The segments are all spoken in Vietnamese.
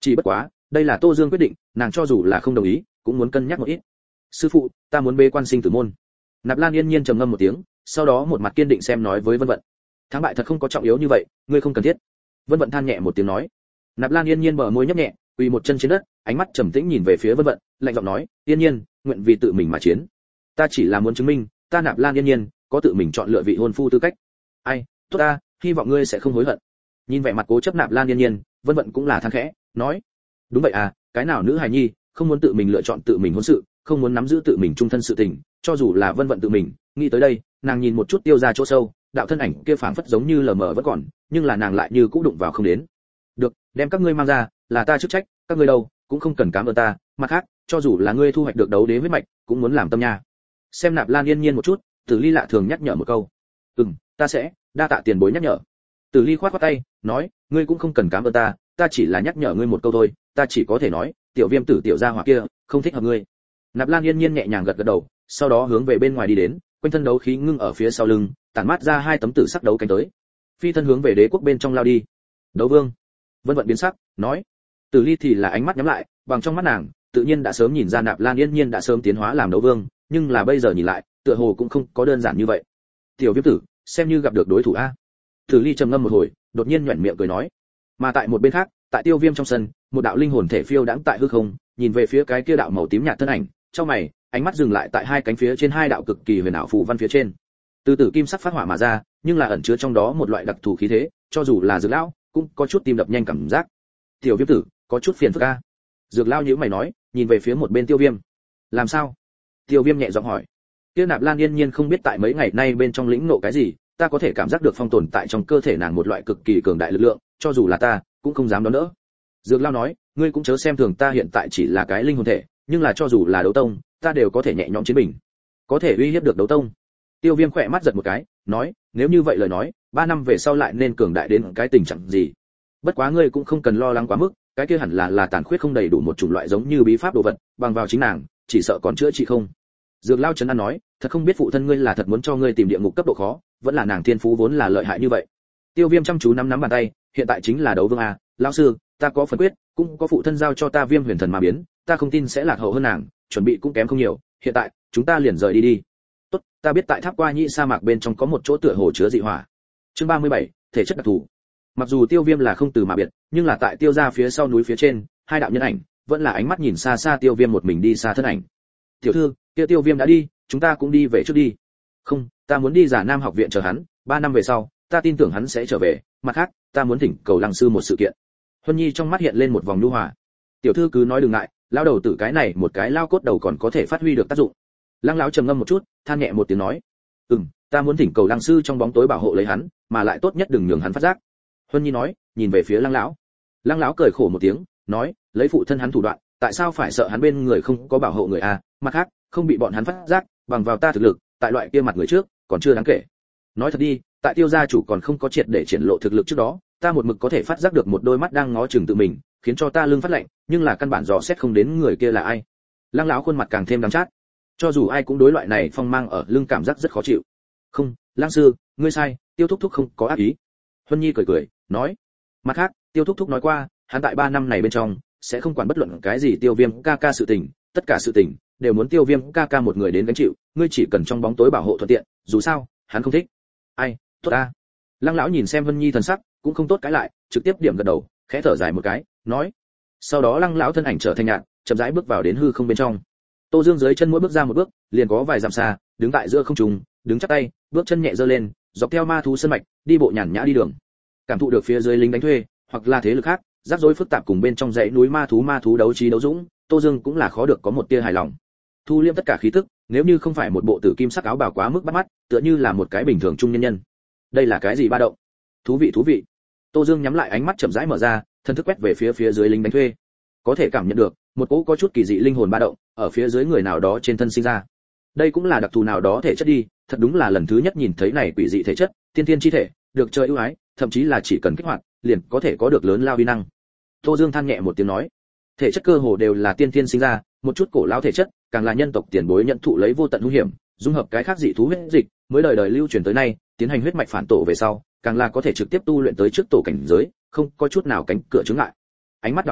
Chỉ bất quá, đây là Tô Dương quyết định, nàng cho dù là không đồng ý, cũng muốn cân nhắc một ít. Sư phụ, ta muốn bế quan sinh tử môn. Nạp Lan Yên Nhiên trầm ngâm một tiếng, sau đó một mặt kiên định xem nói với Vân Vận. Thắng bại thật không có trọng yếu như vậy, ngươi không cần thiết. Vân Vận than nhẹ một tiếng nói. Nạp Lan Yên Nhiên bờ môi nhấp nhẹ, quỳ một chân trên đất, ánh mắt trầm tĩnh nhìn về phía Vân Vận, lạnh giọng nói, Yên Nhiên, nguyện vì tự mình mà chiến. Ta chỉ là muốn chứng minh, ta Nạp Lan Yên Nhiên có tự mình chọn lựa vị hôn phu tư cách. Ai, tốt ta, hy vọng ngươi sẽ không hối hận. Nhìn vẻ mặt cố chấp Nạp Lan Yên Nhiên, Vân Vận cũng là than khẽ, nói, đúng vậy à, cái nào nữ hài nhi không muốn tự mình lựa chọn tự mình hôn sự, không muốn nắm giữ tự mình chung thân sự tình, cho dù là Vân Vận tự mình, nghĩ tới đây, nàng nhìn một chút Tiêu Gia chỗ sâu, đạo thân ảnh kia phảng phất giống như lờ mờ vẫn còn, nhưng là nàng lại như cũ đụng vào không đến. Được, đem các ngươi mang ra, là ta chức trách, các ngươi đâu, cũng không cần cảm ơn ta, mặt khác, cho dù là ngươi thu hoạch được đấu đế huyết mạch, cũng muốn làm tâm nha. Xem Nạp Lan Yên Nhiên một chút, Tử Ly lạ thường nhắc nhở một câu. Ta sẽ, đa tạ tiền bối nhắc nhở. Tử Ly khoát khoát tay, nói, ngươi cũng không cần cảm ơn ta, ta chỉ là nhắc nhở ngươi một câu thôi, ta chỉ có thể nói, tiểu Viêm tử tiểu gia hỏa kia, không thích hợp ngươi. Nạp Lan Yên Nhiên nhẹ nhàng gật gật đầu, sau đó hướng về bên ngoài đi đến, quanh thân đấu khí ngưng ở phía sau lưng, tản mát ra hai tấm tử sắc đấu cánh tới. Phi thân hướng về đế quốc bên trong lao đi. Đấu vương. Vân Vận biến sắc, nói. Tử Ly thì là ánh mắt nhắm lại, bằng trong mắt nàng, tự nhiên đã sớm nhìn ra Nạp Lan Yên Nhiên đã sớm tiến hóa làm đấu vương, nhưng là bây giờ nhìn lại, tựa hồ cũng không có đơn giản như vậy. Tiểu Viêm tử, xem như gặp được đối thủ a. Tử Ly trầm ngâm một hồi, đột nhiên nhuyễn miệng cười nói. Mà tại một bên khác, tại Tiêu Viêm trong sân, một đạo linh hồn thể phiêu đãng tại hư không, nhìn về phía cái kia đạo màu tím nhạt thân ảnh, trong mày, ánh mắt dừng lại tại hai cánh phía trên hai đạo cực kỳ huyền ảo phù văn phía trên. Từ tử kim sắc phát hỏa mà ra, nhưng là ẩn chứa trong đó một loại đặc thù khí thế, cho dù là Dược lão, cũng có chút tim đập nhanh cảm giác. Tiểu Viêm tử, có chút phiền phức a. Dược lão nhíu mày nói, nhìn về phía một bên Tiêu Viêm. Làm sao? Tiêu Viêm nhẹ giọng hỏi. Tiêu Nạp Lan Yên Nhiên không biết tại mấy ngày nay bên trong lĩnh nộ cái gì, ta có thể cảm giác được phong tồn tại trong cơ thể nàng một loại cực kỳ cường đại lực lượng, cho dù là ta, cũng không dám đón đỡ. Dược lão nói, ngươi cũng chớ xem thường ta hiện tại chỉ là cái linh hồn thể, nhưng là cho dù là đấu tông, ta đều có thể nhẹ nhõm chiến bình, có thể uy hiếp được đấu tông. Tiêu Viêm khỏe mắt giật một cái, nói, nếu như vậy lời nói, 3 năm về sau lại nên cường đại đến cái tình trạng gì? Bất quá ngươi cũng không cần lo lắng quá mức, cái kia hẳn là tàn khuyết không đầy đủ một chủng loại giống như bí pháp đồ vật, bằng vào chính nàng, chỉ sợ còn chữa trị không. Dược Lao trấn an nói, thật không biết phụ thân ngươi là thật muốn cho ngươi tìm địa ngục cấp độ khó, vẫn là nàng thiên phú vốn là lợi hại như vậy. Tiêu Viêm chăm chú nắm bàn tay, hiện tại chính là đấu vương a, lão sư, ta có phần quyết, cũng có phụ thân giao cho ta Viêm Huyền Thần ma biến, ta không tin sẽ lạc hậu hơn nàng, chuẩn bị cũng kém không nhiều, hiện tại, chúng ta liền rời đi đi. Tốt, ta biết tại Tháp Qua Nhĩ sa mạc bên trong có một chỗ tựa hồ chứa dị hỏa. Chương 37, thể chất đặc thù. Mặc dù Tiêu Viêm là không từ mà biệt, nhưng là tại Tiêu gia phía sau núi phía trên, hai đạo nhân ảnh, vẫn là ánh mắt nhìn xa xa Tiêu Viêm một mình đi xa thân ảnh. Tiểu thư, Tiêu Viêm đã đi, chúng ta cũng đi về trước đi. Không, ta muốn đi Giả Nam học viện chờ hắn, 3 năm về sau, ta tin tưởng hắn sẽ trở về, mặt khác, ta muốn thỉnh cầu Lăng sư một sự kiện. Huân Nhi trong mắt hiện lên một vòng nhu hòa. Tiểu thư cứ nói đừng ngại, lao đầu tử cái này một cái lao cốt đầu còn có thể phát huy được tác dụng. Lăng lão trầm ngâm một chút, than nhẹ một tiếng nói, ta muốn thỉnh cầu Lăng sư trong bóng tối bảo hộ lấy hắn, mà lại tốt nhất đừng nhường hắn phát giác. Huân Nhi nói, nhìn về phía Lăng lão. Lăng lão cười khổ một tiếng, nói, lấy phụ thân hắn thủ đoạn, tại sao phải sợ hắn bên người không có bảo hộ người a? Mặt khác, không bị bọn hắn phát giác, bằng vào ta thực lực, tại loại kia mặt người trước, còn chưa đáng kể. Nói thật đi, tại Tiêu gia chủ còn không có triệt để triển lộ thực lực trước đó, ta một mực có thể phát giác được một đôi mắt đang ngó chừng tự mình, khiến cho ta lưng phát lạnh, nhưng là căn bản dò xét không đến người kia là ai. Lăng lão khuôn mặt càng thêm đắng chát. Cho dù ai cũng đối loại này phong mang ở lưng cảm giác rất khó chịu. Không, Lăng sư, ngươi sai, Tiêu thúc thúc không có ác ý. Huân Nhi cười cười, nói. Mặt khác, Tiêu thúc thúc nói qua, hắn tại 3 năm này bên trong sẽ không quản bất luận cái gì Tiêu Viêm ca ca sự tình, tất cả sự tình đều muốn Tiêu Viêm ca ca một người đến gánh chịu, ngươi chỉ cần trong bóng tối bảo hộ thuận tiện, dù sao, hắn không thích. Ai, tốt a. Lăng lão nhìn xem Vân Nhi thần sắc, cũng không tốt cãi lại, trực tiếp điểm gật đầu, khẽ thở dài một cái, nói. Sau đó Lăng lão thân ảnh trở thành nhạt, chậm rãi bước vào đến hư không bên trong. Tô Dương dưới chân mỗi bước ra một bước, liền có vài dặm xa, đứng tại giữa không trung, đứng chắp tay, bước chân nhẹ giơ lên, dọc theo ma thú sơn mạch, đi bộ nhàn nhã đi đường. Cảm thụ được phía dưới lính đánh thuê, hoặc là thế lực khác, rắc rối phức tạp cùng bên trong dãy núi ma thú đấu trí đấu dũng, Tô Dương cũng là khó được có một tia hài lòng. Thu liêm tất cả khí tức, nếu như không phải một bộ tử kim sắc áo bào quá mức bắt mắt, tựa như là một cái bình thường trung nhân nhân. Đây là cái gì ba động? Thú vị. Tô Dương nhắm lại ánh mắt chậm rãi mở ra, thân thức quét về phía dưới lính đánh thuê. Có thể cảm nhận được một cỗ có chút kỳ dị linh hồn ba động ở phía dưới người nào đó trên thân sinh ra. Đây cũng là đặc thù nào đó thể chất đi, thật đúng là lần thứ nhất nhìn thấy này quỷ dị thể chất, tiên tiên chi thể, được trời ưu ái, thậm chí là chỉ cần kích hoạt, liền có thể có được lớn lao uy năng. Tô Dương than nhẹ một tiếng nói, thể chất cơ hồ đều là tiên tiên sinh ra, một chút cổ lao thể chất, càng là nhân tộc tiền bối nhận thụ lấy vô tận hung hiểm, dung hợp cái khác dị thú huyết dịch, mới đời lưu truyền tới nay, tiến hành huyết mạch phản tổ về sau, càng là có thể trực tiếp tu luyện tới trước tổ cảnh giới, không có chút nào cánh cửa chướng ngại. Ánh mắt đảo qua,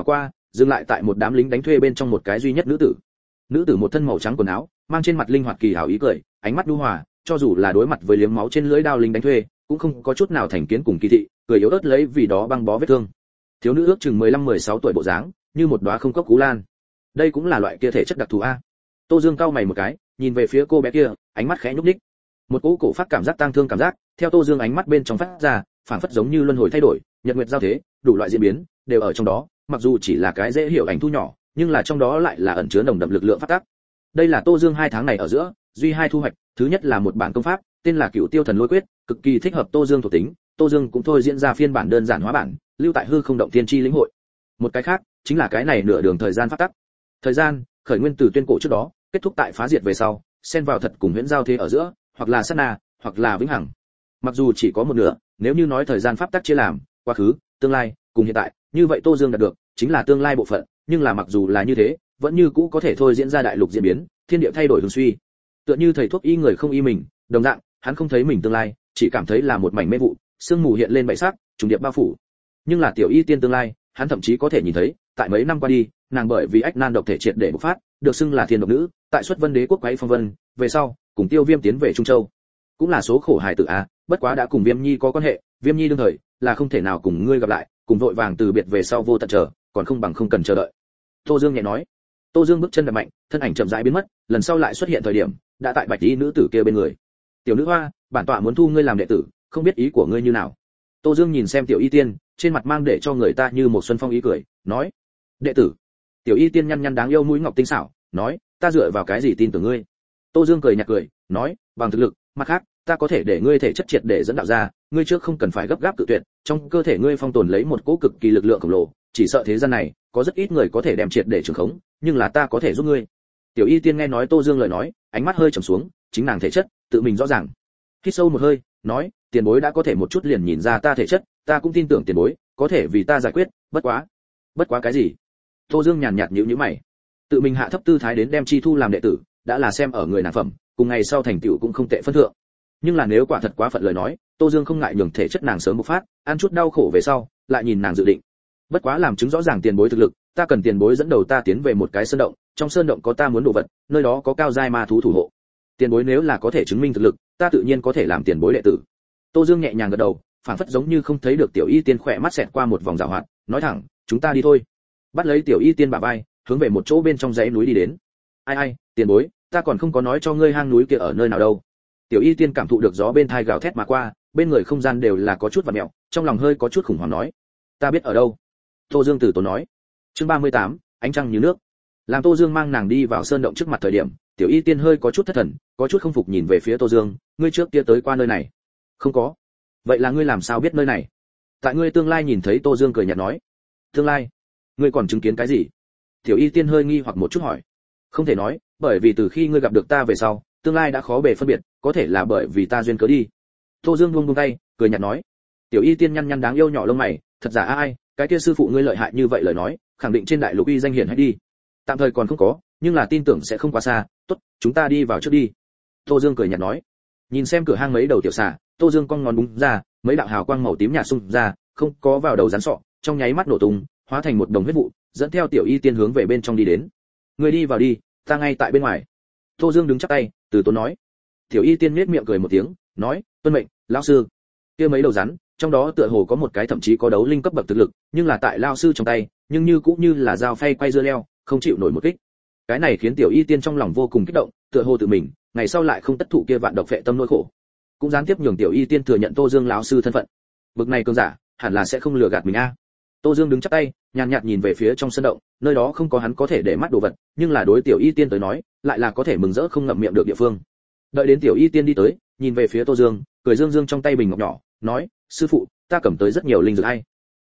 dừng lại tại một đám lính đánh thuê bên trong một cái duy nhất nữ tử. Nữ tử một thân màu trắng quần áo, mang trên mặt linh hoạt kỳ hảo ý cười, ánh mắt nhu hòa, cho dù là đối mặt với liếm máu trên lưỡi đao lính đánh thuê, cũng không có chút nào thành kiến cùng kỳ thị, cười yếu ớt lấy vì đó băng bó vết thương. Thiếu nữ ước chừng 15-16 tuổi bộ dáng, như một đóa không cốc cú lan. Đây cũng là loại kia thể chất đặc thù a. Tô Dương cau mày một cái, nhìn về phía cô bé kia, ánh mắt khẽ nhúc nhích. Một cỗ cổ phát cảm giác tang thương cảm giác, theo Tô Dương ánh mắt bên trong phát ra, phảng phất giống như luân hồi thay đổi, nhật nguyệt giao thế, đủ loại diễn biến đều ở trong đó, mặc dù chỉ là cái dễ hiểu ảnh thu nhỏ, nhưng là trong đó lại là ẩn chứa nồng đậm lực lượng phát tác. Đây là Tô Dương 2 tháng này ở giữa, duy hai thu hoạch, thứ nhất là một bản công pháp, tên là Cửu Tiêu Thần Lôi Quyết, cực kỳ thích hợp Tô Dương thuộc tính, Tô Dương cũng thôi diễn ra phiên bản đơn giản hóa bản, lưu tại hư không động tiên chi lĩnh hội. Một cái khác, chính là cái này nửa đường thời gian phát tắc. Thời gian, khởi nguyên từ tuyên cổ trước đó, kết thúc tại phá diệt về sau, xen vào thật cùng huyễn giao thế ở giữa, hoặc là sát na, hoặc là vĩnh hằng. Mặc dù chỉ có một nửa, nếu như nói thời gian pháp tắc chia làm quá khứ, tương lai, cùng hiện tại, như vậy Tô Dương đạt được chính là tương lai bộ phận, nhưng là mặc dù là như thế, vẫn như cũ có thể thôi diễn ra đại lục diễn biến, thiên địa thay đổi hướng suy. Tựa như thầy thuốc y người không y mình, đồng dạng, hắn không thấy mình tương lai, chỉ cảm thấy là một mảnh mê vụ, sương mù hiện lên bảy sắc, trùng điệp bao phủ. Nhưng là tiểu y tiên tương lai, hắn thậm chí có thể nhìn thấy, tại mấy năm qua đi, nàng bởi vì ách nan độc thể triệt để bộc phát, được xưng là thiên độc nữ, tại xuất vân đế quốc quấy phong vân, về sau, cùng Tiêu Viêm tiến về Trung Châu. Cũng là số khổ hài tử a, bất quá đã cùng Viêm Nhi có quan hệ, Viêm Nhi đương thời là không thể nào cùng ngươi gặp lại, cùng vội vàng từ biệt về sau vô tận chờ, còn không bằng không cần chờ đợi. Tô Dương nhẹ nói. Tô Dương bước chân đập mạnh, thân ảnh chậm rãi biến mất, lần sau lại xuất hiện thời điểm, đã tại bạch y nữ tử kia bên người. Tiểu nữ hoa, bản tọa muốn thu ngươi làm đệ tử, không biết ý của ngươi như nào. Tô Dương nhìn xem tiểu y tiên, trên mặt mang để cho người ta như một xuân phong ý cười, nói: đệ tử. Tiểu y tiên nhăn nhăn đáng yêu mũi ngọc tinh xảo, nói: ta dựa vào cái gì tin tưởng ngươi? Tô Dương cười nhạt cười, nói: bằng thực lực, mặt khác, ta có thể để ngươi thể chất triệt để dẫn đạo ra, ngươi trước không cần phải gấp gáp tự tuyệt, trong cơ thể ngươi phong tồn lấy một cỗ cực kỳ lực lượng khổng lồ, chỉ sợ thế gian này có rất ít người có thể đem triệt để trường khống, nhưng là ta có thể giúp ngươi. Tiểu y tiên nghe nói Tô Dương lời nói, ánh mắt hơi trầm xuống, chính nàng thể chất tự mình rõ ràng. Hít sâu một hơi, nói: tiền bối đã có thể một chút liền nhìn ra ta thể chất, ta cũng tin tưởng tiền bối có thể vì ta giải quyết, bất quá cái gì? Tô Dương nhàn nhạt nhíu mày, tự mình hạ thấp tư thái đến đem chi thu làm đệ tử, đã là xem ở người nàng phẩm, cùng ngày sau thành tựu cũng không tệ phân thượng. Nhưng là nếu quả thật quá phận lời nói, Tô Dương không ngại nhường thể chất nàng sớm bộc phát, ăn chút đau khổ về sau, lại nhìn nàng dự định. Bất quá làm chứng rõ ràng tiền bối thực lực, ta cần tiền bối dẫn đầu ta tiến về một cái sơn động, trong sơn động có ta muốn đồ vật, nơi đó có cao giai ma thú thủ hộ. Tiền bối nếu là có thể chứng minh thực lực, ta tự nhiên có thể làm tiền bối đệ tử. Tô Dương nhẹ nhàng gật đầu, phảng phất giống như không thấy được tiểu y tiên khỏe mắt xẹt qua một vòng giảo hoạt, nói thẳng: chúng ta đi thôi. Bắt lấy tiểu y tiên bả vai, hướng về một chỗ bên trong dãy núi đi đến. Ai, tiền bối, ta còn không có nói cho ngươi hang núi kia ở nơi nào đâu. Tiểu y tiên cảm thụ được gió bên thai gào thét mà qua, bên người không gian đều là có chút vặn mèo, trong lòng hơi có chút khủng hoảng nói: ta biết ở đâu. Tô Dương từ tốn nói. Chương 38, ánh trăng như nước. Làm Tô Dương mang nàng đi vào sơn động trước mặt thời điểm, tiểu y tiên hơi có chút thất thần, có chút không phục nhìn về phía Tô Dương: ngươi trước kia tới qua nơi này? Không có. Vậy là ngươi làm sao biết nơi này? Tại ngươi tương lai nhìn thấy. Tô Dương cười nhạt nói. Tương lai? Ngươi còn chứng kiến cái gì? Tiểu y tiên hơi nghi hoặc một chút hỏi. Không thể nói, bởi vì từ khi ngươi gặp được ta về sau, tương lai đã khó bề phân biệt, có thể là bởi vì ta duyên cớ đi. Tô Dương buông tay, cười nhạt nói. Tiểu y tiên nhăn nhăn đáng yêu nhỏ lông mày, thật giả ai, cái kia sư phụ ngươi lợi hại như vậy lời nói, khẳng định trên đại lục uy danh hiển hách đi. Tạm thời còn không có, nhưng là tin tưởng sẽ không quá xa, tốt, chúng ta đi vào trước đi. Tô Dương cười nhạt nói. Nhìn xem cửa hang mấy đầu tiểu xà, Tô Dương cong ngón búng ra, mấy đạo hào quang màu tím nhạt xung ra, không có vào đầu rắn sọ, trong nháy mắt nổ tung, hóa thành một đồng huyết vụ, dẫn theo tiểu y tiên hướng về bên trong đi đến. Ngươi đi vào đi, ta ngay tại bên ngoài. Tô Dương đứng chắp tay, từ tốn nói. Tiểu y tiên nhếch miệng cười một tiếng, nói: tuân mệnh, lão sư. Kia mấy đầu rắn, trong đó tựa hồ có một cái thậm chí có đấu linh cấp bậc thực lực, nhưng là tại lão sư trong tay, nhưng như cũng như là dao phay quay dưa leo, không chịu nổi một kích. Cái này khiến tiểu y tiên trong lòng vô cùng kích động, tựa hồ tự mình, ngày sau lại không tất thụ kia vạn độc phệ tâm nỗi khổ. Cũng gián tiếp nhường tiểu y tiên thừa nhận Tô Dương lão sư thân phận. Bực này cường giả, hẳn là sẽ không lừa gạt mình a. Tô Dương đứng chắp tay, nhàn nhạt nhìn về phía trong sân động, nơi đó không có hắn có thể để mắt đồ vật, nhưng là đối tiểu y tiên tới nói, lại là có thể mừng rỡ không ngậm miệng được địa phương. Đợi đến tiểu y tiên đi tới, nhìn về phía Tô Dương, cười dương dương trong tay bình ngọc nhỏ, nói: sư phụ, ta cầm tới rất nhiều linh dược hay.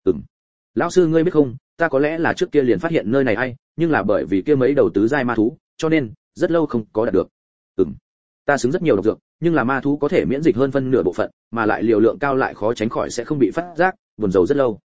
Lão sư ngươi biết không, ta có lẽ là trước kia liền phát hiện nơi này hay, nhưng là bởi vì kia mấy đầu tứ giai ma thú, cho nên rất lâu không có đạt được. Ta xứng rất nhiều độc dược, nhưng là ma thú có thể miễn dịch hơn phân nửa bộ phận, mà lại liều lượng cao lại khó tránh khỏi sẽ không bị phát giác, buồn rầu rất lâu.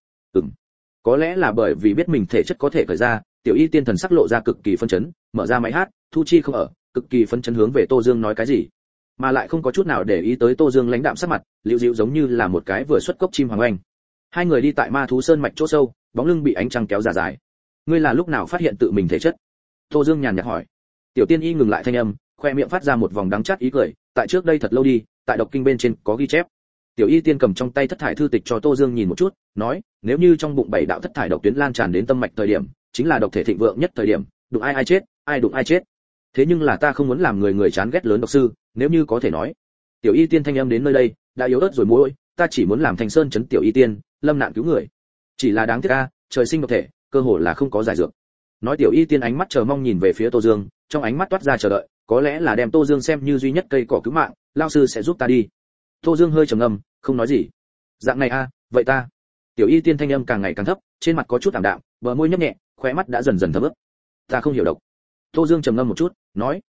Có lẽ là bởi vì biết mình thể chất có thể khởi ra, tiểu y tiên thần sắc lộ ra cực kỳ phấn chấn, mở ra máy hát, thu chi không ở, cực kỳ phấn chấn hướng về Tô Dương nói cái gì, mà lại không có chút nào để ý tới Tô Dương lãnh đạm sắc mặt, liễu dịu giống như là một cái vừa xuất cốc chim hoàng oanh. Hai người đi tại ma thú sơn mạch chỗ sâu, bóng lưng bị ánh trăng kéo dài. ngươi là lúc nào phát hiện tự mình thể chất? Tô Dương nhàn nhạt hỏi. Tiểu Tiên Y ngừng lại thanh âm, khoe miệng phát ra một vòng đắng chát ý cười, tại trước đây thật lâu đi, tại độc kinh bên trên có ghi chép. Tiểu Y Tiên cầm trong tay thất thải thư tịch cho Tô Dương nhìn một chút, nói, nếu như trong bụng 7 đạo thất thải độc tuyến lan tràn đến tâm mạch thời điểm, chính là độc thể thịnh vượng nhất thời điểm, đụng ai ai chết, ai đụng ai chết. Thế nhưng là ta không muốn làm người người chán ghét lớn độc sư, nếu như có thể nói. Tiểu Y Tiên thanh âm đến nơi đây, đã yếu ớt rồi môi, ta chỉ muốn làm Thanh Sơn trấn Tiểu Y Tiên, lâm nạn cứu người. Chỉ là đáng tiếc a, trời sinh độc thể, cơ hồ là không có giải dược. Nói Tiểu Y Tiên ánh mắt chờ mong nhìn về phía Tô Dương, trong ánh mắt toát ra chờ đợi, có lẽ là đem Tô Dương xem như duy nhất cây cỏ cứu mạng, lão sư sẽ giúp ta đi. Tô Dương hơi trầm ngâm, không nói gì. Dạng này a, vậy ta. Tiểu Y Tiên thanh âm càng ngày càng thấp, trên mặt có chút ảm đạm, bờ môi nhấp nhẹ, khóe mắt đã dần dần thấm ướt. Ta không hiểu độc. Tô Dương trầm ngâm một chút, nói,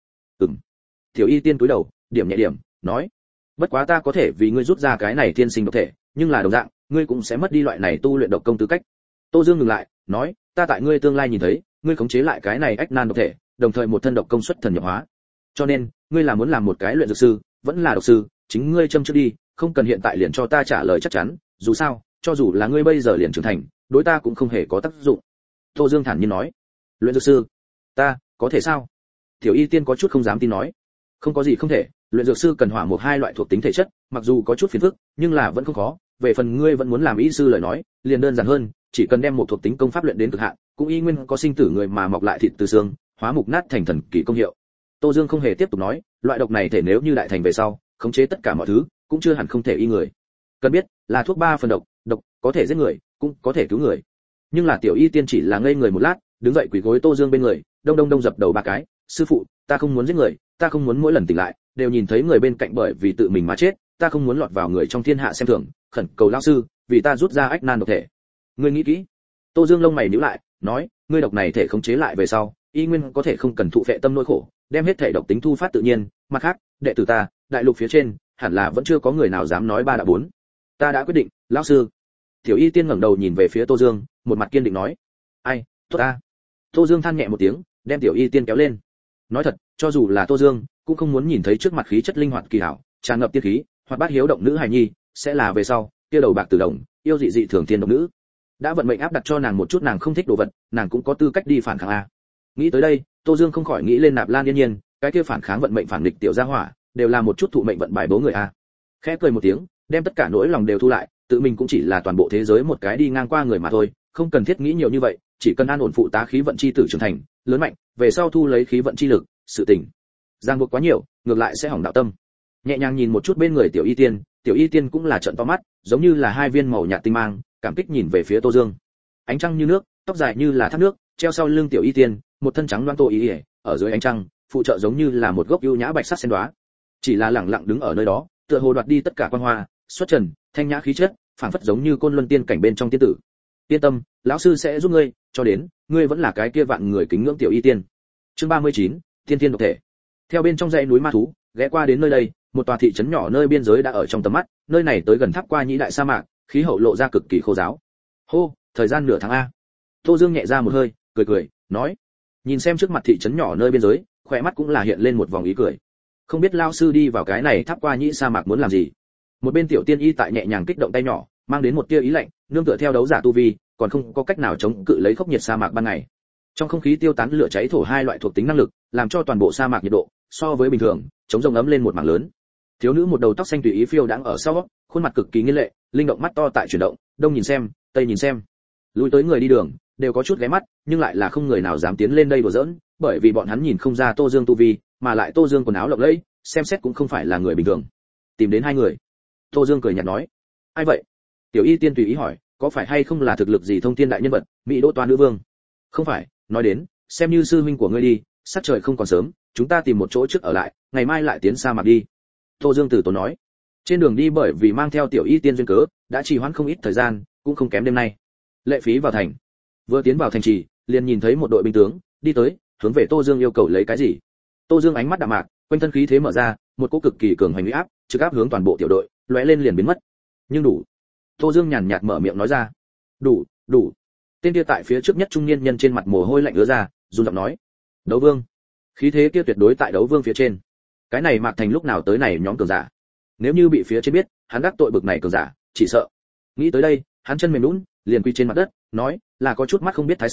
Tiểu Y Tiên cúi đầu, điểm nhẹ điểm, nói, bất quá ta có thể vì ngươi rút ra cái này thiên sinh độc thể, nhưng là đồng dạng, ngươi cũng sẽ mất đi loại này tu luyện độc công tư cách. Tô Dương ngừng lại, nói, ta tại ngươi tương lai nhìn thấy, ngươi khống chế lại cái này ách nan độc thể, đồng thời một thân độc công xuất thần nhập hóa. Cho nên, ngươi là muốn làm một cái luyện dược sư, vẫn là độc sư, chính ngươi châm trước đi, không cần hiện tại liền cho ta trả lời chắc chắn, dù sao, cho dù là ngươi bây giờ liền trưởng thành, đối ta cũng không hề có tác dụng. Tô Dương thản nhiên nói, luyện dược sư, ta, có thể sao? Tiểu Y Tiên có chút không dám tin nói, không có gì không thể, luyện dược sư cần hỏa một hai loại thuộc tính thể chất, mặc dù có chút phiền phức, nhưng là vẫn không khó. Về phần ngươi vẫn muốn làm y sư lời nói, liền đơn giản hơn, chỉ cần đem một thuộc tính công pháp luyện đến cực hạn, cũng y nguyên có sinh tử người mà mọc lại thịt từ xương, hóa mục nát thành thần kỳ công hiệu. Tô Dương không hề tiếp tục nói, loại độc này thể nếu như đại thành về sau, khống chế tất cả mọi thứ, cũng chưa hẳn không thể y người. Cần biết, là thuốc 3 phần độc, độc có thể giết người, cũng có thể cứu người. Nhưng là Tiểu Y Tiên chỉ là ngây người một lát, đứng dậy quỳ gối Tô Dương bên người, đông đông dập đầu 3 cái, sư phụ, ta không muốn giết người, ta không muốn mỗi lần tỉnh lại đều nhìn thấy người bên cạnh bởi vì tự mình mà chết, ta không muốn lọt vào người trong thiên hạ xem thường, khẩn cầu lão sư vì ta rút ra ách nan độc thể. Ngươi nghĩ kỹ. Tô Dương lông mày nhíu lại, nói, ngươi độc này thể khống chế lại về sau, y nguyên có thể không cần thụ phệ tâm nỗi khổ, đem hết thể độc tính thu phát tự nhiên, mặt khác, đệ tử ta, đại lục phía trên, hẳn là vẫn chưa có người nào dám nói 3 đã 4. Ta đã quyết định, lão sư. Tiểu Y Tiên ngẩng đầu nhìn về phía Tô Dương, một mặt kiên định nói, ai, tốt ta. Tô Dương than nhẹ một tiếng, đem Tiểu Y Tiên kéo lên. Nói thật, cho dù là Tô Dương, cũng không muốn nhìn thấy trước mặt khí chất linh hoạt kỳ hảo, tràn ngập tiên khí, hoạt bát hiếu động nữ hài nhi, sẽ là về sau, kia đầu bạc tử đồng, yêu dị dị thường tiên độc nữ. Đã vận mệnh áp đặt cho nàng một chút nàng không thích đồ vật, nàng cũng có tư cách đi phản kháng a. Nghĩ tới đây, Tô Dương không khỏi nghĩ lên Nạp Lan Yên Nhiên, cái kia phản kháng vận mệnh phản nghịch tiểu gia hỏa, đều là một chút thụ mệnh vận bài bố người a. Khẽ cười một tiếng, đem tất cả nỗi lòng đều thu lại, tự mình cũng chỉ là toàn bộ thế giới một cái đi ngang qua người mà thôi, không cần thiết nghĩ nhiều như vậy, chỉ cần an ổn phụ tá khí vận chi tử trưởng thành, lớn mạnh, về sau thu lấy khí vận chi lực, sự tình giang buộc quá nhiều, ngược lại sẽ hỏng đạo tâm. Nhẹ nhàng nhìn một chút bên người Tiểu Y Tiên, Tiểu Y Tiên cũng là trợn to mắt, giống như là 2 viên màu nhạt tinh mang, cảm kích nhìn về phía Tô Dương. Ánh trăng như nước, tóc dài như là thác nước, treo sau lưng Tiểu Y Tiên, một thân trắng loáng tô ý, ở dưới ánh trăng, phụ trợ giống như là một gốc ưu nhã bạch sắc sen đóa. Chỉ là lẳng lặng đứng ở nơi đó, tựa hồ đoạt đi tất cả quan hoa, xuất trần, thanh nhã khí chất, phảng phất giống như côn luân tiên cảnh bên trong tiên tử. Yên tâm, lão sư sẽ giúp ngươi, cho đến, ngươi vẫn là cái kia vạn người kính ngưỡng Tiểu Y Tiên. Chương 39, Tiên tiên độc thể. Theo bên trong dãy núi ma thú, ghé qua đến nơi đây, một tòa thị trấn nhỏ nơi biên giới đã ở trong tầm mắt, nơi này tới gần tháp qua nhĩ đại sa mạc, khí hậu lộ ra cực kỳ khô giáo. Hô, thời gian nửa tháng a. Tô Dương nhẹ ra một hơi, cười, nói, nhìn xem trước mặt thị trấn nhỏ nơi biên giới, khóe mắt cũng là hiện lên một vòng ý cười. Không biết lão sư đi vào cái này tháp qua nhĩ sa mạc muốn làm gì? Một bên Tiểu Tiên Y tại nhẹ nhàng kích động tay nhỏ, mang đến một tia ý lạnh, nương tựa theo đấu giả tu vi, còn không có cách nào chống cự lấy khốc nhiệt sa mạc ban ngày. Trong không khí tiêu tán lửa cháy thổ 2 loại thuộc tính năng lực, làm cho toàn bộ sa mạc nhiệt độ so với bình thường chống rông ấm lên một mảng lớn. Thiếu nữ một đầu tóc xanh tùy ý phiêu đang ở sau, khuôn mặt cực kỳ nghiên lệ, linh động mắt to tại chuyển động, đông nhìn xem, tây nhìn xem. Lùi tới người đi đường đều có chút ghé mắt, nhưng lại là không người nào dám tiến lên đây đùa giỡn, bởi vì bọn hắn nhìn không ra Tô Dương tu vi, mà lại Tô Dương quần áo lộng lẫy, xem xét cũng không phải là người bình thường. Tìm đến 2 người. Tô Dương cười nhạt nói, ai vậy? Tiểu Y Tiên tùy ý hỏi, có phải hay không là thực lực gì thông thiên đại nhân vật, mỹ đỗ toa nữ vương? Không phải, nói đến, xem như sư huynh của ngươi đi, sắc trời không còn sớm, chúng ta tìm một chỗ trước ở lại, ngày mai lại tiến sa mạc đi. Tô Dương từ tốn nói. Trên đường đi bởi vì mang theo Tiểu Y Tiên duyên cớ, đã trì hoãn không ít thời gian, cũng không kém đêm nay. Lệ Phí vào thành. Vừa tiến vào thành trì, liền nhìn thấy một đội binh tướng đi tới, hướng về Tô Dương yêu cầu lấy cái gì. Tô Dương ánh mắt đạm mạc, quanh thân khí thế mở ra, một cỗ cực kỳ cường hành uy áp, trực áp hướng toàn bộ tiểu đội, lóe lên liền biến mất. Nhưng đủ. Tô Dương nhàn nhạt mở miệng nói ra. Đủ. Tên kia tại phía trước nhất trung niên nhân trên mặt mồ hôi lạnh ứa ra, run giọng nói. Đấu Vương. Khí thế kia tuyệt đối tại Đấu Vương phía trên. Cái này Mạc Thành lúc nào tới này nhóm cường giả. Nếu như bị phía trên biết, hắn đắc tội bực này cường giả, chỉ sợ. Nghĩ tới đây, hắn chân mềm nhũn, liền quy trên mặt đất, nói, là có chút mắt không biết Thái Sơn,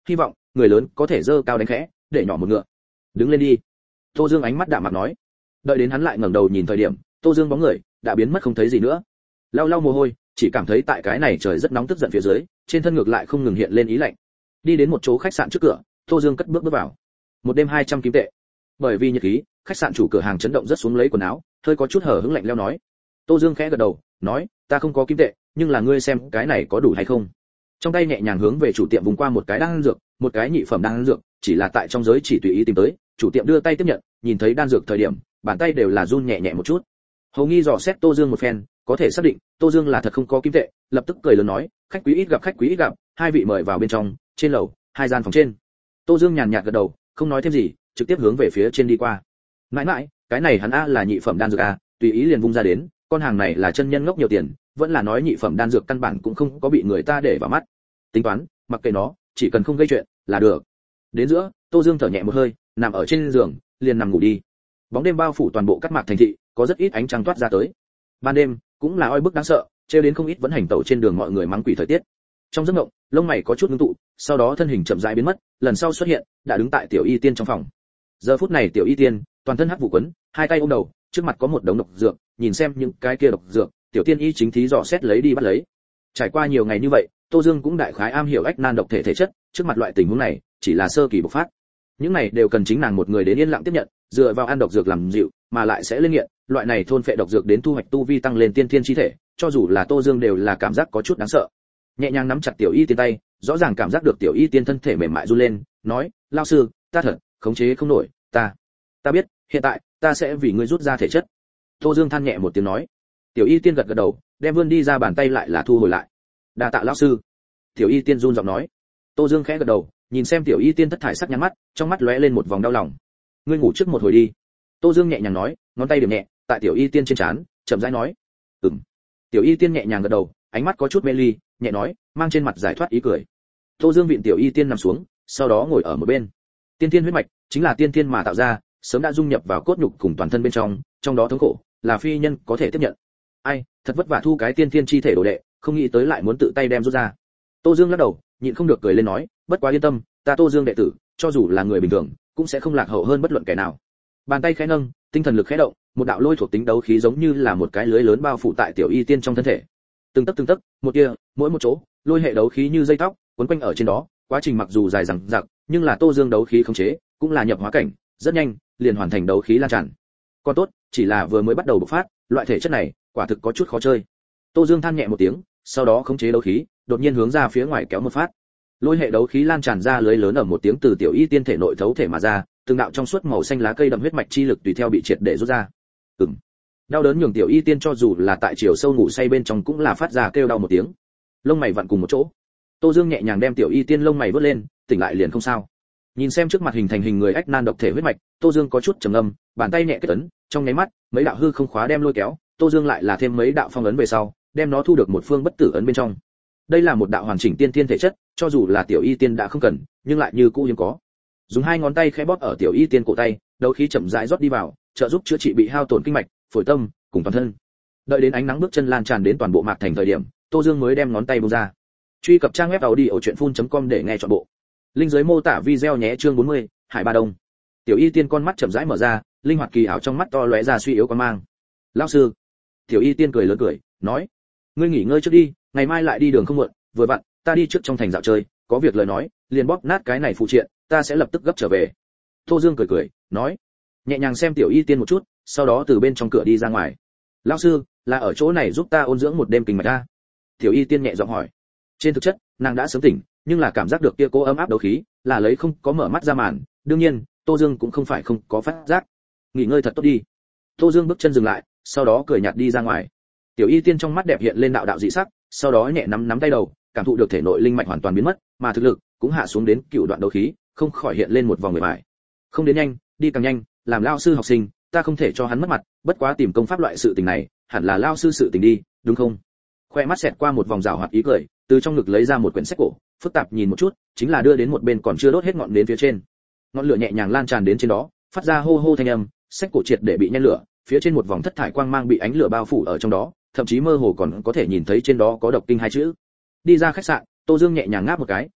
hy vọng người lớn có thể dơ cao đánh khẽ, để nhỏ một ngựa. Đứng lên đi. Tô Dương ánh mắt đạm mạc nói. Đợi đến hắn lại ngẩng đầu nhìn thời điểm, Tô Dương bóng người đã biến mất không thấy gì nữa. Lau lau mồ hôi, chỉ cảm thấy tại cái này trời rất nóng tức giận phía dưới, trên thân ngược lại không ngừng hiện lên ý lạnh. Đi đến một chỗ khách sạn trước cửa, Tô Dương cất bước vào. Một đêm 200 kim tệ. Bởi vì nhiệt khí, khách sạn chủ cửa hàng chấn động rất xuống lấy quần áo, hơi có chút hở hững lạnh lẽo nói. Tô Dương khẽ gật đầu, nói, ta không có kim tệ, nhưng là ngươi xem cái này có đủ hay không? Trong tay nhẹ nhàng hướng về chủ tiệm vùng qua một cái đan dược, một cái nhị phẩm đan dược, chỉ là tại trong giới chỉ tùy ý tìm tới, chủ tiệm đưa tay tiếp nhận, nhìn thấy đan dược thời điểm, bàn tay đều là run nhẹ nhẹ một chút. Hầu nghi dò xét Tô Dương một phen, có thể xác định, Tô Dương là thật không có kim tệ, lập tức cười lớn nói, khách quý ít gặp, hai vị mời vào bên trong, trên lầu, hai gian phòng trên. Tô Dương nhàn nhạt gật đầu, không nói thêm gì, trực tiếp hướng về phía trên đi qua. Mãi mãi, cái này hắn a là nhị phẩm đan dược a, tùy ý liền vung ra đến, con hàng này là chân nhân ngốc nhiều tiền, vẫn là nói nhị phẩm đan dược căn bản cũng không có bị người ta để vào mắt. Tính toán, mặc kệ nó, chỉ cần không gây chuyện là được. Đến giữa, Tô Dương thở nhẹ một hơi, nằm ở trên giường, liền nằm ngủ đi. Bóng đêm bao phủ toàn bộ cát mạc thành thị, có rất ít ánh trăng toát ra tới. Ban đêm cũng là oi bức đáng sợ, trêu đến không ít vẫn hành tẩu trên đường mọi người mắng quỷ thời tiết. Trong giấc mộng, lông mày có chút ngưng tụ, sau đó thân hình chậm rãi biến mất, lần sau xuất hiện, đã đứng tại tiểu y tiên trong phòng. Giờ phút này tiểu y tiên, toàn thân hắc vụ quấn, hai tay ôm đầu, trước mặt có một đống độc dược, nhìn xem những cái kia độc dược, tiểu tiên y chính thí dò xét lấy đi bắt lấy. Trải qua nhiều ngày như vậy, Tô Dương cũng đại khái am hiểu ách nan độc thể thể chất, trước mặt loại tình huống này, chỉ là sơ kỳ bộc phát. Những này đều cần chính nàng một người đến yên lặng tiếp nhận, dựa vào ăn độc dược làm dịu, mà lại sẽ lên nghiện, loại này thôn phệ độc dược đến thu hoạch tu vi tăng lên tiên thiên chi thể, cho dù là Tô Dương đều là cảm giác có chút đáng sợ. Nhẹ nhàng nắm chặt tiểu y tiên tay, rõ ràng cảm giác được tiểu y tiên thân thể mềm mại run lên, nói, lão sư, ta thật khống chế không nổi, ta biết, hiện tại ta sẽ vì ngươi rút ra thể chất. Tô Dương than nhẹ một tiếng nói. Tiểu y tiên gật gật đầu, đem vươn đi ra bàn tay lại là thu hồi lại. Đa tạ lão sư. Tiểu y tiên run giọng nói. Tô Dương khẽ gật đầu, nhìn xem tiểu y tiên thất thải sắc nhắm mắt, trong mắt lóe lên một vòng đau lòng. Ngươi ngủ trước một hồi đi. Tô Dương nhẹ nhàng nói, ngón tay điểm nhẹ tại tiểu y tiên trên trán, chậm rãi nói. Tiểu y tiên nhẹ nhàng gật đầu, ánh mắt có chút mê ly, nhẹ nói, mang trên mặt giải thoát ý cười. Tô Dương vịn tiểu y tiên nằm xuống, sau đó ngồi ở một bên. Tiên thiên huyết mạch chính là tiên thiên mà tạo ra, sớm đã dung nhập vào cốt nhục cùng toàn thân bên trong, trong đó thống khổ là phi nhân có thể tiếp nhận. Ai, thật vất vả thu cái tiên thiên chi thể đồ đệ, không nghĩ tới lại muốn tự tay đem rút ra. Tô Dương lắc đầu, nhịn không được cười lên nói, bất quá yên tâm, ta Tô Dương đệ tử, cho dù là người bình thường, cũng sẽ không lạc hậu hơn bất luận kẻ nào. Bàn tay khẽ nâng, tinh thần lực khẽ động, một đạo lôi thuộc tính đấu khí giống như là một cái lưới lớn bao phủ tại tiểu y tiên trong thân thể. Từng tấc, một tia, mỗi một chỗ, lôi hệ đấu khí như dây tóc, quấn quanh ở trên đó, quá trình mặc dù dài dằng dặc, nhưng là Tô Dương đấu khí khống chế, cũng là nhập hóa cảnh, rất nhanh, liền hoàn thành đấu khí lan tràn. Còn tốt, chỉ là vừa mới bắt đầu bộc phát, loại thể chất này, quả thực có chút khó chơi. Tô Dương than nhẹ một tiếng, sau đó khống chế đấu khí, đột nhiên hướng ra phía ngoài kéo một phát. Lôi hệ đấu khí lan tràn ra lưới lớn ở một tiếng từ tiểu y tiên thể nội thấu thể mà ra, từng đạo trong suốt màu xanh lá cây đậm huyết mạch chi lực tùy theo bị triệt để rút ra. Đau đớn nhường tiểu y tiên cho dù là tại chiều sâu ngủ say bên trong cũng là phát ra kêu đau một tiếng. Lông mày vặn cùng một chỗ. Tô Dương nhẹ nhàng đem tiểu y tiên lông mày vớt lên, tỉnh lại liền không sao. Nhìn xem trước mặt hình thành hình người ách nan độc thể huyết mạch, Tô Dương có chút trầm ngâm, bàn tay nhẹ kết ấn, trong nháy mắt, mấy đạo hư không khóa đem lôi kéo, Tô Dương lại là thêm mấy đạo phong ấn về sau, đem nó thu được một phương bất tử ấn bên trong. Đây là một đạo hoàn chỉnh tiên thiên thể chất, cho dù là tiểu y tiên đã không cần, nhưng lại như cũ hiếm có. Dùng hai ngón tay khẽ bóp ở tiểu y tiên cổ tay, đấu khí chậm rãi rót đi vào, trợ giúp chữa trị bị hao tổn kinh mạch, phổi tâm cùng toàn thân. Đợi đến ánh nắng bước chân lan tràn đến toàn bộ mạc thành thời điểm, Tô Dương mới đem ngón tay buông ra. Truy cập trang web audiochuyenphun.com để nghe trọn bộ. Link dưới mô tả video nhé. Chương 40, Hải Ba Đông. Tiểu y tiên con mắt chậm rãi mở ra, linh hoạt kỳ ảo trong mắt to lóe ra suy yếu quan mang. Lão sư. Tiểu y tiên cười lớn cười, nói, ngươi nghỉ ngơi trước đi, ngày mai lại đi đường không muộn, vừa vặn, ta đi trước trong thành dạo chơi, có việc lời nói, liền bóp nát cái này phụ triện, ta sẽ lập tức gấp trở về. Tô Dương cười cười, nói, nhẹ nhàng xem tiểu y tiên một chút, sau đó từ bên trong cửa đi ra ngoài. Lão sư, là ở chỗ này giúp ta ôn dưỡng một đêm kinh mạch ta? Tiểu y tiên nhẹ giọng hỏi. Trên thực chất, nàng đã sớm tỉnh, nhưng là cảm giác được kia cố ấm áp đấu khí, là lấy không có mở mắt ra màn, đương nhiên, Tô Dương cũng không phải không có phát giác. Nghỉ ngơi thật tốt đi. Tô Dương bước chân dừng lại, sau đó cười nhạt đi ra ngoài. Tiểu y tiên trong mắt đẹp hiện lên đạo đạo dị sắc, sau đó nhẹ nắm tay đầu, cảm thụ được thể nội linh mạch hoàn toàn biến mất, mà thực lực cũng hạ xuống đến cựu đoạn đấu khí, không khỏi hiện lên một vòng người bại. Không đến nhanh, đi càng nhanh, làm lao sư học sinh, ta không thể cho hắn mất mặt, bất quá tìm công pháp loại sự tình này, hẳn là lao sư sự tình đi, đúng không? Khoe mắt xẹt qua một vòng rào hoạt ý cười, từ trong ngực lấy ra một quyển sách cổ, phức tạp nhìn một chút, chính là đưa đến một bên còn chưa đốt hết ngọn đến phía trên. Ngọn lửa nhẹ nhàng lan tràn đến trên đó, phát ra hô hô thanh âm, sách cổ triệt để bị nhen lửa, phía trên một vòng thất thải quang mang bị ánh lửa bao phủ ở trong đó, thậm chí mơ hồ còn có thể nhìn thấy trên đó có độc kinh hai chữ. Đi ra khách sạn, Tô Dương nhẹ nhàng ngáp một cái,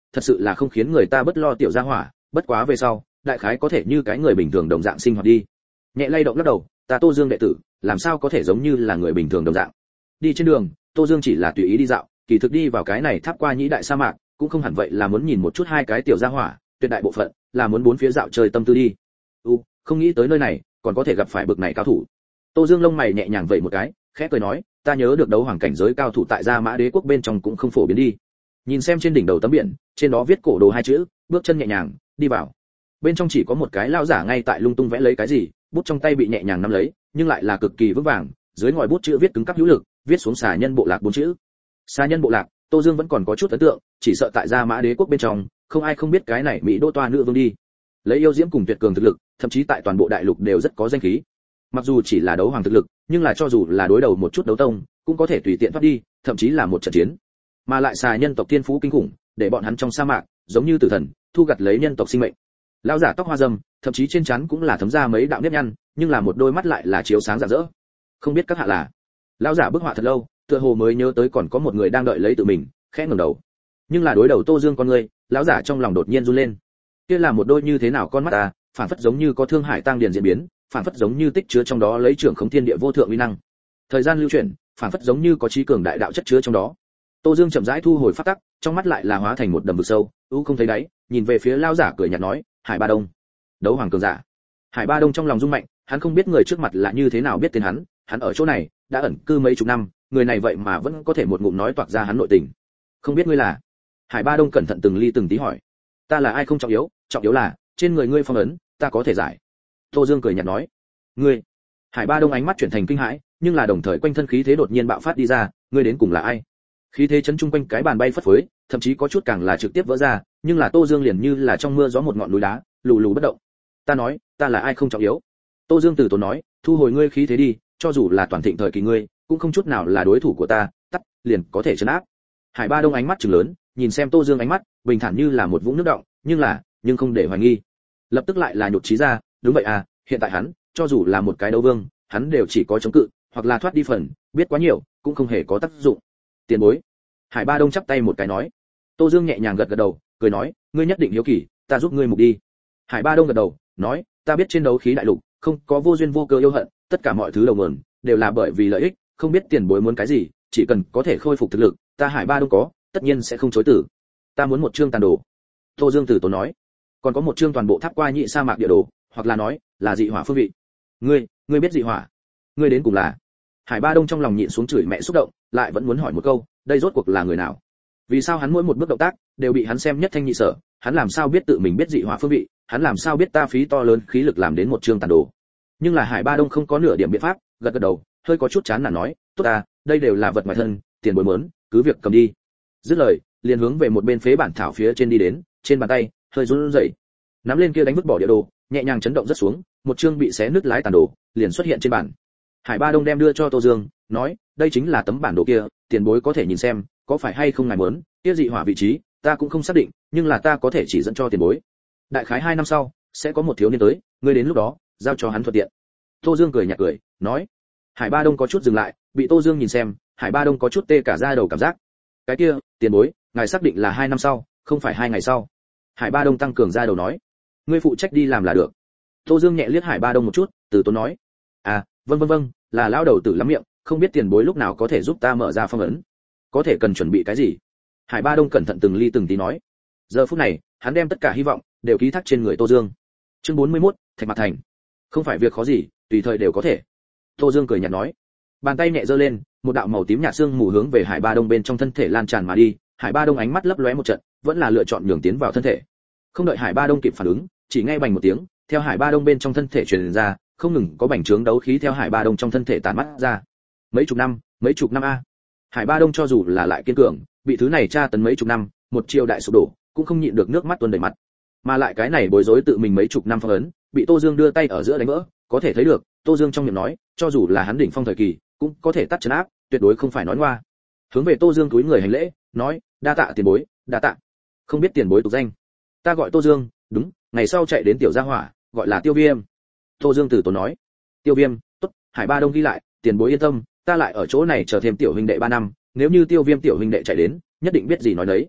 thật sự là không khiến người ta bất lo tiểu gia hỏa, bất quá về sau, đại khái có thể như cái người bình thường đồng dạng sinh hoạt đi. Nhẹ lay động lắc đầu, ta Tô Dương đệ tử, làm sao có thể giống như là người bình thường đồng dạng. Đi trên đường, Tô Dương chỉ là tùy ý đi dạo, kỳ thực đi vào cái này tháp qua nhĩ đại sa mạc, cũng không hẳn vậy là muốn nhìn một chút hai cái tiểu gia hỏa, tuyệt đại bộ phận là muốn bốn phía dạo chơi tâm tư đi. Không nghĩ tới nơi này, còn có thể gặp phải bực này cao thủ. Tô Dương lông mày nhẹ nhàng vẩy một cái, khẽ cười nói, ta nhớ được đấu hoàng cảnh giới cao thủ tại Gia Mã Đế quốc bên trong cũng không phổ biến đi. Nhìn xem trên đỉnh đầu tấm biển, trên đó viết cổ đồ hai chữ, bước chân nhẹ nhàng đi vào. Bên trong chỉ có một cái lão giả ngay tại lung tung vẽ lấy cái gì, bút trong tay bị nhẹ nhàng nắm lấy, nhưng lại là cực kỳ vững vàng, dưới ngòi bút chữ viết cứng cáp hữu lực, viết xuống xà nhân bộ lạc bốn chữ. Xà nhân bộ lạc, Tô Dương vẫn còn có chút ấn tượng, chỉ sợ tại Gia Mã Đế quốc bên trong, không ai không biết cái này Mỹ Đô toa nữ vương đi. Lấy yêu diễm cùng tuyệt cường thực lực, thậm chí tại toàn bộ đại lục đều rất có danh khí. Mặc dù chỉ là đấu hoàng thực lực, nhưng là cho dù là đối đầu một chút đấu tông, cũng có thể tùy tiện thoát đi, thậm chí là một trận chiến. Mà lại xà nhân tộc thiên phú kinh khủng, để bọn hắn trong sa mạc, giống như tử thần, thu gặt lấy nhân tộc sinh mệnh. Lão giả tóc hoa râm, thậm chí trên trán cũng là thấm ra mấy đạo nếp nhăn, nhưng là một đôi mắt lại là chiếu sáng rạng rỡ. Không biết các hạ là? Lão giả bức họa thật lâu, tựa hồ mới nhớ tới còn có một người đang đợi lấy tự mình, khẽ ngẩng đầu. Nhưng là đối đầu Tô Dương con người, lão giả trong lòng đột nhiên run lên. Kia là một đôi như thế nào con mắt à, phản phất giống như có thương hải tăng điền diễn biến, phản phất giống như tích chứa trong đó lấy trưởng khống thiên địa vô thượng uy năng. Thời gian lưu chuyển, phản phất giống như có trí cường đại đạo chất chứa trong đó. Tô Dương chậm rãi thu hồi pháp tắc, trong mắt lại là hóa thành một đầm vực sâu, không thấy đáy, nhìn về phía lão giả cười nhạt nói, Hải Ba Đông, đấu hoàng cường giả. Hải Ba Đông trong lòng rung mạnh, hắn không biết người trước mặt là như thế nào biết tên hắn ở chỗ này đã ẩn cư mấy chục năm, người này vậy mà vẫn có thể một ngụm nói toạc ra hắn nội tình. Không biết ngươi là? Hải Ba Đông cẩn thận từng ly từng tí hỏi. Ta là ai không trọng yếu là trên người ngươi phong ấn, ta có thể giải. Tô Dương cười nhạt nói. Ngươi? Hải Ba Đông ánh mắt chuyển thành kinh hãi, nhưng là đồng thời quanh thân khí thế đột nhiên bạo phát đi ra, ngươi đến cùng là ai? Khí thế chấn chung quanh cái bàn bay phất phới, thậm chí có chút càng là trực tiếp vỡ ra, nhưng là Tô Dương liền như là trong mưa gió một ngọn núi đá, lù lù bất động. Ta nói, ta là ai không trọng yếu. Tô Dương từ tốn nói, thu hồi ngươi khí thế đi, cho dù là toàn thịnh thời kỳ ngươi, cũng không chút nào là đối thủ của ta, tắt, liền có thể trấn áp. Hải Ba Đông ánh mắt trừng lớn, nhìn xem Tô Dương ánh mắt, bình thản như là một vũng nước động, nhưng không để hoài nghi. Lập tức lại là nhột chí ra, đúng vậy à, hiện tại hắn, cho dù là một cái đấu vương, hắn đều chỉ có chống cự, hoặc là thoát đi phần, biết quá nhiều, cũng không hề có tác dụng. Tiền bối. Hải Ba Đông chắp tay một cái nói. Tô Dương nhẹ nhàng gật gật đầu, cười nói, ngươi nhất định hiếu kỳ, ta giúp ngươi mục đi. Hải Ba Đông gật đầu, nói, ta biết trên đấu khí đại lục, không có vô duyên vô cớ yêu hận, tất cả mọi thứ đầu nguồn đều là bởi vì lợi ích, không biết tiền bối muốn cái gì, chỉ cần có thể khôi phục thực lực, ta Hải Ba Đông có, tất nhiên sẽ không chối từ. Ta muốn một chương tàn đồ. Tô Dương từ tốn nói, còn có một chương toàn bộ tháp qua nhị sa mạc địa đồ, hoặc là nói là dị hỏa phương vị. Ngươi biết dị hỏa? Ngươi đến cùng là? Hải Ba Đông trong lòng nhịn xuống chửi mẹ xúc động, lại vẫn muốn hỏi một câu, đây rốt cuộc là người nào? Vì sao hắn mỗi một bước động tác đều bị hắn xem nhất thanh nhị sở, hắn làm sao biết tự mình biết dị hỏa phương vị, hắn làm sao biết ta phí to lớn khí lực làm đến một chương tàn đồ? Nhưng là Hải Ba Đông không có nửa điểm biện pháp, gật gật đầu, hơi có chút chán nản nói, tốt ta, đây đều là vật ngoài thân, tiền bối muốn, cứ việc cầm đi. Dứt lời, liền hướng về một bên phế bản thảo phía trên đi đến, trên bàn tay hơi run rẩy, nắm lên kia đánh vứt bỏ địa đồ, nhẹ nhàng chấn động rất xuống, một chương bị xé nứt lái tàn đồ liền xuất hiện trên bàn. Hải Ba Đông đem đưa cho Tô Dương, nói, đây chính là tấm bản đồ kia, tiền bối có thể nhìn xem, có phải hay không ngài muốn, kia dị hỏa vị trí, ta cũng không xác định, nhưng là ta có thể chỉ dẫn cho tiền bối. Đại khái 2 năm sau, sẽ có một thiếu niên tới, ngươi đến lúc đó, giao cho hắn thuận tiện. Tô Dương cười nhạt cười, nói. Hải Ba Đông có chút dừng lại, bị Tô Dương nhìn xem, Hải Ba Đông có chút tê cả da đầu cảm giác. Cái kia, tiền bối, ngài xác định là 2 năm sau, không phải 2 ngày sau. Hải Ba Đông tăng cường da đầu nói, ngươi phụ trách đi làm là được. Tô Dương nhẹ liếc Hải Ba Đông một chút, từ tốn nói, à, vâng, là lão đầu tử lắm miệng, không biết tiền bối lúc nào có thể giúp ta mở ra phong ấn, có thể cần chuẩn bị cái gì? Hải Ba Đông cẩn thận từng ly từng tí nói. Giờ phút này, hắn đem tất cả hy vọng đều ký thác trên người Tô Dương. Chương 41, Thạch Mạc Thành. Không phải việc khó gì, tùy thời đều có thể. Tô Dương cười nhạt nói. Bàn tay nhẹ giơ lên, một đạo màu tím nhạt xương mù hướng về Hải Ba Đông bên trong thân thể lan tràn mà đi. Hải Ba Đông ánh mắt lấp lóe một trận, vẫn là lựa chọn nhường tiến vào thân thể. Không đợi Hải Ba Đông kịp phản ứng, chỉ nghe bành một tiếng, theo Hải Ba Đông bên trong thân thể truyền ra, không ngừng có bành trướng đấu khí theo Hải Ba Đông trong thân thể tản mắt ra. Mấy chục năm a. Hải Ba Đông cho dù là lại kiên cường, bị thứ này tra tấn mấy chục năm, một chiêu đại sụp đổ, cũng không nhịn được nước mắt tuôn đầy mặt. Mà lại cái này bối rối tự mình mấy chục năm phong ấn, bị Tô Dương đưa tay ở giữa đánh vỡ, có thể thấy được, Tô Dương trong miệng nói, cho dù là hắn đỉnh phong thời kỳ, cũng có thể tắt trấn áp, tuyệt đối không phải nói ngoa. Hướng về Tô Dương cúi người hành lễ, nói, đa tạ tiền bối, đa tạ. Không biết tiền bối tục danh? Ta gọi Tô Dương, đúng, ngày sau chạy đến tiểu gia hỏa, gọi là Tiêu Viêm. Tô Dương từ tốn nói. Tiêu Viêm, tốt, Hải Ba Đông ghi lại, tiền bối yên tâm, ta lại ở chỗ này chờ thêm tiểu huynh đệ 3 năm, nếu như Tiêu Viêm tiểu huynh đệ chạy đến, nhất định biết gì nói đấy.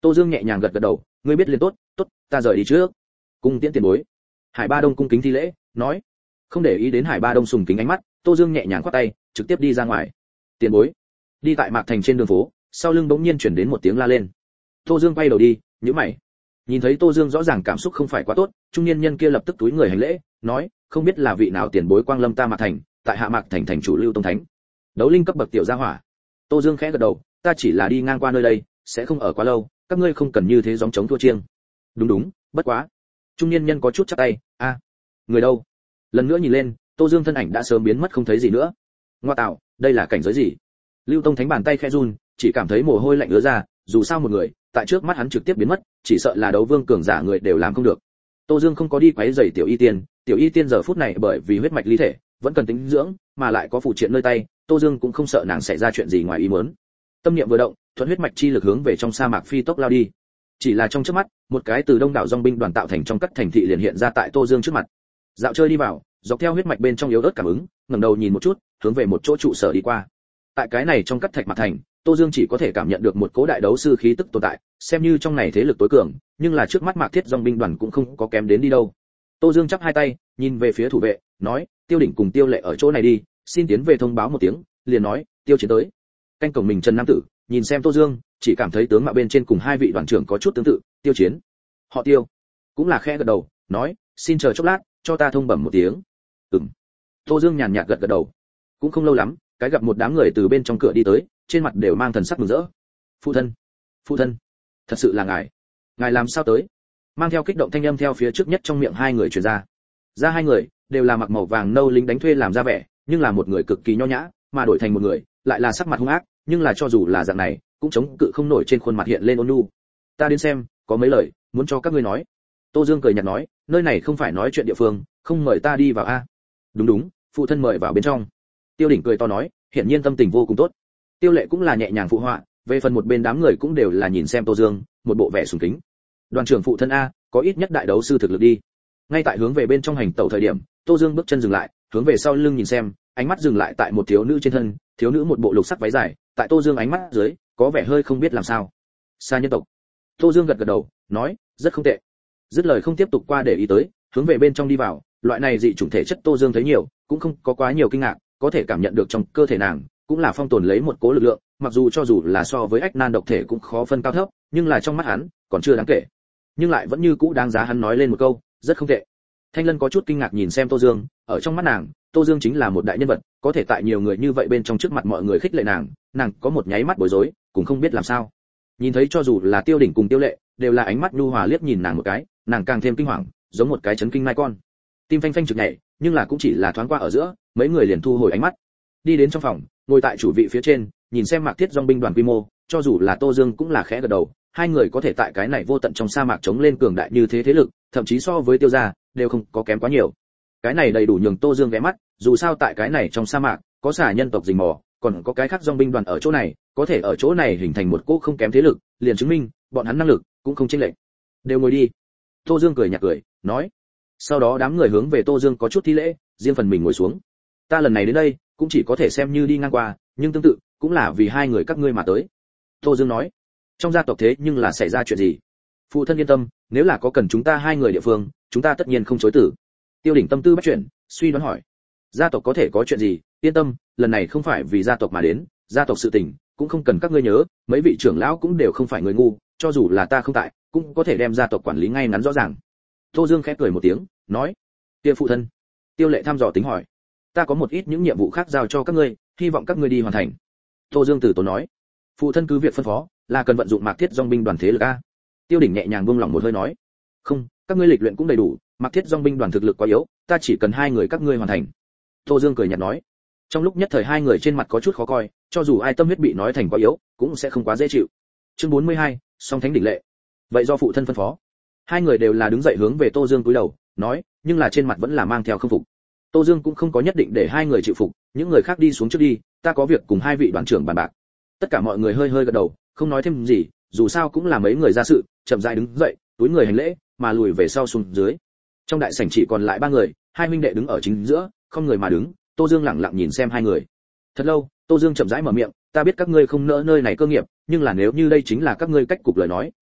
Tô Dương nhẹ nhàng gật gật đầu, ngươi biết liền tốt, tốt, ta rời đi trước. Cung tiễn tiền bối. Hải Ba Đông cung kính thi lễ, nói. Không để ý đến Hải Ba Đông sùng kính ánh mắt, Tô Dương nhẹ nhàng khoát tay, trực tiếp đi ra ngoài. Tiền bối. Đi tại Mạc Thành trên đường phố, sau lưng bỗng nhiên chuyển đến một tiếng la lên. Tô Dương quay đầu đi, nhíu mày. Nhìn thấy Tô Dương rõ ràng cảm xúc không phải quá tốt, trung niên nhân kia lập tức túi người hành lễ, nói, không biết là vị nào tiền bối quang lâm ta Mạc Thành, tại hạ Mạc Thành thành chủ Lưu Tông Thánh. Đấu linh cấp bậc tiểu gia hỏa. Tô Dương khẽ gật đầu, ta chỉ là đi ngang qua nơi đây, sẽ không ở quá lâu, các ngươi không cần như thế gióng trống thua chiêng. Đúng đúng, bất quá. Trung niên nhân có chút chắp tay, a, người đâu? Lần nữa nhìn lên, Tô Dương thân ảnh đã sớm biến mất không thấy gì nữa. Ngoa tạo, đây là cảnh giới gì? Lưu Tông Thánh bàn tay khẽ run, chỉ cảm thấy mồ hôi lạnh ứa ra, dù sao một người, tại trước mắt hắn trực tiếp biến mất, chỉ sợ là đấu vương cường giả người đều làm không được. Tô Dương không có đi quấy rầy tiểu y tiên giờ phút này bởi vì huyết mạch ly thể, vẫn cần tĩnh dưỡng, mà lại có phụ triện nơi tay, Tô Dương cũng không sợ nàng xảy ra chuyện gì ngoài ý muốn. Tâm niệm vừa động, thuận huyết mạch chi lực hướng về trong sa mạc phi tốc lao đi. Chỉ là trong chớp mắt, một cái từ đông đảo dòng binh đoàn tạo thành trong cắt thành thị liền hiện ra tại Tô Dương trước mặt. Dạo chơi đi vào, dọc theo huyết mạch bên trong yếu ớt cảm ứng, ngẩng đầu nhìn một chút, hướng về một chỗ trụ sở đi qua. Tại cái này trong cắt thạch mặt thành, Tô Dương chỉ có thể cảm nhận được một cố đại đấu sư khí tức tồn tại, xem như trong này thế lực tối cường, nhưng là trước mắt Mạc Thiết dòng binh đoàn cũng không có kém đến đi đâu. Tô Dương chắp hai tay, nhìn về phía thủ vệ, nói, Tiêu Đỉnh cùng Tiêu Lệ ở chỗ này đi, xin tiến về thông báo một tiếng, liền nói, Tiêu Chiến tới. Canh cổng mình Trần Nam Tử, nhìn xem Tô Dương, chỉ cảm thấy tướng mạo bên trên cùng hai vị đoàn trưởng có chút tương tự, Tiêu Chiến. Họ Tiêu, cũng là khẽ gật đầu, nói, xin chờ chốc lát, cho ta thông bẩm một tiếng. Ừm. Tô Dương nhàn nhạt gật gật đầu. Cũng không lâu lắm, cái gặp một đám người từ bên trong cửa đi tới, trên mặt đều mang thần sắc mừng rỡ. Phụ thân, thật sự là ngài làm sao tới? Mang theo kích động thanh âm theo phía trước nhất trong miệng hai người truyền ra. Ra hai người đều là mặc màu vàng nâu lính đánh thuê làm ra vẻ, nhưng là một người cực kỳ nho nhã, mà đổi thành một người lại là sắc mặt hung ác, nhưng là cho dù là dạng này, cũng chống cự không nổi trên khuôn mặt hiện lên ôn nhu. Ta đến xem, có mấy lời muốn cho các ngươi nói. Tô Dương cười nhạt nói, nơi này không phải nói chuyện địa phương, không mời ta đi vào a. Đúng, phụ thân mời vào bên trong. Tiêu Đỉnh cười to nói, hiển nhiên tâm tình vô cùng tốt. Tiêu Lệ cũng là nhẹ nhàng phụ họa, về phần một bên đám người cũng đều là nhìn xem Tô Dương, một bộ vẻ sùng kính. Đoàn trưởng phụ thân a, có ít nhất đại đấu sư thực lực đi. Ngay tại hướng về bên trong hành tẩu thời điểm, Tô Dương bước chân dừng lại, hướng về sau lưng nhìn xem, ánh mắt dừng lại tại một thiếu nữ trên thân, thiếu nữ một bộ lục sắc váy dài, tại Tô Dương ánh mắt dưới, có vẻ hơi không biết làm sao. Xa nhân tộc. Tô Dương gật gật đầu, nói, rất không tệ. Dứt lời không tiếp tục qua để ý tới, hướng về bên trong đi vào, loại này dị chủng thể chất Tô Dương thấy nhiều, cũng không có quá nhiều kinh ngạc, có thể cảm nhận được trong cơ thể nàng cũng là phong tồn lấy một cố lực lượng, mặc dù cho dù là so với ách nan độc thể cũng khó phân cao thấp, nhưng là trong mắt hắn còn chưa đáng kể, nhưng lại vẫn như cũ đáng giá hắn nói lên một câu, rất không tệ. Thanh Lân có chút kinh ngạc nhìn xem Tô Dương, ở trong mắt nàng, Tô Dương chính là một đại nhân vật, có thể tại nhiều người như vậy bên trong trước mặt mọi người khích lệ nàng có một nháy mắt bối rối, cũng không biết làm sao. Nhìn thấy cho dù là Tiêu Đỉnh cùng Tiêu Lệ, đều là ánh mắt nhu hòa liếc nhìn nàng một cái, nàng càng thêm kinh hoàng, giống một cái chấn kinh mai con. Tim phanh phanh trực nhảy, nhưng là cũng chỉ là thoáng qua ở giữa, mấy người liền thu hồi ánh mắt. Đi đến trong phòng, ngồi tại chủ vị phía trên, nhìn xem Mạc Thiết dòng binh đoàn quy mô, cho dù là Tô Dương cũng là khẽ gật đầu, hai người có thể tại cái này vô tận trong sa mạc chống lên cường đại như thế thế lực, thậm chí so với Tiêu gia đều không có kém quá nhiều. Cái này đầy đủ nhường Tô Dương ghé mắt, dù sao tại cái này trong sa mạc, có xà nhân tộc rình mò, còn có cái khác dòng binh đoàn ở chỗ này, có thể ở chỗ này hình thành một cỗ không kém thế lực, liền chứng minh bọn hắn năng lực cũng không chênh lệch. Đều ngồi đi. Tô Dương cười nhạt cười, nói. Sau đó đám người hướng về Tô Dương có chút thi lễ, riêng phần mình ngồi xuống. Ta lần này đến đây, cũng chỉ có thể xem như đi ngang qua, nhưng tương tự cũng là vì hai người các ngươi mà tới. Tô Dương nói. Trong gia tộc thế nhưng là xảy ra chuyện gì? Phụ thân yên tâm, nếu là có cần chúng ta hai người địa phương, chúng ta tất nhiên không chối từ. Tiêu Đỉnh tâm tư bắt chuyển, suy đoán hỏi. Gia tộc có thể có chuyện gì? Yên tâm, lần này không phải vì gia tộc mà đến, gia tộc sự tình cũng không cần các ngươi nhớ, mấy vị trưởng lão cũng đều không phải người ngu, cho dù là ta không tại, cũng có thể đem gia tộc quản lý ngay ngắn rõ ràng. Tô Dương khẽ cười một tiếng, nói. Kia phụ thân. Tiêu Lệ thăm dò tính hỏi. Ta có một ít những nhiệm vụ khác giao cho các ngươi, hy vọng các ngươi đi hoàn thành. Tô Dương từ tốn nói. Phụ thân cứ việc phân phó, là cần vận dụng Mạc Thiết dòng binh đoàn thế lực a. Tiêu Đỉnh nhẹ nhàng buông lỏng một hơi nói. Không, các ngươi lịch luyện cũng đầy đủ, Mạc Thiết dòng binh đoàn thực lực quá yếu, ta chỉ cần hai người các ngươi hoàn thành. Tô Dương cười nhạt nói. Trong lúc nhất thời hai người trên mặt có chút khó coi, cho dù ai tâm huyết bị nói thành quá yếu, cũng sẽ không quá dễ chịu. Chương 42, song thánh đỉnh lệ. Vậy do phụ thân phân phó. Hai người đều là đứng dậy hướng về Tô Dương cúi đầu, nói, nhưng là trên mặt vẫn là mang theo không phục. Tô Dương cũng không có nhất định để hai người chịu phục, những người khác đi xuống trước đi, ta có việc cùng hai vị đoàn trưởng bàn bạc. Tất cả mọi người hơi hơi gật đầu, không nói thêm gì, dù sao cũng là mấy người ra sự, chậm rãi đứng dậy, túi người hành lễ, mà lùi về sau xuống dưới. Trong đại sảnh chỉ còn lại ba người, hai huynh đệ đứng ở chính giữa, không người mà đứng, Tô Dương lặng lặng nhìn xem hai người. Thật lâu, Tô Dương chậm rãi mở miệng, ta biết các ngươi không nỡ nơi này cơ nghiệp, nhưng là nếu như đây chính là các ngươi cách cục lời nói,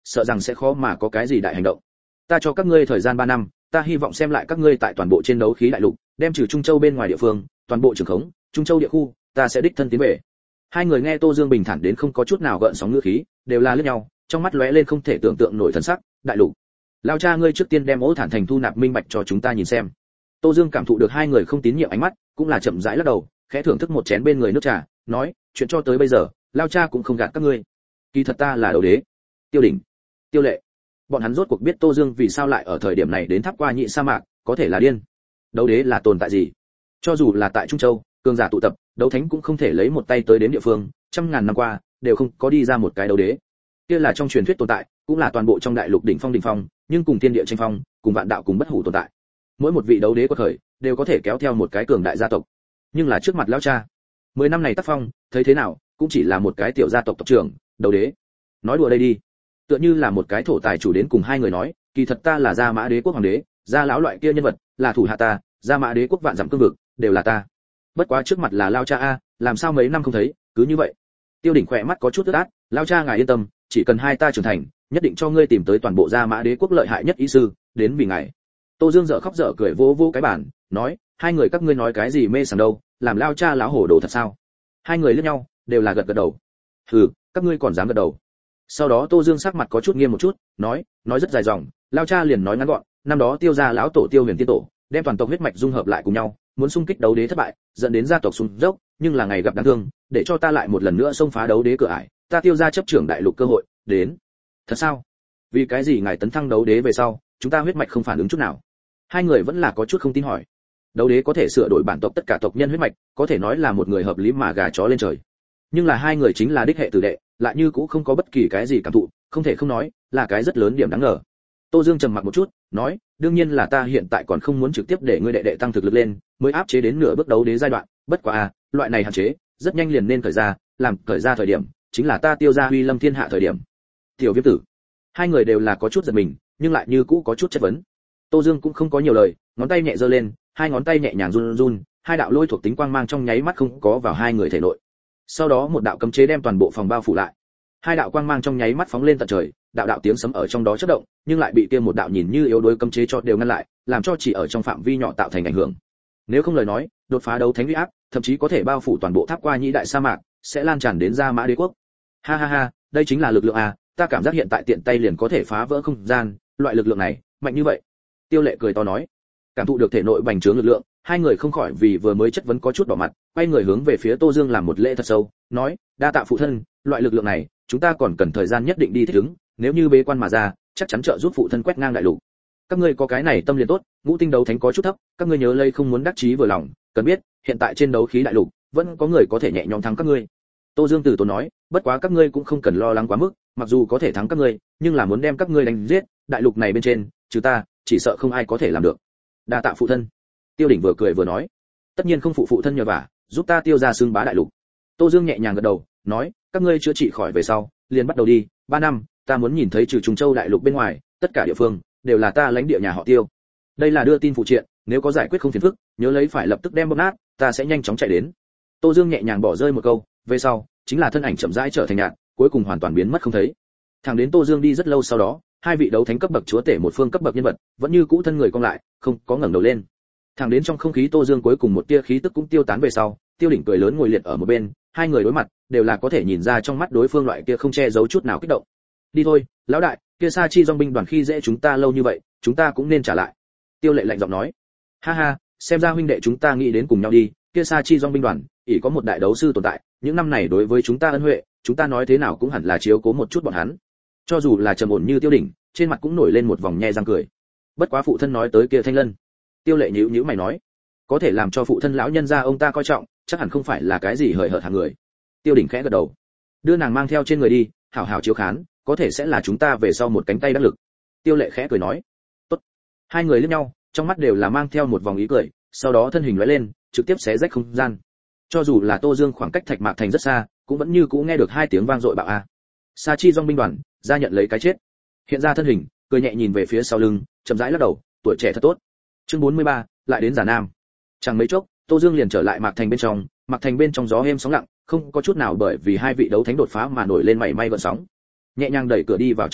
sợ rằng sẽ khó mà có cái gì đại hành động. Ta cho các ngươi thời gian 3 năm, ta hy vọng xem lại các ngươi tại toàn bộ trên đấu khí đại lục, đem trừ Trung Châu bên ngoài địa phương, toàn bộ trường khống, Trung Châu địa khu, ta sẽ đích thân tiến về. Hai người nghe Tô Dương bình thản đến không có chút nào gợn sóng ngữ khí, đều là liếc nhau, trong mắt lóe lên không thể tưởng tượng nổi thần sắc. Đại lục, lao cha ngươi trước tiên đem Ố Thản Thành thu nạp minh bạch cho chúng ta nhìn xem. Tô Dương cảm thụ được hai người không tín nhiệm ánh mắt, cũng là chậm rãi lắc đầu, khẽ thưởng thức một chén bên người nước trà, nói, chuyện cho tới bây giờ, lao cha cũng không gạt các ngươi. Kỳ thật ta là đấu đế. Tiêu Đỉnh, Tiêu Lệ, bọn hắn rốt cuộc biết Tô Dương vì sao lại ở thời điểm này đến tháp qua nhị sa mạc, có thể là điên. Đấu đế là tồn tại gì? Cho dù là tại Trung Châu, cường giả tụ tập, đấu thánh cũng không thể lấy một tay tới đến địa phương, trăm ngàn năm qua đều không có đi ra một cái đấu đế. Kia là trong truyền thuyết tồn tại, cũng là toàn bộ trong đại lục đỉnh phong, nhưng cùng thiên địa tranh phong, cùng vạn đạo cùng bất hủ tồn tại. Mỗi một vị đấu đế có khởi, đều có thể kéo theo một cái cường đại gia tộc. Nhưng là trước mặt lão cha, 10 năm này tác phong, thấy thế nào, cũng chỉ là một cái tiểu gia tộc tộc trưởng, đấu đế. Nói đùa đây đi. Tựa như là một cái thổ tài chủ đến cùng hai người nói, kỳ thật ta là Gia Mã Đế quốc hoàng đế, Gia lão loại kia nhân vật, là thủ hạ ta, Gia Mã Đế quốc vạn dặm cương vực, đều là ta. Bất quá trước mặt là lao cha a, làm sao mấy năm không thấy, cứ như vậy. Tiêu Đỉnh khỏe mắt có chút ướt át, lao cha ngài yên tâm, chỉ cần hai ta trưởng thành, nhất định cho ngươi tìm tới toàn bộ Gia Mã Đế quốc lợi hại nhất ý sư, đến vì ngài. Tô Dương dở khóc dở cười vỗ vỗ cái bàn, nói, hai người các ngươi nói cái gì mê sảng đâu, làm lao cha lão hổ đồ thật sao? Hai người liếc nhau, đều là gật gật đầu. Hừ, các ngươi còn dám gật đầu? Sau đó Tô Dương sắc mặt có chút nghiêm một chút, nói rất dài dòng, lao cha liền nói ngắn gọn, năm đó Tiêu gia lão tổ Tiêu Huyền Tiên tổ, đem toàn tộc huyết mạch dung hợp lại cùng nhau, muốn xung kích đấu đế thất bại, dẫn đến gia tộc sụp dốc, nhưng là ngày gặp đáng thương, để cho ta lại một lần nữa xông phá đấu đế cửa ải, ta Tiêu gia chấp trưởng đại lục cơ hội, đến. Thật sao? Vì cái gì ngài tấn thăng đấu đế về sau, chúng ta huyết mạch không phản ứng chút nào? Hai người vẫn là có chút không tin hỏi. Đấu đế có thể sửa đổi bản tộc tất cả tộc nhân huyết mạch, có thể nói là một người hợp lý mà gà chó lên trời. Nhưng là hai người chính là đích hệ tử đệ, lại như cũng không có bất kỳ cái gì cảm thụ, không thể không nói, là cái rất lớn điểm đáng ngờ. Tô Dương trầm mặc một chút, nói, đương nhiên là ta hiện tại còn không muốn trực tiếp để ngươi đệ đệ tăng thực lực lên, mới áp chế đến nửa bước đấu đế giai đoạn, bất quá loại này hạn chế, rất nhanh liền nên khởi ra, làm khởi ra thời điểm, chính là ta Tiêu gia uy lâm thiên hạ thời điểm. Tiểu Viêm tử. Hai người đều là có chút giật mình, nhưng lại như cũ có chút chất vấn. Tô Dương cũng không có nhiều lời, ngón tay nhẹ giơ lên, hai ngón tay nhẹ nhàng run run, hai đạo lôi thuộc tính quang mang trong nháy mắt không có vào hai người thể nội. Sau đó một đạo cấm chế đem toàn bộ phòng bao phủ lại. Hai đạo quang mang trong nháy mắt phóng lên tận trời, đạo tiếng sấm ở trong đó chớp động, nhưng lại bị kia một đạo nhìn như yếu đuối cấm chế cho đều ngăn lại, làm cho chỉ ở trong phạm vi nhỏ tạo thành ảnh hưởng. Nếu không lời nói, đột phá đấu thánh uy áp, thậm chí có thể bao phủ toàn bộ tháp qua nhĩ đại sa mạc, sẽ lan tràn đến Gia Mã Đế quốc. Ha ha ha, đây chính là lực lượng à, ta cảm giác hiện tại tiện tay liền có thể phá vỡ không gian, loại lực lượng này, mạnh như vậy. Tiêu Lệ cười to nói. Cảm thụ được thể nội bành trướng lực lượng, hai người không khỏi vì vừa mới chất vấn có chút đỏ mặt, quay người hướng về phía Tô Dương làm một lễ thật sâu, nói, đa tạ phụ thân, loại lực lượng này, chúng ta còn cần thời gian nhất định đi thích ứng, nếu như bế quan mà ra, chắc chắn trợ giúp phụ thân quét ngang đại lục. Các ngươi có cái này tâm liền tốt, ngũ tinh đấu thánh có chút thấp, các ngươi nhớ lấy không muốn đắc chí vừa lòng, cần biết, hiện tại trên đấu khí đại lục, vẫn có người có thể nhẹ nhõm thắng các ngươi. Tô Dương từ tốn nói, bất quá các ngươi cũng không cần lo lắng quá mức, mặc dù có thể thắng các ngươi, nhưng là muốn đem các ngươi đánh giết, đại lục này bên trên, trừ ta, chỉ sợ không ai có thể làm được. Đa tạ phụ thân. Tiêu Đỉnh vừa cười vừa nói, tất nhiên không phụ phụ thân nhờ vả, giúp ta Tiêu gia xưng bá đại lục. Tô Dương nhẹ nhàng gật đầu, nói, các ngươi chữa trị khỏi về sau, liền bắt đầu đi, 3 năm, ta muốn nhìn thấy trừ Trung Châu đại lục bên ngoài, tất cả địa phương đều là ta lãnh địa nhà họ Tiêu. Đây là đưa tin phụ triện, nếu có giải quyết không phiền phức, nhớ lấy phải lập tức đem bóp nát, ta sẽ nhanh chóng chạy đến. Tô Dương nhẹ nhàng bỏ rơi một câu, về sau, chính là thân ảnh chậm rãi trở thành nhạt, cuối cùng hoàn toàn biến mất không thấy. Thẳng đến Tô Dương đi rất lâu sau đó, hai vị đấu thánh cấp bậc chúa tể một phương cấp bậc nhân vật, vẫn như cũ thân người cong lại, không có ngẩng đầu lên. Thẳng đến trong không khí Tô Dương cuối cùng một tia khí tức cũng tiêu tán về sau, Tiêu Đỉnh cười lớn ngồi liệt ở một bên, hai người đối mặt, đều là có thể nhìn ra trong mắt đối phương loại kia không che giấu chút nào kích động. Đi thôi, lão đại, kia Sa Chi Dòng binh đoàn khi dễ chúng ta lâu như vậy, chúng ta cũng nên trả lại. Tiêu Lệ lạnh giọng nói. Ha ha, xem ra huynh đệ chúng ta nghĩ đến cùng nhau đi, kia Sa Chi Dòng binh đoàn, ỷ có một đại đấu sư tồn tại, những năm này đối với chúng ta ân huệ, chúng ta nói thế nào cũng hẳn là chiếu cố một chút bọn hắn. Cho dù là trầm ổn như Tiêu Đỉnh, trên mặt cũng nổi lên một vòng nhe răng cười. Bất quá phụ thân nói tới kia Thanh Lân. Tiêu Lệ nhíu nhíu mày nói, có thể làm cho phụ thân lão nhân gia ông ta coi trọng, chắc hẳn không phải là cái gì hời hợt hàng người. Tiêu Đỉnh khẽ gật đầu, đưa nàng mang theo trên người đi, hảo hảo chiếu khán, có thể sẽ là chúng ta về sau một cánh tay đắc lực. Tiêu Lệ khẽ cười nói, tốt. Hai người liếc nhau, trong mắt đều là mang theo một vòng ý cười, sau đó thân hình lóe lên, trực tiếp xé rách không gian. Cho dù là Tô Dương khoảng cách Thạch Mạc Thành rất xa, cũng vẫn như cũ nghe được hai tiếng vang dội bạo a. Sa Chi Dòng binh đoàn ra nhận lấy cái chết. Hiện ra thân hình, cười nhẹ nhìn về phía sau lưng, chậm rãi lắc đầu, tuổi trẻ thật tốt. Chương 43, lại đến Già Nam. Chẳng mấy chốc, Tô Dương liền trở lại Mạc Thành bên trong, Mạc Thành bên trong gió êm sóng lặng, không có chút nào bởi vì hai vị đấu thánh đột phá mà nổi lên mảy may gợn sóng. Nhẹ nhàng đẩy cửa đi vào trong phòng,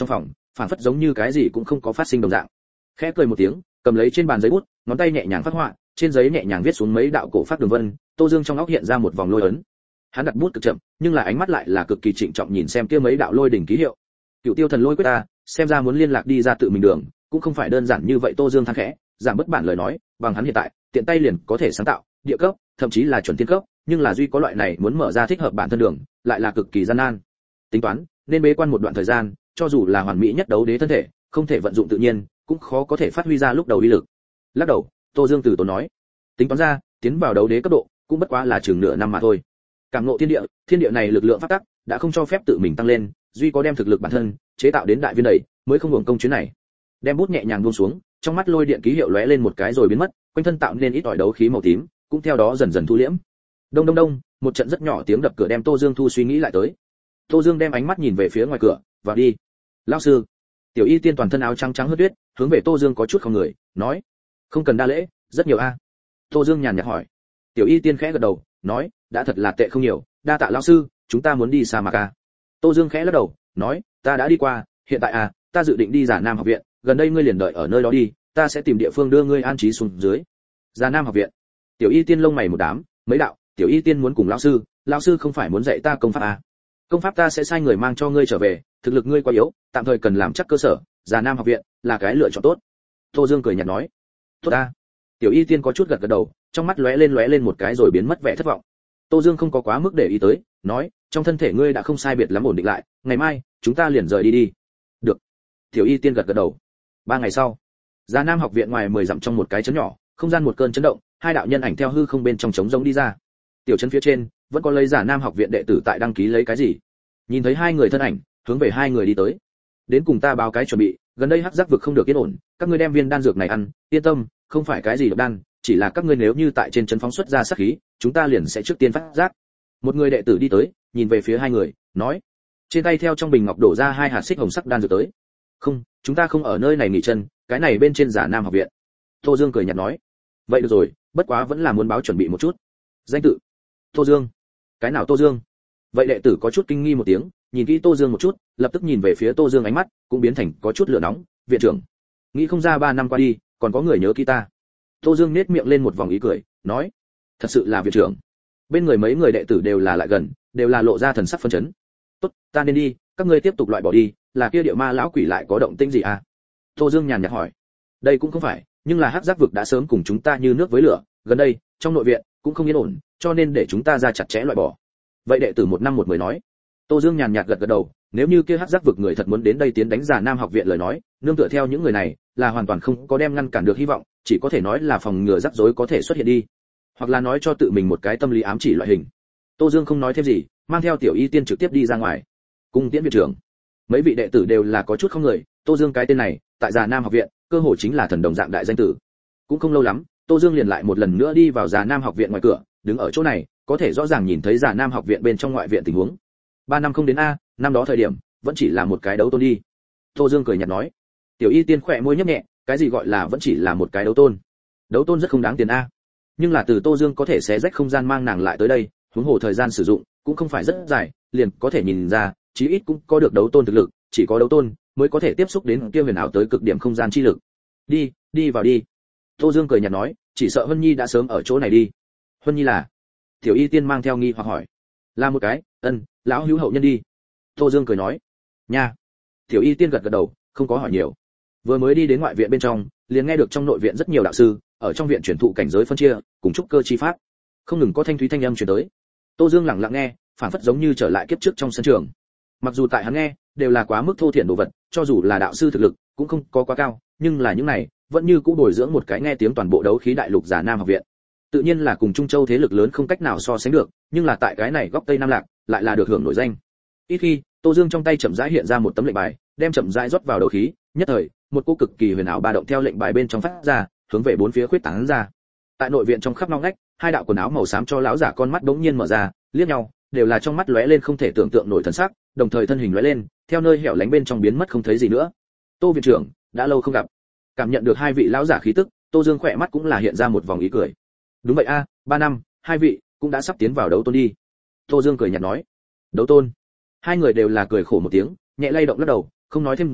phản phất giống như cái gì cũng không có phát sinh đồng dạng. Khẽ cười một tiếng, cầm lấy trên bàn giấy bút, ngón tay nhẹ nhàng phác họa, trên giấy nhẹ nhàng viết xuống mấy đạo cổ phác đường vân. Tô Dương trong óc hiện ra một vòng lôi ấn. Hắn đặt bút cực chậm, nhưng là ánh mắt lại là cực kỳ trịnh trọng nhìn xem kia mấy đạo lôi đỉnh ký hiệu. Cựu Tiêu Thần Lôi quyết ta, xem ra muốn liên lạc đi ra tự mình đường, cũng không phải đơn giản như vậy. Tô Dương than khẽ, giảm bớt bản lời nói, bằng hắn hiện tại, tiện tay liền có thể sáng tạo địa cấp, thậm chí là chuẩn tiên cấp, nhưng là duy có loại này muốn mở ra thích hợp bản thân đường, lại là cực kỳ gian nan. Tính toán, nên bế quan một đoạn thời gian, cho dù là hoàn mỹ nhất đấu đế thân thể, không thể vận dụng tự nhiên, cũng khó có thể phát huy ra lúc đầu uy lực. Lắc đầu, Tô Dương từ tốn nói, tính toán ra, tiến vào đấu đế cấp độ, cũng bất quá là chừng nửa năm mà thôi. Cảm ngộ thiên địa này lực lượng phát tắc, đã không cho phép tự mình tăng lên, duy có đem thực lực bản thân chế tạo đến đại viên đầy, mới không hưởng công chuyến này. Đem bút nhẹ nhàng buông xuống, trong mắt lôi điện ký hiệu lóe lên một cái rồi biến mất, quanh thân tạo nên ít ỏi đấu khí màu tím, cũng theo đó dần dần thu liễm. Đông đông đông, một trận rất nhỏ tiếng đập cửa đem Tô Dương thu suy nghĩ lại tới. Tô Dương đem ánh mắt nhìn về phía ngoài cửa, vào đi. Lão sư. Tiểu Y Tiên toàn thân áo trắng trắng hớt tuyết, hướng về Tô Dương có chút không người, nói, không cần đa lễ, rất nhiều a. Tô Dương nhàn nhạt hỏi. Tiểu Y Tiên khẽ gật đầu, nói, đã thật là tệ không nhiều, đa tạ lão sư, chúng ta muốn đi sa mạc a. Tô Dương khẽ lắc đầu, nói, ta đã đi qua, hiện tại ta dự định đi Già Nam học viện, gần đây ngươi liền đợi ở nơi đó đi, ta sẽ tìm địa phương đưa ngươi an trí xuống dưới. Già Nam học viện. Tiểu Y Tiên lông mày một đám, mấy đạo, Tiểu Y Tiên muốn cùng lão sư không phải muốn dạy ta công pháp à? Công pháp ta sẽ sai người mang cho ngươi trở về, thực lực ngươi quá yếu, tạm thời cần làm chắc cơ sở, Già Nam học viện là cái lựa chọn tốt. Tô Dương cười nhạt nói, tốt a. Tiểu Y Tiên có chút gật gật đầu, trong mắt lóe lên một cái rồi biến mất vẻ thất vọng. Tô Dương không có quá mức để ý tới, nói, trong thân thể ngươi đã không sai biệt lắm ổn định lại, ngày mai chúng ta liền rời đi đi. Được. Tiểu Y Tiên gật gật đầu. 3 ngày sau, Già Nam học viện ngoài 10 dặm trong một cái trấn nhỏ, không gian một cơn chấn động, hai đạo nhân ảnh theo hư không bên trong trống rỗng đi ra. Tiểu trấn phía trên, vẫn có lấy Già Nam học viện đệ tử tại đăng ký lấy cái gì. Nhìn thấy hai người thân ảnh, hướng về hai người đi tới. Đến cùng ta báo cái chuẩn bị, gần đây hắc giác vực không được yên ổn, các ngươi đem viên đan dược này ăn, yên tâm, không phải cái gì độc đan, chỉ là các ngươi nếu như tại trên trấn phóng xuất ra sát khí, chúng ta liền sẽ trước tiên phát giác. Một người đệ tử đi tới, nhìn về phía hai người, nói, trên tay theo trong bình ngọc đổ ra 2 hạt xích hồng sắc đan dược tới. Không, chúng ta không ở nơi này nghỉ chân, cái này bên trên Già Nam học viện. Tô Dương cười nhạt nói, vậy được rồi, bất quá vẫn là muốn báo chuẩn bị một chút. Danh tự? Tô Dương. Cái nào Tô Dương? Vậy đệ tử có chút kinh nghi một tiếng, nhìn kỹ Tô Dương một chút, lập tức nhìn về phía Tô Dương, ánh mắt cũng biến thành có chút lửa nóng. Viện trưởng. Nghĩ không ra 3 năm qua đi, còn có người nhớ kỹ ta. Tô Dương nhếch miệng lên một vòng ý cười, nói, thật sự là viện trưởng. Bên người mấy người đệ tử đều là lại gần, đều là lộ ra thần sắc phấn chấn. Tốt, ta nên đi, các ngươi tiếp tục loại bỏ đi, là kia địa ma lão quỷ lại có động tĩnh gì à? Tô Dương nhàn nhạt hỏi. Đây cũng không phải, nhưng là hắc giác vực đã sớm cùng chúng ta như nước với lửa, gần đây trong nội viện cũng không yên ổn, cho nên để chúng ta ra chặt chẽ loại bỏ. Vậy đệ tử 1 năm 1 mười nói. Tô Dương nhàn nhạt gật gật đầu, nếu như kia hắc giác vực người thật muốn đến đây tiến đánh Già Nam học viện lời nói, nương tựa theo những người này, là hoàn toàn không có đem ngăn cản được hy vọng, chỉ có thể nói là phòng ngừa rắc rối có thể xuất hiện đi, hoặc là nói cho tự mình một cái tâm lý ám chỉ loại hình. Tô Dương không nói thêm gì, mang theo Tiểu Y Tiên trực tiếp đi ra ngoài. Cung tiễn viện trưởng. Mấy vị đệ tử đều là có chút không người, Tô Dương cái tên này, tại Già Nam học viện, cơ hội chính là thần đồng dạng đại danh tử. Cũng không lâu lắm, Tô Dương liền lại một lần nữa đi vào Già Nam học viện ngoài cửa, đứng ở chỗ này, có thể rõ ràng nhìn thấy Già Nam học viện bên trong ngoại viện tình huống. 3 năm không đến a, năm đó thời điểm, vẫn chỉ là một cái đấu tôn đi. Tô Dương cười nhạt nói. Tiểu Y Tiên khỏe môi nhếch nhẹ, cái gì gọi là vẫn chỉ là một cái đấu tôn? Đấu tôn rất không đáng tiền a. Nhưng là từ Tô Dương có thể xé rách không gian mang nàng lại tới đây, huống hồ thời gian sử dụng cũng không phải rất dài, liền có thể nhìn ra, chí ít cũng có được đấu tôn thực lực, chỉ có đấu tôn mới có thể tiếp xúc đến kia huyền ảo tới cực điểm không gian chi lực. Đi, đi vào đi. Tô Dương cười nhạt nói, chỉ sợ Huân Nhi đã sớm ở chỗ này đi. Huân Nhi là? Tiểu Y Tiên mang theo nghi hoặc hỏi. Là một cái, lão hữu hậu nhân đi. Tô Dương cười nói. Nha. Tiểu Y Tiên gật gật đầu, không có hỏi nhiều. Vừa mới đi đến ngoại viện bên trong, liền nghe được trong nội viện rất nhiều đạo sư ở trong viện truyền thụ cảnh giới phân chia, cùng trúc cơ chi pháp. Không ngừng có thanh thúy thanh âm truyền tới. Tô Dương lặng lặng nghe, phản phất giống như trở lại kiếp trước trong sân trường. Mặc dù tại hắn nghe đều là quá mức thô thiển đồ vật, cho dù là đạo sư thực lực cũng không có quá cao, nhưng là những này vẫn như cũ bồi dưỡng một cái nghe tiếng toàn bộ đấu khí đại lục Già Nam học viện. Tự nhiên là cùng Trung Châu thế lực lớn không cách nào so sánh được, nhưng là tại cái này góc Tây Nam Lạc lại là được hưởng nổi danh. Ít khi, Tô Dương trong tay chậm rãi hiện ra một tấm lệnh bài, đem chậm rãi rót vào đấu khí, nhất thời, một cỗ cực kỳ huyền ảo ba động theo lệnh bài bên trong phát ra, hướng về 4 phía khuyết tán ra. Tại nội viện trong khắp ngóc ngách, 2 đạo quần áo màu xám cho lão giả con mắt đống nhiên mở ra, liếc nhau, đều là trong mắt lóe lên không thể tưởng tượng nổi thần sắc, đồng thời thân hình lóe lên, theo nơi hẻo lánh bên trong biến mất không thấy gì nữa. Tô viện trưởng, đã lâu không gặp. Cảm nhận được 2 vị lão giả khí tức, Tô Dương khỏe mắt cũng là hiện ra một vòng ý cười. Đúng vậy a, 3 năm, 2 vị cũng đã sắp tiến vào đấu tôn đi. Tô Dương cười nhạt nói. Đấu tôn? 2 người đều là cười khổ một tiếng, nhẹ lay động lắc đầu, không nói thêm gì,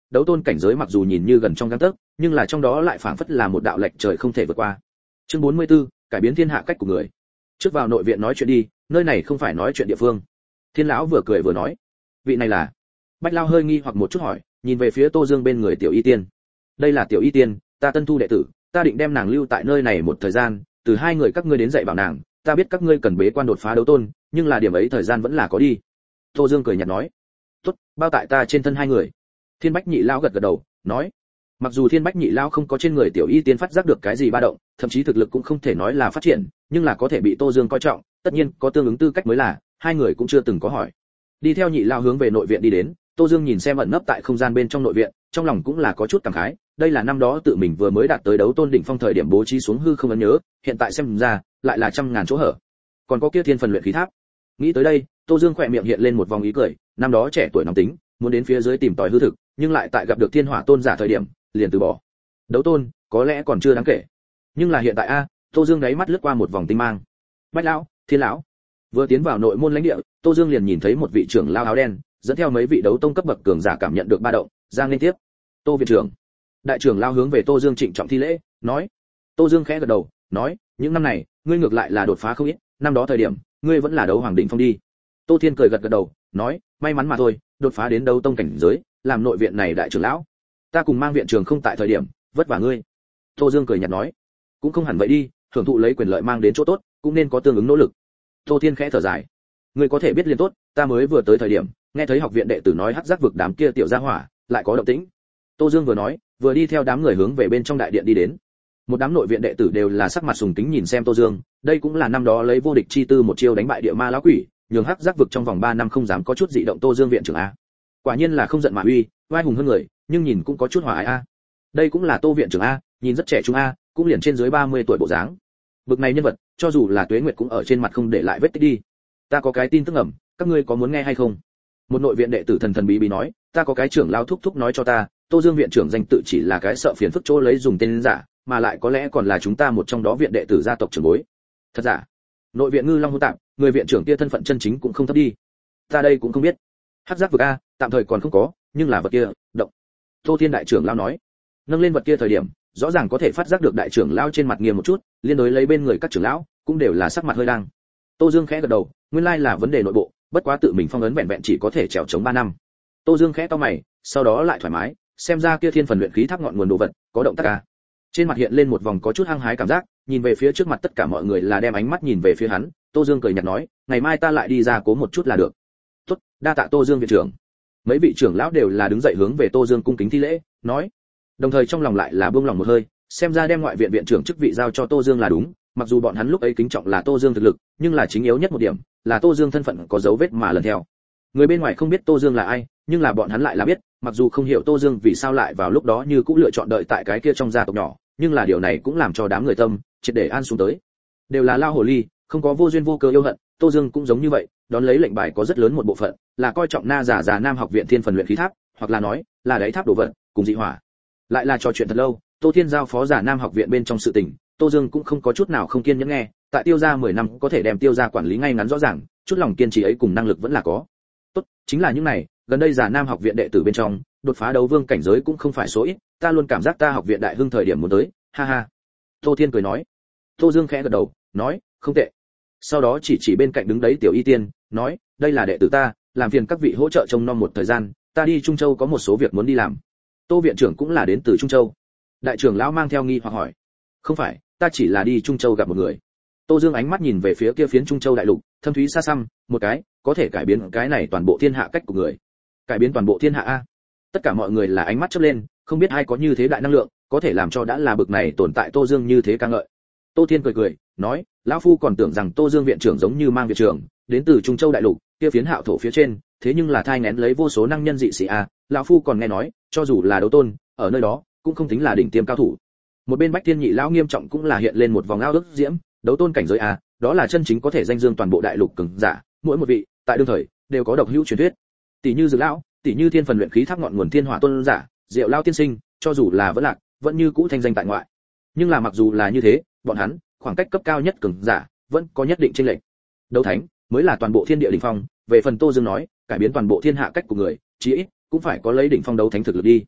đấu tôn cảnh giới mặc dù nhìn như gần trong gang tấc, nhưng là trong đó lại phảng phất là một đạo lệch trời không thể vượt qua. Chương 44, cải biến thiên hạ cách của người. Trước vào nội viện nói chuyện đi, nơi này không phải nói chuyện địa phương. Thiên lão vừa cười vừa nói. Vị này là? Bách Lao hơi nghi hoặc một chút hỏi, nhìn về phía Tô Dương bên người Tiểu Y Tiên. Đây là Tiểu Y Tiên, ta tân thu đệ tử, ta định đem nàng lưu tại nơi này một thời gian, từ hai người các ngươi đến dạy bảo nàng, ta biết các ngươi cần bế quan đột phá đấu tôn, nhưng là điểm ấy thời gian vẫn là có đi. Tô Dương cười nhạt nói. Tốt, bao tại ta trên thân hai người. Thiên Bách Nhị Lão gật gật đầu, nói. Mặc dù Thiên Bách Nhị Lão không có trên người Tiểu Y Tiên phát giác được cái gì ba động, thậm chí thực lực cũng không thể nói là phát triển, nhưng là có thể bị Tô Dương coi trọng, tất nhiên có tương ứng tư cách mới là, hai người cũng chưa từng có hỏi. Đi theo Nhị Lão hướng về nội viện đi đến, Tô Dương nhìn xem ẩn nấp tại không gian bên trong nội viện, trong lòng cũng là có chút cảm khái, đây là năm đó tự mình vừa mới đạt tới đấu tôn đỉnh phong thời điểm bố trí xuống hư không ấn nhớ, hiện tại xem ra, lại là trăm ngàn chỗ hở. Còn có kia thiên phần luyện khí tháp. Nghĩ tới đây, Tô Dương khỏe miệng hiện lên một vòng ý cười, năm đó trẻ tuổi nóng tính, muốn đến phía dưới tìm tòi hư thực, nhưng lại tại gặp được Thiên Hỏa Tôn giả thời điểm, liền từ bỏ. Đấu tôn, có lẽ còn chưa đáng kể. Nhưng là hiện tại a, Tô Dương đáy mắt lướt qua một vòng tinh mang. Bách lão, Thiên lão. Vừa tiến vào nội môn lãnh địa, Tô Dương liền nhìn thấy một vị trưởng lão áo đen, dẫn theo mấy vị đấu tông cấp bậc cường giả cảm nhận được ba động, giang lên tiếp. Tô viện trưởng. Đại trưởng lão hướng về Tô Dương trịnh trọng thi lễ, nói. Tô Dương khẽ gật đầu, nói, những năm này, ngươi ngược lại là đột phá không ít, năm đó thời điểm, ngươi vẫn là đấu hoàng đỉnh phong đi. Tô Thiên cười gật gật đầu, nói, may mắn mà thôi, đột phá đến đấu tông cảnh giới, làm nội viện này đại trưởng lão. Ta cùng mang viện trưởng không tại thời điểm, vất vả ngươi. Tô Dương cười nhạt nói, cũng không hẳn vậy đi, hưởng thụ lấy quyền lợi mang đến chỗ tốt, cũng nên có tương ứng nỗ lực. Tô Thiên khẽ thở dài, ngươi có thể biết liên tốt, ta mới vừa tới thời điểm, nghe thấy học viện đệ tử nói hắc giác vực đám kia tiểu gia hỏa, lại có động tĩnh. Tô Dương vừa nói, vừa đi theo đám người hướng về bên trong đại điện đi đến. Một đám nội viện đệ tử đều là sắc mặt sùng kính nhìn xem Tô Dương, đây cũng là năm đó lấy vô địch chi tư một chiêu đánh bại địa ma lão quỷ, nhường hắc giác vực trong vòng 3 năm không dám có chút dị động. Tô Dương viện trưởng a, quả nhiên là không giận mà uy, vai hùng hơn người, nhưng nhìn cũng có chút hòa ái a. Đây cũng là Tô viện trưởng a, nhìn rất trẻ trung a, cũng liền trên dưới 30 tuổi bộ dáng. Bực này nhân vật, cho dù là Tuế Nguyệt cũng ở trên mặt không để lại vết tích đi. Ta có cái tin tức ẩm, các ngươi có muốn nghe hay không? Một nội viện đệ tử thần thần bí bí nói, ta có cái trưởng lão thúc thúc nói cho ta, Tô Dương viện trưởng danh tự chỉ là cái sợ phiền phức chỗ lấy dùng tên giả, mà lại có lẽ còn là chúng ta một trong đó viện đệ tử gia tộc trưởng bối. Thật giả? Nội viện Ngư Long hỗn tạp, người viện trưởng kia thân phận chân chính cũng không thấp đi. Ta đây cũng không biết. Hắc giác vực a, tạm thời còn không có, nhưng là vật kia, động. Tô Thiên đại trưởng lão nói, nâng lên vật kia thời điểm, rõ ràng có thể phát giác được đại trưởng lão trên mặt nghiêm một chút, liên đối lấy bên người các trưởng lão, cũng đều là sắc mặt hơi đang. Tô Dương khẽ gật đầu, nguyên lai là vấn đề nội bộ, bất quá tự mình phong ấn vẹn vẹn chỉ có thể trèo chống 3 năm. Tô Dương khẽ cau mày, sau đó lại thoải mái, xem ra kia thiên phần luyện khí tháp ngọn nguồn đồ vật, có động tác a. Trên mặt hiện lên một vòng có chút hăng hái cảm giác, nhìn về phía trước mặt tất cả mọi người là đem ánh mắt nhìn về phía hắn. Tô Dương cười nhạt nói, ngày mai ta lại đi ra cố một chút là được. Tốt, đa tạ Tô Dương viện trưởng. Mấy vị trưởng lão đều là đứng dậy hướng về Tô Dương cung kính thi lễ, nói, đồng thời trong lòng lại là buông lòng một hơi, xem ra đem ngoại viện viện trưởng chức vị giao cho Tô Dương là đúng, mặc dù bọn hắn lúc ấy kính trọng là Tô Dương thực lực, nhưng là chính yếu nhất một điểm là Tô Dương thân phận có dấu vết mà lần theo. Người bên ngoài không biết Tô Dương là ai, nhưng là bọn hắn lại là biết, mặc dù không hiểu Tô Dương vì sao lại vào lúc đó như cũng lựa chọn đợi tại cái kia trong gia tộc nhỏ, nhưng là điều này cũng làm cho đám người tâm triệt để an xuống tới. Đều là lao hồ ly, không có vô duyên vô cớ yêu hận, Tô Dương cũng giống như vậy, đón lấy lệnh bài có rất lớn một bộ phận là coi trọng na giả Nam học viện thiên phần luyện khí tháp, hoặc là nói là đáy tháp đồ vật, cùng dị hỏa. Lại là trò chuyện thật lâu, Tô Thiên giao phó giả Nam học viện bên trong sự tình, Tô Dương cũng không có chút nào không kiên nhẫn nghe, tại Tiêu gia 10 năm có thể đem Tiêu gia quản lý ngay ngắn rõ ràng, chút lòng kiên trì ấy cùng năng lực vẫn là có. Tốt, chính là những này, gần đây giả Nam học viện đệ tử bên trong, đột phá đấu vương cảnh giới cũng không phải số ít, ta luôn cảm giác ta học viện đại hưng thời điểm muốn tới, ha ha. Tô Thiên cười nói. Tô Dương khẽ gật đầu, nói, không tệ. Sau đó chỉ bên cạnh đứng đấy Tiểu Y Tiên, nói, đây là đệ tử ta, làm phiền các vị hỗ trợ trông nom một thời gian, ta đi Trung Châu có một số việc muốn đi làm. Tô viện trưởng cũng là đến từ Trung Châu. Đại trưởng lão mang theo nghi hoặc hỏi, không phải, ta chỉ là đi Trung Châu gặp một người. Tô Dương ánh mắt nhìn về phía kia phiến Trung Châu đại lục, thâm thúy xa xăm, một cái, có thể cải biến cái này toàn bộ thiên hạ cách của người. Cải biến toàn bộ thiên hạ a. Tất cả mọi người là ánh mắt chớp lên, không biết ai có như thế đại năng lượng, có thể làm cho đã là bực này tồn tại Tô Dương như thế ca ngợi. Tô Thiên cười, nói, lão phu còn tưởng rằng Tô Dương viện trưởng giống như mang viện trưởng, đến từ Trung Châu đại lục, kia phiến hạo thổ phía trên, thế nhưng là thai nghén lấy vô số năng nhân dị sĩ a, lão phu còn nghe nói, cho dù là đấu tôn, ở nơi đó, cũng không tính là đỉnh tiêm cao thủ. Một bên Bách Thiên Nhị lão nghiêm trọng cũng là hiện lên một vòng ao ước diễm, đấu tôn cảnh giới a, đó là chân chính có thể danh dương toàn bộ đại lục cường giả, mỗi một vị, tại đương thời, đều có độc hữu truyền thuyết. Tỷ như Dược lão, tỷ như thiên phần luyện khí tháp ngọn nguồn thiên hỏa tôn giả, Diệu lão tiên sinh, cho dù là vẫn lạc, vẫn như cũ thanh danh tại ngoại. Nhưng là mặc dù là như thế, bọn hắn, khoảng cách cấp cao nhất cường giả, vẫn có nhất định chênh lệch. Đấu thánh mới là toàn bộ thiên địa đỉnh phong, về phần Tô Dương nói, cải biến toàn bộ thiên hạ cách của người, chí ít cũng phải có lấy đỉnh phong đấu thánh thực lực đi.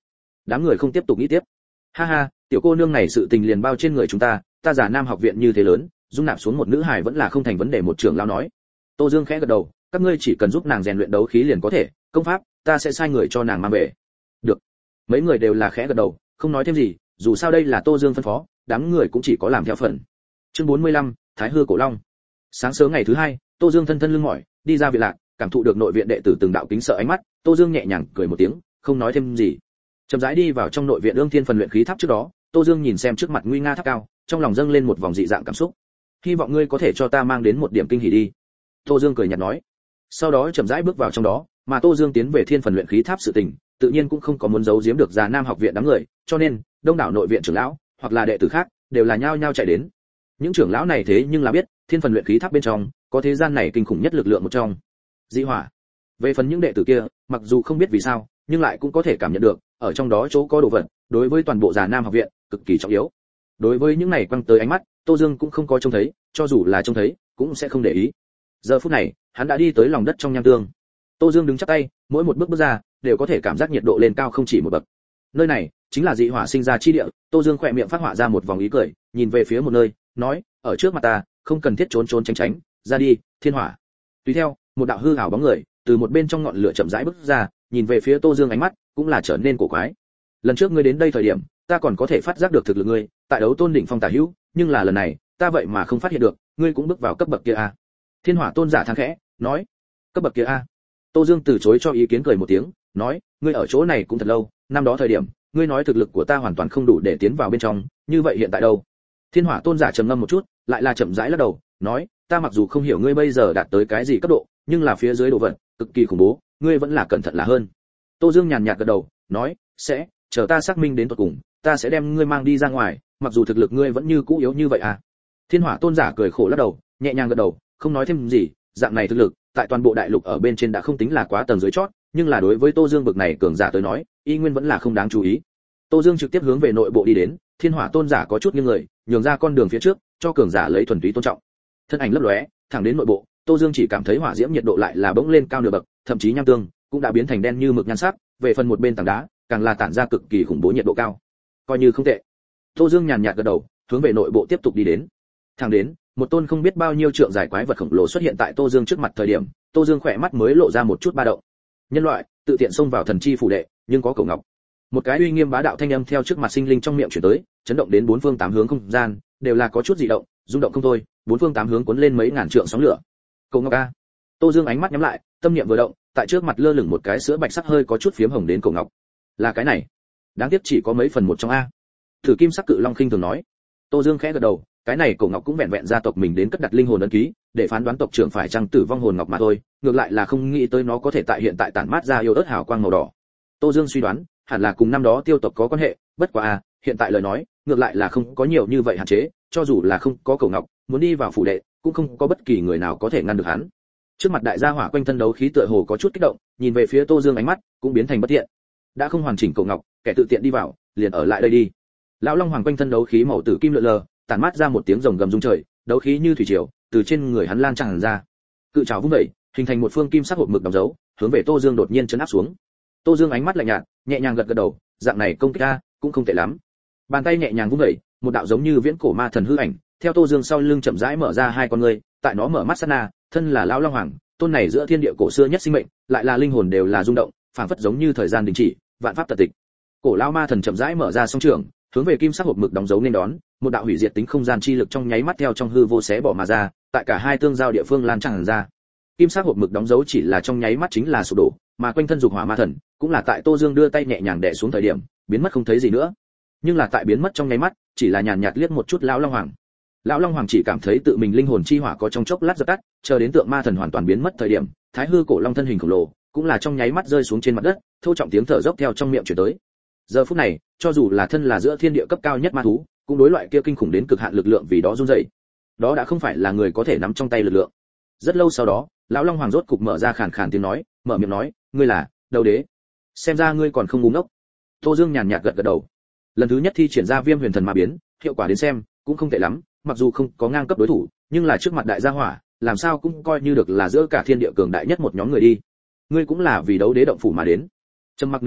Đám người không tiếp tục nghĩ tiếp. Ha ha, tiểu cô nương này sự tình liền bao trên người chúng ta, ta giả Nam học viện như thế lớn, dung nạp xuống một nữ hài vẫn là không thành vấn đề, một trưởng lão nói. Tô Dương khẽ gật đầu, các ngươi chỉ cần giúp nàng rèn luyện đấu khí liền có thể, công pháp ta sẽ sai người cho nàng mang về. Được. Mấy người đều là khẽ gật đầu, không nói thêm gì, dù sao đây là Tô Dương phân phó, đám người cũng chỉ có làm theo phần. Chương 45, Thái Hư Cổ Long. Sáng sớm ngày thứ hai, Tô Dương thân thân lưng mỏi, đi ra viện lạc, cảm thụ được nội viện đệ tử từng đạo kính sợ ánh mắt, Tô Dương nhẹ nhàng cười một tiếng, không nói thêm gì. Chậm rãi đi vào trong nội viện Ương Thiên phần luyện khí tháp trước đó, Tô Dương nhìn xem trước mặt nguy nga tháp cao, trong lòng dâng lên một vòng dị dạng cảm xúc. Hy vọng ngươi có thể cho ta mang đến một điểm kinh hỉ đi. Tô Dương cười nhạt nói. Sau đó chậm rãi bước vào trong đó, mà Tô Dương tiến về Thiên phần luyện khí tháp sự tình, tự nhiên cũng không có muốn giấu giếm được già Nam học viện đám người, cho nên đông đảo nội viện trưởng lão hoặc là đệ tử khác đều là nhao nhao chạy đến. Những trưởng lão này thế nhưng là biết, Thiên phần luyện khí tháp bên trong có thế gian này kinh khủng nhất lực lượng một trong, dị hỏa. Về phần những đệ tử kia, mặc dù không biết vì sao, nhưng lại cũng có thể cảm nhận được, ở trong đó chỗ có đồ vật, đối với toàn bộ già Nam học viện cực kỳ trọng yếu. Đối với những này quăng tới ánh mắt, Tô Dương cũng không có trông thấy, cho dù là trông thấy, cũng sẽ không để ý. Giờ phút này, hắn đã đi tới lòng đất trong nham tương. Tô Dương đứng chắp tay, mỗi một bước bước ra, đều có thể cảm giác nhiệt độ lên cao không chỉ một bậc. Nơi này chính là dị hỏa sinh ra chi địa. Tô Dương khỏe miệng phát họa ra một vòng ý cười, nhìn về phía một nơi, nói, ở trước mặt ta, không cần thiết trốn trốn tránh tránh, ra đi, thiên hỏa. Tùy theo, một đạo hư ảo bóng người từ một bên trong ngọn lửa chậm rãi bước ra, nhìn về phía Tô Dương, ánh mắt cũng là trở nên cổ quái. Lần trước ngươi đến đây thời điểm, ta còn có thể phát giác được thực lực ngươi, tại đấu tôn đỉnh phong tả hữu, nhưng là lần này, ta vậy mà không phát hiện được, ngươi cũng bước vào cấp bậc kia a. Thiên hỏa tôn giả than khẽ, nói, cấp bậc kia a. Tô Dương từ chối cho ý kiến, cười một tiếng, nói, ngươi ở chỗ này cũng thật lâu, năm đó thời điểm, ngươi nói thực lực của ta hoàn toàn không đủ để tiến vào bên trong, như vậy hiện tại đâu? Thiên hỏa tôn giả trầm ngâm một chút, lại là chậm rãi lắc đầu, nói, ta mặc dù không hiểu ngươi bây giờ đạt tới cái gì cấp độ, nhưng là phía dưới đồ vật cực kỳ khủng bố, ngươi vẫn là cẩn thận là hơn. Tô Dương nhàn nhạt gật đầu, nói, sẽ, chờ ta xác minh đến tận cùng, ta sẽ đem ngươi mang đi ra ngoài, mặc dù thực lực ngươi vẫn như cũ yếu như vậy à. Thiên hỏa tôn giả cười khổ lắc đầu, nhẹ nhàng gật đầu, không nói thêm gì, dạng này thực lực, tại toàn bộ đại lục ở bên trên đã không tính là quá tầng dưới chót, nhưng là đối với Tô Dương bậc này cường giả tới nói, y nguyên vẫn là không đáng chú ý. Tô Dương trực tiếp hướng về nội bộ đi đến, Thiên hỏa tôn giả có chút nghiêng người, nhường ra con đường phía trước, cho cường giả lấy thuần túy tôn trọng. Thân ảnh lấp lóe, thẳng đến nội bộ, Tô Dương chỉ cảm thấy hỏa diễm nhiệt độ lại là bỗng lên cao nửa bậc, thậm chí nham tương cũng đã biến thành đen như mực nhan sắc, về phần một bên tảng đá, càng là tản ra cực kỳ khủng bố nhiệt độ cao. Coi như không tệ. Tô Dương nhàn nhạt gật đầu, hướng về nội bộ tiếp tục đi đến. Thẳng đến, một tôn không biết bao nhiêu trượng dài quái vật khổng lồ xuất hiện tại Tô Dương trước mặt thời điểm, Tô Dương khỏe mắt mới lộ ra một chút ba động. Nhân loại, tự tiện xông vào thần chi phủ đệ, nhưng có cổ ngọc. Một cái uy nghiêm bá đạo thanh âm theo trước mặt sinh linh trong miệng truyền tới, chấn động đến bốn phương tám hướng không gian, đều là có chút dị động, rung động không thôi, bốn phương tám hướng cuốn lên mấy ngàn trượng sóng lửa. Cổ ngọc a. Tô Dương ánh mắt nhắm lại, tâm niệm vừa động, tại trước mặt lơ lửng một cái sữa bạch sắc hơi có chút phiếm hồng đến cổ ngọc. Là cái này. Đáng tiếc chỉ có mấy phần một trong a. Thử kim sắc cự long khinh thường nói. Tô Dương khẽ gật đầu, cái này cổ ngọc cũng vẹn vẹn gia tộc mình đến cất đặt linh hồn ấn ký, để phán đoán tộc trưởng phải chăng tử vong hồn ngọc mà thôi, ngược lại là không nghĩ tới nó có thể tại hiện tại tản mát ra yêu ớt hào quang màu đỏ. Tô Dương suy đoán, hẳn là cùng năm đó tiêu tộc có quan hệ, bất quá a, hiện tại lời nói, ngược lại là không có nhiều như vậy hạn chế, cho dù là không có cổ ngọc, muốn đi vào phủ đệ, cũng không có bất kỳ người nào có thể ngăn được hắn. Trước mặt đại gia hỏa quanh thân đấu khí tựa hồ có chút kích động, nhìn về phía Tô Dương, ánh mắt cũng biến thành bất thiện. Đã không hoàn chỉnh cổ ngọc, kẻ tự tiện đi vào, liền ở lại đây đi. Lão Long Hoàng quanh thân đấu khí màu tử kim lượn lờ, tản mát ra một tiếng rồng gầm rung trời, đấu khí như thủy triều từ trên người hắn lan tràn ra. Cự trảo vung dậy, hình thành một phương kim sắc hộp mực đóng dấu, hướng về Tô Dương đột nhiên chấn áp xuống. Tô Dương ánh mắt lạnh nhạt, nhẹ nhàng gật gật đầu, dạng này công kích ta cũng không tệ lắm. Bàn tay nhẹ nhàng vung dậy, một đạo giống như viễn cổ ma thần hư ảnh, theo Tô Dương sau lưng chậm rãi mở ra hai con ngươi, tại nó mở mắt sát na, thân là Lão Long Hoàng, tôn này giữa thiên địa cổ xưa nhất sinh mệnh, lại là linh hồn đều là rung động, phảng phất giống như thời gian đình chỉ, vạn pháp tận tịch. Cổ lão ma thần chậm rãi mở ra song trường, hướng về kim sắc hộp mực đóng dấu nên đón, một đạo hủy diệt tính không gian chi lực trong nháy mắt theo trong hư vô xé bỏ mà ra, tại cả hai tương giao địa phương lan tràn ra. Kim sắc hộp mực đóng dấu chỉ là trong nháy mắt chính là sụp đổ, mà quanh thân dục hỏa ma thần cũng là tại Tô Dương đưa tay nhẹ nhàng đè xuống thời điểm, biến mất không thấy gì nữa. Nhưng là tại biến mất trong nháy mắt, chỉ là nhàn nhạt liếc một chút Lão Long Hoàng. Lão Long Hoàng chỉ cảm thấy tự mình linh hồn chi hỏa có trong chốc lát dập tắt, chờ đến tượng ma thần hoàn toàn biến mất thời điểm, Thái Hư Cổ Long thân hình khổng lồ cũng là trong nháy mắt rơi xuống trên mặt đất, thô trọng tiếng thở dốc theo trong miệng truyền tới. Giờ phút này, cho dù là thân là giữa thiên địa cấp cao nhất ma thú, cũng đối loại kia kinh khủng đến cực hạn lực lượng vì đó run rẩy. Đó đã không phải là người có thể nắm trong tay lực lượng. Rất lâu sau đó, Lão Long Hoàng rốt cục mở ra khàn khàn tiếng nói, mở miệng nói, ngươi là Đầu Đế. Xem ra ngươi còn không ngu ngốc. Tô Dương nhàn nhạt gật gật đầu. Lần thứ nhất thi triển ra Viêm Huyền Thần Ma biến, hiệu quả đến xem cũng không tệ lắm, mặc dù không có ngang cấp đối thủ, nhưng là trước mặt đại gia hỏa, làm sao cũng coi như được là giữa cả thiên địa cường đại nhất một nhóm người đi. Ngươi cũng là vì Đấu Đế động phủ mà đến. Trầm mặc nửa ngày,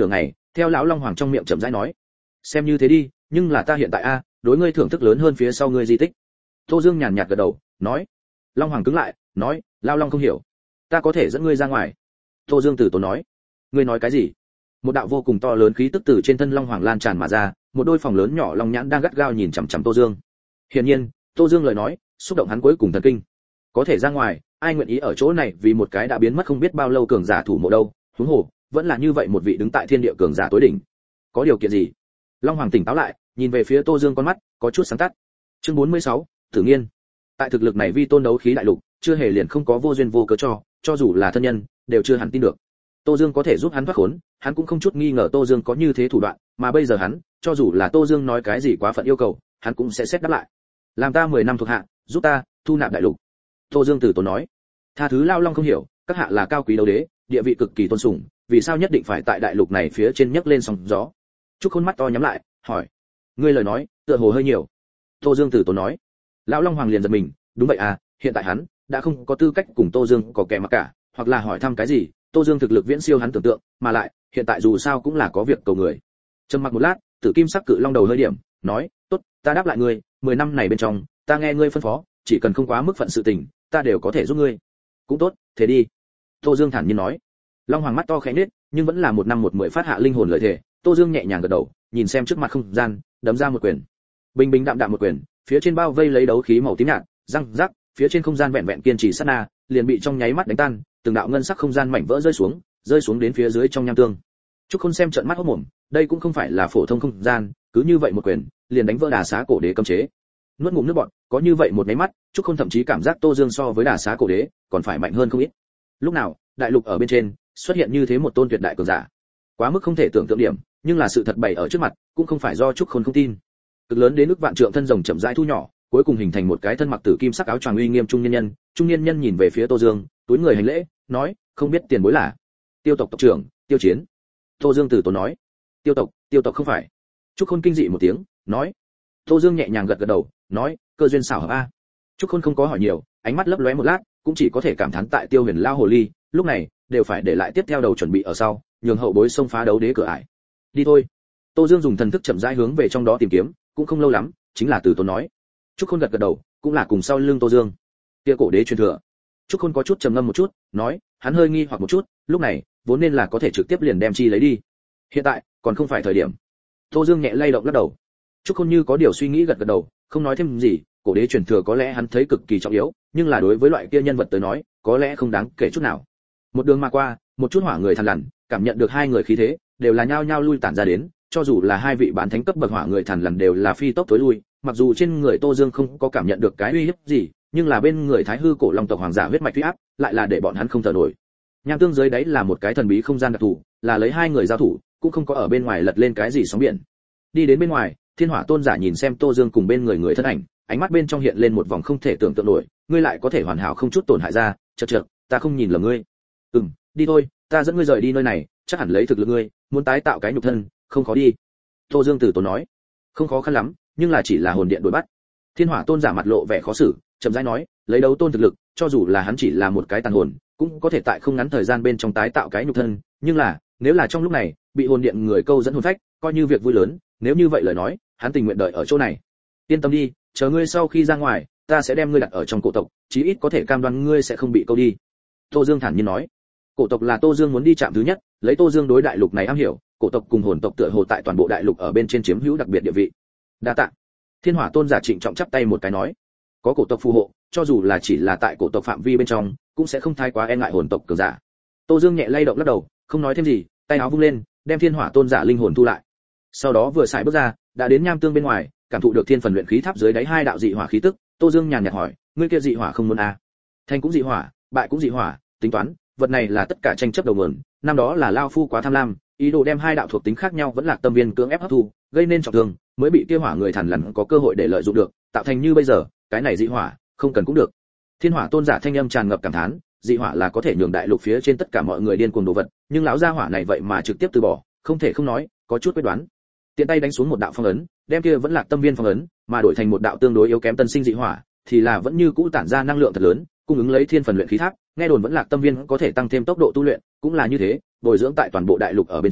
Theo lão Long Hoàng trong miệng chậm rãi nói, xem như thế đi, nhưng là ta hiện tại đối ngươi thưởng thức lớn hơn phía sau ngươi di tích. Tô Dương nhàn nhạt gật đầu, nói. Long Hoàng cứng lại, nói, Lão Long không hiểu, ta có thể dẫn ngươi ra ngoài. Tô Dương từ tốn nói, ngươi nói cái gì? Một đạo vô cùng to lớn khí tức từ trên thân Long Hoàng lan tràn mà ra, một đôi phòng lớn nhỏ long nhãn đang gắt gao nhìn chằm chằm Tô Dương. Hiển nhiên, Tô Dương lời nói xúc động hắn cuối cùng thần kinh. Có thể ra ngoài, ai nguyện ý ở chỗ này vì một cái đã biến mất không biết bao lâu cường giả thủ mộ đâu, huống hồ, vẫn là như vậy một vị đứng tại thiên địa cường giả tối đỉnh. Có điều kiện gì? Long Hoàng tỉnh táo lại, nhìn về phía Tô Dương con mắt có chút sáng tắt. Chương 46, Tử Nghiên. Tại thực lực này vi tôn đấu khí đại lục, chưa hề liền không có vô duyên vô cớ cho dù là thân nhân, đều chưa hẳn tin được. Tô Dương có thể giúp hắn thoát khốn, hắn cũng không chút nghi ngờ Tô Dương có như thế thủ đoạn, mà bây giờ hắn, cho dù là Tô Dương nói cái gì quá phận yêu cầu, hắn cũng sẽ xét đáp lại. Làm ta 10 năm thuộc hạ, giúp ta thu nạp đại lục. Tô Dương từ tốn nói. Tha thứ Lao Long không hiểu, các hạ là cao quý đấu đế, địa vị cực kỳ tôn sùng, vì sao nhất định phải tại đại lục này phía trên nhấc lên sóng gió? Trúc Khôn mắt to nhắm lại, hỏi. Ngươi lời nói, tựa hồ hơi nhiều. Tô Dương từ tốn nói. Lão Long Hoàng liền giật mình, đúng vậy hiện tại hắn đã không có tư cách cùng Tô Dương có kẻ mà cả, hoặc là hỏi thăm cái gì, Tô Dương thực lực viễn siêu hắn tưởng tượng, mà lại, hiện tại dù sao cũng là có việc cầu người. Trầm mặc một lát, Tử Kim sắc cự long đầu hơi điểm, nói, "Tốt, ta đáp lại ngươi, 10 năm này bên trong, ta nghe ngươi phân phó, chỉ cần không quá mức phận sự tình, ta đều có thể giúp ngươi." "Cũng tốt, thế đi." Tô Dương thản nhiên nói. Long Hoàng mắt to khẽ nhếch, nhưng vẫn là 1 năm 1 10 phát hạ linh hồn lợi thể, Tô Dương nhẹ nhàng gật đầu, nhìn xem trước mặt không gian, đấm ra một quyền. Bình bình đạm đạm một quyền, phía trên bao vây lấy đấu khí màu tím nhạt, răng rắc, phía trên không gian vẹn vẹn kiên trì sát na, liền bị trong nháy mắt đánh tan, từng đạo ngân sắc không gian mảnh vỡ rơi xuống đến phía dưới trong nham tương. Trúc Khôn xem trợn mắt hốt mồm, đây cũng không phải là phổ thông không gian, cứ như vậy một quyền, liền đánh vỡ Đà Xá cổ đế cấm chế. Nuốt ngụm nước bọt, có như vậy một cái mắt, Trúc Khôn thậm chí cảm giác Tô Dương so với Đà Xá cổ đế còn phải mạnh hơn không ít. Lúc nào, đại lục ở bên trên xuất hiện như thế một tôn tuyệt đại cường giả, quá mức không thể tưởng tượng điểm, nhưng là sự thật bày ở trước mặt, cũng không phải do Trúc Khôn không tin. Cực lớn đến mức vạn trượng thân rồng chậm rãi thu nhỏ, cuối cùng hình thành một cái thân mặc tử kim sắc áo choàng uy nghiêm trung niên nhân. Trung niên nhân nhìn về phía Tô Dương, túi người hành lễ, nói, không biết tiền bối là? Tiêu tộc tộc trưởng, Tiêu Chiến. Tô Dương từ tốn nói. Tiêu tộc không phải. Trúc Khôn kinh dị một tiếng, nói. Tô Dương nhẹ nhàng gật gật đầu, nói, cơ duyên xảo hợp a. Trúc Khôn không có hỏi nhiều, ánh mắt lấp lóe một lát, cũng chỉ có thể cảm thán tại Tiêu Huyền lao hồ ly, lúc này đều phải để lại tiếp theo đầu chuẩn bị ở sau, nhường hậu bối xông phá đấu đế cửa ải. Đi thôi. Tô Dương dùng thần thức chậm rãi hướng về trong đó tìm kiếm, cũng không lâu lắm, chính là từ tốn nói. Trúc Khôn gật gật đầu, cũng là cùng sau lưng Tô Dương. Kia cổ đế truyền thừa. Trúc Khôn có chút trầm ngâm một chút, nói, hắn hơi nghi hoặc một chút, lúc này, vốn nên là có thể trực tiếp liền đem chi lấy đi. Hiện tại, còn không phải thời điểm. Tô Dương nhẹ lay động lắc đầu. Trúc Khôn như có điều suy nghĩ gật gật đầu, không nói thêm gì, cổ đế truyền thừa có lẽ hắn thấy cực kỳ trọng yếu, nhưng là đối với loại kia nhân vật tới nói, có lẽ không đáng kể chút nào. Một đường mà qua, một chút hỏa người thằn lằn, cảm nhận được hai người khí thế, đều là nhao nhao lui tản ra đến, cho dù là hai vị bán thánh cấp bậc hỏa người thằn lằn đều là phi tốc tối lui, mặc dù trên người Tô Dương không có cảm nhận được cái uy hiếp gì, nhưng là bên người Thái Hư cổ long tộc hoàng giả huyết mạch uy áp, lại là để bọn hắn không thở nổi. Nham tương dưới đáy là một cái thần bí không gian đặc thù, là lấy hai người giao thủ, cũng không có ở bên ngoài lật lên cái gì sóng biển. Đi đến bên ngoài, Thiên Hỏa tôn giả nhìn xem Tô Dương cùng bên người thân ảnh, ánh mắt bên trong hiện lên một vòng không thể tưởng tượng nổi, ngươi lại có thể hoàn hảo không chút tổn hại ra, chậc, ta không nhìn lầm ngươi. Đi thôi, ta dẫn ngươi rời đi nơi này, chắc hẳn lấy thực lực ngươi, muốn tái tạo cái nhục thân, không khó đi. Tô Dương từ tốn nói, không khó khăn lắm, nhưng là chỉ là hồn điện đuổi bắt. Thiên Hỏa tôn giả mặt lộ vẻ khó xử, chậm rãi nói, lấy đấu tôn thực lực, cho dù là hắn chỉ là một cái tàn hồn, cũng có thể tại không ngắn thời gian bên trong tái tạo cái nhục thân, nhưng là, nếu là trong lúc này bị hồn điện người câu dẫn hồn phách, coi như việc vui lớn, nếu như vậy lời nói, hắn tình nguyện đợi ở chỗ này. Yên tâm đi, chờ ngươi sau khi ra ngoài, ta sẽ đem ngươi đặt ở trong cổ tộc, chí ít có thể cam đoan ngươi sẽ không bị câu đi. Tô Dương thản nhiên nói. Cổ tộc là Tô Dương muốn đi chạm thứ nhất, lấy Tô Dương đối đại lục này am hiểu, cổ tộc cùng hồn tộc tựa hồ tại toàn bộ đại lục ở bên trên chiếm hữu đặc biệt địa vị. Đa tạ. Thiên Hỏa tôn giả trịnh trọng chắp tay một cái nói, có cổ tộc phù hộ, cho dù là chỉ là tại cổ tộc phạm vi bên trong, cũng sẽ không thái quá e ngại hồn tộc cường giả. Tô Dương nhẹ lay động lắc đầu, không nói thêm gì, tay áo vung lên, đem Thiên Hỏa tôn giả linh hồn thu lại. Sau đó vừa xài bước ra, đã đến nham tương bên ngoài, cảm thụ được thiên phần luyện khí tháp dưới đáy hai đạo dị hỏa khí tức, Tô Dương nhàn nhạt hỏi, ngươi kia dị hỏa không muốn à? Thành cũng dị hỏa, bại cũng dị hỏa, tính toán, vật này là tất cả tranh chấp đầu nguồn, năm đó là lao phu quá tham lam, ý đồ đem hai đạo thuộc tính khác nhau vẫn lạc tâm viên cưỡng ép hấp thu, gây nên trọng thương, mới bị kia hỏa người thằn lằn có cơ hội để lợi dụng được, tạo thành như bây giờ, cái này dị hỏa, không cần cũng được. Thiên Hỏa tôn giả thanh âm tràn ngập cảm thán, dị hỏa là có thể nhường đại lục phía trên tất cả mọi người điên cuồng đồ vật, nhưng lão gia hỏa này vậy mà trực tiếp từ bỏ, không thể không nói, có chút quyết đoán. Tiện tay đánh xuống một đạo phong ấn, đem kia vẫn lạc tâm viên phong ấn, mà đổi thành một đạo tương đối yếu kém tân sinh dị hỏa, thì là vẫn như cũ tản ra năng lượng thật lớn, cung ứng lấy thiên phần luyện khí tháp, nghe đồn vẫn lạc tâm viên có thể tăng thêm tốc độ tu luyện, cũng là như thế, bồi dưỡng tại toàn bộ đại lục ở bên trên,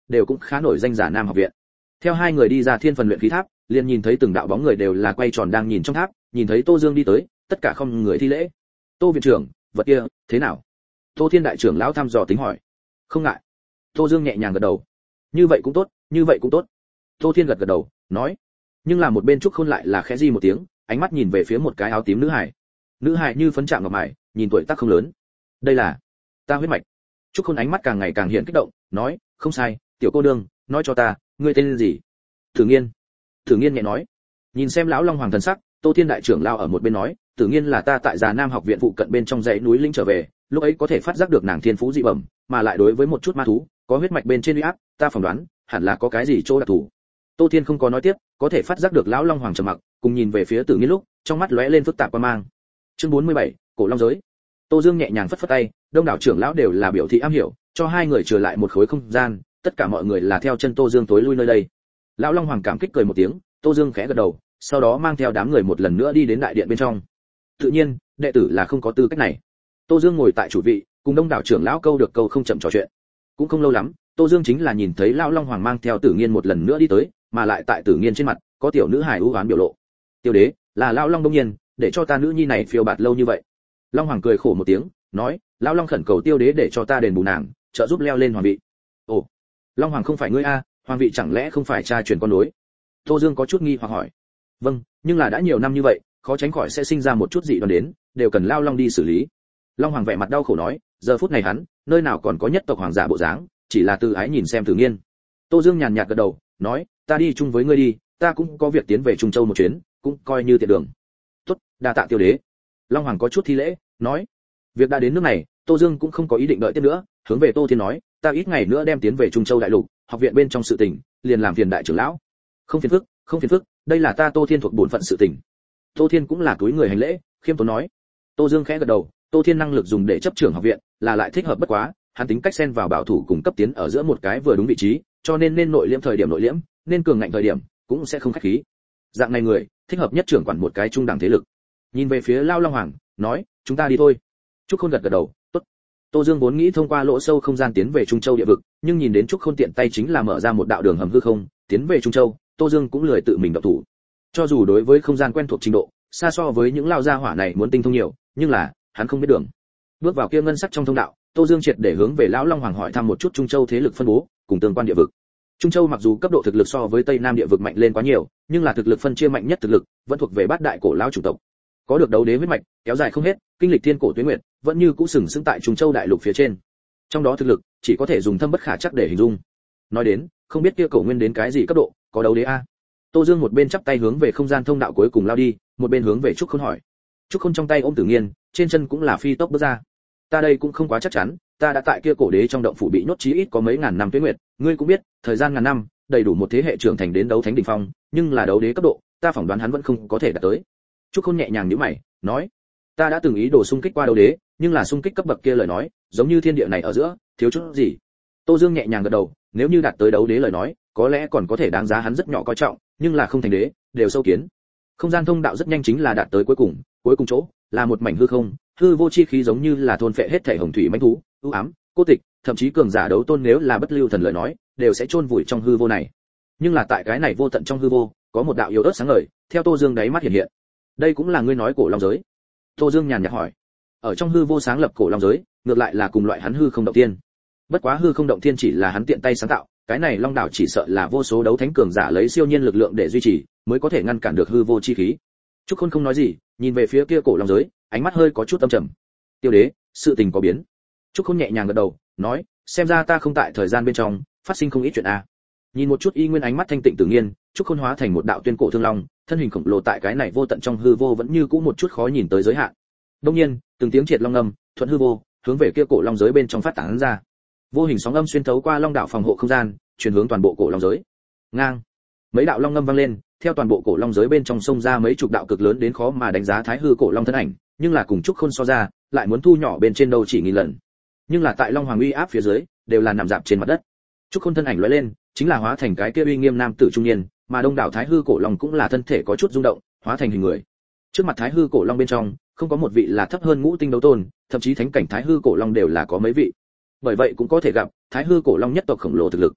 đều cũng khá nổi danh giả Nam học viện. Theo hai người đi ra thiên phần luyện khí tháp, liền nhìn thấy từng đạo bóng người đều là quay tròn đang nhìn trong tháp, nhìn thấy Tô Dương đi tới, tất cả không người thi lễ. Tô viện trưởng, vật kia thế nào? Tô Thiên đại trưởng lão thăm dò tính hỏi. Không ngại. Tô Dương nhẹ nhàng gật đầu. Như vậy cũng tốt, như vậy cũng tốt. Tô Thiên gật gật đầu, nói. Nhưng là một bên Trúc Khôn lại là khẽ di một tiếng, ánh mắt nhìn về phía một cái áo tím nữ hài. Nữ hài như phấn chạm ngọc mài, nhìn tuổi tác không lớn. Đây là ta huyết mạch. Trúc Khôn ánh mắt càng ngày càng hiện kích động, nói, không sai, tiểu cô nương, nói cho ta, ngươi tên gì? Tử Nghiên. Tử Nghiên nhẹ nói. Nhìn xem lão Long Hoàng thần sắc, Tô Thiên đại trưởng lão ở một bên nói, Tử Nghiên là ta tại Già Nam học viện phụ cận bên trong dãy núi linh trở về, lúc ấy có thể phát giác được nàng thiên phú dị bẩm, mà lại đối với một chút ma thú, có huyết mạch bên trên uy áp, ta phỏng đoán, hẳn là có cái gì chỗ đặc thù. Tô Thiên không có nói tiếp, có thể phát giác được lão Long Hoàng trầm mặc, cùng nhìn về phía Tử Nghiên lúc, trong mắt lóe lên phức tạp quan mang. Chương 47, Cổ Long giới. Tô Dương nhẹ nhàng phất phất tay, đông đảo trưởng lão đều là biểu thị am hiểu, cho hai người trở lại một khối không gian, tất cả mọi người là theo chân Tô Dương tối lui nơi đây. Lão Long Hoàng cảm kích cười một tiếng, Tô Dương khẽ gật đầu, sau đó mang theo đám người một lần nữa đi đến đại điện bên trong. Tự nhiên, đệ tử là không có tư cách này. Tô Dương ngồi tại chủ vị, cùng đông đảo trưởng lão câu được câu không chậm trò chuyện. Cũng không lâu lắm, Tô Dương chính là nhìn thấy lão Long Hoàng mang theo Tử Nghiên một lần nữa đi tới, mà lại tại Tử Nghiên trên mặt có tiểu nữ hài u oán biểu lộ. Tiêu đế, là lão Long Đông Nhiên, để cho ta nữ nhi này phiêu bạt lâu như vậy. Long Hoàng cười khổ một tiếng, nói, lão Long khẩn cầu Tiêu đế để cho ta đền bù nàng, trợ giúp leo lên hoàng vị. Ồ, Long Hoàng không phải ngươi a, hoàng vị chẳng lẽ không phải cha truyền con nối? Tô Dương có chút nghi hoặc hỏi. Vâng, nhưng là đã nhiều năm như vậy, khó tránh khỏi sẽ sinh ra một chút dị đoan đến, đều cần lao Long đi xử lý. Long Hoàng vẻ mặt đau khổ nói, giờ phút này hắn, nơi nào còn có nhất tộc hoàng giả bộ dáng, chỉ là từ ái nhìn xem Tử Nghiên. Tô Dương nhàn nhạt gật đầu, nói, ta đi chung với ngươi đi, ta cũng có việc tiến về Trung Châu một chuyến, cũng coi như tiện đường. Tốt, đa tạ Tiêu đế. Long Hoàng có chút thi lễ, nói, việc đã đến nước này, Tô Dương cũng không có ý định đợi tiếp nữa, hướng về Tô Thiên nói, ta ít ngày nữa đem tiến về Trung Châu đại lục, học viện bên trong sự tình, liền làm phiền đại trưởng lão. Không phiền phức, không phiền phức, đây là ta Tô Thiên thuộc bổn phận sự tình. Tô Thiên cũng là túi người hành lễ, khiêm tốn nói. Tô Dương khẽ gật đầu, Tô Thiên năng lực dùng để chấp trưởng học viện, là lại thích hợp bất quá, hắn tính cách xen vào bảo thủ cùng cấp tiến ở giữa một cái vừa đúng vị trí, cho nên nội liễm thời điểm nội liễm, nên cường ngạnh thời điểm, cũng sẽ không khách khí. Dạng này người, thích hợp nhất trưởng quản một cái trung đẳng thế lực. Nhìn về phía Lao Long Hoàng, nói, chúng ta đi thôi. Trúc Khôn gật gật đầu, tốt. Tô Dương vốn nghĩ thông qua lỗ sâu không gian tiến về Trung Châu địa vực, nhưng nhìn đến Trúc Khôn tiện tay chính là mở ra một đạo đường hầm hư không, tiến về Trung Châu, Tô Dương cũng lười tự mình động thủ. Cho dù đối với không gian quen thuộc trình độ, xa so với những lao gia hỏa này muốn tinh thông nhiều, nhưng là, hắn không biết đường. Bước vào kia ngân sắc trong thông đạo, Tô Dương triệt để hướng về lão Long Hoàng hỏi thăm một chút Trung Châu thế lực phân bố, cùng tương quan địa vực. Trung Châu mặc dù cấp độ thực lực so với Tây Nam địa vực mạnh lên quá nhiều, nhưng là thực lực phân chia mạnh nhất thực lực, vẫn thuộc về bát đại cổ lão chủng tộc. Có được đấu đế huyết mạch, kéo dài không hết, kinh lịch thiên cổ tuế nguyệt, vẫn như cũ sừng sững tại Trung Châu đại lục phía trên. Trong đó thực lực, chỉ có thể dùng thâm bất khả chắc để hình dung. Nói đến, không biết kia cổ nguyên đến cái gì cấp độ, có đấu đế a? Tô Dương một bên chắp tay hướng về không gian thông đạo cuối cùng lao đi, một bên hướng về Trúc Khôn hỏi. Trúc Khôn trong tay ôm Tử Nghiên, trên chân cũng là phi tốc bước ra. Ta đây cũng không quá chắc chắn, ta đã tại kia cổ đế trong động phủ bị nhốt chí ít có mấy ngàn năm tuế nguyệt, ngươi cũng biết, thời gian ngàn năm, đầy đủ một thế hệ trưởng thành đến đấu thánh đỉnh phong, nhưng là đấu đế cấp độ, ta phỏng đoán hắn vẫn không có thể đạt tới. Trúc Khôn nhẹ nhàng nhíu mày, nói, ta đã từng ý đồ xung kích qua đấu đế, nhưng là xung kích cấp bậc kia lời nói, giống như thiên địa này ở giữa, thiếu chút gì. Tô Dương nhẹ nhàng gật đầu, nếu như đạt tới đấu đế lời nói, có lẽ còn có thể đáng giá hắn rất nhỏ coi trọng, nhưng là không thành đế, đều sâu kiến. Không gian thông đạo rất nhanh chính là đạt tới cuối cùng chỗ, là một mảnh hư không, hư vô chi khí giống như là thôn phệ hết thể hồng thủy mãnh thú, u ám, cô tịch, thậm chí cường giả đấu tôn nếu là bất lưu thần lời nói, đều sẽ chôn vùi trong hư vô này. Nhưng là tại cái này vô tận trong hư vô, có một đạo yếu ớt sáng ngời, theo Tô Dương đáy mắt hiện hiện. Đây cũng là ngươi nói cổ long giới? Tô Dương nhàn nhạt hỏi. Ở trong hư vô sáng lập cổ long giới, ngược lại là cùng loại hắn hư không động thiên. Bất quá hư không động thiên chỉ là hắn tiện tay sáng tạo, cái này long đảo chỉ sợ là vô số đấu thánh cường giả lấy siêu nhiên lực lượng để duy trì, mới có thể ngăn cản được hư vô chi khí. Trúc Khôn không nói gì, nhìn về phía kia cổ long giới, ánh mắt hơi có chút âm trầm. Tiêu đế, sự tình có biến. Trúc Khôn nhẹ nhàng gật đầu, nói, xem ra ta không tại thời gian bên trong, phát sinh không ít chuyện a. Nhìn một chút y nguyên ánh mắt thanh tịnh tự nhiên, Trúc Khôn hóa thành một đạo tuyên cổ thương long, thân hình khổng lồ tại cái này vô tận trong hư vô vẫn như cũ một chút khó nhìn tới giới hạn. Đương nhiên, từng tiếng triệt long ngâm, thuận hư vô, hướng về kia cổ long giới bên trong phát tán ra. Vô hình sóng âm xuyên thấu qua long đạo phòng hộ không gian, truyền hướng toàn bộ cổ long giới. Ngang, mấy đạo long ngâm vang lên, theo toàn bộ cổ long giới bên trong sông ra mấy chục đạo cực lớn đến khó mà đánh giá thái hư cổ long thân ảnh, nhưng là cùng Trúc Khôn so ra, lại muốn thu nhỏ bên trên đâu chỉ nghìn lần. Nhưng là tại long hoàng uy áp phía dưới, đều là nằm dạp trên mặt đất. Trúc Khôn thân ảnh lóe lên, chính là hóa thành cái kia uy nghiêm nam tử trung niên, mà đông đảo thái hư cổ long cũng là thân thể có chút rung động, hóa thành hình người. Trước mặt thái hư cổ long bên trong, không có một vị là thấp hơn ngũ tinh đấu tôn, thậm chí thánh cảnh thái hư cổ long đều là có mấy vị. Bởi vậy cũng có thể gặp thái hư cổ long nhất tộc khổng lồ thực lực.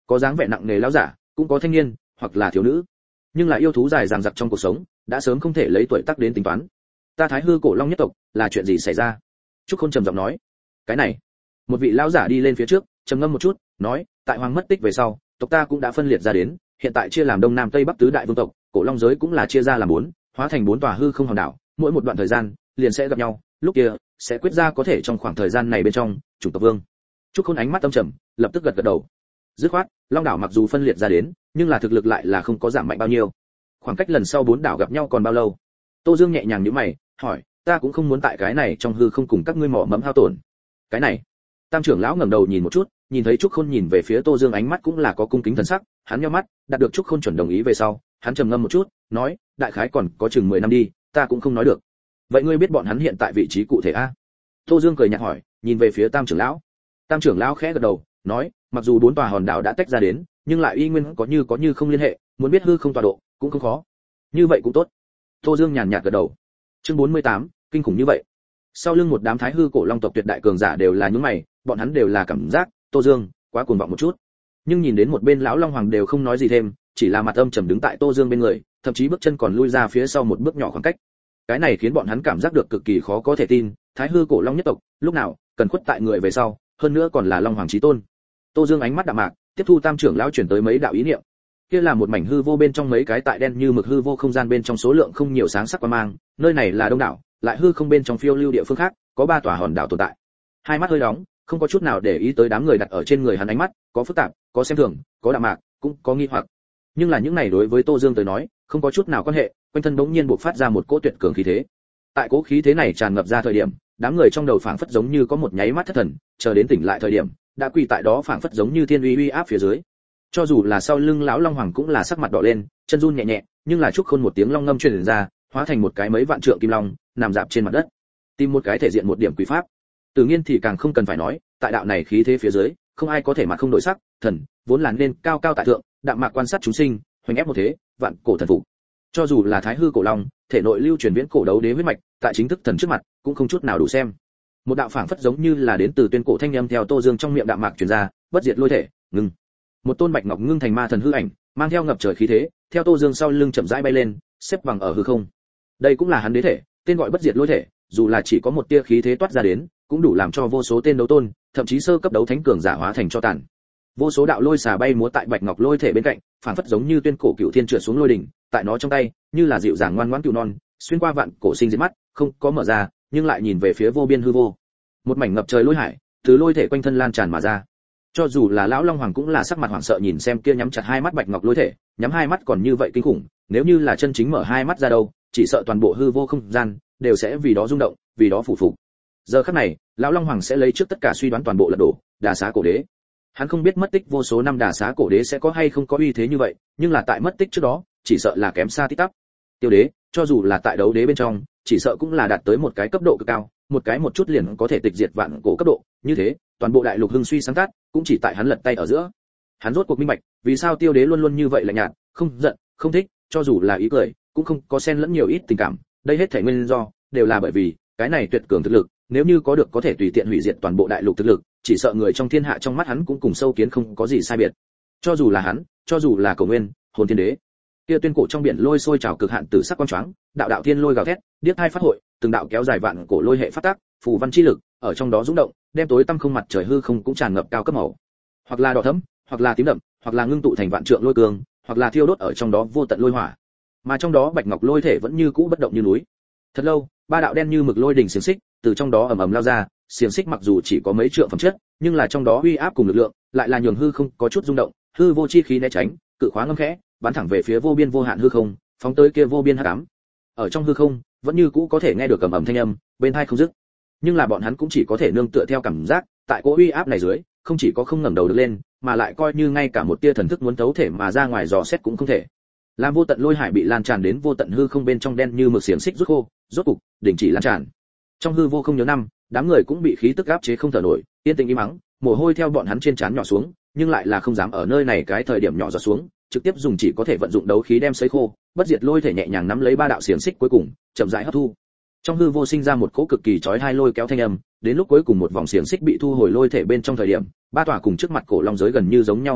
có dáng vẻ nặng nề lão giả, cũng có thanh niên hoặc là thiếu nữ, nhưng là yêu thú dài dằng dặc trong cuộc sống đã sớm không thể lấy tuổi tác đến tính toán. Ta Thái Hư Cổ Long nhất tộc, là chuyện gì xảy ra? Trúc Khôn trầm giọng nói. Cái này, một vị lão giả đi lên phía trước, trầm ngâm một chút, nói, tại Hoàng mất tích về sau, tộc ta cũng đã phân liệt ra đến, hiện tại chia làm Đông Nam Tây Bắc tứ đại vương tộc, Cổ Long giới cũng là chia ra làm 4, hóa thành 4 tòa hư không hòn đảo, mỗi một đoạn thời gian liền sẽ gặp nhau, lúc kia sẽ quyết ra có thể trong khoảng thời gian này bên trong, chủng tộc vương. Trúc Khôn ánh mắt âm trầm, lập tức gật gật đầu. Dứt khoát, Long đảo mặc dù phân liệt ra đến, nhưng là thực lực lại là không có giảm mạnh bao nhiêu. Khoảng cách lần sau 4 đảo gặp nhau còn bao lâu? Tô Dương nhẹ nhàng nhíu mày, hỏi, ta cũng không muốn tại cái này trong hư không cùng các ngươi mỏ mẫm hao tổn. Cái này, Tam trưởng lão ngẩng đầu nhìn một chút, nhìn thấy Trúc Khôn nhìn về phía Tô Dương ánh mắt cũng là có cung kính thần sắc, hắn nhíu mắt, đạt được Trúc Khôn chuẩn đồng ý về sau, hắn trầm ngâm một chút, nói, đại khái còn có chừng 10 năm đi, ta cũng không nói được. Vậy ngươi biết bọn hắn hiện tại vị trí cụ thể a? Tô Dương cười nhạt hỏi, nhìn về phía Tam trưởng lão. Tam trưởng lão khẽ gật đầu, nói, mặc dù 4 tòa hòn đảo đã tách ra đến, nhưng lại y nguyên có như không liên hệ, muốn biết hư không tọa độ, cũng không khó. Như vậy cũng tốt. Tô Dương nhàn nhạt gật đầu. Chương 48, kinh khủng như vậy. Sau lưng một đám Thái Hư Cổ Long tộc tuyệt đại cường giả đều là nhướng mày, bọn hắn đều là cảm giác, Tô Dương quá cuồng vọng một chút. Nhưng nhìn đến một bên lão Long Hoàng đều không nói gì thêm, chỉ là mặt âm trầm đứng tại Tô Dương bên người, thậm chí bước chân còn lui ra phía sau một bước nhỏ khoảng cách. Cái này khiến bọn hắn cảm giác được cực kỳ khó có thể tin, Thái Hư Cổ Long nhất tộc, lúc nào cần khuất tại người về sau, hơn nữa còn là Long Hoàng chí tôn. Tô Dương ánh mắt đạm mạc, tiếp thu Tam trưởng lão chuyển tới mấy đạo ý niệm. Kia là một mảnh hư vô bên trong mấy cái tại đen như mực hư vô không gian bên trong số lượng không nhiều sáng sắc qua mang, nơi này là đông đảo, lại hư không bên trong phiêu lưu địa phương khác, có 3 tòa hòn đảo tồn tại. Hai mắt hơi đóng, không có chút nào để ý tới đám người đặt ở trên người hắn ánh mắt, có phức tạp, có xem thường, có đạm mạc, cũng có nghi hoặc. Nhưng là những này đối với Tô Dương tới nói, không có chút nào quan hệ, quanh thân bỗng nhiên bộc phát ra một cỗ tuyệt cường khí thế. Tại cỗ khí thế này tràn ngập ra thời điểm, đám người trong đầu phảng phất giống như có một nháy mắt thất thần, chờ đến tỉnh lại thời điểm, đã quỳ tại đó phảng phất giống như thiên uy uy áp phía dưới. Cho dù là sau lưng lão Long Hoàng cũng là sắc mặt đỏ lên, chân run nhẹ nhẹ, nhưng là Trúc Khôn một tiếng long ngâm truyền ra, hóa thành một cái mấy vạn trượng kim long, nằm dạp trên mặt đất. Tìm một cái thể diện một điểm quý pháp. Tự nhiên thì càng không cần phải nói, tại đạo này khí thế phía dưới, không ai có thể mặt không đổi sắc, thần vốn là nên cao cao tại thượng, đạm mạc quan sát chúng sinh, hoành ép một thế, vạn cổ thần phục. Cho dù là Thái Hư Cổ Long, thể nội lưu truyền viễn cổ đấu đế huyết mạch, tại chính thức thần trước mặt, cũng không chút nào đủ xem. Một đạo phảng phất giống như là đến từ tuyên cổ thanh âm theo Tô Dương trong miệng đạm mạc truyền ra, bất diệt lôi thể, ngưng. Một tôn bạch ngọc ngưng thành ma thần hư ảnh, mang theo ngập trời khí thế, theo Tô Dương sau lưng chậm rãi bay lên, xếp bằng ở hư không. Đây cũng là hắn đế thể, tên gọi bất diệt lôi thể, dù là chỉ có một tia khí thế toát ra đến, cũng đủ làm cho vô số tên đấu tôn, thậm chí sơ cấp đấu thánh cường giả hóa thành cho tàn. Vô số đạo lôi xà bay múa tại bạch ngọc lôi thể bên cạnh, phảng phất giống như tuyên cổ cửu thiên trượt xuống lôi đỉnh, tại nó trong tay, như là dịu dàng ngoan ngoãn cừu non, xuyên qua vạn cổ sinh diệt mắt, không có mở ra, nhưng lại nhìn về phía vô biên hư vô. Một mảnh ngập trời lôi hải, từ lôi thể quanh thân lan tràn mà ra. Cho dù là lão Long Hoàng cũng là sắc mặt hoảng sợ nhìn xem kia nhắm chặt hai mắt bạch ngọc lôi thể, nhắm hai mắt còn như vậy kinh khủng, nếu như là chân chính mở hai mắt ra đâu, chỉ sợ toàn bộ hư vô không gian đều sẽ vì đó rung động, vì đó phủ phục. Giờ khắc này, lão Long Hoàng sẽ lấy trước tất cả suy đoán toàn bộ lật đổ, Đà Xá Cổ Đế. Hắn không biết mất tích vô số năm Đà Xá Cổ Đế sẽ có hay không có uy thế như vậy, nhưng là tại mất tích trước đó, chỉ sợ là kém xa tít tắp. Tiêu Đế, cho dù là tại đấu đế bên trong, chỉ sợ cũng là đạt tới một cái cấp độ cực cao, một cái một chút liền có thể tịch diệt vạn cổ cấp độ, như thế, toàn bộ đại lục hưng suy sáng tác, cũng chỉ tại hắn lật tay ở giữa. Hắn rốt cuộc minh bạch, vì sao Tiêu Đế luôn luôn như vậy lạnh nhạt, không giận, không thích, cho dù là ý cười, cũng không có xen lẫn nhiều ít tình cảm, đây hết thảy nguyên do đều là bởi vì cái này tuyệt cường thực lực, nếu như có được có thể tùy tiện hủy diệt toàn bộ đại lục thực lực, chỉ sợ người trong thiên hạ trong mắt hắn cũng cùng sâu kiến không có gì sai biệt. Cho dù là hắn, cho dù là Cổ Nguyên, Hồn Thiên Đế, kia tuyên cổ trong biển lôi sôi trào cực hạn tử sắc quang choáng, đạo đạo thiên lôi gào thét, điếc hai phát hội, từng đạo kéo dài vạn cổ lôi hệ phát tác, phù văn chi lực, ở trong đó rung động, đem tối tăm không mặt trời hư không cũng tràn ngập cao cấp màu, hoặc là đỏ thẫm, hoặc là tím đậm, hoặc là ngưng tụ thành vạn trượng lôi cường, hoặc là thiêu đốt ở trong đó vô tận lôi hỏa. Mà trong đó bạch ngọc lôi thể vẫn như cũ bất động như núi. Thật lâu, 3 đạo đen như mực lôi đỉnh xiềng xích từ trong đó ầm ầm lao ra, xiềng xích mặc dù chỉ có mấy trượng phẩm chất, nhưng là trong đó uy áp cùng lực lượng, lại là nhường hư không có chút rung động, hư vô chi khí né tránh, cự khóa ngâm khẽ, bắn thẳng về phía vô biên vô hạn hư không, phóng tới kia vô biên hắc ám. Ở trong hư không, vẫn như cũ có thể nghe được ầm ầm thanh âm, bên tai không dứt. Nhưng là bọn hắn cũng chỉ có thể nương tựa theo cảm giác, tại cỗ uy áp này dưới, không chỉ có không ngẩng đầu được lên, mà lại coi như ngay cả một tia thần thức muốn tấu thể mà ra ngoài dò xét cũng không thể. Làm vô tận lôi hải bị lan tràn đến vô tận hư không bên trong đen như mực xiềng xích rút khô, rốt cục đình chỉ lan tràn. Trong hư vô không nhớ năm, đám người cũng bị khí tức áp chế không thở nổi, yên tĩnh im mắng, mồ hôi theo bọn hắn trên trán nhỏ xuống, nhưng lại là không dám ở nơi này cái thời điểm nhỏ giọt xuống, trực tiếp dùng chỉ có thể vận dụng đấu khí đem sấy khô, bất diệt lôi thể nhẹ nhàng nắm lấy 3 đạo xiềng xích cuối cùng, chậm rãi hấp thu. Trong hư vô sinh ra một cỗ cực kỳ chói tai lôi kéo thanh âm, đến lúc cuối cùng một vòng xiềng xích bị thu hồi lôi thể bên trong thời điểm, 3 tòa cùng trước mặt cổ long giới gần như giống nhau hòn đảo,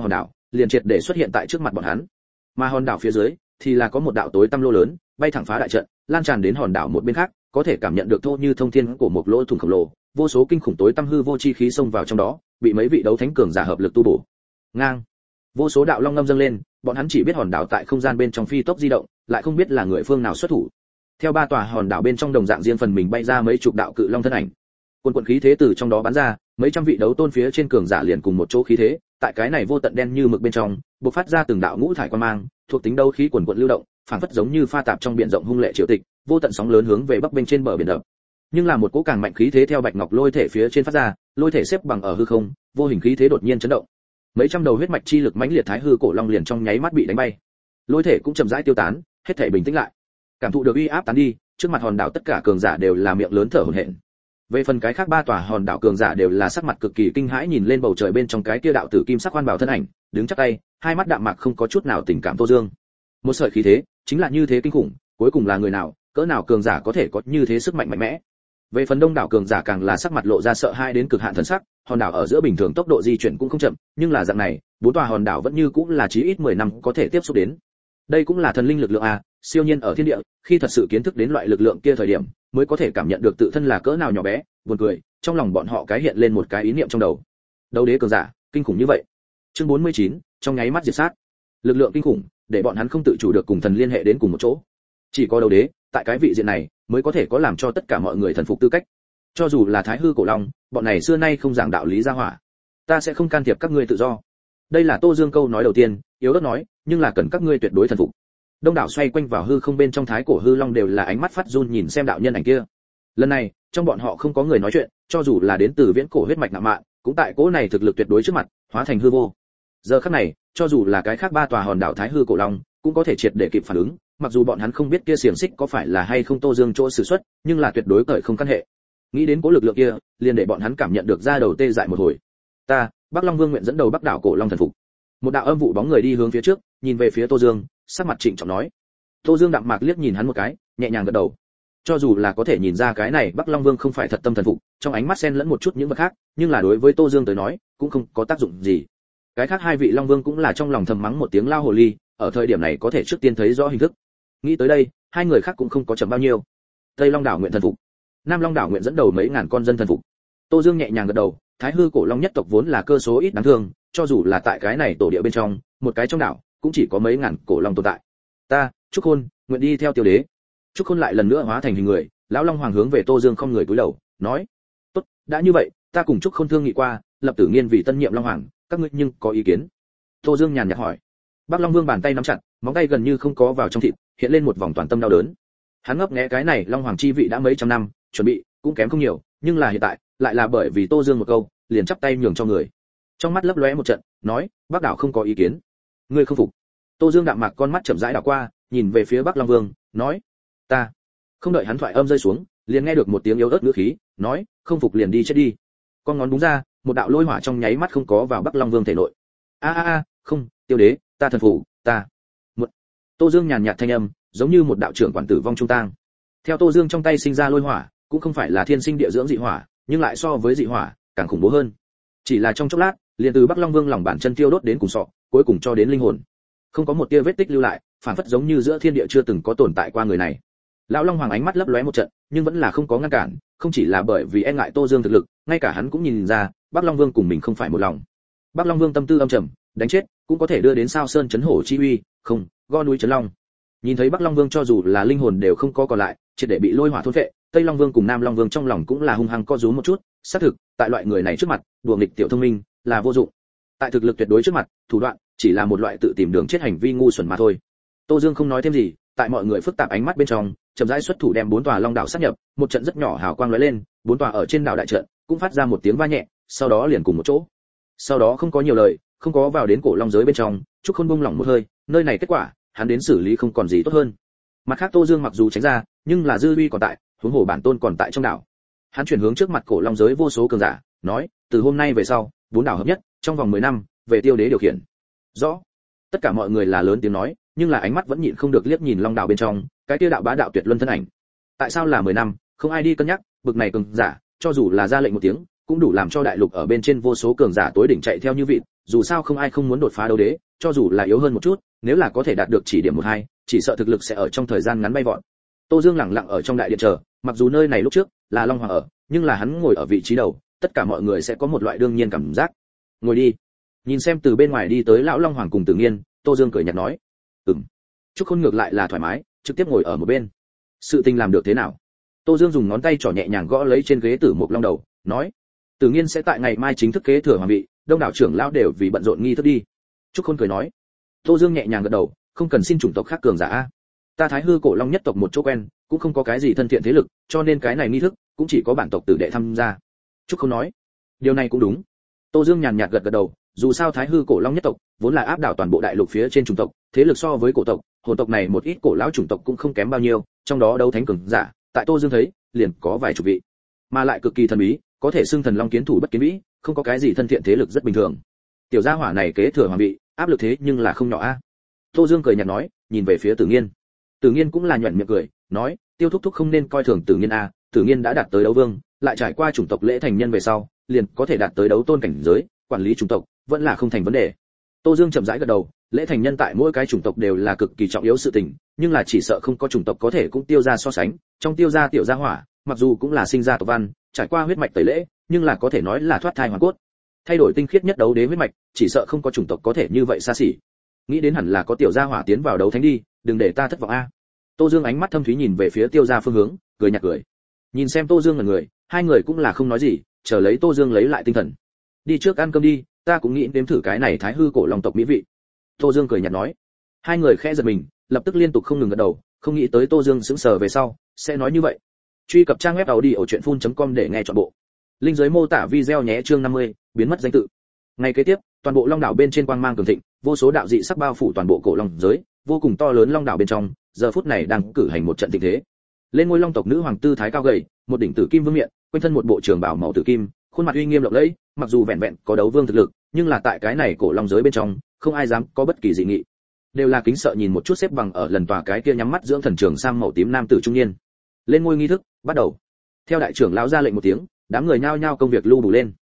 liền triệt để xuất hiện tại trước mặt bọn hắn. Mà hòn đảo phía dưới thì là có một đạo tối tăm lô lớn, bay thẳng phá đại trận, lan tràn đến hòn đảo một bên khác, có thể cảm nhận được thô như thông thiên của một lỗ thủng khổng lồ, vô số kinh khủng tối tăm hư vô chi khí xông vào trong đó, bị mấy vị đấu thánh cường giả hợp lực tu bổ. Ngang, vô số đạo long ngâm dâng lên, bọn hắn chỉ biết hòn đảo tại không gian bên trong phi tốc di động, lại không biết là người phương nào xuất thủ. Theo ba tòa hòn đảo bên trong đồng dạng riêng phần mình bay ra mấy chục đạo cự long thân ảnh. Quần quần khí thế từ trong đó bắn ra, mấy trăm vị đấu tôn phía trên cường giả liền cùng một chỗ khí thế, tại cái này vô tận đen như mực bên trong, bộc phát ra từng đạo ngũ thải quang mang, thuộc tính đấu khí quần quần lưu động, phảng phất giống như pha tạp trong biển rộng hung lệ triều tịch, vô tận sóng lớn hướng về bắc bên trên bờ biển đập. Nhưng là một cỗ càng mạnh khí thế theo bạch ngọc lôi thể phía trên phát ra, lôi thể xếp bằng ở hư không, vô hình khí thế đột nhiên chấn động. Mấy trăm đầu huyết mạch chi lực mãnh liệt thái hư cổ long liền trong nháy mắt bị đánh bay. Lôi thể cũng chậm rãi tiêu tán, hết thể bình tĩnh lại. Cảm thụ được uy áp tán đi, trước mặt hòn đảo tất cả cường giả đều là miệng lớn thở hổn hển. Về phần cái khác ba tòa hòn đảo cường giả đều là sắc mặt cực kỳ kinh hãi nhìn lên bầu trời bên trong cái kia đạo tử kim sắc quan bảo thân ảnh, đứng chắp tay, hai mắt đạm mạc không có chút nào tình cảm Tô Dương. Một sợi khí thế, chính là như thế kinh khủng, cuối cùng là người nào, cỡ nào cường giả có thể có như thế sức mạnh mạnh mẽ. Về phần đông đảo cường giả càng là sắc mặt lộ ra sợ hãi đến cực hạn thần sắc, hòn đảo ở giữa bình thường tốc độ di chuyển cũng không chậm, nhưng là dạng này, bốn tòa hòn đảo vẫn như cũng là chí ít 10 năm có thể tiếp xúc đến. Đây cũng là thần linh lực lượng a, siêu nhiên ở thiên địa, khi thật sự kiến thức đến loại lực lượng kia thời điểm, mới có thể cảm nhận được tự thân là cỡ nào nhỏ bé, buồn cười, trong lòng bọn họ cái hiện lên một cái ý niệm trong đầu. Đấu đế cường giả, kinh khủng như vậy. Chương 49, trong nháy mắt diệt sát. Lực lượng kinh khủng, để bọn hắn không tự chủ được cùng thần liên hệ đến cùng một chỗ. Chỉ có đấu đế, tại cái vị diện này, mới có thể có làm cho tất cả mọi người thần phục tư cách. Cho dù là thái hư cổ long, bọn này xưa nay không giảng đạo lý ra hỏa. Ta sẽ không can thiệp các ngươi tự do. Đây là Tô Dương câu nói đầu tiên, yếu ớt nói, nhưng là cần các ngươi tuyệt đối thần phục. Đông đảo xoay quanh vào hư không bên trong thái cổ hư long đều là ánh mắt phát run nhìn xem đạo nhân ảnh kia. Lần này, trong bọn họ không có người nói chuyện, cho dù là đến từ viễn cổ huyết mạch ngạo mạn, cũng tại cỗ này thực lực tuyệt đối trước mặt, hóa thành hư vô. Giờ khắc này, cho dù là cái khác ba tòa hòn đảo thái hư cổ long, cũng có thể triệt để kịp phản ứng, mặc dù bọn hắn không biết kia xiềng xích có phải là hay không Tô Dương chỗ sử xuất, nhưng là tuyệt đối cởi không căn hệ. Nghĩ đến cỗ lực lượng kia, liền để bọn hắn cảm nhận được da đầu tê dại một hồi. Ta, Bắc Long Vương nguyện dẫn đầu Bắc đảo cổ long thần phục. Một đạo âm vụ bóng người đi hướng phía trước, nhìn về phía Tô Dương, sắc mặt trịnh trọng nói. Tô Dương đạm mạc liếc nhìn hắn một cái, nhẹ nhàng gật đầu. Cho dù là có thể nhìn ra cái này Bắc Long Vương không phải thật tâm thần phục, trong ánh mắt xen lẫn một chút những vật khác, nhưng là đối với Tô Dương tới nói, cũng không có tác dụng gì. Cái khác hai vị Long Vương cũng là trong lòng thầm mắng một tiếng lao hồ ly, ở thời điểm này có thể trước tiên thấy rõ hình thức. Nghĩ tới đây, hai người khác cũng không có chậm bao nhiêu. Tây Long đảo nguyện thần phục, Nam Long đảo nguyện dẫn đầu mấy ngàn con dân thần phục. Tô Dương nhẹ nhàng gật đầu, Thái hư cổ long nhất tộc vốn là cơ số ít đáng thương, cho dù là tại cái này tổ địa bên trong, một cái trong đảo cũng chỉ có mấy ngàn cổ long tồn tại. Ta, Trúc Khôn, nguyện đi theo Tiêu Đế. Trúc Khôn lại lần nữa hóa thành hình người, lão long hoàng hướng về Tô Dương không người cúi đầu, nói: "Tốt, đã như vậy, ta cùng Trúc Khôn thương nghị qua, lập Tử Nghiên vì tân nhiệm long hoàng, các ngươi nhưng có ý kiến?" Tô Dương nhàn nhạt hỏi. Bắc Long Vương bàn tay nắm chặt, móng tay gần như không có vào trong thịt, hiện lên một vòng toàn tâm đau đớn. Hắn ngấp nghé cái này long hoàng chi vị đã mấy trăm năm, chuẩn bị cũng kém không nhiều, nhưng là hiện tại, lại là bởi vì Tô Dương một câu, liền chắp tay nhường cho người. Trong mắt lấp lóe một trận, nói: "Bắc đảo không có ý kiến." Ngươi không phục? Tô Dương đạm mạc con mắt chậm rãi đảo qua, nhìn về phía Bắc Long Vương, nói: "Ta." Không đợi hắn thoại âm rơi xuống, liền nghe được một tiếng yếu ớt ngữ khí, nói: "Không phục liền đi chết đi." Con ngón búng ra, một đạo lôi hỏa trong nháy mắt không có vào Bắc Long Vương thể nội. Không, Tiêu Đế, ta thần phục, ta." Tô Dương nhàn nhạt thanh âm, giống như một đạo trưởng quản tử vong trung tang. Theo Tô Dương trong tay sinh ra lôi hỏa, cũng không phải là thiên sinh địa dưỡng dị hỏa, nhưng lại so với dị hỏa càng khủng bố hơn. Chỉ là trong chốc lát, liền từ Bắc Long Vương lòng bàn chân tiêu đốt đến cùng sọ, cuối cùng cho đến linh hồn. Không có một tia vết tích lưu lại, phản phất giống như giữa thiên địa chưa từng có tồn tại qua người này. Lão Long Hoàng ánh mắt lấp lóe một trận, nhưng vẫn là không có ngăn cản, không chỉ là bởi vì e ngại Tô Dương thực lực, ngay cả hắn cũng nhìn ra, Bắc Long Vương cùng mình không phải một lòng. Bắc Long Vương tâm tư âm trầm, đánh chết cũng có thể đưa đến sao sơn chấn hổ chi uy, không, go núi chấn long. Nhìn thấy Bắc Long Vương cho dù là linh hồn đều không có còn lại, triệt để bị lôi hỏa thôn phệ, Tây Long Vương cùng Nam Long Vương trong lòng cũng là hung hăng co rúm một chút, xác thực, tại loại người này trước mặt, đùa nghịch tiểu thông minh là vô dụng. Tại thực lực tuyệt đối trước mặt, thủ đoạn chỉ là một loại tự tìm đường chết hành vi ngu xuẩn mà thôi. Tô Dương không nói thêm gì, tại mọi người phức tạp ánh mắt bên trong, chậm rãi xuất thủ đem bốn tòa long đảo sát nhập, một trận rất nhỏ hào quang lóe lên, bốn tòa ở trên đảo đại trận cũng phát ra một tiếng va nhẹ, sau đó liền cùng một chỗ. Sau đó không có nhiều lời, không có vào đến cổ long giới bên trong, Trúc Khôn buông lỏng một hơi, nơi này kết quả, hắn đến xử lý không còn gì tốt hơn. Mặt khác Tô Dương mặc dù tránh ra, nhưng là dư uy còn tại, huống hồ bản tôn còn tại trong đảo. Hắn chuyển hướng trước mặt cổ long giới vô số cường giả, nói: "Từ hôm nay về sau, bốn đảo hợp nhất, trong vòng 10 năm, về Tiêu Đế điều khiển." Rõ. Tất cả mọi người là lớn tiếng nói, nhưng là ánh mắt vẫn nhịn không được liếc nhìn long đảo bên trong, cái kia đạo bá đạo tuyệt luân thân ảnh. Tại sao là 10 năm, không ai đi cân nhắc, bực này cường giả, cho dù là ra lệnh một tiếng, cũng đủ làm cho đại lục ở bên trên vô số cường giả tối đỉnh chạy theo như vịt, dù sao không ai không muốn đột phá đấu đế, cho dù là yếu hơn một chút, nếu là có thể đạt được chỉ điểm 1-2, chỉ sợ thực lực sẽ ở trong thời gian ngắn bay vọt. Tô Dương lặng lặng ở trong đại điện chờ, mặc dù nơi này lúc trước là Long Hoàng ở, nhưng là hắn ngồi ở vị trí đầu, tất cả mọi người sẽ có một loại đương nhiên cảm giác. Ngồi đi. Nhìn xem từ bên ngoài đi tới lão Long Hoàng cùng Tử Nghiên, Tô Dương cười nhạt nói. Trúc Khôn ngược lại là thoải mái, trực tiếp ngồi ở một bên. Sự tình làm được thế nào? Tô Dương dùng ngón tay trỏ nhẹ nhàng gõ lấy trên ghế Tử Mục Long đầu, nói: Tử Nghiên sẽ tại ngày mai chính thức kế thừa hoàng vị, đông đảo trưởng lão đều vì bận rộn nghi thức đi. Trúc Khôn cười nói. Tô Dương nhẹ nhàng gật đầu, không cần xin chủng tộc khác cường giả a. Ta Thái Hư Cổ Long nhất tộc một chỗ quen, cũng không có cái gì thân thiện thế lực, cho nên cái này nghi thức cũng chỉ có bản tộc tử đệ tham gia. Trúc Khôn nói. Điều này cũng đúng. Tô Dương nhàn nhạt gật gật đầu, dù sao Thái Hư Cổ Long nhất tộc vốn là áp đảo toàn bộ đại lục phía trên chủng tộc, thế lực so với cổ tộc, hồn tộc này một ít cổ lão chủng tộc cũng không kém bao nhiêu, trong đó đấu thánh cường giả, tại Tô Dương thấy, liền có vài chục vị, mà lại cực kỳ thần bí, có thể xưng thần long kiến thủ bất kiến vĩ, không có cái gì thân thiện thế lực rất bình thường. Tiểu gia hỏa này kế thừa hoàng vị, áp lực thế nhưng là không nhỏ a. Tô Dương cười nhạt nói, nhìn về phía Tử Nghiên. Tử Nghiên cũng là nhuyễn miệng cười, nói, Tiêu thúc thúc không nên coi thường Tử Nghiên a, Tử Nghiên đã đạt tới đấu vương, lại trải qua chủng tộc lễ thành nhân về sau, liền có thể đạt tới đấu tôn cảnh giới, quản lý chủng tộc vẫn là không thành vấn đề. Tô Dương chậm rãi gật đầu, lễ thành nhân tại mỗi cái chủng tộc đều là cực kỳ trọng yếu sự tình, nhưng là chỉ sợ không có chủng tộc có thể cũng Tiêu gia so sánh, trong Tiêu gia tiểu gia hỏa, mặc dù cũng là sinh ra tộc văn, trải qua huyết mạch tẩy lễ, nhưng là có thể nói là thoát thai hoàn cốt. Thay đổi tinh khiết nhất đấu đế huyết mạch, chỉ sợ không có chủng tộc có thể như vậy xa xỉ. Nghĩ đến hẳn là có tiểu gia hỏa tiến vào đấu thánh đi, đừng để ta thất vọng a. Tô Dương ánh mắt thâm thúy nhìn về phía Tiêu gia phương hướng, cười nhạt cười. Nhìn xem Tô Dương là người, hai người cũng là không nói gì, chờ lấy Tô Dương lấy lại tinh thần. Đi trước ăn cơm đi, ta cũng nghĩ nếm thử cái này Thái Hư Cổ Long tộc mỹ vị. Tô Dương cười nhạt nói. Hai người khẽ giật mình, lập tức liên tục không ngừng gật đầu, không nghĩ tới Tô Dương sững sờ về sau sẽ nói như vậy. Truy cập trang web audiochuyenphun.com để nghe trọn bộ. Link dưới mô tả video nhé. Chương 50, biến mất danh tự. Ngày kế tiếp, toàn bộ Long đảo bên trên quang mang cường thịnh, vô số đạo dị sắc bao phủ toàn bộ cổ long giới, vô cùng to lớn Long đảo bên trong, giờ phút này đang cử hành một trận tình thế. Lên ngôi Long tộc nữ hoàng tư thái cao gầy, một đỉnh tử kim vương miện, quanh thân một bộ trường bào màu tử kim, khuôn mặt uy nghiêm lộng lẫy, mặc dù vẹn vẹn có đấu vương thực lực, nhưng là tại cái này cổ long giới bên trong, không ai dám có bất kỳ dị nghị. Đều là kính sợ nhìn một chút xếp bằng ở lần tòa cái kia nhắm mắt dưỡng thần trường sang màu tím nam tử trung niên. Lên ngôi nghi thức, bắt đầu. Theo đại trưởng lão ra lệnh một tiếng, đám người nhao nhao công việc lưu đủ lên.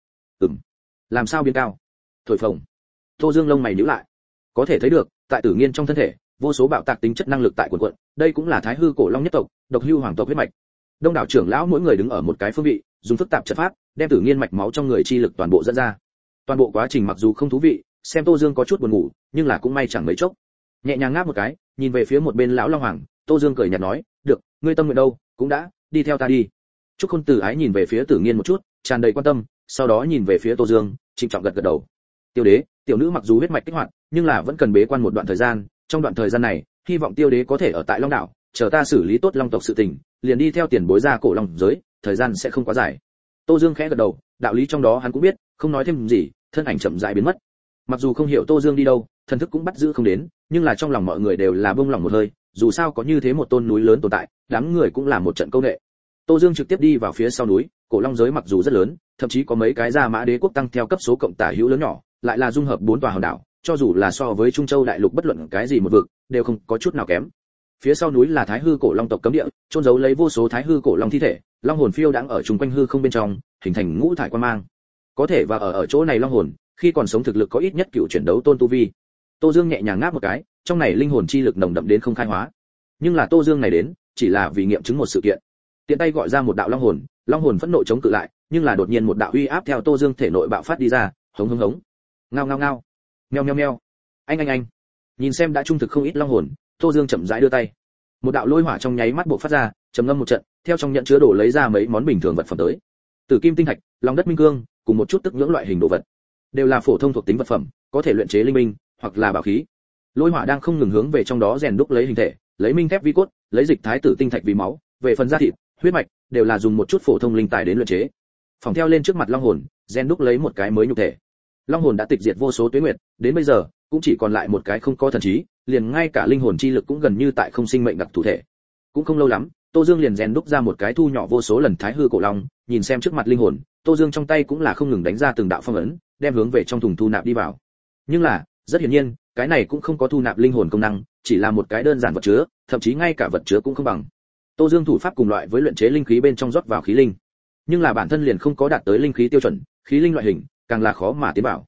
Làm sao biến cao? Thổi phồng. Tô Dương lông mày nhíu lại. Có thể thấy được, tại Tử Nghiên trong thân thể, vô số bạo tạc tính chất năng lực tại quần quận, đây cũng là Thái Hư Cổ Long nhất tộc, độc hưu hoàng tộc huyết mạch. Đông đảo trưởng lão mỗi người đứng ở một cái phương vị, dùng phức tạp trận pháp, đem Tử Nghiên mạch máu trong người chi lực toàn bộ dẫn ra. Toàn bộ quá trình mặc dù không thú vị, xem Tô Dương có chút buồn ngủ, nhưng là cũng may chẳng mấy chốc. Nhẹ nhàng ngáp một cái, nhìn về phía một bên lão Long Hoàng, Tô Dương cười nhạt nói, "Được, ngươi tâm nguyện đâu, cũng đã, đi theo ta đi." Trúc Khôn Tử ái nhìn về phía Tử Nghiên một chút, tràn đầy quan tâm, sau đó nhìn về phía Tô Dương, trịnh trọng gật gật đầu. Tiêu Đế, tiểu nữ mặc dù huyết mạch kích hoạt, nhưng là vẫn cần bế quan một đoạn thời gian, trong đoạn thời gian này, hy vọng Tiêu Đế có thể ở tại Long đảo, chờ ta xử lý tốt Long tộc sự tình, liền đi theo tiền bối ra cổ long giới, thời gian sẽ không quá dài. Tô Dương khẽ gật đầu, đạo lý trong đó hắn cũng biết, không nói thêm gì, thân ảnh chậm rãi biến mất. Mặc dù không hiểu Tô Dương đi đâu, thần thức cũng bắt giữ không đến, nhưng là trong lòng mọi người đều là bông lòng một hơi, dù sao có như thế một tôn núi lớn tồn tại, đám người cũng là một trận câu nệ. Tô Dương trực tiếp đi vào phía sau núi, cổ long giới mặc dù rất lớn, thậm chí có mấy cái gia mã đế quốc tăng theo cấp số cộng tả hữu lớn nhỏ, lại là dung hợp 4 tòa hòn đảo, cho dù là so với Trung Châu đại lục bất luận cái gì một vực, đều không có chút nào kém. Phía sau núi là Thái Hư Cổ Long tộc cấm địa, chôn giấu lấy vô số Thái Hư Cổ Long thi thể, long hồn phiêu đang ở chung quanh hư không bên trong, hình thành ngũ thải quang mang. Có thể và ở chỗ này long hồn, khi còn sống thực lực có ít nhất cựu chuyển đấu tôn tu vi. Tô Dương nhẹ nhàng ngáp một cái, trong này linh hồn chi lực nồng đậm đến không khai hóa. Nhưng là Tô Dương này đến, chỉ là vì nghiệm chứng một sự kiện. Tiện tay gọi ra một đạo long hồn phẫn nộ chống cự lại, nhưng là đột nhiên một đạo uy áp theo Tô Dương thể nội bạo phát đi ra, hống hống hống. Ngao ngao ngao. Meo meo meo. Anh. Nhìn xem đã trung thực không ít long hồn, Tô Dương chậm rãi đưa tay. Một đạo lôi hỏa trong nháy mắt bộc phát ra, trầm ngâm một trận, theo trong nhận chứa đồ lấy ra mấy món bình thường vật phẩm tới. Tử kim tinh thạch, long đất minh cương, cùng một chút tức nhưỡng loại hình đồ vật. Đều là phổ thông thuộc tính vật phẩm, có thể luyện chế linh minh hoặc là bảo khí. Lôi hỏa đang không ngừng hướng về trong đó rèn đúc lấy hình thể, lấy minh thép vi cốt, lấy dịch thái tử tinh thạch vì máu, về phần da thịt, huyết mạch, đều là dùng một chút phổ thông linh tài đến luyện chế. Phòng theo lên trước mặt long hồn, rèn đúc lấy một cái mới nhục thể. Long hồn đã tịch diệt vô số tuế nguyệt, đến bây giờ cũng chỉ còn lại một cái không có thần trí, liền ngay cả linh hồn chi lực cũng gần như tại không sinh mệnh đặc thủ thể. Cũng không lâu lắm, Tô Dương liền rèn đúc ra một cái thu nhỏ vô số lần Thái Hư Cổ Long, nhìn xem trước mặt linh hồn, Tô Dương trong tay cũng là không ngừng đánh ra từng đạo phong ấn, đem hướng về trong thùng thu nạp đi vào. Nhưng là, rất hiển nhiên, cái này cũng không có thu nạp linh hồn công năng, chỉ là một cái đơn giản vật chứa, thậm chí ngay cả vật chứa cũng không bằng. Tô Dương thủ pháp cùng loại với luyện chế linh khí bên trong rót vào khí linh, nhưng là bản thân liền không có đạt tới linh khí tiêu chuẩn, khí linh loại hình, càng là khó mà tiến vào.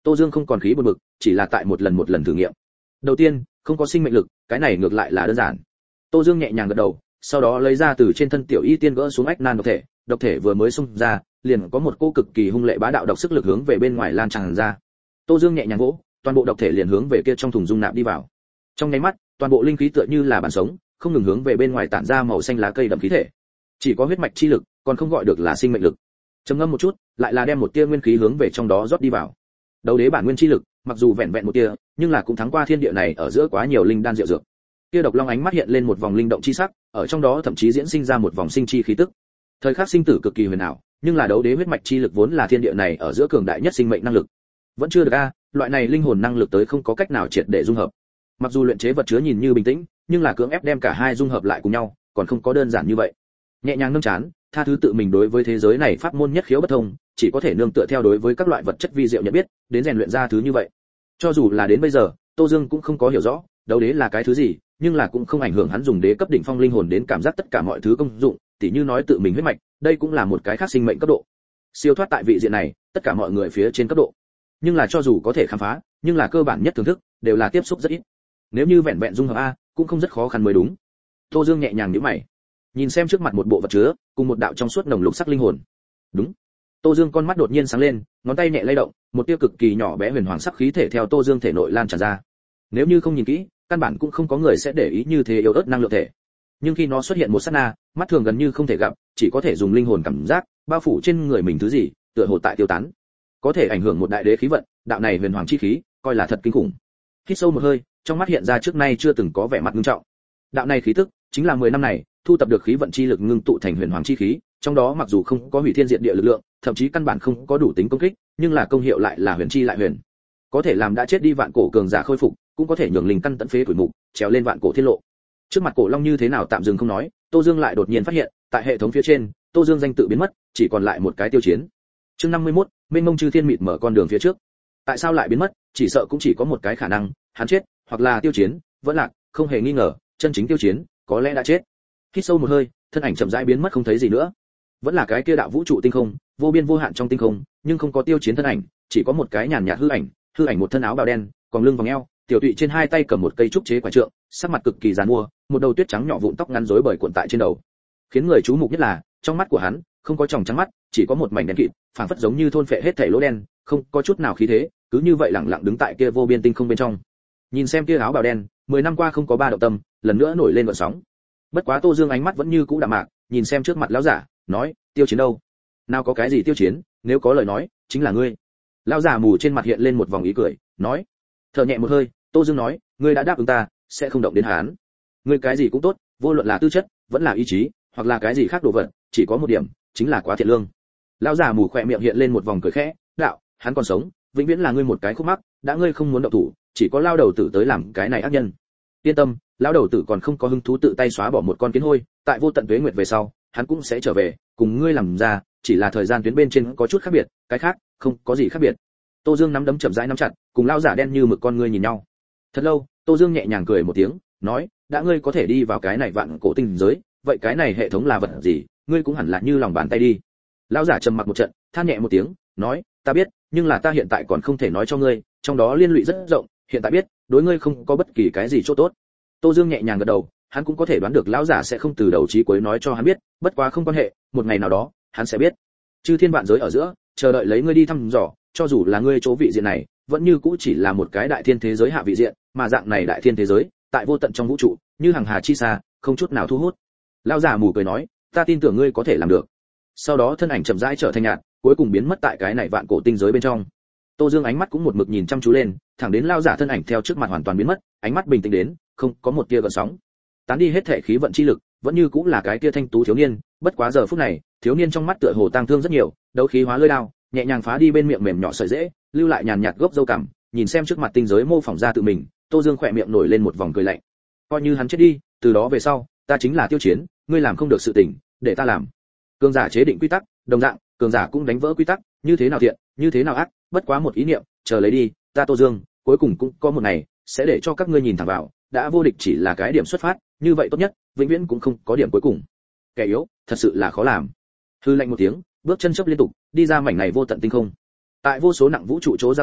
Tô Dương không còn khí buồn bực, chỉ là tại một lần thử nghiệm. Đầu tiên, không có sinh mệnh lực, cái này ngược lại là đơn giản. Tô Dương nhẹ nhàng gật đầu, sau đó lấy ra từ trên thân tiểu y tiên gỡ xuống ách nan độc thể vừa mới xung ra, liền có một cô cực kỳ hung lệ bá đạo độc sức lực hướng về bên ngoài lan tràn ra. Tô Dương nhẹ nhàng vỗ, toàn bộ độc thể liền hướng về kia trong thùng dung nạp đi vào. Trong nháy mắt, toàn bộ linh khí tựa như là bản sống, không ngừng hướng về bên ngoài tản ra màu xanh lá cây đậm khí thể. Chỉ có huyết mạch chi lực, còn không gọi được là sinh mệnh lực. Trầm ngâm một chút, lại là đem một tia nguyên khí hướng về trong đó rót đi vào. Đấu đế bản nguyên chi lực, mặc dù vẹn vẹn một tia, nhưng là cũng thắng qua thiên địa này ở giữa quá nhiều linh đan diệu dược. Kia độc long ánh mắt hiện lên một vòng linh động chi sắc, ở trong đó thậm chí diễn sinh ra một vòng sinh chi khí tức. Thời khắc sinh tử cực kỳ huyền ảo, nhưng là đấu đế huyết mạch chi lực vốn là thiên địa này ở giữa cường đại nhất sinh mệnh năng lực. Vẫn chưa được a, loại này linh hồn năng lực tới không có cách nào triệt để dung hợp. Mặc dù luyện chế vật chứa nhìn như bình tĩnh, nhưng là cưỡng ép đem cả hai dung hợp lại cùng nhau, còn không có đơn giản như vậy. Nhẹ nhàng nâng chán, tha thứ tự mình đối với thế giới này pháp môn nhất khiếu bất thông, chỉ có thể nương tựa theo đối với các loại vật chất vi diệu nhận biết, đến rèn luyện ra thứ như vậy. Cho dù là đến bây giờ, Tô Dương cũng không có hiểu rõ, đấu đế là cái thứ gì, nhưng là cũng không ảnh hưởng hắn dùng đế cấp đỉnh phong linh hồn đến cảm giác tất cả mọi thứ công dụng, tỉ như nói tự mình huyết mạch, đây cũng là một cái khác sinh mệnh cấp độ. Siêu thoát tại vị diện này, tất cả mọi người phía trên cấp độ. Nhưng là cho dù có thể khám phá, nhưng là cơ bản nhất thưởng thức, đều là tiếp xúc rất ít. Nếu như vẹn vẹn dung hợp a, cũng không rất khó khăn mới đúng. Tô Dương nhẹ nhàng nhíu mày, nhìn xem trước mặt một bộ vật chứa, cùng một đạo trong suốt nồng lục sắc linh hồn. Đúng. Tô Dương con mắt đột nhiên sáng lên, ngón tay nhẹ lay động, một tia cực kỳ nhỏ bé huyền hoàng sắc khí thể theo Tô Dương thể nội lan tràn ra. Nếu như không nhìn kỹ, căn bản cũng không có người sẽ để ý như thế yếu ớt năng lượng thể. Nhưng khi nó xuất hiện một sát na, mắt thường gần như không thể gặp, chỉ có thể dùng linh hồn cảm giác, bao phủ trên người mình thứ gì, tựa hồ tại tiêu tán. Có thể ảnh hưởng một đại đế khí vận, đạo này huyền hoàng chi khí, coi là thật kinh khủng. Hít sâu một hơi, trong mắt hiện ra trước nay chưa từng có vẻ mặt nghiêm trọng. Đạo này khí tức, chính là 10 năm này, thu tập được khí vận chi lực ngưng tụ thành huyền hoàng chi khí, trong đó mặc dù không có hủy thiên diệt địa lực lượng, thậm chí căn bản không có đủ tính công kích, nhưng là công hiệu lại là huyền chi lại huyền. Có thể làm đã chết đi vạn cổ cường giả khôi phục, cũng có thể nhường linh căn tận phế tuổi mục, trèo lên vạn cổ thiên lộ. Trước mặt cổ long như thế nào tạm dừng không nói, Tô Dương lại đột nhiên phát hiện, tại hệ thống phía trên, Tô Dương danh tự biến mất, chỉ còn lại một cái tiêu chiến. Chương 51, mênh mông chư thiên mịt mở con đường phía trước. Tại sao lại biến mất? Chỉ sợ cũng chỉ có một cái khả năng, hắn chết, hoặc là tiêu chiến, vẫn lạc, không hề nghi ngờ, chân chính tiêu chiến, có lẽ đã chết. Hít sâu một hơi, thân ảnh chậm rãi biến mất không thấy gì nữa. Vẫn là cái kia đạo vũ trụ tinh không, vô biên vô hạn trong tinh không, nhưng không có tiêu chiến thân ảnh, chỉ có một cái nhàn nhạt hư ảnh một thân áo bào đen, còn lưng vòng eo, tiểu tụy trên hai tay cầm một cây trúc chế quả trượng, sắc mặt cực kỳ giàn mua, một đầu tuyết trắng nhỏ vụn tóc ngắn rối bời cuộn tại trên đầu. Khiến người chú mục nhất là, trong mắt của hắn không có tròng trắng mắt, chỉ có một mảnh đen kịt, phảng phất giống như thôn phệ hết thảy lỗ đen, không có chút nào khí thế, cứ như vậy lặng lặng đứng tại kia vô biên tinh không bên trong. Nhìn xem kia áo bào đen, 10 năm qua không có ba động tâm, lần nữa nổi lên gợn sóng. Bất quá Tô Dương ánh mắt vẫn như cũ đạm mạc, nhìn xem trước mặt lão giả, nói, tiêu chiến đâu? Nào có cái gì tiêu chiến, nếu có lời nói, chính là ngươi. Lão giả mù trên mặt hiện lên một vòng ý cười, nói, thở nhẹ một hơi, Tô Dương nói, ngươi đã đáp ứng ta, sẽ không động đến hắn. Ngươi cái gì cũng tốt, vô luận là tư chất, vẫn là ý chí, hoặc là cái gì khác đồ vật, chỉ có một điểm, chính là quá thiện lương. Lão giả mù khỏe miệng hiện lên một vòng cười khẽ, đạo, hắn còn sống, vĩnh viễn là ngươi một cái khúc mắc, đã ngươi không muốn động thủ, chỉ có lao đầu tử tới làm cái này ác nhân. Yên tâm, lão đầu tử còn không có hứng thú tự tay xóa bỏ một con kiến hôi, tại vô tận tuế nguyệt về sau, hắn cũng sẽ trở về, cùng ngươi làm ra, chỉ là thời gian tuyến bên trên có chút khác biệt, cái khác không có gì khác biệt. Tô Dương nắm đấm chậm rãi nắm chặt, cùng lão giả đen như mực con ngươi nhìn nhau. Thật lâu, Tô Dương nhẹ nhàng cười một tiếng, nói, đã ngươi có thể đi vào cái này vạn cổ tinh giới, vậy cái này hệ thống là vật gì, ngươi cũng hẳn là như lòng bàn tay đi. Lão giả trầm mặc một trận, than nhẹ một tiếng, nói, ta biết, nhưng là ta hiện tại còn không thể nói cho ngươi, trong đó liên lụy rất rộng, hiện tại biết, đối ngươi không có bất kỳ cái gì chỗ tốt. Tô Dương nhẹ nhàng gật đầu, hắn cũng có thể đoán được lão giả sẽ không từ đầu chí cuối nói cho hắn biết, bất quá không quan hệ, một ngày nào đó, hắn sẽ biết. Chư thiên vạn giới ở giữa, chờ đợi lấy ngươi đi thăm dò, cho dù là ngươi chỗ vị diện này, vẫn như cũ chỉ là một cái đại thiên thế giới hạ vị diện, mà dạng này đại thiên thế giới, tại vô tận trong vũ trụ, như hàng hà chi xa, không chút nào thu hút. Lão giả mù cười nói, ta tin tưởng ngươi có thể làm được. Sau đó thân ảnh chậm rãi trở thành nhạt, cuối cùng biến mất tại cái này vạn cổ tinh giới bên trong. Tô Dương ánh mắt cũng một mực nhìn chăm chú lên, thẳng đến lão giả thân ảnh theo trước mặt hoàn toàn biến mất, ánh mắt bình tĩnh đến, không có một tia gợn sóng. Tán đi hết thể khí vận chi lực, vẫn như cũng là cái tia thanh tú thiếu niên, bất quá giờ phút này, thiếu niên trong mắt tựa hồ tang thương rất nhiều, đấu khí hóa lưỡi đao, nhẹ nhàng phá đi bên miệng mềm nhỏ sợi rễ, lưu lại nhàn nhạt gốc râu cằm, nhìn xem trước mặt tinh giới mô phỏng ra tự mình, Tô Dương khỏe miệng nổi lên một vòng cười lạnh. Coi như hắn chết đi, từ đó về sau, ta chính là tiêu chiến, ngươi làm không được sự tình, để ta làm. Cường giả chế định quy tắc, đồng dạng, cường giả cũng đánh vỡ quy tắc, như thế nào thiện, như thế nào ác, bất quá một ý niệm, chờ lấy đi, ta Tô Dương, cuối cùng cũng có một ngày, sẽ để cho các ngươi nhìn thẳng vào, đã vô địch chỉ là cái điểm xuất phát, như vậy tốt nhất, vĩnh viễn cũng không có điểm cuối cùng. Kẻ yếu, thật sự là khó làm. Hư lạnh một tiếng, bước chân chớp liên tục, đi ra mảnh này vô tận tinh không. Tại vô số nặng vũ trụ chỗ giao giới,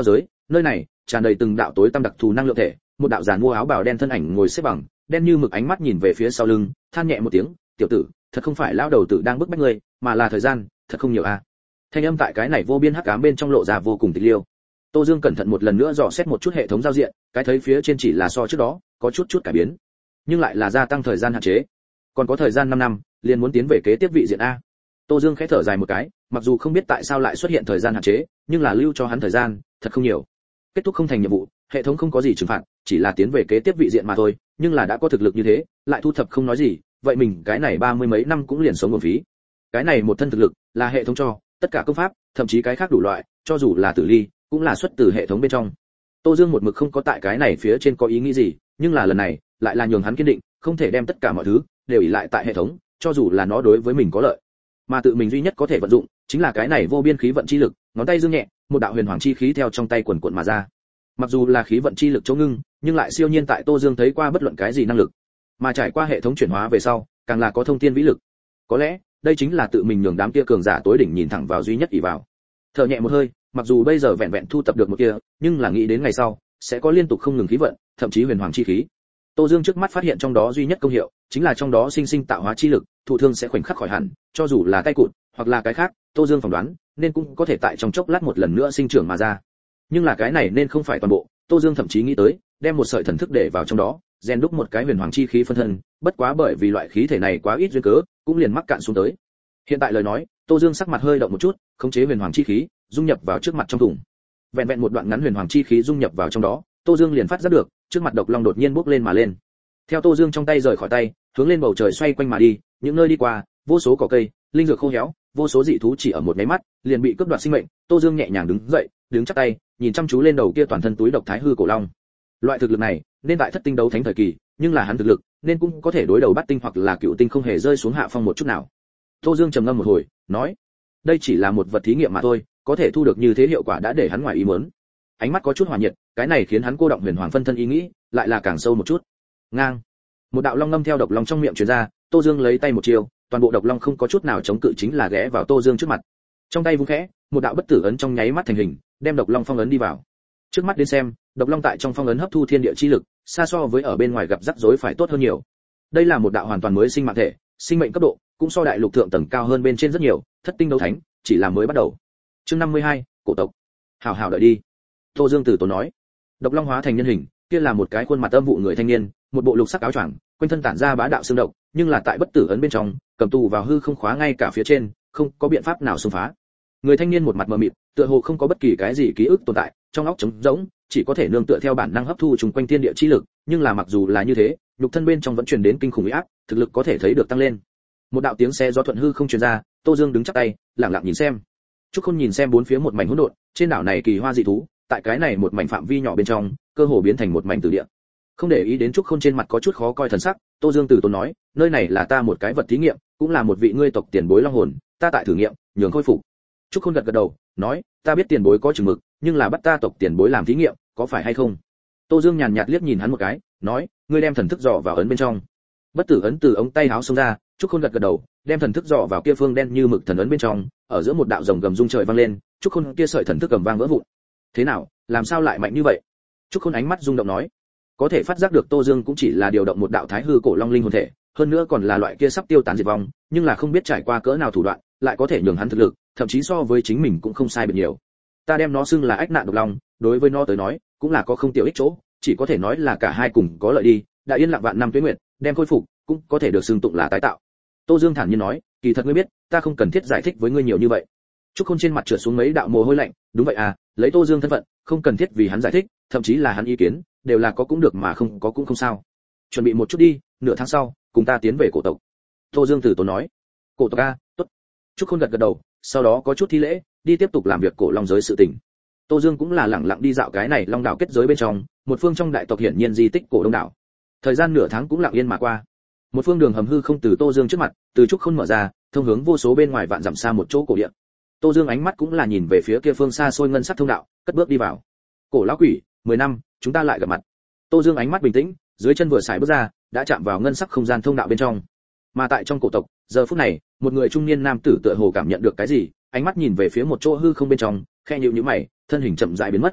Nơi này tràn đầy từng đạo tối tăm đặc thù năng lượng thể, một đạo giàn mua áo bào đen thân ảnh ngồi xếp bằng, đen như mực ánh mắt nhìn về phía sau lưng, than nhẹ một tiếng, "Tiểu tử, thật không phải lão đầu tử đang bức bách ngươi, mà là thời gian, thật không nhiều a." Thanh âm tại cái này vô biên hắc ám bên trong lộ ra vô cùng tịch liêu. Tô Dương cẩn thận một lần nữa dò xét một chút hệ thống giao diện, cái thấy phía trên chỉ là so trước đó, có chút cải biến, nhưng lại là gia tăng thời gian hạn chế. Còn có thời gian 5 năm, liền muốn tiến về kế tiếp vị diện a. Tô Dương khẽ thở dài một cái, mặc dù không biết tại sao lại xuất hiện thời gian hạn chế, nhưng là lưu cho hắn thời gian, thật không nhiều. Kết thúc không thành nhiệm vụ, hệ thống không có gì trừng phạt, chỉ là tiến về kế tiếp vị diện mà thôi, nhưng là đã có thực lực như thế, lại thu thập không nói gì, vậy mình cái này 30 mấy năm cũng liền sống nguồn phí. Cái này một thân thực lực, là hệ thống cho, tất cả công pháp, thậm chí cái khác đủ loại, cho dù là tử ly, cũng là xuất từ hệ thống bên trong. Tô Dương một mực không có tại cái này phía trên có ý nghĩ gì, nhưng là lần này, lại là nhường hắn kiên định, không thể đem tất cả mọi thứ đều ỷ lại tại hệ thống, cho dù là nó đối với mình có lợi, mà tự mình duy nhất có thể vận dụng, chính là cái này vô biên khí vận chi lực. Ngón tay dương nhẹ, một đạo huyền hoàng chi khí theo trong tay quần cuộn mà ra. Mặc dù là khí vận chi lực chỗ ngưng, nhưng lại siêu nhiên tại Tô Dương thấy qua bất luận cái gì năng lực, mà trải qua hệ thống chuyển hóa về sau, càng là có thông thiên vĩ lực. Có lẽ, đây chính là tự mình nhường đám kia cường giả tối đỉnh nhìn thẳng vào duy nhất ỷ vào. Thở nhẹ một hơi, mặc dù bây giờ vẹn vẹn thu tập được một kia, nhưng là nghĩ đến ngày sau, sẽ có liên tục không ngừng khí vận, thậm chí huyền hoàng chi khí. Tô Dương trước mắt phát hiện trong đó duy nhất công hiệu, chính là trong đó sinh sinh tạo hóa chi lực, thụ thương sẽ khoảnh khắc khỏi hẳn, cho dù là tay cụt, hoặc là cái khác, Tô Dương phỏng đoán, nên cũng có thể tại trong chốc lát một lần nữa sinh trưởng mà ra. Nhưng là cái này nên không phải toàn bộ, Tô Dương thậm chí nghĩ tới, đem một sợi thần thức để vào trong đó, rèn đúc một cái huyền hoàng chi khí phân thân, bất quá bởi vì loại khí thể này quá ít duyên cớ, cũng liền mắc cạn xuống tới. Hiện tại lời nói, Tô Dương sắc mặt hơi động một chút, khống chế huyền hoàng chi khí, dung nhập vào trước mặt trong thùng. Vẹn vẹn một đoạn ngắn huyền hoàng chi khí dung nhập vào trong đó, Tô Dương liền phát giác được, trước mặt độc long đột nhiên bốc lên mà lên. Theo Tô Dương trong tay rời khỏi tay, hướng lên bầu trời xoay quanh mà đi, những nơi đi qua, vô số cỏ cây, linh dược khô héo, vô số dị thú chỉ ở một cái mắt, liền bị cướp đoạt sinh mệnh. Tô Dương nhẹ nhàng đứng dậy, đứng chắp tay, nhìn chăm chú lên đầu kia toàn thân túi độc thái hư cổ long. Loại thực lực này, nên tại thất tinh đấu thánh thời kỳ, nhưng là hắn thực lực, nên cũng có thể đối đầu bát tinh hoặc là cựu tinh không hề rơi xuống hạ phong một chút nào. Tô Dương trầm ngâm một hồi, nói: "Đây chỉ là một vật thí nghiệm mà thôi, có thể thu được như thế hiệu quả đã để hắn ngoài ý muốn." Ánh mắt có chút hòa nhiệt, cái này khiến hắn cô động huyền hoàng phân thân ý nghĩ, lại là càng sâu một chút. Ngang. Một đạo long ngâm theo độc long trong miệng truyền ra, Tô Dương lấy tay một chiều, toàn bộ độc long không có chút nào chống cự, chính là ghé vào Tô Dương trước mặt. Trong tay vung khẽ, một đạo bất tử ấn trong nháy mắt thành hình, đem độc long phong ấn đi vào. Trước mắt đến xem, độc long tại trong phong ấn hấp thu thiên địa chi lực, xa so với ở bên ngoài gặp rắc rối phải tốt hơn nhiều. Đây là một đạo hoàn toàn mới sinh mạng thể, sinh mệnh cấp độ cũng so đại lục thượng tầng cao hơn bên trên rất nhiều, thất tinh đấu thánh chỉ là mới bắt đầu. Chương 52, cổ tộc. Hảo hảo đợi đi. Tô Dương từ tốn nói. Độc long hóa thành nhân hình, kia là một cái khuôn mặt âm vụ người thanh niên, một bộ lục sắc áo choàng, quanh thân tản ra bá đạo xương độc, nhưng là tại bất tử ấn bên trong, cầm tù vào hư không khóa ngay cả phía trên, không có biện pháp nào xông phá. Người thanh niên một mặt mờ mịt, tựa hồ không có bất kỳ cái gì ký ức tồn tại, trong óc trống rỗng, chỉ có thể nương tựa theo bản năng hấp thu chung quanh thiên địa chi lực, nhưng là mặc dù là như thế, nhục thân bên trong vẫn truyền đến kinh khủng uy áp, thực lực có thể thấy được tăng lên. Một đạo tiếng xe gió thuận hư không truyền ra, Tô Dương đứng chắp tay, lặng lặng nhìn xem. Trúc Khôn nhìn xem bốn phía một mảnh hỗn độn, trên đảo này kỳ hoa dị thú, tại cái này một mảnh phạm vi nhỏ bên trong, cơ hồ biến thành một mảnh tử địa. Không để ý đến Trúc Khôn trên mặt có chút khó coi thần sắc, Tô Dương từ tốn nói, nơi này là ta một cái vật thí nghiệm, cũng là một vị ngươi tộc tiền bối long hồn, ta tại thử nghiệm, nhường khôi phục. Trúc Khôn gật gật đầu, nói, ta biết tiền bối có chừng mực, nhưng là bắt ta tộc tiền bối làm thí nghiệm, có phải hay không? Tô Dương nhàn nhạt liếc nhìn hắn một cái, nói, ngươi đem thần thức dò vào ấn bên trong. Bất tử ấn từ ống tay áo xông ra, Trúc Khôn gật gật đầu, đem thần thức dò vào kia phương đen như mực thần ấn bên trong, ở giữa một đạo rồng gầm rung trời vang lên, Trúc Khôn kia sợi thần thức cầm vang vỡ vụn. Thế nào, làm sao lại mạnh như vậy? Trúc Khôn ánh mắt rung động nói, có thể phát giác được Tô Dương cũng chỉ là điều động một đạo thái hư cổ long linh hồn thể, hơn nữa còn là loại kia sắp tiêu tán diệt vong, nhưng là không biết trải qua cỡ nào thủ đoạn, lại có thể nhường hắn thực lực, thậm chí so với chính mình cũng không sai biệt nhiều. Ta đem nó xưng là ách nạn độc long, đối với nó tới nói, cũng là có không tiểu ích chỗ, chỉ có thể nói là cả hai cùng có lợi đi, đã yên lặng vạn năm tuế nguyệt, đem khôi phục, cũng có thể được xưng tụng là tái tạo. Tô Dương thản nhiên nói, kỳ thật ngươi biết, ta không cần thiết giải thích với ngươi nhiều như vậy. Trúc Khôn trên mặt trượt xuống mấy đạo mồ hôi lạnh, đúng vậy à, lấy Tô Dương thân phận, không cần thiết vì hắn giải thích, thậm chí là hắn ý kiến, đều là có cũng được mà không có cũng không sao. Chuẩn bị một chút đi, nửa tháng sau, cùng ta tiến về cổ tộc. Tô Dương từ tốn nói. Cổ tộc a, tốt. Trúc Khôn gật gật đầu, sau đó có chút thi lễ, đi tiếp tục làm việc cổ long giới sự tình. Tô Dương cũng là lẳng lặng đi dạo cái này long đảo kết giới bên trong, một phương trong đại tộc hiển nhiên di tích cổ đông đảo. Thời gian nửa tháng cũng lặng yên mà qua. Một phương đường hầm hư không từ Tô Dương trước mặt, từ Trúc Khôn mở ra, thông hướng vô số bên ngoài vạn dặm xa một chỗ cổ địa. Tô Dương ánh mắt cũng là nhìn về phía kia phương xa xôi ngân sắc thông đạo, cất bước đi vào. Cổ lão quỷ, 10 năm, chúng ta lại gặp mặt. Tô Dương ánh mắt bình tĩnh, dưới chân vừa xài bước ra, đã chạm vào ngân sắc không gian thông đạo bên trong. Mà tại trong cổ tộc, giờ phút này, một người trung niên nam tử tựa hồ cảm nhận được cái gì, ánh mắt nhìn về phía một chỗ hư không bên trong, khẽ nhíu nhíu mày, thân hình chậm rãi biến mất.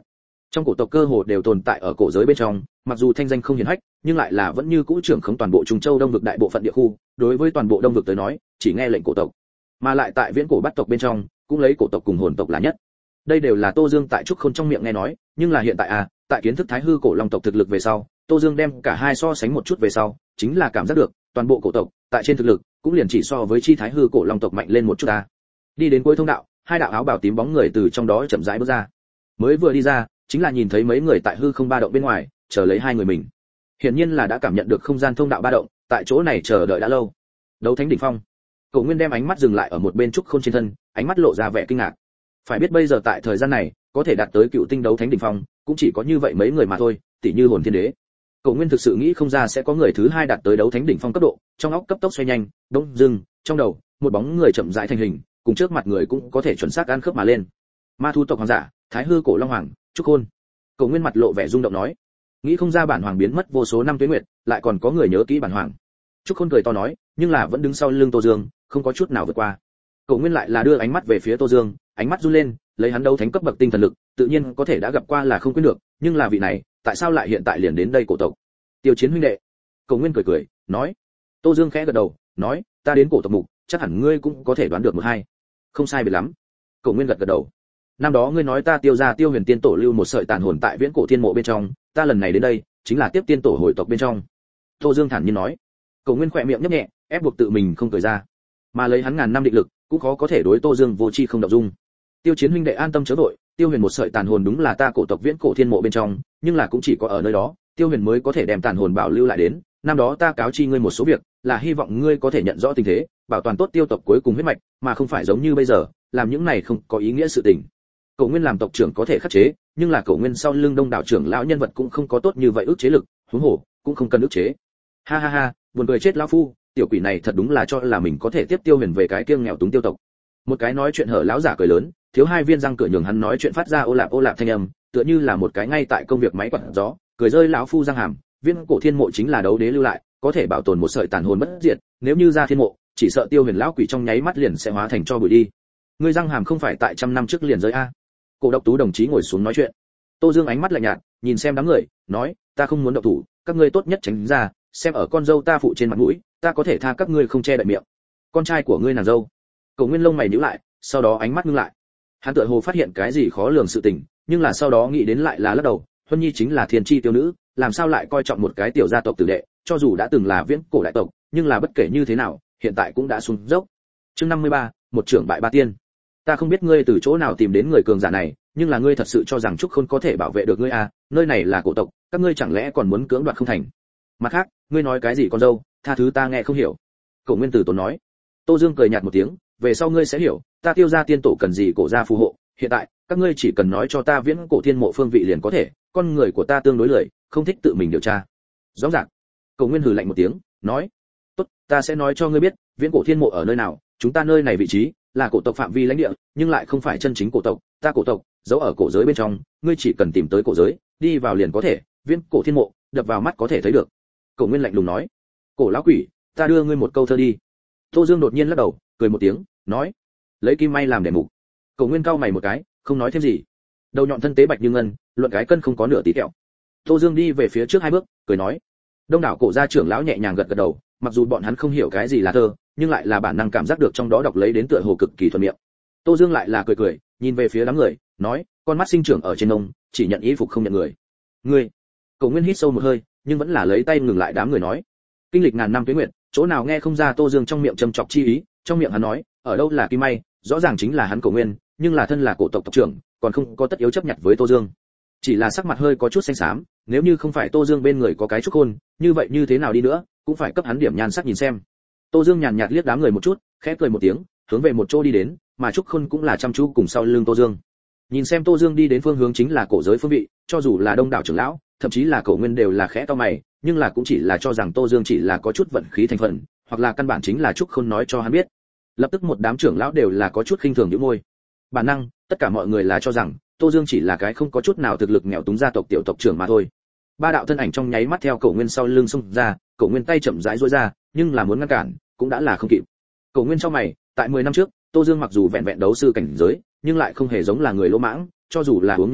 Trong cổ tộc cơ hồ đều tồn tại ở cổ giới bên trong, mặc dù thanh danh không hiển hách, nhưng lại là vẫn như cũ trưởng khống toàn bộ Trung Châu Đông vực đại bộ phận địa khu, đối với toàn bộ Đông vực tới nói, chỉ nghe lệnh cổ tộc. Mà lại tại viễn cổ bắt tộc bên trong, cũng lấy cổ tộc cùng hồn tộc là nhất. Đây đều là Tô Dương tại Trúc Khôn trong miệng nghe nói, nhưng là hiện tại tại kiến thức Thái Hư cổ long tộc thực lực về sau, Tô Dương đem cả hai so sánh một chút về sau, chính là cảm giác được, toàn bộ cổ tộc, tại trên thực lực, cũng liền chỉ so với chi Thái Hư cổ long tộc mạnh lên một chút ta. Đi đến cuối thông đạo, hai đạo áo bào tím bóng người từ trong đó chậm rãi bước ra. Mới vừa đi ra, chính là nhìn thấy mấy người tại hư không ba động bên ngoài, chờ lấy hai người mình. Hiển nhiên là đã cảm nhận được không gian thông đạo ba động, tại chỗ này chờ đợi đã lâu. Đấu Thánh đỉnh phong. Cổ Nguyên đem ánh mắt dừng lại ở một bên Trúc Khôn trên thân, ánh mắt lộ ra vẻ kinh ngạc. Phải biết bây giờ tại thời gian này, có thể đạt tới Cựu Tinh Đấu Thánh đỉnh phong, cũng chỉ có như vậy mấy người mà thôi, tỷ như Hồn Thiên Đế. Cổ Nguyên thực sự nghĩ không ra sẽ có người thứ hai đạt tới Đấu Thánh đỉnh phong cấp độ, trong óc cấp tốc xoay nhanh, đông dưng, trong đầu, một bóng người chậm rãi thành hình, cùng trước mặt người cũng có thể chuẩn xác ăn khớp mà lên. Ma thú tộc hoàng giả, Thái Hư cổ long hoàng, Trúc Khôn. Cổ Nguyên mặt lộ vẻ rung động nói, nghĩ không ra bản hoàng biến mất vô số năm tuế nguyệt, lại còn có người nhớ kỹ bản hoàng. Trúc Khôn cười to nói, nhưng là vẫn đứng sau lưng Tô Dương, không có chút nào vượt qua. Cổ Nguyên lại là đưa ánh mắt về phía Tô Dương, ánh mắt run lên, lấy hắn đấu thánh cấp bậc tinh thần lực, tự nhiên có thể đã gặp qua là không quên được, nhưng là vị này, tại sao lại hiện tại liền đến đây cổ tộc? Tiêu Chiến huynh đệ. Cổ Nguyên cười cười, nói. Tô Dương khẽ gật đầu, nói, ta đến cổ tộc mục, chắc hẳn ngươi cũng có thể đoán được một hai. Không sai biệt lắm. Cổ Nguyên gật gật đầu. Năm đó ngươi nói ta Tiêu gia Tiêu Huyền Tiên tổ lưu một sợi tàn hồn tại viễn cổ thiên mộ bên trong, ta lần này đến đây, chính là tiếp tiên tổ hồi tộc bên trong. Tô Dương thản nhiên nói. Cổ Nguyên khẽ miệng nhếch nhẹ, ép buộc tự mình không cười ra. Mà lấy hắn ngàn năm định lực, cũng khó có thể đối Tô Dương vô chi không động dung. Tiêu Chiến huynh đệ an tâm chớ vội, Tiêu Huyền một sợi tàn hồn đúng là ta cổ tộc viễn cổ thiên mộ bên trong, nhưng là cũng chỉ có ở nơi đó, Tiêu Huyền mới có thể đem tàn hồn bảo lưu lại đến. Năm đó ta cáo chi ngươi một số việc, là hy vọng ngươi có thể nhận rõ tình thế, bảo toàn tốt Tiêu tộc cuối cùng huyết mạch, mà không phải giống như bây giờ, làm những này không có ý nghĩa sự tình. Cổ Nguyên làm tộc trưởng có thể khắc chế, nhưng là Cổ Nguyên sau lưng đông đảo trưởng lão nhân vật cũng không có tốt như vậy ức chế lực, huống hồ cũng không cần ức chế. Ha ha ha, buồn cười chết lão phu, tiểu quỷ này thật đúng là cho là mình có thể tiếp Tiêu Huyền về cái kiêng nghèo túng Tiêu tộc. Một cái nói chuyện hở lão giả cười lớn, thiếu hai viên răng cửa nhường hắn nói chuyện phát ra ô lạp thanh âm, tựa như là một cái ngay tại công việc máy quạt gió, cười rơi lão phu răng hàm, viễn cổ thiên mộ chính là đấu đế lưu lại, có thể bảo tồn một sợi tàn hồn bất diệt, nếu như ra thiên mộ, chỉ sợ Tiêu Huyền lão quỷ trong nháy mắt liền sẽ hóa thành cho bụi đi. Ngươi răng hàm không phải tại trăm năm trước liền rơi a? Cổ Độc Tú đồng chí ngồi xuống nói chuyện. Tô Dương ánh mắt lạnh nhạt, nhìn xem đám người, nói, ta không muốn động thủ, các ngươi tốt nhất tránh ra, xem ở con dâu ta phụ trên mặt mũi, ta có thể tha các ngươi không che đậy miệng. Con trai của ngươi nàng dâu. Cổ Nguyên lông mày nhíu lại, sau đó ánh mắt ngưng lại. Hắn tựa hồ phát hiện cái gì khó lường sự tình, nhưng là sau đó nghĩ đến lại là lắc đầu, Huân Nhi chính là thiên chi tiêu nữ, làm sao lại coi trọng một cái tiểu gia tộc tử đệ, cho dù đã từng là viễn cổ đại tộc, nhưng là bất kể như thế nào, hiện tại cũng đã xuống dốc. Chương 53, một trưởng bại ba tiên. Ta không biết ngươi từ chỗ nào tìm đến người cường giả này, nhưng là ngươi thật sự cho rằng Trúc Khôn có thể bảo vệ được ngươi à? Nơi này là cổ tộc, các ngươi chẳng lẽ còn muốn cưỡng đoạt không thành? Mặt khác, ngươi nói cái gì con dâu, tha thứ ta nghe không hiểu. Cổ Nguyên Tử tốn nói. Tô Dương cười nhạt một tiếng, về sau ngươi sẽ hiểu, ta Tiêu gia tiên tổ cần gì cổ gia phù hộ, hiện tại, các ngươi chỉ cần nói cho ta viễn cổ thiên mộ phương vị liền có thể, con người của ta tương đối lười, không thích tự mình điều tra. Rõ ràng. Cổ Nguyên hừ lạnh một tiếng, nói, tốt, ta sẽ nói cho ngươi biết, viễn cổ thiên mộ ở nơi nào, chúng ta nơi này vị trí là cổ tộc phạm vi lãnh địa, nhưng lại không phải chân chính cổ tộc, ta cổ tộc giấu ở cổ giới bên trong, ngươi chỉ cần tìm tới cổ giới, đi vào liền có thể, viễn cổ thiên mộ, đập vào mắt có thể thấy được. Cổ Nguyên lạnh lùng nói, cổ lão quỷ, ta đưa ngươi một câu thơ đi. Tô Dương đột nhiên lắc đầu, cười một tiếng, nói, lấy kim may làm đề mục. Cổ Nguyên cau mày một cái, không nói thêm gì. Đầu nhọn thân tế bạch như ngân, luận cái cân không có nửa tí kẹo. Tô Dương đi về phía trước hai bước, cười nói, đông đảo cổ gia trưởng lão nhẹ nhàng gật gật đầu, mặc dù bọn hắn không hiểu cái gì là thơ, nhưng lại là bản năng cảm giác được trong đó đọc lấy đến tựa hồ cực kỳ thuận miệng. Tô Dương lại là cười cười, nhìn về phía đám người, nói, con mắt sinh trưởng ở trên ông, chỉ nhận y phục không nhận người. Ngươi. Cổ Nguyên hít sâu một hơi, nhưng vẫn là lấy tay ngừng lại đám người nói, kinh lịch ngàn năm tuế nguyệt, chỗ nào nghe không ra Tô Dương trong miệng châm chọc chi ý, trong miệng hắn nói, ở đâu là kim may, rõ ràng chính là hắn Cổ Nguyên, nhưng là thân là cổ tộc tộc trưởng, còn không có tất yếu chấp nhận với Tô Dương. Chỉ là sắc mặt hơi có chút xanh xám, nếu như không phải Tô Dương bên người có cái Trúc Khôn, như vậy như thế nào đi nữa, cũng phải cấp hắn điểm nhan sắc nhìn xem. Tô Dương nhàn nhạt liếc đám người một chút, khẽ cười một tiếng, hướng về một chỗ đi đến, mà Trúc Khôn cũng là chăm chú cùng sau lưng Tô Dương. Nhìn xem Tô Dương đi đến phương hướng chính là cổ giới phương vị, cho dù là đông đảo trưởng lão, thậm chí là Cổ Nguyên đều là khẽ cau mày, nhưng là cũng chỉ là cho rằng Tô Dương chỉ là có chút vận khí thành phần, hoặc là căn bản chính là Trúc Khôn nói cho hắn biết. Lập tức một đám trưởng lão đều là có chút khinh thường nhíu môi. Bản năng, tất cả mọi người là cho rằng Tô Dương chỉ là cái không có chút nào thực lực nghèo túng gia tộc tiểu tộc trưởng mà thôi. Ba đạo thân ảnh trong nháy mắt theo Cổ Nguyên sau lưng xông ra, Cổ Nguyên tay chậm rãi duỗi ra, nhưng là muốn ngăn cản, cũng đã là không kịp. Cổ Nguyên trong mày, tại 10 năm trước, Tô Dương mặc dù vẹn vẹn đấu sư cảnh giới, nhưng lại không hề giống là người lỗ mãng, cho dù là uống nhầm thuốc,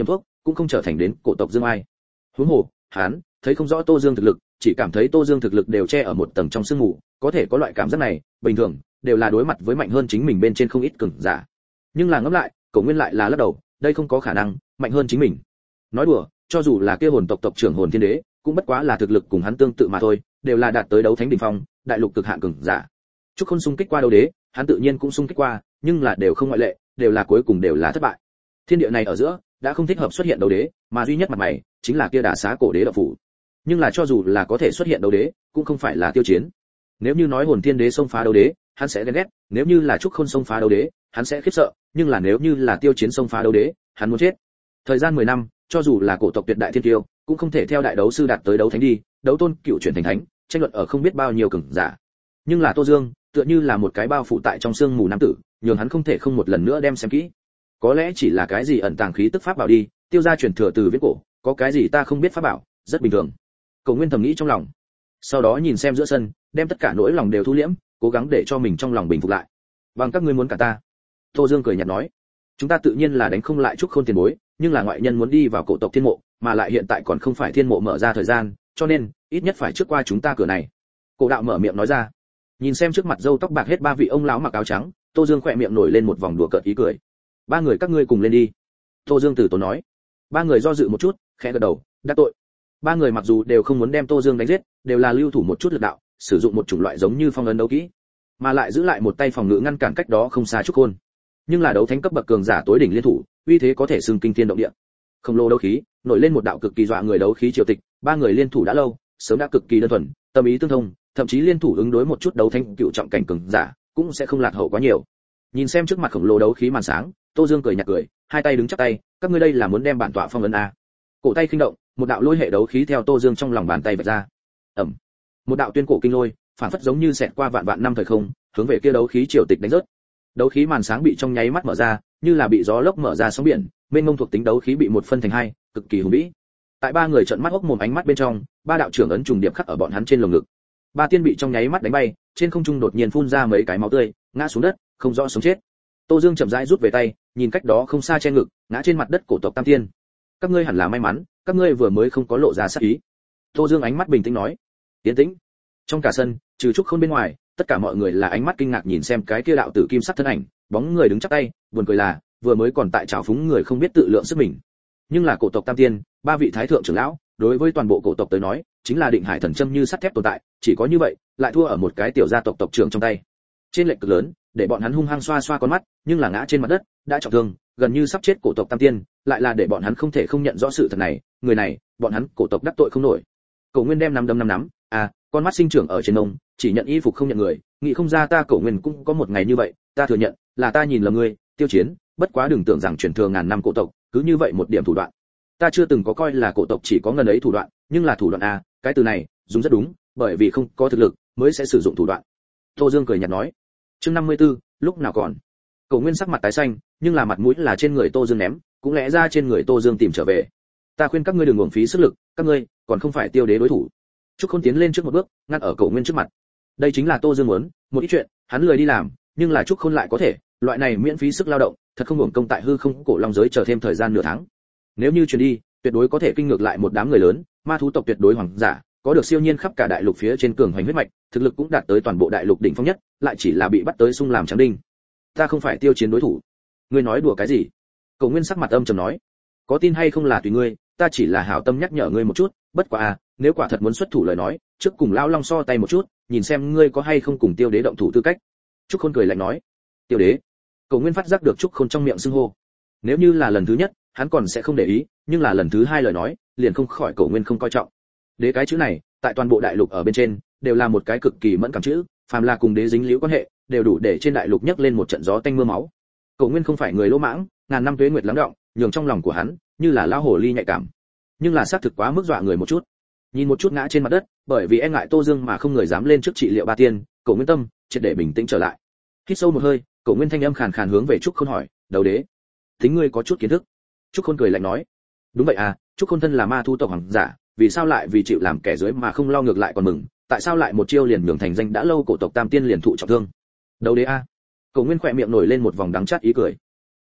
cũng không trở thành đến cổ tộc Dương Ai. Huống hồ, hắn thấy không rõ Tô Dương thực lực, chỉ cảm thấy Tô Dương thực lực đều che ở một tầng trong sương mù, có thể có loại cảm giác này, bình thường đều là đối mặt với mạnh hơn chính mình bên trên không ít cường giả. Nhưng là ngẫm lại, Cổ Nguyên lại là lắc đầu, đây không có khả năng mạnh hơn chính mình. Nói đùa, cho dù là kia hồn tộc tộc trưởng Hồn Thiên Đế, cũng bất quá là thực lực cùng hắn tương tự mà thôi, đều là đạt tới đấu thánh đỉnh phong, đại lục cực hạn cường giả. Trúc Khôn xung kích qua đấu đế, hắn tự nhiên cũng xung kích qua, nhưng là đều không ngoại lệ, đều là cuối cùng đều là thất bại. Thiên địa này ở giữa, đã không thích hợp xuất hiện đấu đế, mà duy nhất mặt mày chính là kia Đả Xá cổ đế đạo phủ. Nhưng là cho dù là có thể xuất hiện đấu đế, cũng không phải là tiêu chiến. Nếu như nói Hồn Thiên Đế xông phá đấu đế, hắn sẽ ghen ghét, nếu như là Trúc Khôn xông phá đấu đế, hắn sẽ khiếp sợ, nhưng là nếu như là tiêu chiến xông phá đấu đế, hắn muốn chết. Thời gian 10 năm, cho dù là cổ tộc tuyệt đại thiên tiêu, cũng không thể theo đại đấu sư đạt tới đấu thánh đi, đấu tôn cựu chuyển thành thánh, tranh luận ở không biết bao nhiêu cường giả. Nhưng là Tô Dương, tựa như là một cái bao phủ tại trong sương mù nam tử, nhường hắn không thể không một lần nữa đem xem kỹ. Có lẽ chỉ là cái gì ẩn tàng khí tức pháp bảo đi, tiêu gia truyền thừa từ viễn cổ, có cái gì ta không biết pháp bảo, rất bình thường. Cổ Nguyên thầm nghĩ trong lòng. Sau đó nhìn xem giữa sân, đem tất cả nỗi lòng đều thu liễm, cố gắng để cho mình trong lòng bình phục lại. Bằng các ngươi muốn cả ta. Tô Dương cười nhạt nói, chúng ta tự nhiên là đánh không lại Trúc Khôn tiền bối, nhưng là ngoại nhân muốn đi vào cổ tộc thiên mộ, mà lại hiện tại còn không phải thiên mộ mở ra thời gian, cho nên ít nhất phải trước qua chúng ta cửa này. Cổ đạo mở miệng nói ra. Nhìn xem trước mặt râu tóc bạc hết ba vị ông lão mặc áo trắng, Tô Dương khỏe miệng nổi lên một vòng đùa cợt ý cười. Ba người các ngươi cùng lên đi. Tô Dương từ tốn nói. Ba người do dự một chút, khẽ gật đầu, đắc tội. Ba người mặc dù đều không muốn đem Tô Dương đánh giết, đều là lưu thủ một chút lực đạo, sử dụng một chủng loại giống như phong ấn đấu kỹ, mà lại giữ lại một tay phòng ngự ngăn cản cách đó không xa Trúc Khôn. Nhưng là đấu thánh cấp bậc cường giả tối đỉnh liên thủ, uy thế có thể xưng kinh thiên động địa. Khổng lồ đấu khí, nổi lên một đạo cực kỳ dọa người đấu khí triều tịch, ba người liên thủ đã lâu, sớm đã cực kỳ đơn thuần, tâm ý tương thông, thậm chí liên thủ ứng đối một chút đấu thánh cựu trọng cảnh cường giả, cũng sẽ không lạc hậu quá nhiều. Nhìn xem trước mặt khổng lồ đấu khí màn sáng, Tô Dương cười nhạt cười, hai tay đứng chắp tay, các ngươi đây là muốn đem bản tọa phong ấn a? Cổ tay khinh động, một đạo lôi hệ đấu khí theo Tô Dương trong lòng bàn tay vạch ra. Ầm. Một đạo tuyên cổ kinh lôi, phản phất giống như xẹt qua vạn vạn năm thời không, hướng về kia đấu khí triều tịch đánh rớt. Đấu khí màn sáng bị trong nháy mắt mở ra, như là bị gió lốc mở ra sóng biển, mênh mông thuộc tính đấu khí bị một phân thành hai, cực kỳ hùng vĩ. Tại ba người trợn mắt hốc mồm ánh mắt bên trong, ba đạo trưởng ấn trùng điệp khắc ở bọn hắn trên lồng ngực. Ba tiên bị trong nháy mắt đánh bay, trên không trung đột nhiên phun ra mấy cái máu tươi, ngã xuống đất, không rõ sống chết. Tô Dương chậm rãi rút về tay, nhìn cách đó không xa che ngực, ngã trên mặt đất cổ tộc Tam Tiên. Các ngươi hẳn là may mắn, các ngươi vừa mới không có lộ ra sát ý. Tô Dương ánh mắt bình tĩnh nói. Tiến tĩnh. Trong cả sân, trừ Trúc Khôn bên ngoài, tất cả mọi người là ánh mắt kinh ngạc nhìn xem cái kia đạo tử kim sắc thân ảnh, bóng người đứng chắp tay, buồn cười là, vừa mới còn tại trào phúng người không biết tự lượng sức mình. Nhưng là cổ tộc Tam Tiên, ba vị thái thượng trưởng lão, đối với toàn bộ cổ tộc tới nói, chính là định hải thần châm như sắt thép tồn tại, chỉ có như vậy, lại thua ở một cái tiểu gia tộc tộc trưởng trong tay. Trên lệch cực lớn, để bọn hắn hung hăng xoa xoa con mắt, nhưng là ngã trên mặt đất, đã trọng thương, gần như sắp chết cổ tộc Tam Tiên, lại là để bọn hắn không thể không nhận rõ sự thật này, người này, bọn hắn cổ tộc đắc tội không nổi. Cổ Nguyên đem năm nắm, con mắt sinh trưởng ở trên ông, chỉ nhận y phục không nhận người, nghĩ không ra ta Cổ Nguyên cũng có một ngày như vậy, ta thừa nhận, là ta nhìn lầm ngươi, Tiêu Chiến, bất quá đừng tưởng rằng truyền thừa ngàn năm cổ tộc, cứ như vậy một điểm thủ đoạn. Ta chưa từng có coi là cổ tộc chỉ có ngần ấy thủ đoạn, nhưng là thủ đoạn a, cái từ này dùng rất đúng, bởi vì không có thực lực mới sẽ sử dụng thủ đoạn. Tô Dương cười nhạt nói. Chương 54, lúc nào còn. Cổ Nguyên sắc mặt tái xanh, nhưng là mặt mũi là trên người Tô Dương ném, cũng lẽ ra trên người Tô Dương tìm trở về. Ta khuyên các ngươi đừng uổng phí sức lực, các ngươi còn không phải Tiêu Đế đối thủ. Trúc Khôn tiến lên trước một bước, ngăn ở Cổ Nguyên trước mặt. Đây chính là Tô Dương muốn, một ít chuyện, hắn lười đi làm, nhưng là Trúc Khôn lại có thể, loại này miễn phí sức lao động, thật không hưởng công tại hư không cổ long giới chờ thêm thời gian nửa tháng. Nếu như truyền đi, tuyệt đối có thể kinh ngược lại một đám người lớn, ma thú tộc tuyệt đối hoàng giả, có được siêu nhiên khắp cả đại lục phía trên cường hoành huyết mạch, thực lực cũng đạt tới toàn bộ đại lục đỉnh phong nhất, lại chỉ là bị bắt tới xung làm trắng đinh. Ta không phải Tiêu Chiến đối thủ. Ngươi nói đùa cái gì? Cổ Nguyên sắc mặt âm trầm nói. Có tin hay không là tùy ngươi, ta chỉ là hảo tâm nhắc nhở ngươi một chút, bất quá nếu quả thật muốn xuất thủ lời nói, trước cùng lão long so tay một chút, nhìn xem ngươi có hay không cùng Tiêu Đế động thủ tư cách. Trúc Khôn cười lạnh nói. Tiêu Đế? Cổ Nguyên phát giác được Trúc Khôn trong miệng xưng hô. Nếu như là lần thứ nhất, hắn còn sẽ không để ý, nhưng là lần thứ hai lời nói, liền không khỏi Cổ Nguyên không coi trọng. Đế cái chữ này, tại toàn bộ đại lục ở bên trên, đều là một cái cực kỳ mẫn cảm chữ, phàm là cùng đế dính liễu quan hệ, đều đủ để trên đại lục nhấc lên một trận gió tanh mưa máu. Cổ Nguyên không phải người lỗ mãng, ngàn năm tuế nguyệt lắng đọng, nhường trong lòng của hắn như là lao hồ ly nhạy cảm. Nhưng là xác thực quá mức dọa người một chút. Nhìn một chút ngã trên mặt đất, bởi vì e ngại Tô Dương mà không người dám lên trước trị liệu ba tiên, Cổ Nguyên tâm triệt để bình tĩnh trở lại. Hít sâu một hơi, Cổ Nguyên thanh âm khàn khàn hướng về Trúc Khôn hỏi, "Đầu đế, tính ngươi có chút kiến thức?" Trúc Khôn cười lạnh nói, "Đúng vậy à, Trúc Khôn thân là ma thú tộc hoàng giả, vì sao lại vì chịu làm kẻ dưới mà không lo ngược lại còn mừng, tại sao lại một chiêu liền nhường thành danh đã lâu cổ tộc Tam Tiên liền thụ trọng thương?" Đầu đế a. Cổ Nguyên khỏe miệng nổi lên một vòng đắng chát ý cười.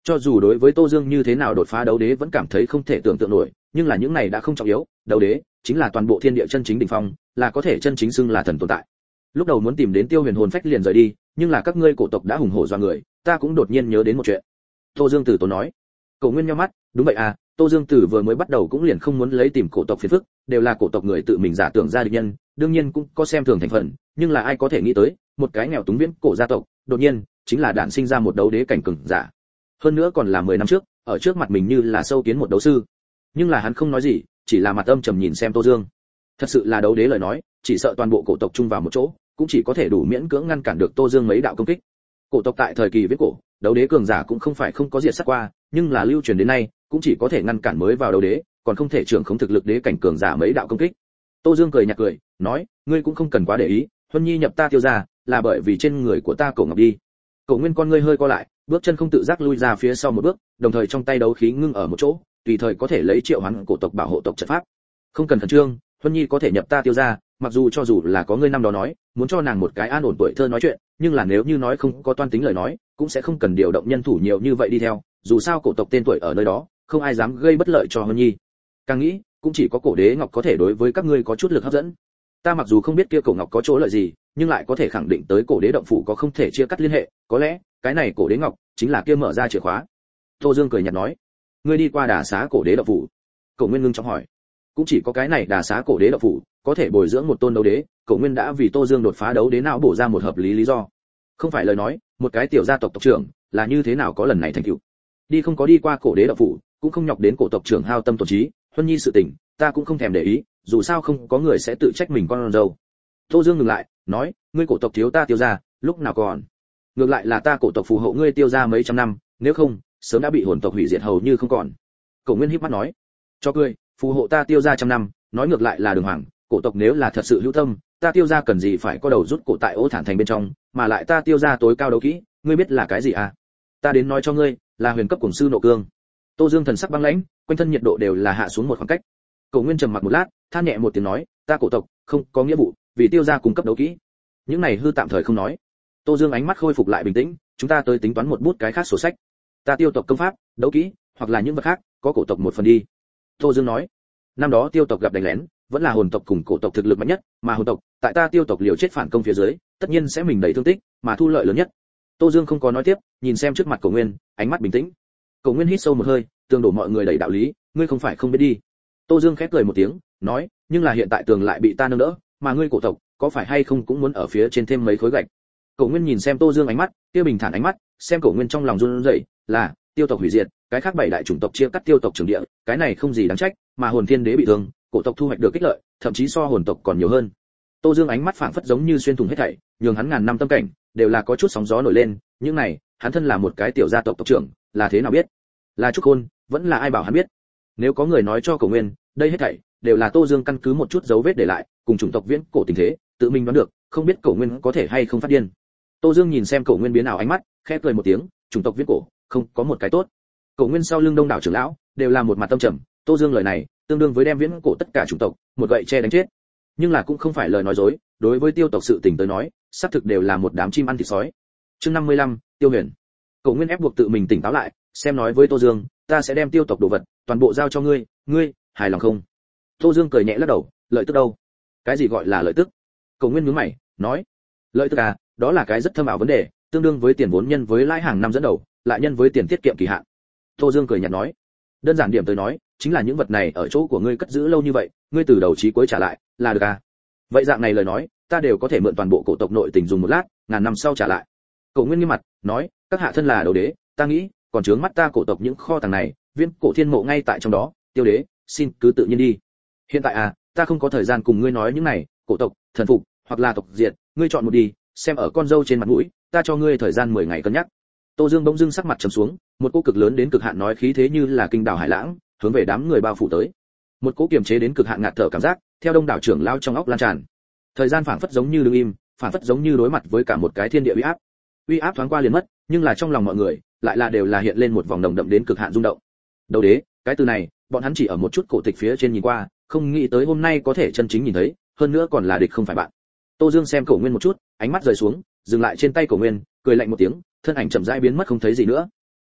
Cho dù đối với Tô Dương như thế nào đột phá đấu đế vẫn cảm thấy không thể tưởng tượng nổi, nhưng là những này đã không trọng yếu, đấu đế chính là toàn bộ thiên địa chân chính đỉnh phong, là có thể chân chính xưng là thần tồn tại. Lúc đầu muốn tìm đến Tiêu Huyền hồn phách liền rời đi, nhưng là các ngươi cổ tộc đã hùng hổ doa người, ta cũng đột nhiên nhớ đến một chuyện. Tô Dương Tử tốn nói. Cổ Nguyên nhíu mắt, đúng vậy à, Tô Dương Tử vừa mới bắt đầu cũng liền không muốn lấy tìm cổ tộc phiền phức, đều là cổ tộc người tự mình giả tưởng ra địch nhân, đương nhiên cũng có xem thường thành phần, nhưng là ai có thể nghĩ tới, một cái nghèo túng viễn cổ gia tộc, đột nhiên chính là đản sinh ra một đấu đế cảnh cường giả. Hơn nữa còn là 10 năm trước, ở trước mặt mình như là sâu kiến một đấu sư. Nhưng là hắn không nói gì, chỉ là mặt âm trầm nhìn xem Tô Dương. Thật sự là đấu đế lời nói, chỉ sợ toàn bộ cổ tộc chung vào một chỗ, cũng chỉ có thể đủ miễn cưỡng ngăn cản được Tô Dương mấy đạo công kích. Cổ tộc tại thời kỳ viễn cổ, đấu đế cường giả cũng không phải không có diệt sát qua, nhưng là lưu truyền đến nay, cũng chỉ có thể ngăn cản mới vào đấu đế, còn không thể trưởng khống thực lực đế cảnh cường giả mấy đạo công kích. Tô Dương cười nhạt cười, nói, ngươi cũng không cần quá để ý, Huân Nhi nhập ta Tiêu gia, là bởi vì trên người của ta Cổ Ngọc đi. Cổ Nguyên con ngươi hơi co lại, bước chân không tự giác lui ra phía sau một bước, đồng thời trong tay đấu khí ngưng ở một chỗ, tùy thời có thể lấy triệu hoán cổ tộc bảo hộ tộc trận pháp. Không cần khẩn trương, Huân Nhi có thể nhập ta Tiêu gia, mặc dù cho dù là có ngươi năm đó nói, muốn cho nàng một cái an ổn tuổi thơ nói chuyện, nhưng là nếu như nói không có toan tính lời nói, cũng sẽ không cần điều động nhân thủ nhiều như vậy đi theo, dù sao cổ tộc tên tuổi ở nơi đó, không ai dám gây bất lợi cho Huân Nhi. Càng nghĩ, cũng chỉ có cổ đế ngọc có thể đối với các ngươi có chút lực hấp dẫn. Ta mặc dù không biết kia cổ ngọc có chỗ lợi gì, nhưng lại có thể khẳng định tới cổ đế động phủ có không thể chia cắt liên hệ, có lẽ cái này cổ đế ngọc chính là kia mở ra chìa khóa. Tô Dương cười nhạt nói, ngươi đi qua đà xá cổ đế động phủ? Cổ Nguyên ngưng trọng hỏi. Cũng chỉ có cái này đà xá cổ đế động phủ có thể bồi dưỡng một tôn đấu đế, Cổ Nguyên đã vì Tô Dương đột phá đấu đế não bổ ra một hợp lý lý do. Không phải lời nói, một cái tiểu gia tộc tộc trưởng là như thế nào có lần này thành tựu. Đi không có đi qua cổ đế động phủ, cũng không nhọc đến cổ tộc trưởng hao tâm tổn trí, Huân Nhi sự tình, ta cũng không thèm để ý, dù sao không có người sẽ tự trách mình con dâu. Tô Dương ngừng lại, nói, ngươi cổ tộc thiếu ta Tiêu gia, lúc nào còn? Ngược lại là ta cổ tộc phù hộ ngươi Tiêu gia mấy trăm năm, nếu không, sớm đã bị hồn tộc hủy diệt hầu như không còn. Cổ Nguyên híp mắt nói, cho cười, phù hộ ta Tiêu gia trăm năm, nói ngược lại là Đường Hoàng, cổ tộc nếu là thật sự hữu tâm, ta Tiêu gia cần gì phải có đầu rút cổ tại Ô Thản thành bên trong, mà lại ta Tiêu gia tối cao đấu kỹ, ngươi biết là cái gì à? Ta đến nói cho ngươi, là huyền cấp cuồng sư nộ cương. Tô Dương thần sắc băng lãnh, quanh thân nhiệt độ đều là hạ xuống một khoảng cách. Cổ Nguyên trầm mặc một lát, than nhẹ một tiếng nói, ta cổ tộc không có nghĩa vụ vì Tiêu gia cung cấp đấu kỹ. Những này hư tạm thời không nói. Tô Dương ánh mắt khôi phục lại bình tĩnh, chúng ta tới tính toán một bút cái khác sổ sách. Ta Tiêu tộc công pháp, đấu kỹ, hoặc là những vật khác, có cổ tộc một phần đi. Tô Dương nói, năm đó Tiêu tộc gặp đánh lén, vẫn là hồn tộc cùng cổ tộc thực lực mạnh nhất, mà hồn tộc tại ta Tiêu tộc liều chết phản công phía dưới, tất nhiên sẽ mình đầy thương tích, mà thu lợi lớn nhất. Tô Dương không có nói tiếp, nhìn xem trước mặt Cổ Nguyên, ánh mắt bình tĩnh. Cổ Nguyên hít sâu một hơi, tương đổ mọi người đầy đạo lý, ngươi không phải không biết đi. Tô Dương khép cười một tiếng, nói, nhưng là hiện tại tường lại bị ta nâng đỡ, mà ngươi cổ tộc, có phải hay không cũng muốn ở phía trên thêm mấy khối gạch. Cổ Nguyên nhìn xem Tô Dương ánh mắt, kia bình thản ánh mắt, xem Cổ Nguyên trong lòng run rẩy, là Tiêu tộc hủy diệt, cái khác bảy đại chủng tộc chia cắt Tiêu tộc trưởng địa, cái này không gì đáng trách, mà hồn thiên đế bị thương, cổ tộc thu hoạch được kích lợi, thậm chí so hồn tộc còn nhiều hơn. Tô Dương ánh mắt phảng phất giống như xuyên thủng hết thảy, nhường hắn ngàn năm tâm cảnh đều là có chút sóng gió nổi lên, những này, hắn thân là một cái tiểu gia tộc tộc trưởng, là thế nào biết? Là Trúc Khôn, vẫn là ai bảo hắn biết? Nếu có người nói cho Cổ Nguyên, đây hết thảy đều là Tô Dương căn cứ một chút dấu vết để lại, cùng chủng tộc viễn cổ tình thế, tự mình đoán được, không biết Cổ Nguyên có thể hay không phát điên. Tô Dương nhìn xem Cổ Nguyên biến ảo ánh mắt, khẽ cười một tiếng, chủng tộc viễn cổ, không có một cái tốt. Cổ Nguyên sau lưng đông đảo trưởng lão, đều là một mặt tâm trầm, Tô Dương lời này, tương đương với đem viễn cổ tất cả chủng tộc, một gậy che đánh chết. Nhưng là cũng không phải lời nói dối, đối với Tiêu tộc sự tình tới nói, xác thực đều là một đám chim ăn thịt sói. Chương 55, Tiêu Huyền. Cổ Nguyên ép buộc tự mình tỉnh táo lại, xem nói với Tô Dương, ta sẽ đem Tiêu tộc đồ vật toàn bộ giao cho ngươi, ngươi hài lòng không? Tô Dương cười nhẹ lắc đầu, lợi tức đâu? Cái gì gọi là lợi tức? Cổ Nguyên nhướng mày, nói, lợi tức à, đó là cái rất thâm ảo vấn đề, tương đương với tiền vốn nhân với lãi hàng năm dẫn đầu, lại nhân với tiền tiết kiệm kỳ hạn. Tô Dương cười nhạt nói, đơn giản điểm tới nói, chính là những vật này ở chỗ của ngươi cất giữ lâu như vậy, ngươi từ đầu chí cuối trả lại, là được à? Vậy dạng này lời nói, ta đều có thể mượn toàn bộ cổ tộc nội tình dùng một lát, ngàn năm sau trả lại. Cổ Nguyên nghiêm mặt, nói, các hạ thân là đấu đế, ta nghĩ, còn chướng mắt ta cổ tộc những kho tàng này, viên cổ thiên mộ ngay tại trong đó, Tiêu đế, xin cứ tự nhiên đi. Hiện tại à, ta không có thời gian cùng ngươi nói những này, cổ tộc, thần phục, hoặc là tộc diệt, ngươi chọn một đi, xem ở con dâu trên mặt mũi, ta cho ngươi thời gian 10 ngày cân nhắc. Tô Dương bỗng dưng sắc mặt trầm xuống, một cỗ cực lớn đến cực hạn nói khí thế như là kinh đảo hải lãng, hướng về đám người bao phủ tới. Một cỗ kiềm chế đến cực hạn ngạt thở cảm giác, theo đông đảo trưởng lao trong óc lan tràn. Thời gian phảng phất giống như đứng im, phảng phất giống như đối mặt với cả một cái thiên địa uy áp. Uy áp thoáng qua liền mất, nhưng là trong lòng mọi người, lại là đều là hiện lên một vòng nồng đậm đến cực hạn rung động. Đấu đế, cái từ này, bọn hắn chỉ ở một chút cổ tịch phía trên nhìn qua, không nghĩ tới hôm nay có thể chân chính nhìn thấy, hơn nữa còn là địch không phải bạn. Tô Dương xem Cổ Nguyên một chút, ánh mắt rời xuống, dừng lại trên tay Cổ Nguyên, cười lạnh một tiếng, thân ảnh chậm rãi biến mất không thấy gì nữa.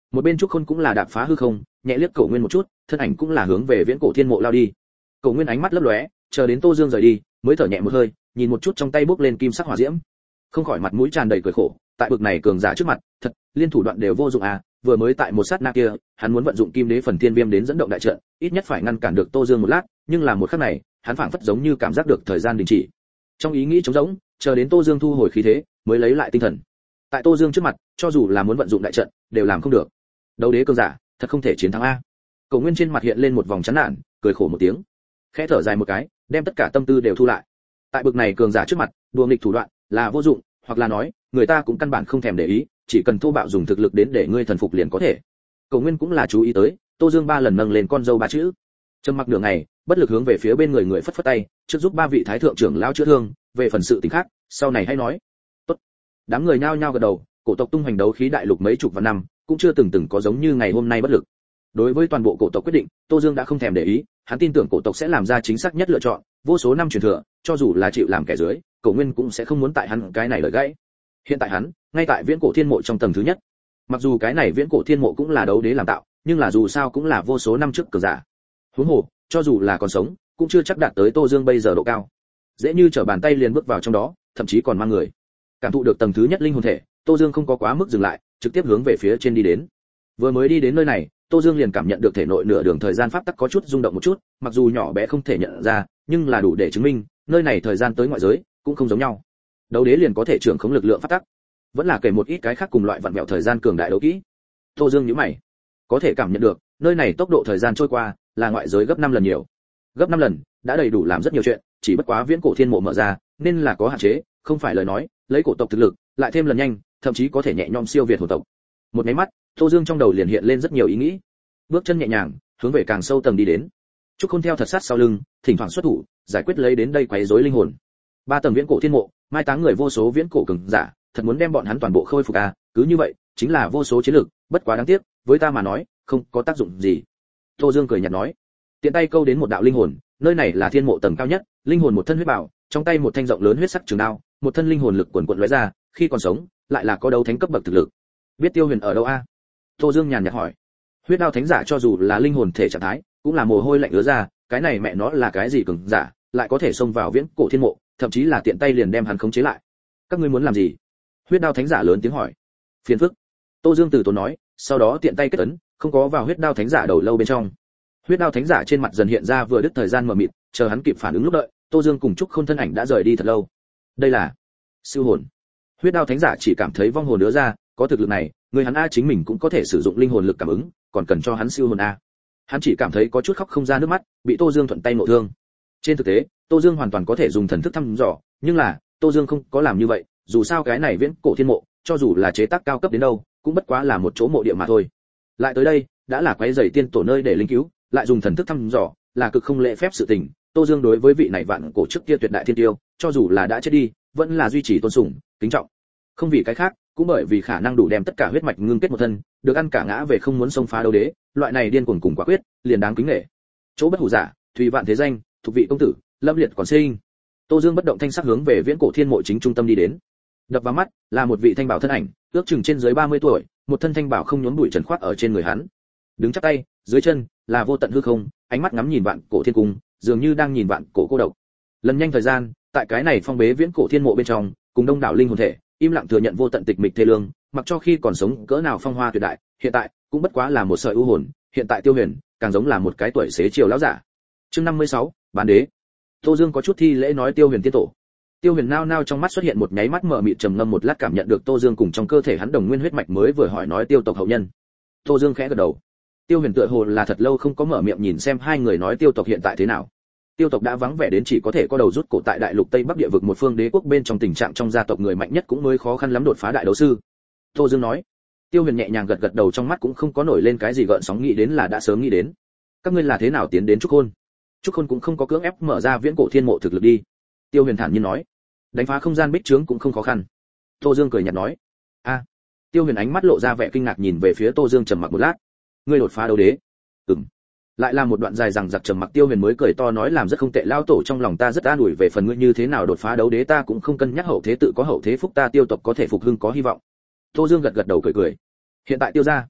Một bên Trúc Khôn cũng là đạp phá hư không, nhẹ liếc Cổ Nguyên một chút, thân ảnh cũng là hướng về Viễn Cổ Thiên Mộ lao đi. Cổ Nguyên ánh mắt lấp lóe, chờ đến Tô Dương rời đi, mới thở nhẹ một hơi, nhìn một chút trong tay bốc lên kim sắc hỏa diễm, không khỏi mặt mũi tràn đầy cười khổ, tại bực này cường giả trước mặt, thật, liên thủ đoạn đều vô dụng à, vừa mới tại một sát na kia, hắn muốn vận dụng Kim Đế Phần Thiên Viêm đến dẫn động đại trận, ít nhất phải ngăn cản được Tô Dương một lát, nhưng là một khắc này, hắn phảng phất giống như cảm giác được thời gian đình chỉ. Trong ý nghĩ trống rỗng, chờ đến Tô Dương thu hồi khí thế, mới lấy lại tinh thần. Tại Tô Dương trước mặt, cho dù là muốn vận dụng đại trận, đều làm không được. Đấu đế cường giả, thật không thể chiến thắng a. Cổ Nguyên trên mặt hiện lên một vòng chán nản, cười khổ một tiếng, khẽ thở dài một cái, đem tất cả tâm tư đều thu lại. Tại bực này cường giả trước mặt, đùa nghịch thủ đoạn là vô dụng, hoặc là nói, người ta cũng căn bản không thèm để ý, chỉ cần thô bạo dùng thực lực đến để ngươi thần phục liền có thể. Cổ Nguyên cũng là chú ý tới, Tô Dương 3 lần nâng lên con dâu 3 chữ. Trầm mặc nửa ngày, bất lực hướng về phía bên người phất phất tay, trước giúp 3 vị thái thượng trưởng lão chữa thương, về phần sự tình khác, sau này hãy nói. Tốt. Đám người nhao nhao gật đầu, cổ tộc tung hoành đấu khí đại lục mấy chục vạn năm, cũng chưa từng có giống như ngày hôm nay bất lực. Đối với toàn bộ cổ tộc quyết định, Tô Dương đã không thèm để ý, hắn tin tưởng cổ tộc sẽ làm ra chính xác nhất lựa chọn, vô số năm truyền thừa, cho dù là chịu làm kẻ dưới, Cổ Nguyên cũng sẽ không muốn tại hắn cái này lời gãy. Hiện tại hắn, ngay tại Viễn Cổ Thiên Mộ trong tầng thứ nhất. Mặc dù cái này Viễn Cổ Thiên Mộ cũng là đấu đế làm tạo, nhưng là dù sao cũng là vô số năm trước cường giả. Huống hồ, cho dù là còn sống, cũng chưa chắc đạt tới Tô Dương bây giờ độ cao. Dễ như trở bàn tay liền bước vào trong đó, thậm chí còn mang người. Cảm thụ được tầng thứ nhất linh hồn thể, Tô Dương không có quá mức dừng lại, trực tiếp hướng về phía trên đi đến. Vừa mới đi đến nơi này, Tô Dương liền cảm nhận được thể nội nửa đường thời gian pháp tắc có chút rung động một chút, mặc dù nhỏ bé không thể nhận ra, nhưng là đủ để chứng minh, nơi này thời gian tới ngoại giới cũng không giống nhau. Đấu đế liền có thể trưởng khống lực lượng pháp tắc, vẫn là kể một ít cái khác cùng loại vặn vẹo thời gian cường đại đấu kỹ. Tô Dương nhíu mày, có thể cảm nhận được, nơi này tốc độ thời gian trôi qua là ngoại giới gấp 5 lần nhiều. Gấp 5 lần, đã đầy đủ làm rất nhiều chuyện, chỉ bất quá Viễn Cổ Thiên Mộ mở ra, nên là có hạn chế, không phải lời nói, lấy cổ tộc thực lực, lại thêm lần nhanh, thậm chí có thể nhẹ nhõm siêu việt hồn tộc. Một cái mắt, Tô Dương trong đầu liền hiện lên rất nhiều ý nghĩ. Bước chân nhẹ nhàng, hướng về càng sâu tầng đi đến. Trúc Khôn theo thật sát sau lưng, thỉnh thoảng xuất thủ, giải quyết lấy đến đây quấy rối linh hồn. 3 tầng Viễn Cổ Thiên Mộ, mai táng người vô số viễn cổ cường giả, thật muốn đem bọn hắn toàn bộ khôi phục à, cứ như vậy, chính là vô số chiến lực, bất quá đáng tiếc, với ta mà nói, không có tác dụng gì. Tô Dương cười nhạt nói, tiện tay câu đến một đạo linh hồn, nơi này là thiên mộ tầng cao nhất, linh hồn một thân huyết bảo, trong tay một thanh rộng lớn huyết sắc trường đao, một thân linh hồn lực quần quật lóe ra, khi còn sống, lại là có đấu thánh cấp bậc thực lực. Biết Tiêu Huyền ở đâu a? Tô Dương nhàn nhạt hỏi. Huyết đao thánh giả cho dù là linh hồn thể trạng thái, cũng là mồ hôi lạnh ứa ra, cái này mẹ nó là cái gì cường giả, lại có thể xông vào viễn cổ thiên mộ, thậm chí là tiện tay liền đem hắn khống chế lại. Các ngươi muốn làm gì? Huyết đao thánh giả lớn tiếng hỏi. Phiền phức. Tô Dương từ tốn nói, sau đó tiện tay kết ấn, không có vào huyết đao thánh giả đầu lâu bên trong. Huyết đao thánh giả trên mặt dần hiện ra vừa đứt thời gian mờ mịt, chờ hắn kịp phản ứng lúc đợi, Tô Dương cùng Trúc Khôn thân ảnh đã rời đi thật lâu. Đây là siêu hồn. Huyết đao thánh giả chỉ cảm thấy vong hồn đứa ra, có thực lực này, người hắn a chính mình cũng có thể sử dụng linh hồn lực cảm ứng, còn cần cho hắn siêu hồn a. Hắn chỉ cảm thấy có chút khóc không ra nước mắt, bị Tô Dương thuận tay ngộ thương. Trên thực tế, Tô Dương hoàn toàn có thể dùng thần thức thăm dò, nhưng là, Tô Dương không có làm như vậy, dù sao cái này viễn cổ thiên mộ, cho dù là chế tác cao cấp đến đâu, cũng bất quá là một chỗ mộ địa mà thôi. Lại tới đây, đã là quấy rầy tiên tổ nơi để linh cứu, lại dùng thần thức thăm dò, là cực không lễ phép sự tình. Tô Dương đối với vị này vạn cổ trước kia tuyệt đại thiên tiêu, cho dù là đã chết đi, vẫn là duy trì tôn sùng, kính trọng. Không vì cái khác, cũng bởi vì khả năng đủ đem tất cả huyết mạch ngưng kết một thân, được ăn cả ngã về không muốn xông phá đấu đế, loại này điên cuồng cùng quả quyết, liền đáng kính nể. Chỗ bất hủ giả, thùy vạn thế danh, thuộc vị công tử, lâm liệt còn sinh. Tô Dương bất động thanh sắc hướng về viễn cổ thiên mộ chính trung tâm đi đến. Đập vào mắt là một vị thanh bảo thân ảnh, ước chừng trên dưới 30 tuổi, một thân thanh bảo không nhốn bụi trần khoác ở trên người hắn. Đứng chắp tay, dưới chân là vô tận hư không, ánh mắt ngắm nhìn vạn cổ thiên cung, dường như đang nhìn vạn cổ cô độc. Lần nhanh thời gian, tại cái này phong bế viễn cổ thiên mộ bên trong, cùng đông đảo linh hồn thể, im lặng thừa nhận vô tận tịch mịch thê lương, mặc cho khi còn sống cỡ nào phong hoa tuyệt đại, hiện tại cũng bất quá là một sợi u hồn, hiện tại Tiêu Huyền, càng giống là một cái tuổi xế chiều lão giả. Chương 56, bán đế. Tô Dương có chút thi lễ nói Tiêu Huyền tiên tổ. Tiêu Huyền nao nao trong mắt xuất hiện một nháy mắt mở mịt trầm ngâm một lát cảm nhận được Tô Dương cùng trong cơ thể hắn đồng nguyên huyết mạch mới vừa hỏi nói Tiêu tộc hậu nhân. Tô Dương khẽ gật đầu. Tiêu Huyền tựa hồ là thật lâu không có mở miệng nhìn xem hai người nói Tiêu tộc hiện tại thế nào. Tiêu tộc đã vắng vẻ đến chỉ có thể có đầu rút cổ tại đại lục Tây Bắc địa vực một phương đế quốc bên trong tình trạng trong gia tộc người mạnh nhất cũng mới khó khăn lắm đột phá đại đấu sư. Tô Dương nói. Tiêu Huyền nhẹ nhàng gật gật đầu trong mắt cũng không có nổi lên cái gì gợn sóng nghĩ đến là đã sớm nghĩ đến. Các ngươi là thế nào tiến đến Trúc Khôn? Trúc Khôn cũng không có cưỡng ép mở ra viễn cổ thiên mộ thực lực đi. Tiêu Huyền thản nhiên nói. Đánh phá không gian bích trướng cũng không khó khăn. Tô Dương cười nhạt nói. A. Tiêu Huyền ánh mắt lộ ra vẻ kinh ngạc nhìn về phía Tô Dương trầm mặc một lát. Ngươi đột phá đấu đế? Ừm. Lại là một đoạn dài rằng giặc trầm mặc. Tiêu Huyền mới cười to nói làm rất không tệ lao tổ trong lòng ta rất an ủi về phần ngươi như thế nào đột phá đấu đế ta cũng không cân nhắc hậu thế tự có hậu thế phúc ta Tiêu tộc có thể phục hưng có hy vọng. Tô Dương gật gật đầu cười cười. Hiện tại Tiêu gia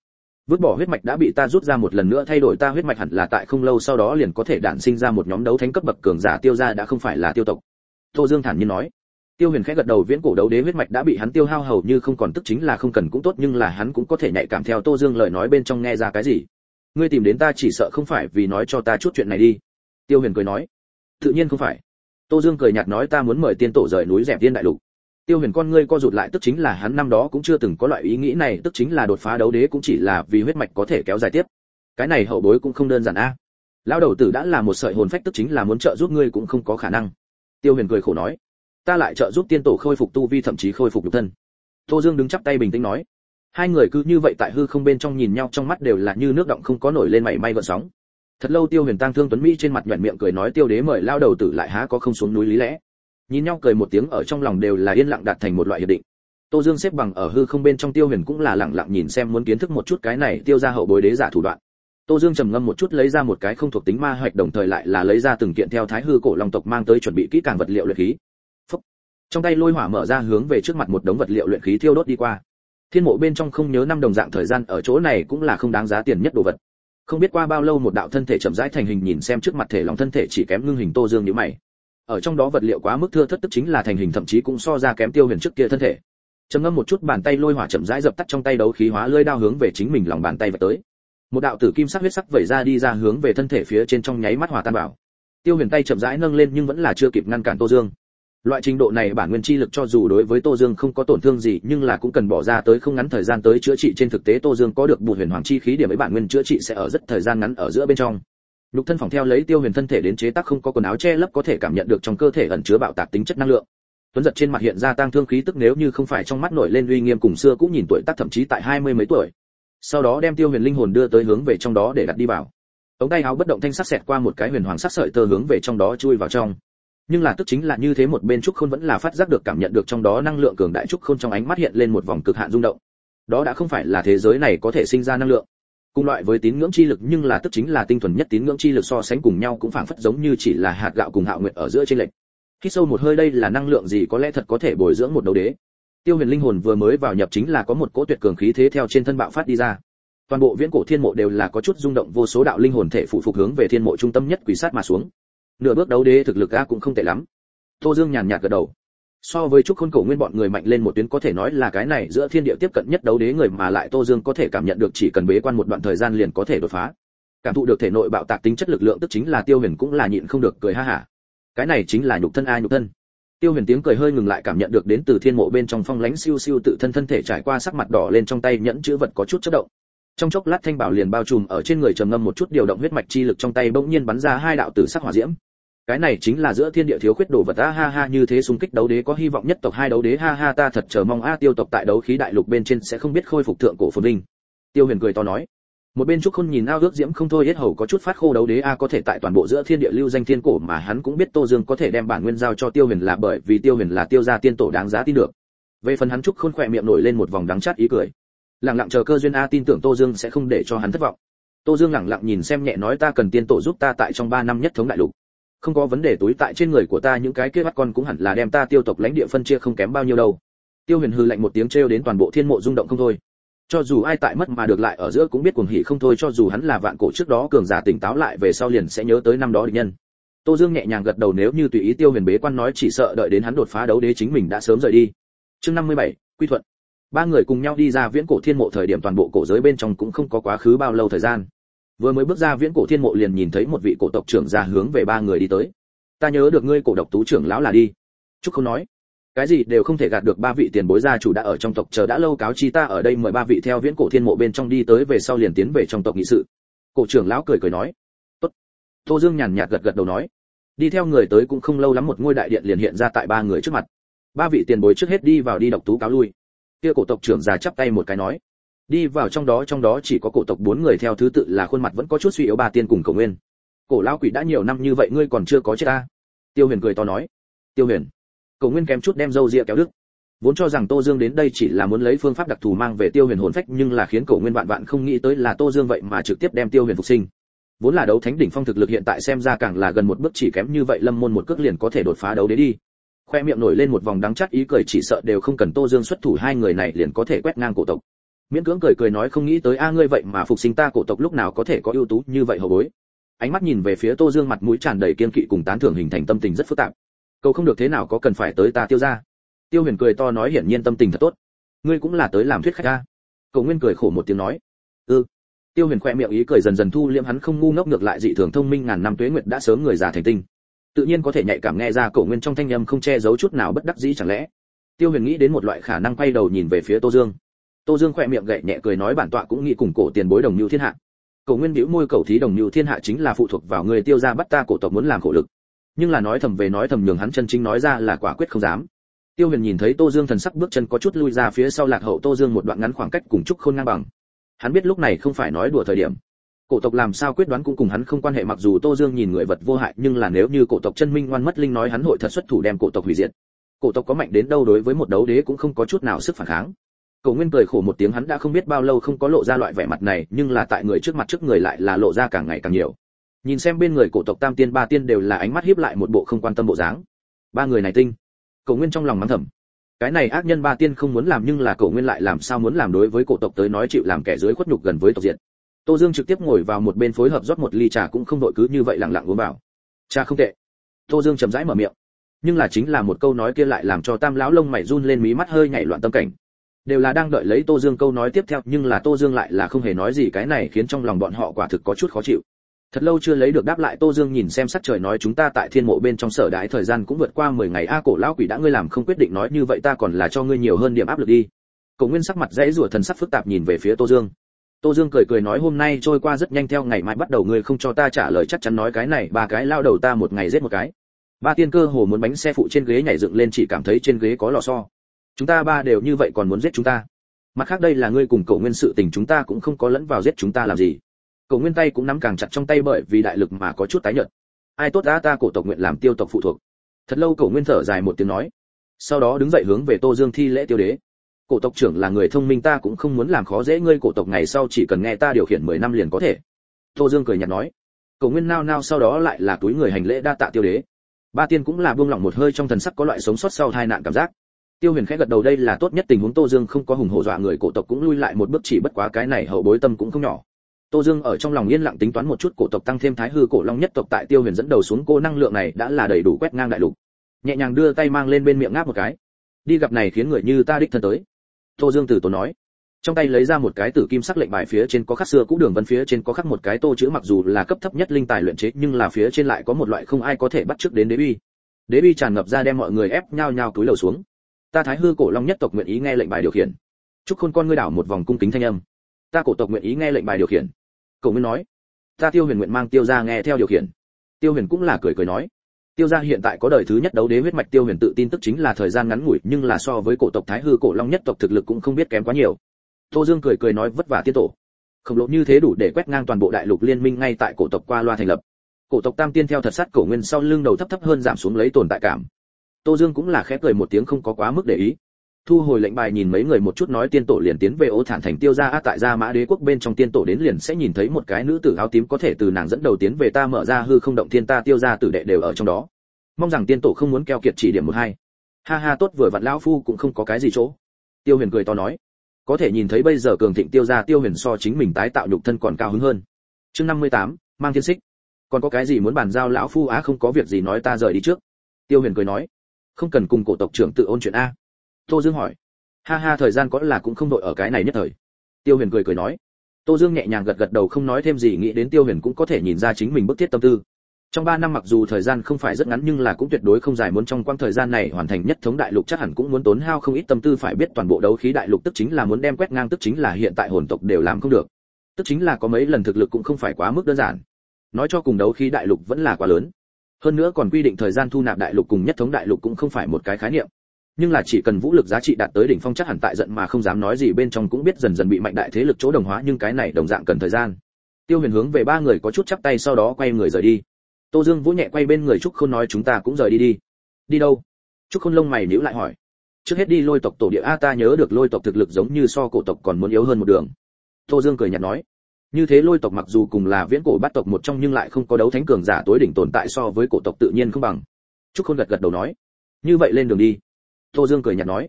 Vứt bỏ huyết mạch đã bị ta rút ra một lần nữa thay đổi ta huyết mạch hẳn là tại không lâu sau đó liền có thể đản sinh ra một nhóm đấu thánh cấp bậc cường giả Tiêu gia đã không phải là Tiêu tộc. Tô Dương thản nhiên nói. Tiêu Huyền khẽ gật đầu, viễn cổ đấu đế huyết mạch đã bị hắn tiêu hao hầu như không còn, tức chính là không cần cũng tốt, nhưng là hắn cũng có thể nhạy cảm theo Tô Dương lời nói bên trong nghe ra cái gì. Ngươi tìm đến ta chỉ sợ không phải vì nói cho ta chút chuyện này đi. Tiêu Huyền cười nói. Tự nhiên không phải. Tô Dương cười nhạt nói ta muốn mời tiên tổ rời núi dẹp tiên đại lục. Tiêu Huyền con ngươi co rụt lại, tức chính là hắn năm đó cũng chưa từng có loại ý nghĩ này, tức chính là đột phá đấu đế cũng chỉ là vì huyết mạch có thể kéo dài tiếp. Cái này hậu bối cũng không đơn giản a. Lão đầu tử đã là một sợi hồn phách, tức chính là muốn trợ giúp ngươi cũng không có khả năng. Tiêu Huyền cười khổ nói, ta lại trợ giúp tiên tổ khôi phục tu vi, thậm chí khôi phục nhục thân. Tô Dương đứng chắp tay bình tĩnh nói. Hai người cứ như vậy tại hư không bên trong nhìn nhau, trong mắt đều là như nước động không có nổi lên mảy may gợn sóng. Thật lâu Tiêu Huyền tang thương tuấn mỹ trên mặt nhuyễn miệng cười nói Tiêu đế mời lão đầu tử lại há có không xuống núi lý lẽ. Nhìn nhau cười một tiếng, ở trong lòng đều là yên lặng đạt thành một loại hiệp định. Tô Dương xếp bằng ở hư không bên trong, Tiêu Huyền cũng là lặng lặng nhìn xem, muốn kiến thức một chút cái này Tiêu gia hậu bối đế giả thủ đoạn. Tô Dương trầm ngâm một chút, lấy ra một cái không thuộc tính ma hạch, đồng thời lại là lấy ra từng kiện theo Thái Hư cổ long tộc mang tới chuẩn bị kỹ càng vật liệu luyện khí. Phúc. Trong tay lôi hỏa mở ra, hướng về trước mặt một đống vật liệu luyện khí thiêu đốt đi qua. Thiên mộ bên trong không nhớ năm đồng dạng thời gian, ở chỗ này cũng là không đáng giá tiền nhất đồ vật. Không biết qua bao lâu một đạo thân thể chậm rãi thành hình, nhìn xem trước mặt thể lòng thân thể chỉ kém ngưng hình, Tô Dương nhíu mày. Ở trong đó vật liệu quá mức thưa thớt, tức chính là thành hình thậm chí cũng so ra kém Tiêu Huyền trước kia thân thể. Trầm ngâm một chút, bàn tay lôi hỏa chậm rãi dập tắt, trong tay đấu khí hóa lưỡi đao hướng về chính mình lòng bàn tay vạch tới. Một đạo tử kim sắc huyết sắc vẩy ra đi ra, hướng về thân thể phía trên trong nháy mắt hòa tan vào. Tiêu Huyền tay chậm rãi nâng lên nhưng vẫn là chưa kịp ngăn cản Tô Dương. Loại trình độ này bản nguyên chi lực cho dù đối với Tô Dương không có tổn thương gì, nhưng là cũng cần bỏ ra tới không ngắn thời gian tới chữa trị. Trên thực tế Tô Dương có được Bùn Huyền Hoàng chi khí, điểm ấy bản nguyên chữa trị sẽ ở rất thời gian ngắn ở giữa bên trong. Lục thân phòng theo lấy Tiêu Huyền thân thể đến chế tác, không có quần áo che lấp, có thể cảm nhận được trong cơ thể ẩn chứa bạo tạc tính chất năng lượng. Tuấn giật trên mặt hiện ra tang thương khí tức, nếu như không phải trong mắt nổi lên uy nghiêm cùng xưa cũ nhìn tuổi tác thậm chí tại 20 mấy tuổi. Sau đó đem Tiêu Huyền linh hồn đưa tới hướng về trong đó để đặt đi vào. Ống tay áo bất động thanh sắc xẹt qua một cái huyền hoàng sắc sợi tơ hướng về trong đó chui vào trong. Nhưng là tức chính là như thế, một bên Trúc Khôn vẫn là phát giác được, cảm nhận được trong đó năng lượng cường đại. Trúc Khôn trong ánh mắt hiện lên một vòng cực hạn rung động. Đó đã không phải là thế giới này có thể sinh ra năng lượng. Cùng loại với tín ngưỡng chi lực, nhưng là tức chính là tinh thuần nhất tín ngưỡng chi lực, so sánh cùng nhau cũng phảng phất giống như chỉ là hạt gạo cùng hạo nguyệt ở giữa chênh lệch. Hít sâu một hơi, đây là năng lượng gì có lẽ thật có thể bồi dưỡng một đấu đế. Tiêu Huyền linh hồn vừa mới vào nhập chính là có một cỗ tuyệt cường khí thế theo trên thân bạo phát đi ra. Toàn bộ viễn cổ thiên mộ đều là có chút rung động, vô số đạo linh hồn thể phụ phục hướng về thiên mộ trung tâm nhất quỷ sát mà xuống. Nửa bước đấu đế thực lực a cũng không tệ lắm. Tô Dương nhàn nhạt gật đầu. So với Trúc Khôn Cổ Nguyên bọn người mạnh lên một tuyến, có thể nói là cái này giữa thiên địa tiếp cận nhất đấu đế người, mà lại Tô Dương có thể cảm nhận được chỉ cần bế quan một đoạn thời gian liền có thể đột phá. Cảm thụ được thể nội bạo tạc tính chất lực lượng, tức chính là Tiêu Huyền cũng là nhịn không được cười ha hả. Cái này chính là nhục thân a, nhục thân. Tiêu Huyền tiếng cười hơi ngừng lại, cảm nhận được đến từ thiên mộ bên trong phong lãnh siêu siêu tự thân thân thể trải qua, sắc mặt đỏ lên, trong tay nhẫn chữ vật có chút chớp động. Trong chốc lát thanh bảo liền bao trùm ở trên người, trầm ngâm một chút điều động huyết mạch chi lực, trong tay bỗng nhiên bắn ra hai đạo tử sắc hỏa diễm. Cái này chính là giữa thiên địa thiếu khuyết đồ vật a, ha ha, như thế xung kích đấu đế có hy vọng nhất tộc hai đấu đế, ha ha, ta thật chờ mong a, Tiêu tộc tại đấu khí đại lục bên trên sẽ không biết khôi phục thượng cổ phồn vinh. Tiêu Huyền cười to nói. Một bên Trúc Khôn nhìn ao ước diễm không thôi, yết hầu có chút phát khô, đấu đế a có thể tại toàn bộ giữa thiên địa lưu danh thiên cổ, mà hắn cũng biết Tô Dương có thể đem bản nguyên giao cho Tiêu Huyền là bởi vì Tiêu Huyền là Tiêu gia tiên tổ đáng giá tin được. Về phần hắn, Trúc Khôn khỏe miệng nổi lên một vòng đắng chát ý cười. Lặng lặng chờ cơ duyên a, tin tưởng Tô Dương sẽ không để cho hắn thất vọng. Tô Dương lặng lặng nhìn xem, nhẹ nói ta cần tiên tổ giúp ta tại trong 3 năm nhất thống đại lục. Không có vấn đề, túi tại trên người của ta những cái kia bắt con cũng hẳn là đem ta Tiêu tộc lãnh địa phân chia không kém bao nhiêu đâu. Tiêu Huyền hừ lạnh một tiếng, trêu đến toàn bộ thiên mộ rung động không thôi. Cho dù ai tại mất mà được lại ở giữa cũng biết cuồng hỉ không thôi, cho dù hắn là vạn cổ trước đó cường giả tỉnh táo lại về sau liền sẽ nhớ tới năm đó địch nhân. Tô Dương nhẹ nhàng gật đầu, nếu như tùy ý Tiêu Huyền bế quan nói, chỉ sợ đợi đến hắn đột phá đấu đế chính mình đã sớm rời đi. Chương 57, quy thuận. Ba người cùng nhau đi ra viễn cổ thiên mộ, thời điểm toàn bộ cổ giới bên trong cũng không có quá khứ bao lâu thời gian. Vừa mới bước ra viễn cổ thiên mộ liền nhìn thấy một vị cổ tộc trưởng ra hướng về ba người đi tới. Ta nhớ được ngươi cổ độc tú trưởng lão là đi. Trúc không nói. Cái gì đều không thể gạt được, ba vị tiền bối gia chủ đã ở trong tộc chờ đã lâu, cáo chi ta ở đây mời ba vị theo viễn cổ thiên mộ bên trong đi tới, về sau liền tiến về trong tộc nghị sự. Cổ trưởng lão cười cười nói. Tốt. Tô Dương nhàn nhạt gật gật đầu nói. Đi theo người tới cũng không lâu lắm, một ngôi đại điện liền hiện ra tại ba người trước mặt. Ba vị tiền bối trước hết đi vào đi, độc tú cáo lui. Kia cổ tộc trưởng già chắp tay một cái nói. Đi vào trong đó chỉ có cổ tộc 4 người, theo thứ tự là khuôn mặt vẫn có chút suy yếu Ba Tiên cùng Cổ Nguyên. Cổ lão quỷ, đã nhiều năm như vậy ngươi còn chưa có chết ta? Tiêu Huyền cười to nói. Tiêu Huyền. Cổ Nguyên kém chút đem râu ria kéo đứt. Vốn cho rằng Tô Dương đến đây chỉ là muốn lấy phương pháp đặc thù mang về Tiêu Huyền hồn phách, nhưng là khiến Cổ Nguyên vạn vạn không nghĩ tới là Tô Dương vậy mà trực tiếp đem Tiêu Huyền phục sinh. Vốn là đấu thánh đỉnh phong thực lực, hiện tại xem ra càng là gần một bước, chỉ kém như vậy lâm môn một cước liền có thể đột phá đấu đế đi. Khoe miệng nổi lên một vòng đắng chát ý cười, chỉ sợ đều không cần Tô Dương xuất thủ, hai người này liền có thể quét ngang cổ tộc. miễn cưỡng cười cười nói không nghĩ tới a ngươi vậy mà phục sinh ta cổ tộc lúc nào có thể có ưu tú như vậy hậu bối. Ánh mắt nhìn về phía Tô Dương mặt mũi tràn đầy kiên kỵ cùng tán thưởng hình thành tâm tình rất phức tạp. Cầu không được thế nào có cần phải tới ta Tiêu gia. Tiêu Huyền cười to nói hiển nhiên tâm tình thật tốt. Ngươi cũng là tới làm thuyết khách a. Cầu Nguyên cười khổ một tiếng nói. Tiêu Huyền khẽ miệng ý cười dần dần thu liễm, hắn không ngu ngốc, ngược lại dị thường thông minh, ngàn năm tuế nguyệt đã sớm người già thành tinh. Tự nhiên có thể nhạy cảm nghe ra Cầu Nguyên trong thanh âm không che giấu chút nào bất đắc dĩ chẳng lẽ. Tiêu Huyền nghĩ đến một loại khả năng, quay đầu nhìn về phía Tô Dương. Tô Dương khẽ miệng gậy nhẹ cười nói bản tọa cũng nghĩ cùng cổ tiền bối đồng lưu thiên hạ. Cầu Nguyên bĩu môi, cầu thí đồng lưu thiên hạ chính là phụ thuộc vào người Tiêu gia bắt ta cổ tộc muốn làm khổ lực. Nhưng là nói thầm về nói thầm, nhường hắn chân chính nói ra là quả quyết không dám. Tiêu Huyền nhìn thấy Tô Dương thần sắc bước chân có chút lui ra phía sau, lạc hậu Tô Dương một đoạn ngắn khoảng cách cùng Trúc Khôn ngang bằng. Hắn biết lúc này không phải nói đùa thời điểm. Cổ tộc làm sao quyết đoán cũng cùng hắn không quan hệ, mặc dù Tô Dương nhìn người vật vô hại, nhưng là nếu như cổ tộc chân minh ngoan mất linh nói hắn hội thật xuất thủ đem cổ tộc hủy diệt. Cổ tộc có mạnh đến đâu đối với một đấu đế cũng không có chút nào sức phản kháng. Cầu Nguyên cười khổ một tiếng, hắn đã không biết bao lâu không có lộ ra loại vẻ mặt này, nhưng là tại người trước mặt trước người lại là lộ ra càng ngày càng nhiều. Nhìn xem bên người cổ tộc tam tiên ba tiên đều là ánh mắt hiếp lại một bộ không quan tâm bộ dáng. Ba người này tinh. Cầu Nguyên trong lòng mắng thầm. Cái này ác nhân ba tiên không muốn làm, nhưng là Cầu Nguyên lại làm sao muốn làm, đối với cổ tộc tới nói chịu làm kẻ dưới khuất nhục gần với tộc diệt. Tô Dương trực tiếp ngồi vào một bên phối hợp rót một ly trà, cũng không đội cứ như vậy lặng lặng uống vào. Trà không tệ. Tô Dương chậm rãi mở miệng. Nhưng là chính là một câu nói kia lại làm cho Tam lão lông mày run lên, mí mắt hơi nhảy loạn, tâm cảnh đều là đang đợi lấy Tô Dương câu nói tiếp theo, nhưng là Tô Dương lại là không hề nói gì, cái này khiến trong lòng bọn họ quả thực có chút khó chịu. Thật lâu chưa lấy được đáp lại, Tô Dương nhìn xem sắc trời nói chúng ta tại thiên mộ bên trong sở đái thời gian cũng vượt qua 10 ngày a. Cổ lão quỷ đã ngươi làm không quyết định nói như vậy ta còn là cho ngươi nhiều hơn điểm áp lực đi. Cổ Nguyên sắc mặt dãy rủa, thần sắc phức tạp nhìn về phía Tô Dương. Tô Dương cười cười nói hôm nay trôi qua rất nhanh, theo ngày mai bắt đầu ngươi không cho ta trả lời chắc chắn nói cái này ba cái lao đầu ta một ngày giết một cái. Ba tiên cơ hồ muốn bánh xe phụ trên ghế nhảy dựng lên, chỉ cảm thấy trên ghế có lò xo. Chúng ta ba đều như vậy còn muốn giết chúng ta. Mặt khác đây là ngươi cùng Cổ Nguyên sự tình, chúng ta cũng không có lẫn vào, giết chúng ta làm gì. Cổ Nguyên tay cũng nắm càng chặt trong tay bởi vì đại lực mà có chút tái nhợt. Ai tốt ta cổ tộc nguyện làm tiêu tộc phụ thuộc. Thật lâu Cổ Nguyên thở dài một tiếng nói, sau đó đứng dậy hướng về Tô Dương thi lễ. Tiêu đế, cổ tộc trưởng là người thông minh, ta cũng không muốn làm khó dễ ngươi, cổ tộc ngày sau chỉ cần nghe ta điều khiển 10 năm liền có thể. Tô Dương cười nhạt nói. Cổ Nguyên nao nao sau đó lại là túi người hành lễ đa tạ tiêu đế. Ba tiên cũng là buông lỏng một hơi, trong thần sắc có loại sống sót sau tai nạn cảm giác. Tiêu Huyền khẽ gật đầu, đây là tốt nhất tình huống, Tô Dương không có hùng hổ dọa người, cổ tộc cũng lui lại một bước, chỉ bất quá cái này hậu bối tâm cũng không nhỏ. Tô Dương ở trong lòng yên lặng tính toán một chút, cổ tộc tăng thêm Thái Hư cổ long nhất tộc tại Tiêu Huyền dẫn đầu xuống, cô năng lượng này đã là đầy đủ quét ngang đại lục. Nhẹ nhàng đưa tay mang lên bên miệng ngáp một cái. Đi gặp này khiến người như ta đích thân tới. Tô Dương từ tốn nói. Trong tay lấy ra một cái tử kim sắc lệnh bài, phía trên có khắc xưa cũ đường vân, phía trên có khắc một cái tô chữ, mặc dù là cấp thấp nhất linh tài luyện chế, nhưng là phía trên lại có một loại không ai có thể bắt chước đến đế uy. Đế uy tràn ngập ra đem mọi người ép nhao nhao cúi đầu xuống. Ta Thái Hư cổ long nhất tộc nguyện ý nghe lệnh bài điều khiển. Trúc Khôn con ngươi đảo một vòng cung kính thanh âm. Ta cổ tộc nguyện ý nghe lệnh bài điều khiển. Cổ Nguyên nói. Ta Tiêu Huyền nguyện mang Tiêu gia nghe theo điều khiển. Tiêu Huyền cũng là cười cười nói. Tiêu gia hiện tại có đời thứ nhất đấu đế huyết mạch, Tiêu Huyền tự tin tức chính là thời gian ngắn ngủi, nhưng là so với cổ tộc Thái Hư cổ long nhất tộc thực lực cũng không biết kém quá nhiều. Tô Dương cười cười nói vất vả tiên tổ. Khổng lồ như thế đủ để quét ngang toàn bộ đại lục liên minh, ngay tại cổ tộc qua loa thành lập. Cổ tộc Tam Tiên theo thật sát Cổ Nguyên sau lưng đầu thấp thấp hơn giảm xuống lấy tồn tại cảm. Tô Dương cũng là khẽ cười một tiếng, không có quá mức để ý. Thu hồi lệnh bài nhìn mấy người một chút nói tiên tổ liền tiến về Ô Thản thành Tiêu gia, tại Gia Mã Đế quốc bên trong tiên tổ đến liền sẽ nhìn thấy một cái nữ tử áo tím, có thể từ nàng dẫn đầu tiến về ta mở ra hư không động thiên, ta Tiêu gia tử đệ đều ở trong đó. Mong rằng tiên tổ không muốn keo kiệt chỉ điểm một hai. Ha ha tốt vừa vặn lão phu cũng không có cái gì chỗ. Tiêu Huyền cười to nói. Có thể nhìn thấy bây giờ cường thịnh Tiêu gia, Tiêu Huyền so chính mình tái tạo nhục thân còn cao hứng hơn. Chương 58, mang thiên xích. Còn có cái gì muốn bàn giao lão phu á? Không có việc gì nói ta rời đi trước. Tiêu Huyền cười nói. Không cần cùng cổ tộc trưởng tự ôn chuyện a. Tô Dương hỏi. Ha ha thời gian có là cũng không đội ở cái này nhất thời. Tiêu Huyền cười cười nói. Tô Dương nhẹ nhàng gật gật đầu không nói thêm gì, nghĩ đến Tiêu Huyền cũng có thể nhìn ra chính mình bức thiết tâm tư. Trong 3 năm mặc dù thời gian không phải rất ngắn, nhưng là cũng tuyệt đối không dài, muốn trong quãng thời gian này hoàn thành nhất thống đại lục chắc hẳn cũng muốn tốn hao không ít tâm tư, phải biết toàn bộ đấu khí đại lục tức chính là muốn đem quét ngang, tức chính là hiện tại hồn tộc đều làm không được. Tức chính là có mấy lần thực lực cũng không phải quá mức đơn giản. Nói cho cùng đấu khí đại lục vẫn là quá lớn. Hơn nữa còn quy định thời gian thu nạp đại lục cùng nhất thống đại lục cũng không phải một cái khái niệm. Nhưng là chỉ cần vũ lực giá trị đạt tới đỉnh phong chắc hẳn tại giận mà không dám nói gì, bên trong cũng biết dần dần bị mạnh đại thế lực chỗ đồng hóa, nhưng cái này đồng dạng cần thời gian. Tiêu Huyền hướng về 3 người có chút chắp tay sau đó quay người rời đi. Tô Dương vỗ nhẹ quay bên người Trúc Khôn nói chúng ta cũng rời đi đi. Đi đâu? Trúc Khôn lông mày nhíu lại hỏi. Trước hết đi Lôi tộc tổ địa a, ta nhớ được Lôi tộc thực lực giống như so cổ tộc còn muốn yếu hơn một đường. Tô Dương cười nhạt nói. Như thế Lôi tộc mặc dù cùng là viễn cổ bát tộc một trong nhưng lại không có đấu thánh cường giả tối đỉnh tồn tại, so với cổ tộc tự nhiên không bằng. Trúc Khôn gật gật đầu nói. Như vậy lên đường đi. Tô Dương cười nhạt nói.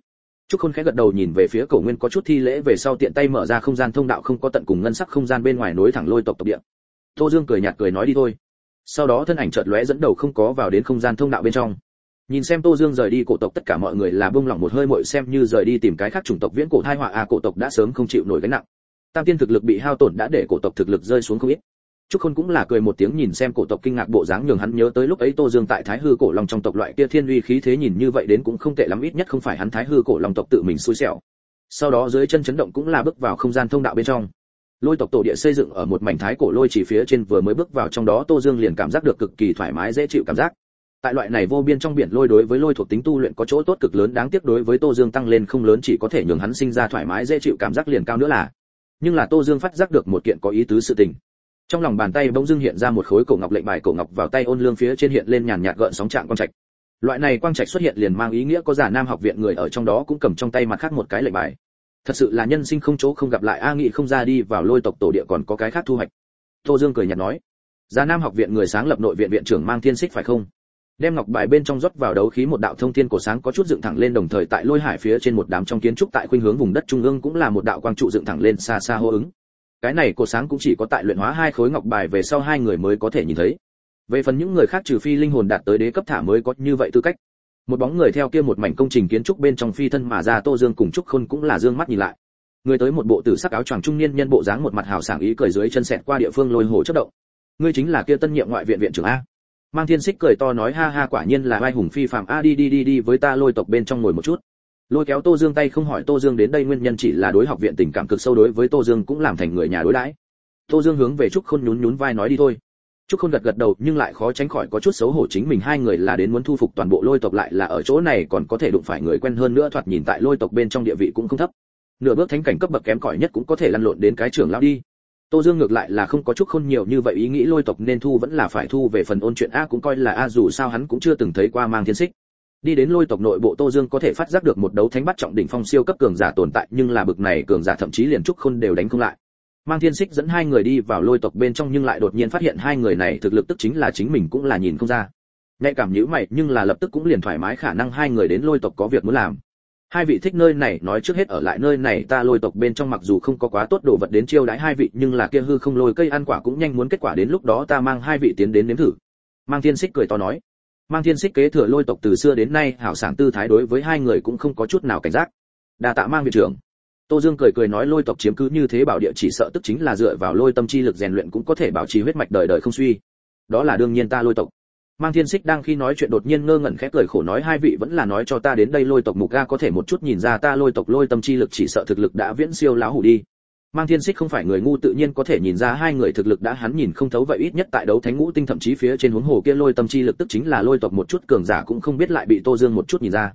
Trúc Khôn khẽ gật đầu nhìn về phía Cổ Nguyên có chút thi lễ về sau tiện tay mở ra không gian thông đạo không có tận cùng ngân sắc không gian bên ngoài nối thẳng lôi tộc tộc địa. Tô Dương cười nhạt cười nói đi thôi. Sau đó thân ảnh chợt lóe dẫn đầu không có vào đến không gian thông đạo bên trong. Nhìn xem Tô Dương rời đi cổ tộc tất cả mọi người là buông lỏng một hơi muội xem như rời đi tìm cái khác chủng tộc viễn cổ thai họa cổ tộc đã sớm không chịu nổi gánh nặng. Tam tiên thực lực bị hao tổn đã để cổ tộc thực lực rơi xuống không ít. Trúc Khôn cũng là cười một tiếng nhìn xem cổ tộc kinh ngạc bộ dáng nhường hắn nhớ tới lúc ấy Tô Dương tại Thái Hư cổ long trong tộc loại kia thiên uy khí thế nhìn như vậy đến cũng không tệ lắm ít nhất không phải hắn Thái Hư cổ long tộc tự mình xui xẻo. Sau đó dưới chân chấn động cũng là bước vào không gian thông đạo bên trong. Lôi tộc tổ địa xây dựng ở một mảnh thái cổ lôi chỉ phía trên vừa mới bước vào trong đó Tô Dương liền cảm giác được cực kỳ thoải mái dễ chịu cảm giác. Tại loại này vô biên trong biển lôi đối với lôi thuộc tính tu luyện có chỗ tốt cực lớn đáng tiếc đối với Tô Dương tăng lên không lớn chỉ có thể nhường hắn sinh ra thoải mái dễ chịu cảm giác liền cao nữa là. Nhưng là Tô Dương phát giác được một kiện có ý tứ sự tình. Trong lòng bàn tay bỗng dưng hiện ra một khối cổ ngọc lệnh bài cổ ngọc vào tay Ôn Lương phía trên hiện lên nhàn nhạt gợn sóng trạng quang trạch. Loại này quang trạch xuất hiện liền mang ý nghĩa có Giả Nam học viện người ở trong đó cũng cầm trong tay mặt khác một cái lệnh bài. Thật sự là nhân sinh không chỗ không gặp lại a nghị không ra đi vào lôi tộc tổ địa còn có cái khác thu hoạch. Tô Dương cười nhạt nói, Giả Nam học viện người sáng lập nội viện viện trưởng Mang Thiên Xích phải không? Đem ngọc bài bên trong rót vào đấu khí một đạo thông thiên cổ sáng có chút dựng thẳng lên đồng thời tại lôi hải phía trên một đám trong kiến trúc tại khuynh hướng vùng đất trung ương cũng là một đạo quang trụ dựng thẳng lên xa xa hô ứng. Cái này cổ sáng cũng chỉ có tại luyện hóa hai khối ngọc bài về sau hai người mới có thể nhìn thấy. Về phần những người khác trừ phi linh hồn đạt tới đế cấp thả mới có như vậy tư cách. Một bóng người theo kia một mảnh công trình kiến trúc bên trong phi thân mà ra Tô Dương cùng Trúc Khôn cũng là dương mắt nhìn lại. Người tới một bộ tử sắc áo choàng trung niên nhân bộ dáng một mặt hào sảng ý cười dưới chân xẹt qua địa phương lôi hồ chớp động. Ngươi chính là kia tân nhiệm ngoại viện viện trưởng a? Mang Thiên Xích cười to nói ha ha quả nhiên là vai hùng phi phàm a đi với ta lôi tộc bên trong ngồi một chút. Lôi kéo Tô Dương tay không hỏi Tô Dương đến đây nguyên nhân chỉ là đối học viện tình cảm cực sâu đối với Tô Dương cũng làm thành người nhà đối đãi. Tô Dương hướng về Trúc Khôn nhún vai nói đi thôi. Trúc Khôn gật đầu nhưng lại khó tránh khỏi có chút xấu hổ chính mình hai người là đến muốn thu phục toàn bộ lôi tộc lại là ở chỗ này còn có thể đụng phải người quen hơn nữa thoạt nhìn tại lôi tộc bên trong địa vị cũng không thấp. Nửa bước thánh cảnh cấp bậc kém cỏi nhất cũng có thể lăn lộn đến cái trưởng lão đi. Tô Dương ngược lại là không có Trúc Khôn nhiều như vậy ý nghĩ lôi tộc nên thu vẫn là phải thu về phần ôn chuyện a cũng coi là a dù sao hắn cũng chưa từng thấy qua Mang Thiên Xích. Đi đến lôi tộc nội bộ Tô Dương có thể phát giác được một đấu thánh bắt trọng đỉnh phong siêu cấp cường giả tồn tại nhưng là bực này cường giả thậm chí liền Trúc Khôn đều đánh không lại. Mang Thiên Xích dẫn hai người đi vào lôi tộc bên trong nhưng lại đột nhiên phát hiện hai người này thực lực tức chính là chính mình cũng là nhìn không ra. Nhạy cảm nhíu mày nhưng là lập tức cũng liền thoải mái khả năng hai người đến lôi tộc có việc muốn làm. Hai vị thích nơi này nói trước hết ở lại nơi này ta lôi tộc bên trong mặc dù không có quá tốt đồ vật đến chiêu đãi hai vị nhưng là kia hư không lôi cây ăn quả cũng nhanh muốn kết quả đến lúc đó ta mang hai vị tiến đến nếm thử. Mang Thiên Xích cười to nói. Mang Thiên Xích kế thừa lôi tộc từ xưa đến nay hảo sảng tư thái đối với hai người cũng không có chút nào cảnh giác. Đa tạ Mang viện trưởng. Tô Dương cười nói lôi tộc chiếm cứ như thế bảo địa chỉ sợ tức chính là dựa vào lôi tâm chi lực rèn luyện cũng có thể bảo trì huyết mạch đời đời không suy. Đó là đương nhiên ta lôi tộc. Mang Thiên Xích đang khi nói chuyện đột nhiên ngơ ngẩn khẽ cười khổ nói hai vị vẫn là nói cho ta đến đây lôi tộc mục ga có thể một chút nhìn ra ta lôi tộc lôi tâm chi lực chỉ sợ thực lực đã viễn siêu lão hủ đi. Mang Thiên Xích không phải người ngu tự nhiên có thể nhìn ra hai người thực lực đã hắn nhìn không thấu vậy ít nhất tại đấu thánh ngũ tinh thậm chí phía trên huống hồ kia lôi tâm chi lực tức chính là lôi tộc một chút cường giả cũng không biết lại bị Tô Dương một chút nhìn ra.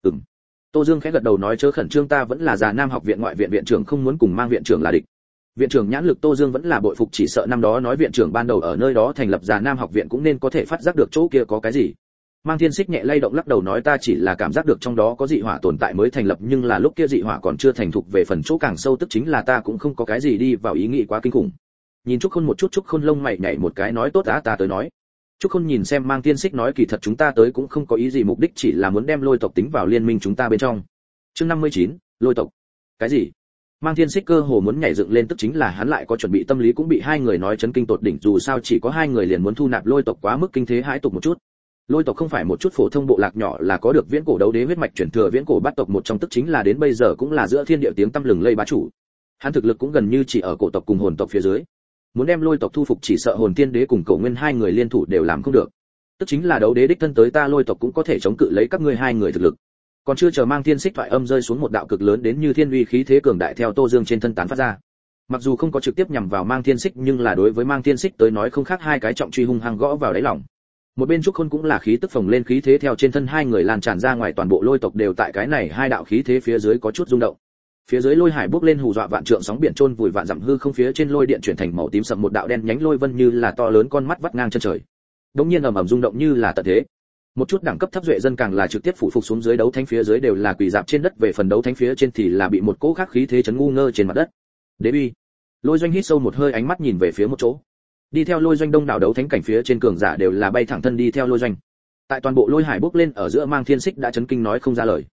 Tô Dương khẽ gật đầu nói chớ khẩn trương ta vẫn là Già Nam học viện ngoại viện viện trưởng không muốn cùng Mang viện trưởng là địch. Viện trưởng nhãn lực Tô Dương vẫn là bội phục chỉ sợ năm đó nói viện trưởng ban đầu ở nơi đó thành lập Già Nam học viện cũng nên có thể phát giác được chỗ kia có cái gì. Mang Thiên Xích nhẹ lay động lắc đầu nói ta chỉ là cảm giác được trong đó có dị hỏa tồn tại mới thành lập nhưng là lúc kia dị hỏa còn chưa thành thục về phần chỗ càng sâu tức chính là ta cũng không có cái gì đi vào ý nghĩ quá kinh khủng. Nhìn Trúc Khôn một chút Trúc Khôn lông mày nhảy một cái nói tốt á ta tới nói. Trúc Khôn nhìn xem Mang Thiên Xích nói kỳ thật chúng ta tới cũng không có ý gì mục đích chỉ là muốn đem lôi tộc tính vào liên minh chúng ta bên trong. Chương 59, lôi tộc. Cái gì? Mang Thiên Xích cơ hồ muốn nhảy dựng lên tức chính là hắn lại có chuẩn bị tâm lý cũng bị hai người nói chấn kinh tột đỉnh dù sao chỉ có hai người liền muốn thu nạp lôi tộc quá mức kinh thế hãi tục một chút. Lôi tộc không phải một chút phổ thông bộ lạc nhỏ là có được viễn cổ đấu đế huyết mạch chuyển thừa viễn cổ bát tộc một trong tức chính là đến bây giờ cũng là giữa thiên địa tiếng tăm lừng lây bá chủ. Hắn thực lực cũng gần như chỉ ở cổ tộc cùng hồn tộc phía dưới. Muốn đem lôi tộc thu phục chỉ sợ hồn tiên đế cùng cổ nguyên hai người liên thủ đều làm không được. Tức chính là đấu đế đích thân tới ta lôi tộc cũng có thể chống cự lấy các ngươi hai người thực lực. Còn chưa chờ Mang Thiên Xích thoại âm rơi xuống một đạo cực lớn đến như thiên uy khí thế cường đại theo Tô Dương trên thân tán phát ra. Mặc dù không có trực tiếp nhằm vào Mang Thiên Xích nhưng là đối với Mang Thiên Xích tới nói không khác hai cái trọng truy hung hăng gõ vào đáy lòng. Một bên Trúc Khôn cũng là khí tức phồng lên khí thế theo trên thân hai người lan tràn ra ngoài toàn bộ lôi tộc đều tại cái này hai đạo khí thế phía dưới có chút rung động. Phía dưới lôi hải bốc lên hù dọa vạn trượng sóng biển chôn vùi vạn dặm hư không phía trên lôi điện chuyển thành màu tím sậm một đạo đen nhánh lôi vân như là to lớn con mắt vắt ngang chân trời. Đống nhiên ầm ầm rung động như là tận thế. Một chút đẳng cấp thấp duệ dân càng là trực tiếp phủ phục xuống dưới đấu thánh phía dưới đều là quỳ dạp trên đất về phần đấu thánh phía trên thì là bị một cỗ khác khí thế chấn ngu ngơ trên mặt đất. Đế uy. Lôi Doanh hít sâu một hơi ánh mắt nhìn về phía một chỗ. Đi theo Lôi Doanh đông đảo đấu thánh cảnh phía trên cường giả đều là bay thẳng thân đi theo Lôi Doanh. Tại toàn bộ lôi hải bốc lên ở giữa Mang Thiên Xích đã chấn kinh nói không ra lời.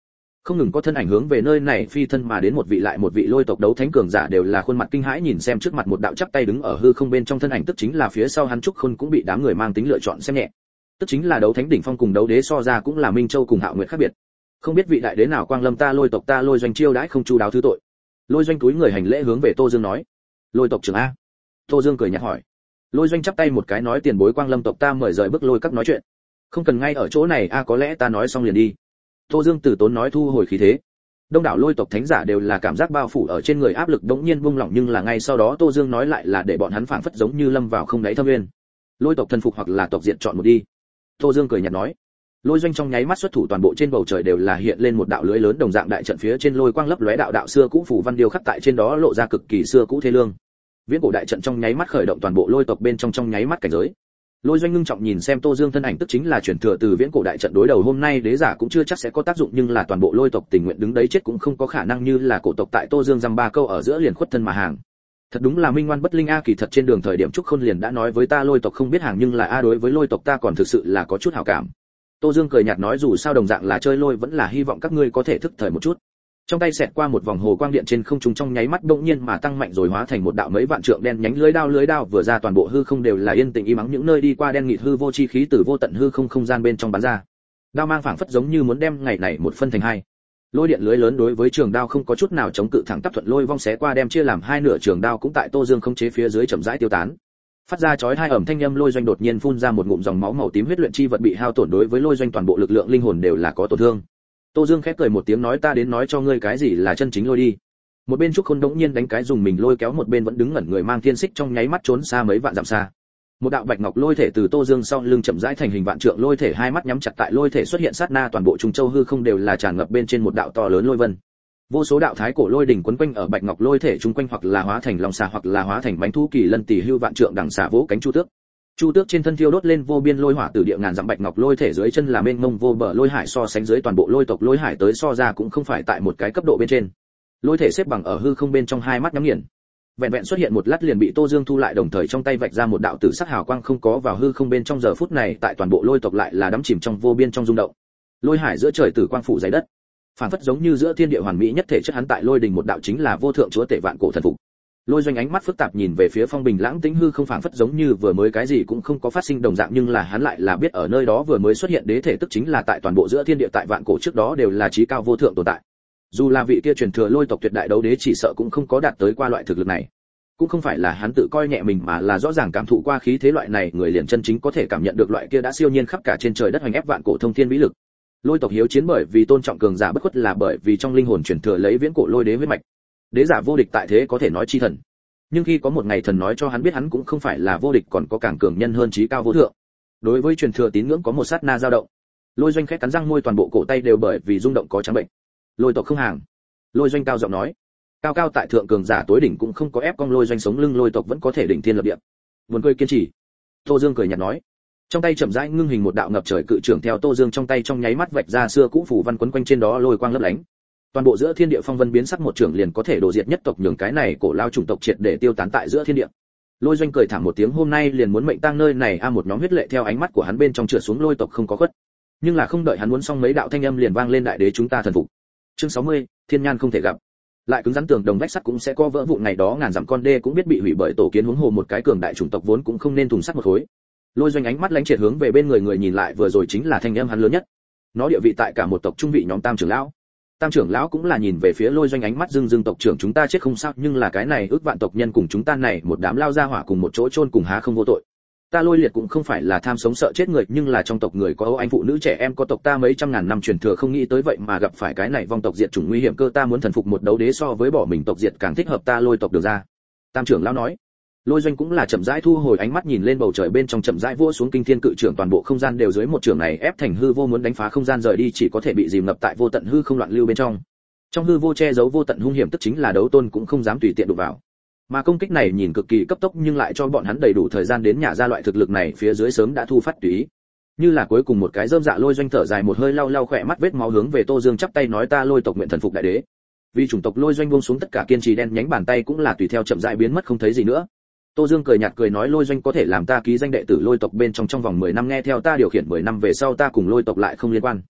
Không ngừng có thân ảnh hướng về nơi này phi thân mà đến, một vị lại một vị lôi tộc đấu thánh cường giả đều là khuôn mặt kinh hãi nhìn xem trước mặt một đạo chắp tay đứng ở hư không bên trong thân ảnh, tức chính là phía sau hắn Trúc Khôn cũng bị đám người mang tính lựa chọn xem nhẹ. Tức chính là đấu thánh đỉnh phong cùng đấu đế so ra cũng là Minh Châu cùng Hạo Nguyệt khác biệt. Không biết vị đại đế nào quang lâm ta lôi tộc, ta lôi doanh chiêu đãi không chu đáo thứ tội. Lôi doanh túi người hành lễ hướng về Tô Dương nói. Lôi tộc trưởng a? Tô Dương cười nhạt hỏi. Lôi doanh chắp tay một cái nói tiền bối quang lâm tộc ta mời rời bước lôi các nói chuyện. Không cần ngay ở chỗ này a, có lẽ ta nói xong liền đi. Tô Dương từ tốn nói thu hồi khí thế. Đông đảo lôi tộc thánh giả đều là cảm giác bao phủ ở trên người, áp lực đống nhiên buông lỏng, nhưng là ngay sau đó Tô Dương nói lại là để bọn hắn phảng phất giống như lâm vào không đáy thâm nguyên. Lôi tộc thần phục hoặc là tộc diện chọn một đi. Tô Dương cười nhạt nói. Lôi doanh trong nháy mắt xuất thủ, toàn bộ trên bầu trời đều là hiện lên một đạo lưới lớn đồng dạng đại trận, phía trên lôi quang lấp lóe, đạo đạo xưa cũ phủ văn điêu khắc tại trên đó lộ ra cực kỳ xưa cũ thê lương. Viễn cổ đại trận trong nháy mắt khởi động, toàn bộ lôi tộc bên trong nháy mắt cảnh giới. Lôi doanh ngưng trọng nhìn xem Tô Dương thân ảnh, tức chính là chuyển thừa từ viễn cổ đại trận đối đầu hôm nay đế giả cũng chưa chắc sẽ có tác dụng, nhưng là toàn bộ lôi tộc tình nguyện đứng đấy chết cũng không có khả năng như là cổ tộc tại Tô Dương dăm ba câu ở giữa liền khuất thân mà hàng. Thật đúng là minh ngoan bất linh a, kỳ thật trên đường thời điểm Trúc Khôn liền đã nói với ta lôi tộc không biết hàng, nhưng là a đối với lôi tộc ta còn thực sự là có chút hảo cảm. Tô Dương cười nhạt nói dù sao đồng dạng là chơi lôi, vẫn là hy vọng các ngươi có thể thức thời một chút. Trong tay xẹt qua một vòng hồ quang điện trên không trung, trong nháy mắt bỗng nhiên mà tăng mạnh rồi hóa thành một đạo mấy vạn trượng đen nhánh lưới đao vừa ra, toàn bộ hư không đều là yên tĩnh im ắng, những nơi đi qua đen nghịt hư vô chi khí từ vô tận hư không không gian bên trong bắn ra. Đao mang phảng phất giống như muốn đem ngày này một phân thành hai. Lôi điện lưới lớn đối với trường đao không có chút nào chống cự, thẳng tắp thuận lôi vong xé qua đem chia làm hai nửa, trường đao cũng tại Tô Dương khống chế phía dưới chậm rãi tiêu tán. Phát ra chói hai ẩm thanh âm, lôi doanh đột nhiên phun ra một ngụm dòng máu màu tím, huyết luyện chi vật bị hao tổn, đối với lôi doanh toàn bộ lực lượng linh hồn đều là có tổn thương. Tô Dương khép cười một tiếng nói ta đến nói cho ngươi cái gì là chân chính lôi đi. Một bên Trúc Khôn đống nhiên đánh cái dùng mình lôi kéo một bên vẫn đứng ngẩn người mang thiên xích trong nháy mắt trốn xa mấy vạn dặm xa. Một đạo bạch ngọc lôi thể từ Tô Dương sau lưng chậm rãi thành hình vạn trượng lôi thể, hai mắt nhắm chặt, tại lôi thể xuất hiện sát na toàn bộ Trung Châu hư không đều là tràn ngập bên trên một đạo to lớn lôi vân. Vô số đạo thái cổ lôi đỉnh quấn quanh ở bạch ngọc lôi thể chung quanh, hoặc là hóa thành long xà hoặc là hóa thành bánh thú kỳ lân tỷ hưu vạn trượng đằng xà vỗ cánh chu tước. Chu tước trên thân thiêu đốt lên vô biên lôi hỏa, từ địa ngàn dặm bạch ngọc lôi thể dưới chân là mênh mông vô bờ lôi hải, so sánh dưới toàn bộ lôi tộc lôi hải tới so ra cũng không phải tại một cái cấp độ bên trên. Lôi thể xếp bằng ở hư không bên trong, hai mắt nhắm nghiền. Vẹn vẹn xuất hiện một lát liền bị Tô Dương thu lại, đồng thời trong tay vạch ra một đạo tử sắc hào quang không có vào hư không bên trong, giờ phút này tại toàn bộ lôi tộc lại là đắm chìm trong vô biên trong rung động. Lôi hải giữa trời tử quang phủ dày đất, phản phất giống như giữa thiên địa hoàn mỹ nhất thể chất, hắn tại lôi đình một đạo chính là vô thượng chúa tể vạn cổ thần phục. Lôi doanh ánh mắt phức tạp nhìn về phía phong bình lãng tĩnh hư không, phảng phất giống như vừa mới cái gì cũng không có phát sinh đồng dạng, nhưng là hắn lại là biết ở nơi đó vừa mới xuất hiện đế thể, tức chính là tại toàn bộ giữa thiên địa tại vạn cổ trước đó đều là chí cao vô thượng tồn tại. Dù là vị kia truyền thừa lôi tộc tuyệt đại đấu đế chỉ sợ cũng không có đạt tới qua loại thực lực này. Cũng không phải là hắn tự coi nhẹ mình, mà là rõ ràng cảm thụ qua khí thế loại này, người liền chân chính có thể cảm nhận được loại kia đã siêu nhiên khắp cả trên trời đất hoành ép vạn cổ thông thiên vĩ lực. Lôi tộc hiếu chiến bởi vì tôn trọng cường giả bất khuất, là bởi vì trong linh hồn truyền thừa lấy viễn cổ lôi đế huyết mạch. Đế giả vô địch tại thế có thể nói chi thần. Nhưng khi có một ngày thần nói cho hắn biết hắn cũng không phải là vô địch, còn có càng cường nhân hơn chí cao vô thượng. Đối với truyền thừa tín ngưỡng có một sát na dao động. Lôi doanh khẽ cắn răng môi, toàn bộ cổ tay đều bởi vì rung động có trắng bệnh. Lôi tộc không hàng. Lôi doanh cao giọng nói. Cao cao tại thượng cường giả tối đỉnh cũng không có ép cong lôi doanh sống lưng, lôi tộc vẫn có thể đỉnh thiên lập địa. Buồn cười kiên trì. Tô Dương cười nhạt nói. Trong tay chậm rãi ngưng hình một đạo ngập trời cự trưởng, theo Tô Dương trong tay trong nháy mắt vạch ra xưa cũ phủ văn quấn quanh trên đó lôi quang lấp lánh. Toàn bộ giữa thiên địa phong vân biến sắc, một trưởng liền có thể đổ diệt nhất tộc, nhường cái này cổ lao chủng tộc triệt để tiêu tán tại giữa thiên địa. Lôi doanh cười thảm một tiếng, hôm nay liền muốn mệnh tang nơi này a, một nhóm huyết lệ theo ánh mắt của hắn bên trong trượt xuống, lôi tộc không có khuất. Nhưng là không đợi hắn muốn xong, mấy đạo thanh âm liền vang lên, đại đế chúng ta thần phục. Chương 60, thiên nhan không thể gặp. Lại cứng rắn tường đồng vách sắt cũng sẽ có vỡ vụn, ngày đó ngàn dặm con đê cũng biết bị hủy bởi tổ kiến, huống hồ một cái cường đại chủng tộc vốn cũng không nên thùng sắt một khối. Lôi doanh ánh mắt lánh triệt hướng về bên người người nhìn lại, vừa rồi chính là thanh âm hắn lớn nhất. Nó địa vị tại cả một tộc trung vị nhóm tam trưởng lão. Tam trưởng lão cũng là nhìn về phía lôi doanh, ánh mắt dưng tộc trưởng chúng ta chết không sao, nhưng là cái này ước vạn tộc nhân cùng chúng ta này một đám lao ra hỏa cùng một chỗ chôn cùng há không vô tội. Ta lôi liệt cũng không phải là tham sống sợ chết người, nhưng là trong tộc người có anh phụ nữ trẻ em, có tộc ta mấy trăm ngàn năm truyền thừa, không nghĩ tới vậy mà gặp phải cái này vong tộc diệt chủng nguy hiểm cơ, ta muốn thần phục một đấu đế so với bỏ mình tộc diệt càng thích hợp ta lôi tộc được ra. Tam trưởng lão nói. Lôi doanh cũng là chậm rãi thu hồi ánh mắt, nhìn lên bầu trời bên trong, chậm rãi vỗ xuống kinh thiên cự trưởng, toàn bộ không gian đều dưới một trưởng này ép thành hư vô, muốn đánh phá không gian rời đi chỉ có thể bị dìm ngập tại vô tận hư không loạn lưu bên trong. Trong hư vô che giấu vô tận hung hiểm, tức chính là đấu tôn cũng không dám tùy tiện đụng vào. Mà công kích này nhìn cực kỳ cấp tốc, nhưng lại cho bọn hắn đầy đủ thời gian đến nhả ra, loại thực lực này phía dưới sớm đã thu phát tùy ý. Như là cuối cùng một cái rơm dạ, lôi doanh thở dài một hơi, lau lau khỏe mắt vết máu, hướng về Tô Dương chắp tay nói ta lôi tộc nguyện thần phục đại đế. Vì chủng tộc lôi doanh buông xuống tất cả kiên trì, đen nhánh bàn tay cũng là tùy theo chậm rãi biến mất không thấy gì nữa. Tô Dương cười nhạt cười nói lôi doanh có thể làm ta ký danh đệ tử lôi tộc bên trong vòng 10 năm, nghe theo ta điều khiển 10 năm về sau ta cùng lôi tộc lại không liên quan.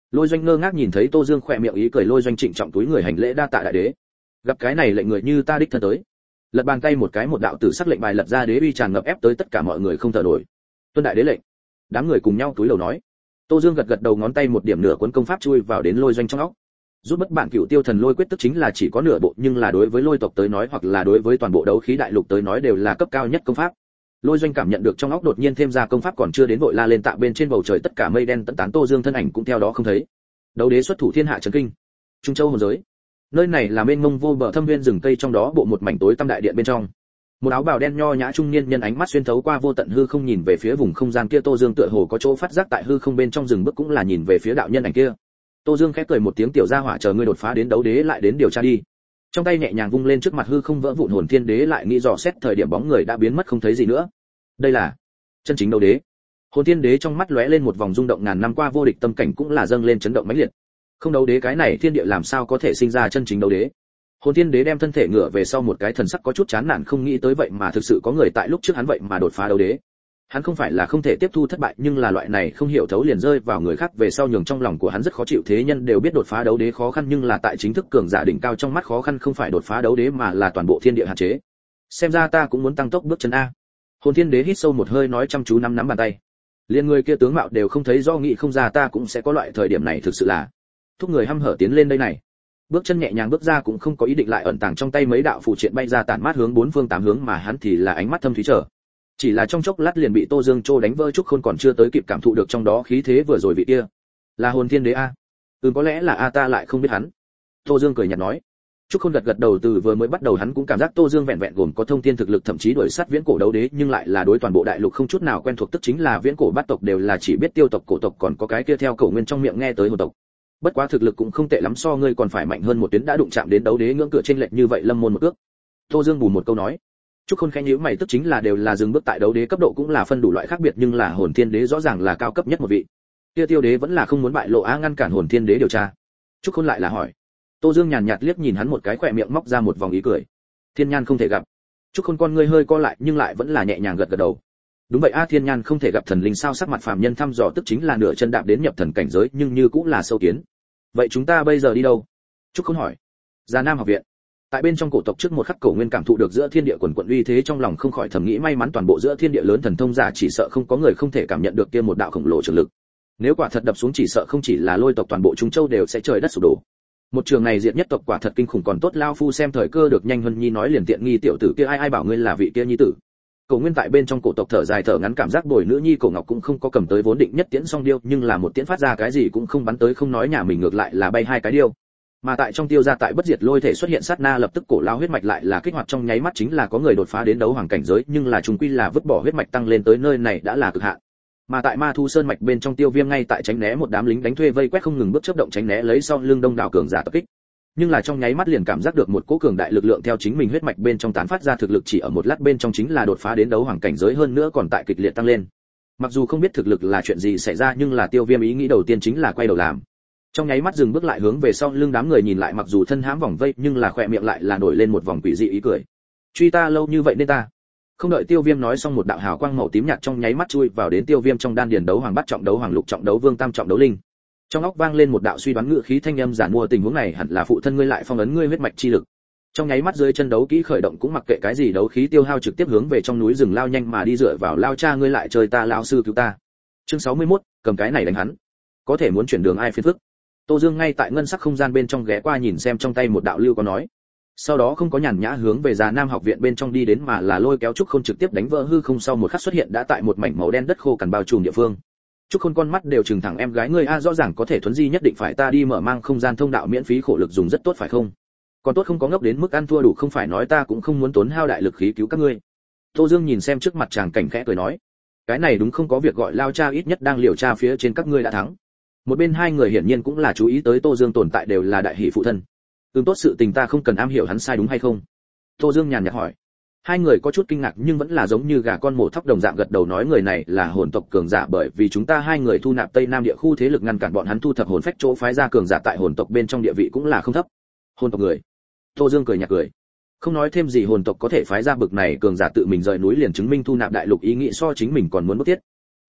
Lôi Doanh ngơ ngác nhìn thấy Tô Dương khỏe miệng ý cười, Lôi Doanh trịnh trọng túi người hành lễ đa tạ đại đế. Gặp cái này lệnh người như ta đích thân tới. Lật bàn tay một cái, một đạo tử sắc lệnh bài lật ra, đế uy tràn ngập ép tới tất cả mọi người không thở nổi. Tuân đại đế lệnh. Đám người cùng nhau túi lầu nói. Tô Dương gật gật đầu, ngón tay một điểm nửa cuốn công pháp chui vào đến Lôi Doanh trong óc. Rút bất bạn Cửu Tiêu Thần Lôi quyết tức chính là chỉ có nửa bộ, nhưng là đối với Lôi tộc tới nói hoặc là đối với toàn bộ đấu khí đại lục tới nói đều là cấp cao nhất công pháp. Lôi Doanh cảm nhận được trong óc đột nhiên thêm ra công pháp, còn chưa đến vội la lên tạ, bên trên bầu trời tất cả mây đen tận tán, Tô Dương thân ảnh cũng theo đó không thấy. Đấu đế xuất thủ thiên hạ chấn kinh. Trung Châu hồn giới. Nơi này là mênh mông vô bờ thâm nguyên rừng cây, trong đó bộ một mảnh tối tăm đại điện bên trong. Một áo bào đen nho nhã trung niên nhân ánh mắt xuyên thấu qua vô tận hư không nhìn về phía vùng không gian kia, Tô Dương tựa hồ có chỗ phát giác tại hư không bên trong rừng bước, cũng là nhìn về phía đạo nhân ảnh kia. Tô Dương khẽ cười một tiếng, tiểu gia hỏa, chờ ngươi đột phá đến đấu đế lại đến điều tra đi. Trong tay nhẹ nhàng vung lên, trước mặt hư không vỡ vụn, hồn thiên đế lại nghĩ dò xét thời điểm bóng người đã biến mất không thấy gì nữa. Đây là chân chính đấu đế. Hồn thiên đế trong mắt lóe lên một vòng rung động, ngàn năm qua vô địch tâm cảnh cũng là dâng lên chấn động mãnh liệt. Không đấu đế cái này thiên địa làm sao có thể sinh ra chân chính đấu đế. Hồn thiên đế đem thân thể ngửa về sau một cái, thần sắc có chút chán nản, không nghĩ tới vậy mà thực sự có người tại lúc trước hắn vậy mà đột phá đấu đế. Hắn không phải là không thể tiếp thu thất bại, nhưng là loại này không hiểu thấu liền rơi vào người khác về sau nhường trong lòng của hắn rất khó chịu. Thế nhân đều biết đột phá đấu đế khó khăn, nhưng là tại chính thức cường giả đỉnh cao trong mắt khó khăn không phải đột phá đấu đế mà là toàn bộ thiên địa hạn chế. Xem ra ta cũng muốn tăng tốc bước chân a. Hồn thiên đế hít sâu một hơi, nói chăm chú nắm bàn tay. Liên người kia tướng mạo đều không thấy rõ, nghĩ không ra ta cũng sẽ có loại thời điểm này, thực sự là thúc người hăm hở tiến lên đây này. Bước chân nhẹ nhàng bước ra, cũng không có ý định lại ẩn tàng trong tay mấy đạo phù triện bay ra tản mát hướng bốn phương tám hướng, mà hắn thì là ánh mắt thâm thúy chờ. Chỉ là trong chốc lát liền bị Tô Dương trô đánh vỡ, Trúc Khôn còn chưa tới kịp cảm thụ được trong đó khí thế vừa rồi vị kia là hồn thiên đế a. Có lẽ là a, ta lại không biết hắn. Tô Dương cười nhạt nói. Trúc Khôn gật gật đầu, từ vừa mới bắt đầu hắn cũng cảm giác Tô Dương vẹn vẹn gồm có thông thiên thực lực, thậm chí đuổi sát viễn cổ đấu đế, nhưng lại là đối toàn bộ đại lục không chút nào quen thuộc, tức chính là viễn cổ bát tộc đều là chỉ biết tiêu tộc, cổ tộc, còn có cái kia theo cổ nguyên trong miệng nghe tới hồn tộc. Bất quá thực lực cũng không tệ lắm, so ngươi còn phải mạnh hơn một tuyến, đã đụng chạm đến đấu đế ngưỡng cửa trên lệch như vậy, lâm môn một ước. Tô Dương bù một câu nói. Trúc Khôn khẽ nhíu mày, tức chính là đều là dừng bước tại đấu đế cấp độ, cũng là phân đủ loại khác biệt, nhưng là hồn thiên đế rõ ràng là cao cấp nhất một vị. Kia tiêu đế vẫn là không muốn bại lộ á, ngăn cản hồn thiên đế điều tra. Trúc Khôn lại là hỏi. Tô Dương nhàn nhạt liếc nhìn hắn một cái, khỏe miệng móc ra một vòng ý cười. Thiên nhan không thể gặp. Trúc Khôn con ngươi hơi co lại, nhưng lại vẫn là nhẹ nhàng gật gật đầu. Đúng vậy a, thiên nhan không thể gặp thần linh sao? Sắc mặt phàm nhân thăm dò, tức chính là nửa chân đạp đến nhập thần cảnh giới, nhưng như cũng là sâu kiến. Vậy chúng ta bây giờ đi đâu? Trúc Khôn hỏi. Già Nam học viện. Tại bên trong cổ tộc trước một khắc, cổ nguyên cảm thụ được giữa thiên địa quần quận uy thế, trong lòng không khỏi thầm nghĩ may mắn toàn bộ giữa thiên địa lớn thần thông giả chỉ sợ không có người không thể cảm nhận được kia một đạo khổng lồ trường lực. Nếu quả thật đập xuống chỉ sợ không chỉ là Lôi tộc, toàn bộ Trung Châu đều sẽ trời đất sụp đổ. Một trường này diệt nhất tộc quả thật kinh khủng, còn tốt lao phu xem thời cơ được nhanh. Vân Nhi nói liền tiện nghi tiểu tử kia, ai bảo ngươi là vị kia nhi tử. Cổ Nguyên tại bên trong cổ tộc thở dài thở ngắn, cảm giác bồi nữ nhi Cổ Ngọc cũng không có cầm tới vốn định nhất tiễn song điêu, nhưng là một tiễn phát ra cái gì cũng không bắn tới, không nói nhà mình ngược lại là bay hai cái điêu. Mà tại trong tiêu gia tại bất diệt lôi thể xuất hiện sát na, lập tức cổ lao huyết mạch lại là kích hoạt trong nháy mắt, chính là có người đột phá đến đấu hoàng cảnh giới, nhưng là trùng quy là vứt bỏ huyết mạch tăng lên tới nơi này đã là cực hạn. Mà tại Ma Thu Sơn mạch bên trong, Tiêu Viêm ngay tại tránh né một đám lính đánh thuê vây quét, không ngừng bước chớp động tránh né lấy sau lưng đông đảo cường giả tập kích. Nhưng là trong nháy mắt liền cảm giác được một cỗ cường đại lực lượng theo chính mình huyết mạch bên trong tán phát ra, thực lực chỉ ở một lát bên trong chính là đột phá đến đấu hoàng cảnh giới, hơn nữa còn tại kịch liệt tăng lên. Mặc dù không biết thực lực là chuyện gì xảy ra, nhưng là Tiêu Viêm ý nghĩ đầu tiên chính là quay đầu làm. Trong nháy mắt dừng bước lại, hướng về sau lưng đám người nhìn lại, mặc dù thân hãm vòng vây nhưng là khỏe miệng lại là nổi lên một vòng quỷ dị ý cười. Truy ta lâu như vậy nên ta. Không đợi Tiêu Viêm nói xong, một đạo hào quang màu tím nhạt trong nháy mắt chui vào đến Tiêu Viêm trong đan điền, đấu hoàng bát trọng, đấu hoàng lục trọng, đấu vương tam trọng, đấu linh. Trong óc vang lên một đạo suy đoán ngữ khí thanh âm giản mua, tình huống này hẳn là phụ thân ngươi lại phong ấn ngươi huyết mạch chi lực. Trong nháy mắt dưới chân đấu kỹ khởi động, cũng mặc kệ cái gì đấu khí tiêu hao, trực tiếp hướng về trong núi rừng lao nhanh mà đi, dựa vào lao cha ngươi lại chơi ta, lão sư cứu ta. Chương 61, cầm cái này đánh hắn. Có thể muốn chuyển đường ai phiền phức. Tô Dương ngay tại ngân sắc không gian bên trong ghé qua nhìn xem, trong tay một đạo lưu có nói. Sau đó không có nhàn nhã hướng về Già Nam học viện bên trong đi đến, mà là lôi kéo Trúc Khôn trực tiếp đánh vỡ hư không, sau một khắc xuất hiện đã tại một mảnh màu đen đất khô cằn bao trùm địa phương. Trúc Khôn con mắt đều trừng thẳng, em gái ngươi a, rõ ràng có thể thuấn di, nhất định phải ta đi mở mang không gian thông đạo miễn phí, khổ lực dùng rất tốt phải không? Còn tốt không có ngốc đến mức ăn thua đủ, không phải nói ta cũng không muốn tốn hao đại lực khí cứu các ngươi. Tô Dương nhìn xem trước mặt chàng cảnh khẽ cười nói, cái này đúng không có việc gọi lao cha, ít nhất đang liều tra phía trên các ngươi đã thắng. Một bên hai người hiển nhiên cũng là chú ý tới Tô Dương tồn tại, đều là đại hỷ phụ thân. Tốt sự tình ta không cần am hiểu hắn sai đúng hay không? Tô Dương nhàn nhạt hỏi. Hai người có chút kinh ngạc nhưng vẫn là giống như gà con mổ thóc đồng dạng gật đầu, nói người này là hồn tộc cường giả, bởi vì chúng ta hai người thu nạp Tây Nam địa khu thế lực, ngăn cản bọn hắn thu thập hồn phách, chỗ phái ra cường giả tại hồn tộc bên trong địa vị cũng là không thấp. Hồn tộc người? Tô Dương cười nhạt cười. Không nói thêm gì, hồn tộc có thể phái ra bực này cường giả tự mình rời núi liền chứng minh thu nạp đại lục ý nghĩ so chính mình còn muốn bức thiết.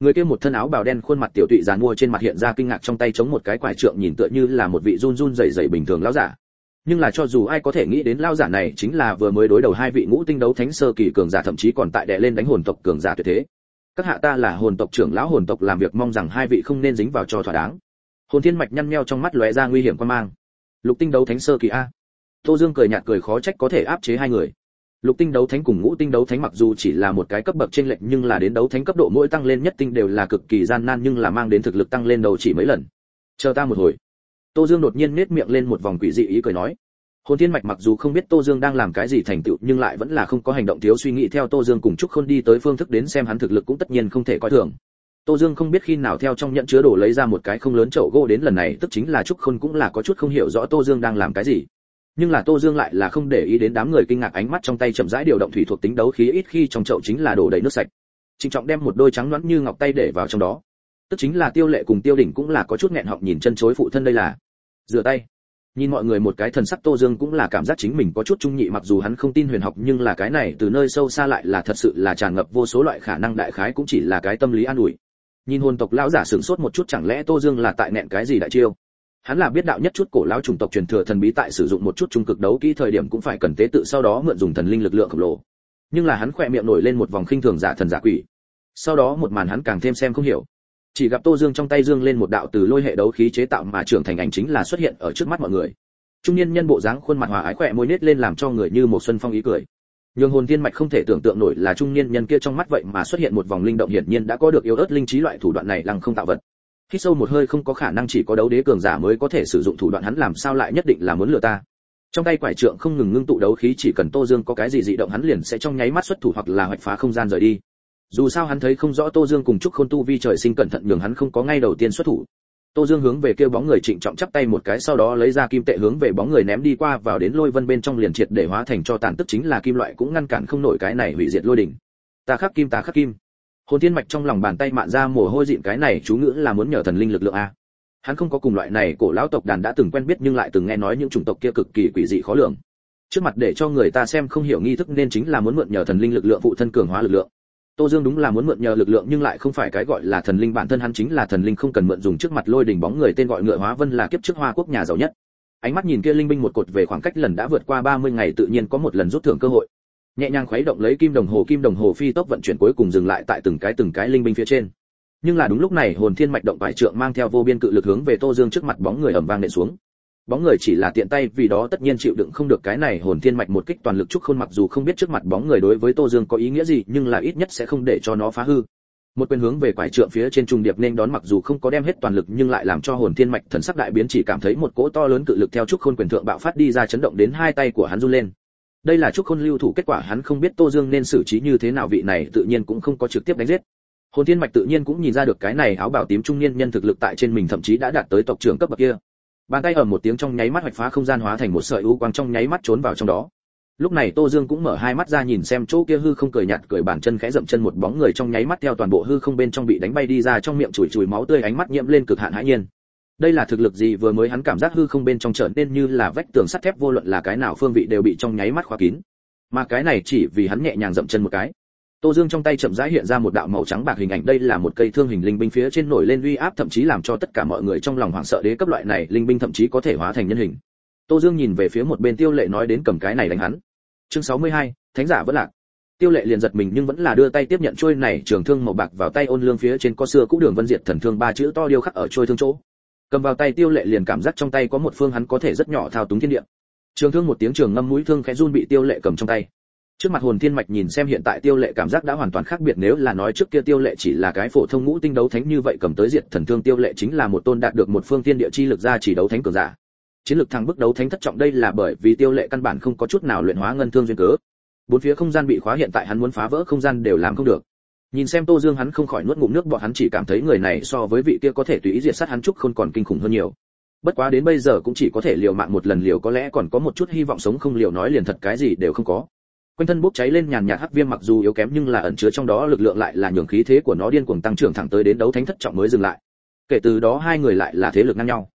Người kia một thân áo bào đen, khuôn mặt tiểu tụy giàn mua, trên mặt hiện ra kinh ngạc, trong tay chống một cái quải trượng, nhìn tựa như là một vị run run rẩy rẩy bình thường lão giả. Nhưng là cho dù ai có thể nghĩ đến lão giả này chính là vừa mới đối đầu hai vị ngũ tinh đấu thánh sơ kỳ cường giả, thậm chí còn tại đè lên đánh hồn tộc cường giả tuyệt thế. Các hạ, ta là hồn tộc trưởng lão, hồn tộc làm việc mong rằng hai vị không nên dính vào cho thỏa đáng. Hồn Thiên Mạch nhăn nheo, trong mắt lóe ra nguy hiểm quan mang. Lục tinh đấu thánh sơ kỳ a? Tô Dương cười nhạt cười, khó trách có thể áp chế hai người. Lục tinh đấu thánh cùng ngũ tinh đấu thánh mặc dù chỉ là một cái cấp bậc chênh lệch, nhưng là đến đấu thánh cấp độ mỗi tăng lên nhất tinh đều là cực kỳ gian nan, nhưng là mang đến thực lực tăng lên đầu chỉ mấy lần. Chờ ta một hồi. Tô Dương đột nhiên nhếch miệng lên một vòng quỷ dị ý cười nói. Hồn Thiên Mạch mặc dù không biết Tô Dương đang làm cái gì thành tựu, nhưng lại vẫn là không có hành động thiếu suy nghĩ, theo Tô Dương cùng Trúc Khôn đi tới phương thức đến xem hắn thực lực cũng tất nhiên không thể coi thường. Tô Dương không biết khi nào theo trong nhẫn chứa đồ lấy ra một cái không lớn chậu gỗ, đến lần này tức chính là Trúc Khôn cũng là có chút không hiểu rõ Tô Dương đang làm cái gì. Nhưng là Tô Dương lại là không để ý đến đám người kinh ngạc ánh mắt, trong tay chậm rãi điều động thủy thuộc tính đấu khí, ít khi trong chậu chính là đổ đầy nước sạch. Trịnh trọng đem một đôi trắng nõn như ngọc tay để vào trong đó. Tức chính là Tiêu Lệ cùng Tiêu Đỉnh cũng là có chút nghẹn họng nhìn chân chối, phụ thân đây là rửa tay. Nhìn mọi người một cái thần sắc, Tô Dương cũng là cảm giác chính mình có chút trung nhị, mặc dù hắn không tin huyền học, nhưng là cái này từ nơi sâu xa lại là thật sự là tràn ngập vô số loại khả năng, đại khái cũng chỉ là cái tâm lý an ủi. Nhìn hồn tộc lão giả sửng sốt một chút, chẳng lẽ Tô Dương là tại nẹn cái gì đại chiêu? Hắn là biết đạo nhất chút cổ lão chủng tộc truyền thừa thần bí, tại sử dụng một chút trung cực đấu kỹ thời điểm cũng phải cần tế tự, sau đó mượn dùng thần linh lực lượng khổng lồ. Nhưng là hắn khỏe miệng nổi lên một vòng khinh thường, giả thần giả quỷ. Sau đó một màn hắn càng thêm xem không hiểu. Chỉ gặp Tô Dương trong tay dương lên một đạo từ lôi hệ đấu khí chế tạo mà trưởng thành ảnh, chính là xuất hiện ở trước mắt mọi người. Trung niên nhân bộ dáng, khuôn mặt hòa ái, khỏe môi nết lên làm cho người như một xuân phong ý cười. Nhưng Hồn Thiên Mạch không thể tưởng tượng nổi là trung niên nhân kia trong mắt vậy mà xuất hiện một vòng linh động, hiển nhiên đã có được yếu ớt linh trí, loại thủ đoạn này lăng không tạo vật. Hít sâu một hơi, không có khả năng chỉ có đấu đế cường giả mới có thể sử dụng thủ đoạn, hắn làm sao lại nhất định là muốn lừa ta? Trong tay quải trượng không ngừng ngưng tụ đấu khí, chỉ cần Tô Dương có cái gì dị động hắn liền sẽ trong nháy mắt xuất thủ hoặc là hoạch phá không gian rời đi. Dù sao hắn thấy không rõ Tô Dương cùng Trúc Khôn tu vi trời sinh, cẩn thận nhường hắn không có ngay đầu tiên xuất thủ. Tô Dương hướng về kêu bóng người trịnh trọng chắp tay một cái, sau đó lấy ra kim tệ hướng về bóng người ném đi qua, vào đến lôi vân bên trong liền triệt để hóa thành cho tàn, tức chính là kim loại cũng ngăn cản không nổi cái này hủy diệt lôi đỉnh. Ta khắc kim, ta khắc kim. Hồn Thiên Mạch trong lòng bàn tay mạn ra mồ hôi dịn, cái này chú ngữ là muốn nhờ thần linh lực lượng a. Hắn không có cùng loại này cổ lão tộc đàn đã từng quen biết, nhưng lại từng nghe nói những chủng tộc kia cực kỳ quỷ dị khó lường. Trước mặt để cho người ta xem không hiểu nghi thức, nên chính là muốn mượn nhờ thần linh lực lượng phụ thân cường hóa lực lượng. Tô Dương đúng là muốn mượn nhờ lực lượng, nhưng lại không phải cái gọi là thần linh, bản thân hắn chính là thần linh, không cần mượn dùng. Trước mặt lôi đỉnh bóng người tên gọi Ngựa Hóa Vân là kiếp trước Hoa Quốc nhà giàu nhất. Ánh mắt nhìn kia linh binh một cột về khoảng cách lần đã vượt qua 30 ngày, tự nhiên có một lần rút thưởng cơ hội. Nhẹ nhàng khuấy động lấy kim đồng hồ phi tốc vận chuyển, cuối cùng dừng lại tại từng cái linh binh phía trên. Nhưng là đúng lúc này, Hồn Thiên Mạch động vải trượng mang theo vô biên cự lực hướng về Tô Dương trước mặt bóng người ầm vang nện xuống. Bóng người chỉ là tiện tay, vì đó tất nhiên chịu đựng không được cái này Hồn Thiên Mạch một kích toàn lực. Trúc Khôn mặc dù không biết trước mặt bóng người đối với Tô Dương có ý nghĩa gì, nhưng là ít nhất sẽ không để cho nó phá hư. Một quyền hướng về quải trượng phía trên trùng điệp nên đón, mặc dù không có đem hết toàn lực, nhưng lại làm cho Hồn Thiên Mạch thần sắc đại biến, chỉ cảm thấy một cỗ to lớn cự lực theo Trúc Khôn quyền thượng bạo phát đi ra, chấn động đến hai tay của hắn run lên. Đây là Trúc Khôn lưu thủ kết quả, hắn không biết Tô Dương nên xử trí như thế nào, vị này tự nhiên cũng không có trực tiếp đánh giết. Hồn Thiên Mạch tự nhiên cũng nhìn ra được cái này áo bào tím trung niên nhân thực lực tại trên mình thậm chí đã đạt tới tộc trưởng cấp bậc kia. Bàn tay ầm một tiếng, trong nháy mắt hoạch phá không gian, hóa thành một sợi u quang, trong nháy mắt trốn vào trong đó. Lúc này Tô Dương cũng mở hai mắt ra, nhìn xem chỗ kia hư không, cười nhạt cười, bàn chân khẽ dậm chân, một bóng người trong nháy mắt theo toàn bộ hư không bên trong bị đánh bay đi ra, trong miệng chùi máu tươi, ánh mắt nhiễm lên cực hạn hãi nhiên. Đây là thực lực gì? Vừa mới hắn cảm giác hư không bên trong trở nên như là vách tường sắt thép, vô luận là cái nào phương vị đều bị trong nháy mắt khóa kín. Mà cái này chỉ vì hắn nhẹ nhàng dậm chân một cái. Tô Dương trong tay chậm rãi hiện ra một đạo màu trắng bạc hình ảnh, đây là một cây thương hình linh binh, phía trên nổi lên uy áp, thậm chí làm cho tất cả mọi người trong lòng hoảng sợ, đế cấp loại này linh binh thậm chí có thể hóa thành nhân hình. Tô Dương nhìn về phía một bên Tiêu Lệ nói đến cầm cái này đánh hắn. Chương 62, Thánh giả vẫn lạc. Tiêu Lệ liền giật mình nhưng vẫn là đưa tay tiếp nhận trôi này trường thương màu bạc vào tay, ôn lương phía trên có xưa cũ Đường Vân Diệt Thần Thương ba chữ to điêu khắc ở trôi thương chỗ. Cầm vào tay Tiêu Lệ liền cảm giác trong tay có một phương hắn có thể rất nhỏ thao túng thiên địa. Trường thương một tiếng trường ngâm, mũi thương khẽ run bị Tiêu Lệ cầm trong tay. Trước mặt Hồn Thiên Mạch nhìn xem hiện tại Tiêu Lệ cảm giác đã hoàn toàn khác biệt, nếu là nói trước kia Tiêu Lệ chỉ là cái phổ thông ngũ tinh đấu thánh, như vậy cầm tới Diệt Thần Thương Tiêu Lệ chính là một tôn đạt được một phương thiên địa chi lực ra chỉ đấu thánh cường giả. Chiến lực thăng bức đấu thánh thất trọng, đây là bởi vì Tiêu Lệ căn bản không có chút nào luyện hóa ngân thương duyên cớ. Bốn phía không gian bị khóa, hiện tại hắn muốn phá vỡ không gian đều làm không được. Nhìn xem Tô Dương hắn không khỏi nuốt ngụm nước bọt, hắn chỉ cảm thấy người này so với vị kia có thể tùy ý diệt sát hắn Trúc Khôn còn kinh khủng hơn nhiều. Bất quá đến bây giờ cũng chỉ có thể liều mạng một lần, liều có lẽ còn có một chút hy vọng sống, không liều nói liền thật cái gì đều không có. Quanh thân bốc cháy lên nhàn nhạt hắc viêm, mặc dù yếu kém nhưng là ẩn chứa trong đó lực lượng lại là nhường khí thế của nó điên cuồng tăng trưởng, thẳng tới đến đấu thánh thất trọng mới dừng lại. Kể từ đó hai người lại là thế lực ngang nhau.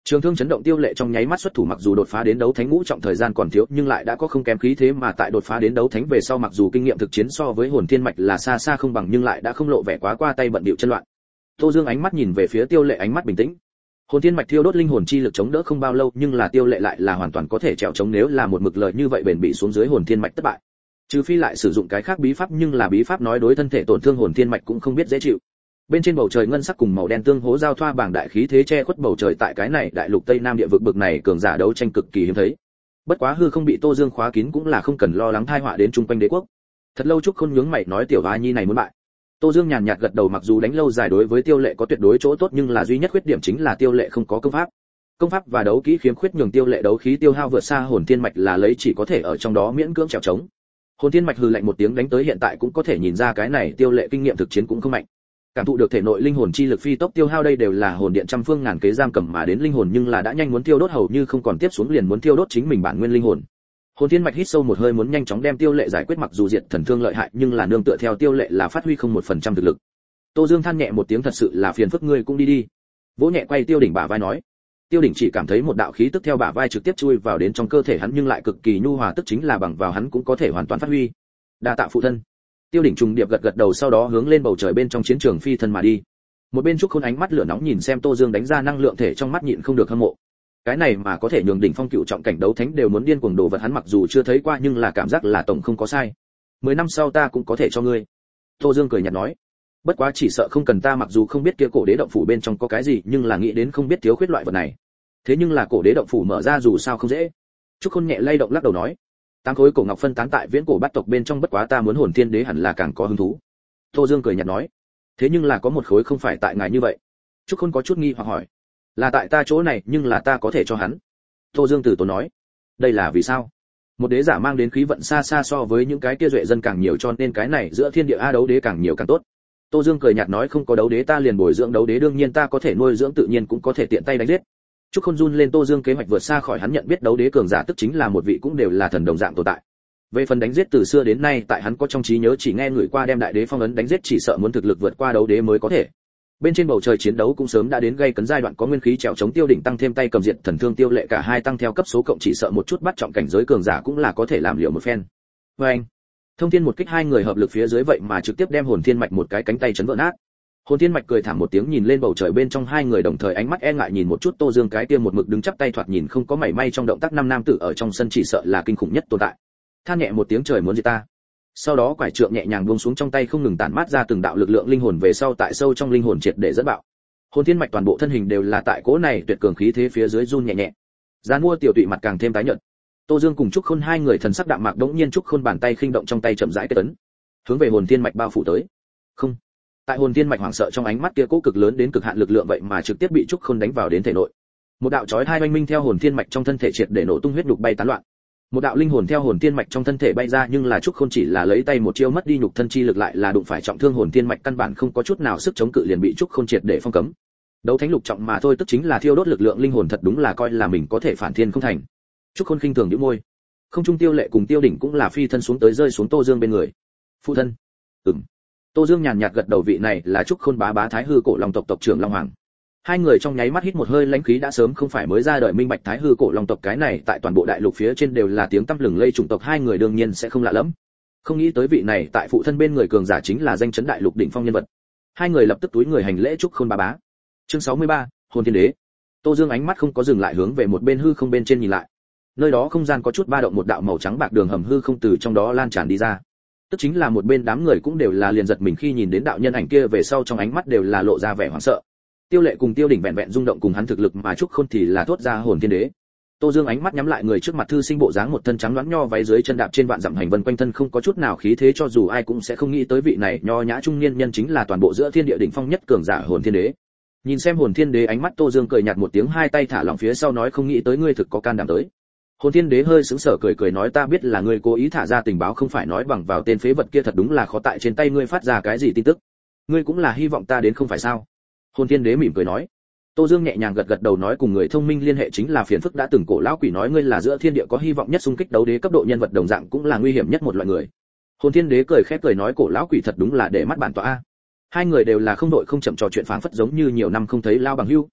Trường thương chấn động, Tiêu Lệ trong nháy mắt xuất thủ, mặc dù đột phá đến đấu thánh ngũ trọng thời gian còn thiếu, nhưng lại đã có không kém khí thế, mà tại đột phá đến đấu thánh về sau, mặc dù kinh nghiệm thực chiến so với Hồn Thiên Mạch là xa xa không bằng, nhưng lại đã không lộ vẻ quá qua tay bận bịu chân loạn. Tô Dương ánh mắt nhìn về phía Tiêu Lệ, ánh mắt bình tĩnh. Hồn Thiên Mạch thiêu đốt linh hồn chi lực chống đỡ không bao lâu, nhưng là Tiêu Lệ lại là hoàn toàn có thể trèo chống, nếu là một mực lợi như vậy bền bỉ xuống dưới Hồn Thiên Mạch thất bại. Trừ phi lại sử dụng cái khác bí pháp, nhưng là bí pháp nói đối thân thể tổn thương Hồn Thiên Mạch cũng không biết dễ chịu. Bên trên bầu trời ngân sắc cùng màu đen tương hỗ giao thoa, bảng đại khí thế che khuất bầu trời, tại cái này đại lục Tây Nam địa vực bực này cường giả đấu tranh cực kỳ hiếm thấy. Bất quá hư không bị Tô Dương khóa kín cũng là không cần lo lắng tai họa đến chung quanh đế quốc. Thật lâu Trúc Khôn nhướng mày nói tiểu hoa nhi này muốn bại. Tô Dương nhàn nhạt gật đầu, mặc dù đánh lâu dài đối với Tiêu Lệ có tuyệt đối chỗ tốt, nhưng là duy nhất khuyết điểm chính là Tiêu Lệ không có công pháp và đấu kỹ khiếm khuyết, nhường Tiêu Lệ đấu khí tiêu hao vượt xa Hồn Thiên Mạch, là lấy chỉ có thể ở trong đó miễn cưỡng trèo trống. Hồn Thiên Mạch hừ lạnh một tiếng đánh tới, hiện tại cũng có thể nhìn ra cái này Tiêu Lệ kinh nghiệm thực chiến cũng không mạnh. Cảm thụ được thể nội linh hồn chi lực phi tốc tiêu hao, đây đều là hồn điện trăm phương ngàn kế giam cầm mà đến linh hồn, nhưng là đã nhanh muốn tiêu đốt, hầu như không còn tiếp xuống, liền muốn tiêu đốt chính mình bản nguyên linh hồn. Hồn Thiên Mạch hít sâu một hơi, muốn nhanh chóng đem Tiêu Lệ giải quyết, mặc dù diệt thần thương lợi hại, nhưng là nương tựa theo Tiêu Lệ là phát huy không 1% thực lực. Tô Dương than nhẹ một tiếng, thật sự là phiền phức, ngươi cũng đi đi. Vỗ nhẹ quay Tiêu Đỉnh bả vai nói. Tiêu Đỉnh chỉ cảm thấy một đạo khí tức theo bả vai trực tiếp chui vào đến trong cơ thể hắn, nhưng lại cực kỳ nhu hòa, tức chính là bằng vào hắn cũng có thể hoàn toàn phát huy. Đa tạ phụ thân. Tiêu Đỉnh trùng điệp gật đầu, sau đó hướng lên bầu trời bên trong chiến trường phi thân mà đi. Một bên Trúc Khôn ánh mắt lửa nóng nhìn xem Tô Dương đánh ra năng lượng thể, trong mắt nhịn không được hâm mộ. Cái này mà có thể nhường đỉnh phong cựu trọng cảnh đấu thánh đều muốn điên cuồng đồ vật, hắn mặc dù chưa thấy qua, nhưng là cảm giác là tổng không có sai. 10 năm sau ta cũng có thể cho ngươi. Tô Dương cười nhạt nói. Bất quá chỉ sợ không cần, ta mặc dù không biết kia cổ đế động phủ bên trong có cái gì, nhưng là nghĩ đến không biết thiếu khuyết loại vật này. Thế nhưng là cổ đế động phủ mở ra dù sao không dễ. Trúc Khôn nhẹ lay động lắc đầu nói. 8 khối cổ ngọc phân tán tại viễn cổ bát tộc bên trong, bất quá ta muốn Hồn Thiên Đế hẳn là càng có hứng thú. Tô Dương cười nhạt nói. Thế nhưng là có một khối không phải tại ngài như vậy. Trúc Khôn có chút nghi hoặc hỏi. Là tại ta chỗ này, nhưng là ta có thể cho hắn. Tô Dương từ tốn nói. Đây là vì sao? Một đế giả mang đến khí vận xa xa so với những cái kia duệ dân càng nhiều, cho nên cái này giữa thiên địa a đấu đế càng nhiều càng tốt. Tô Dương cười nhạt nói, không có đấu đế ta liền bồi dưỡng đấu đế, đương nhiên ta có thể nuôi dưỡng, tự nhiên cũng có thể tiện tay đánh giết. Trúc Khôn run lên, Tô Dương kế hoạch vượt xa khỏi hắn nhận biết, đấu đế cường giả tức chính là một vị cũng đều là thần đồng dạng tồn tại. Về phần đánh giết, từ xưa đến nay tại hắn có trong trí nhớ chỉ nghe người qua đem đại đế phong ấn đánh giết, chỉ sợ muốn thực lực vượt qua đấu đế mới có thể. Bên trên bầu trời chiến đấu cũng sớm đã đến gay cấn giai đoạn, có nguyên khí trèo chống Tiêu Đỉnh tăng thêm tay cầm diện thần thương Tiêu Lệ, cả hai tăng theo cấp số cộng, chỉ sợ một chút bắt trọng cảnh giới cường giả cũng là có thể làm liệu một phen. Anh, thông thiên một kích, hai người hợp lực phía dưới vậy mà trực tiếp đem Hồn Thiên Mạch một cái cánh tay chấn vỡ nát. Hồn Thiên Mạch cười thảm một tiếng, nhìn lên bầu trời bên trong, hai người đồng thời ánh mắt e ngại nhìn một chút Tô Dương, cái kia một mực đứng chắp tay thoạt nhìn không có mảy may trong động tác năm nam tử ở trong sân chỉ sợ là kinh khủng nhất tồn tại. Than nhẹ một tiếng, trời muốn giết ta. Sau đó quải trượng nhẹ nhàng buông xuống trong tay, không ngừng tản mát ra từng đạo lực lượng linh hồn, về sau tại sâu trong linh hồn triệt để dẫn bạo. Hồn Thiên Mạch toàn bộ thân hình đều là tại cỗ này tuyệt cường khí thế phía dưới run nhẹ nhẹ. Giàn mua tiểu tụy mặt càng thêm tái nhợt. Tô Dương cùng Trúc Khôn hai người thần sắc đạm mạc, đống nhiên Trúc Khôn bàn tay khinh động trong tay chậm rãi kết ấn, hướng về Hồn Thiên Mạch bao phủ tới. Không. Tại Hồn Thiên Mạch hoảng sợ trong ánh mắt kia, cố cực lớn đến cực hạn lực lượng vậy mà trực tiếp bị Trúc Khôn đánh vào đến thể nội. Một đạo chói tai oanh minh theo Hồn Thiên Mạch trong thân thể triệt để nổ tung, huyết nhục bay tán loạn. Một đạo linh hồn theo Hồn Thiên Mạch trong thân thể bay ra, nhưng là Trúc Khôn chỉ là lấy tay một chiêu mất đi nhục thân chi lực, lại là đụng phải trọng thương Hồn Thiên Mạch, căn bản không có chút nào sức chống cự, liền bị Trúc Khôn triệt để phong cấm. Đấu thánh lục trọng mà thôi, tức chính là thiêu đốt lực lượng linh hồn, thật đúng là coi là mình có thể phản thiên không thành. Trúc Khôn khinh thường nhíu môi. Không trung Tiêu Lệ cùng Tiêu Đỉnh cũng là phi thân xuống tới, rơi xuống Tô Dương bên người. Phụ thân. Tô Dương nhàn nhạt gật đầu, vị này là Trúc Khôn bá bá Thái Hư cổ long tộc tộc trưởng Long Hoàng. Hai người trong nháy mắt hít một hơi lãnh khí, đã sớm không phải mới ra đời minh bạch Thái Hư cổ long tộc cái này tại toàn bộ đại lục phía trên đều là tiếng tăm lừng lây chủng tộc, hai người đương nhiên sẽ không lạ lẫm. Không nghĩ tới vị này tại phụ thân bên người cường giả chính là danh chấn đại lục đỉnh phong nhân vật. Hai người lập tức túi người hành lễ Trúc Khôn bá bá. Chương 63, Hồn Thiên Đế. Tô Dương ánh mắt không có dừng lại, hướng về một bên hư không bên trên nhìn lại. Nơi đó không gian có chút ba động, một đạo màu trắng bạc đường hầm hư không từ trong đó lan tràn đi ra. Tức chính là một bên đám người cũng đều là liền giật mình khi nhìn đến đạo nhân ảnh kia về sau, trong ánh mắt đều là lộ ra vẻ hoảng sợ. Tiêu Lệ cùng Tiêu Đỉnh vẹn vẹn rung động cùng hắn thực lực, mà Trúc Khôn thì là thốt ra Hồn Thiên Đế. Tô Dương ánh mắt nhắm lại, người trước mặt thư sinh bộ dáng, một thân trắng loáng nho váy dưới chân đạp trên vạn dặm hành vân, quanh thân không có chút nào khí thế, cho dù ai cũng sẽ không nghĩ tới vị này nho nhã trung niên nhân chính là toàn bộ giữa thiên địa đỉnh phong nhất cường giả Hồn Thiên Đế. Nhìn xem Hồn Thiên Đế, ánh mắt Tô Dương cười nhạt một tiếng, hai tay thả lỏng phía sau nói, không nghĩ tới ngươi thực có can đảm tới. Hồn Thiên Đế hơi sững sờ cười nói, ta biết là ngươi cố ý thả ra tình báo, không phải nói bằng vào tên phế vật kia, thật đúng là khó tại trên tay ngươi phát ra cái gì tin tức. Ngươi cũng là hy vọng ta đến không phải sao? Hồn Thiên Đế mỉm cười nói. Tô Dương nhẹ nhàng gật đầu nói, cùng người thông minh liên hệ chính là phiền phức, đã từng cổ lão quỷ nói ngươi là giữa thiên địa có hy vọng nhất xung kích đấu đế cấp độ nhân vật, đồng dạng cũng là nguy hiểm nhất một loại người. Hồn Thiên Đế cười khẽ cười nói, cổ lão quỷ thật đúng là để mắt bản tọa a. Hai người đều là không đội không chậm trò chuyện, phảng phất giống như nhiều năm không thấy lao bằng hữu.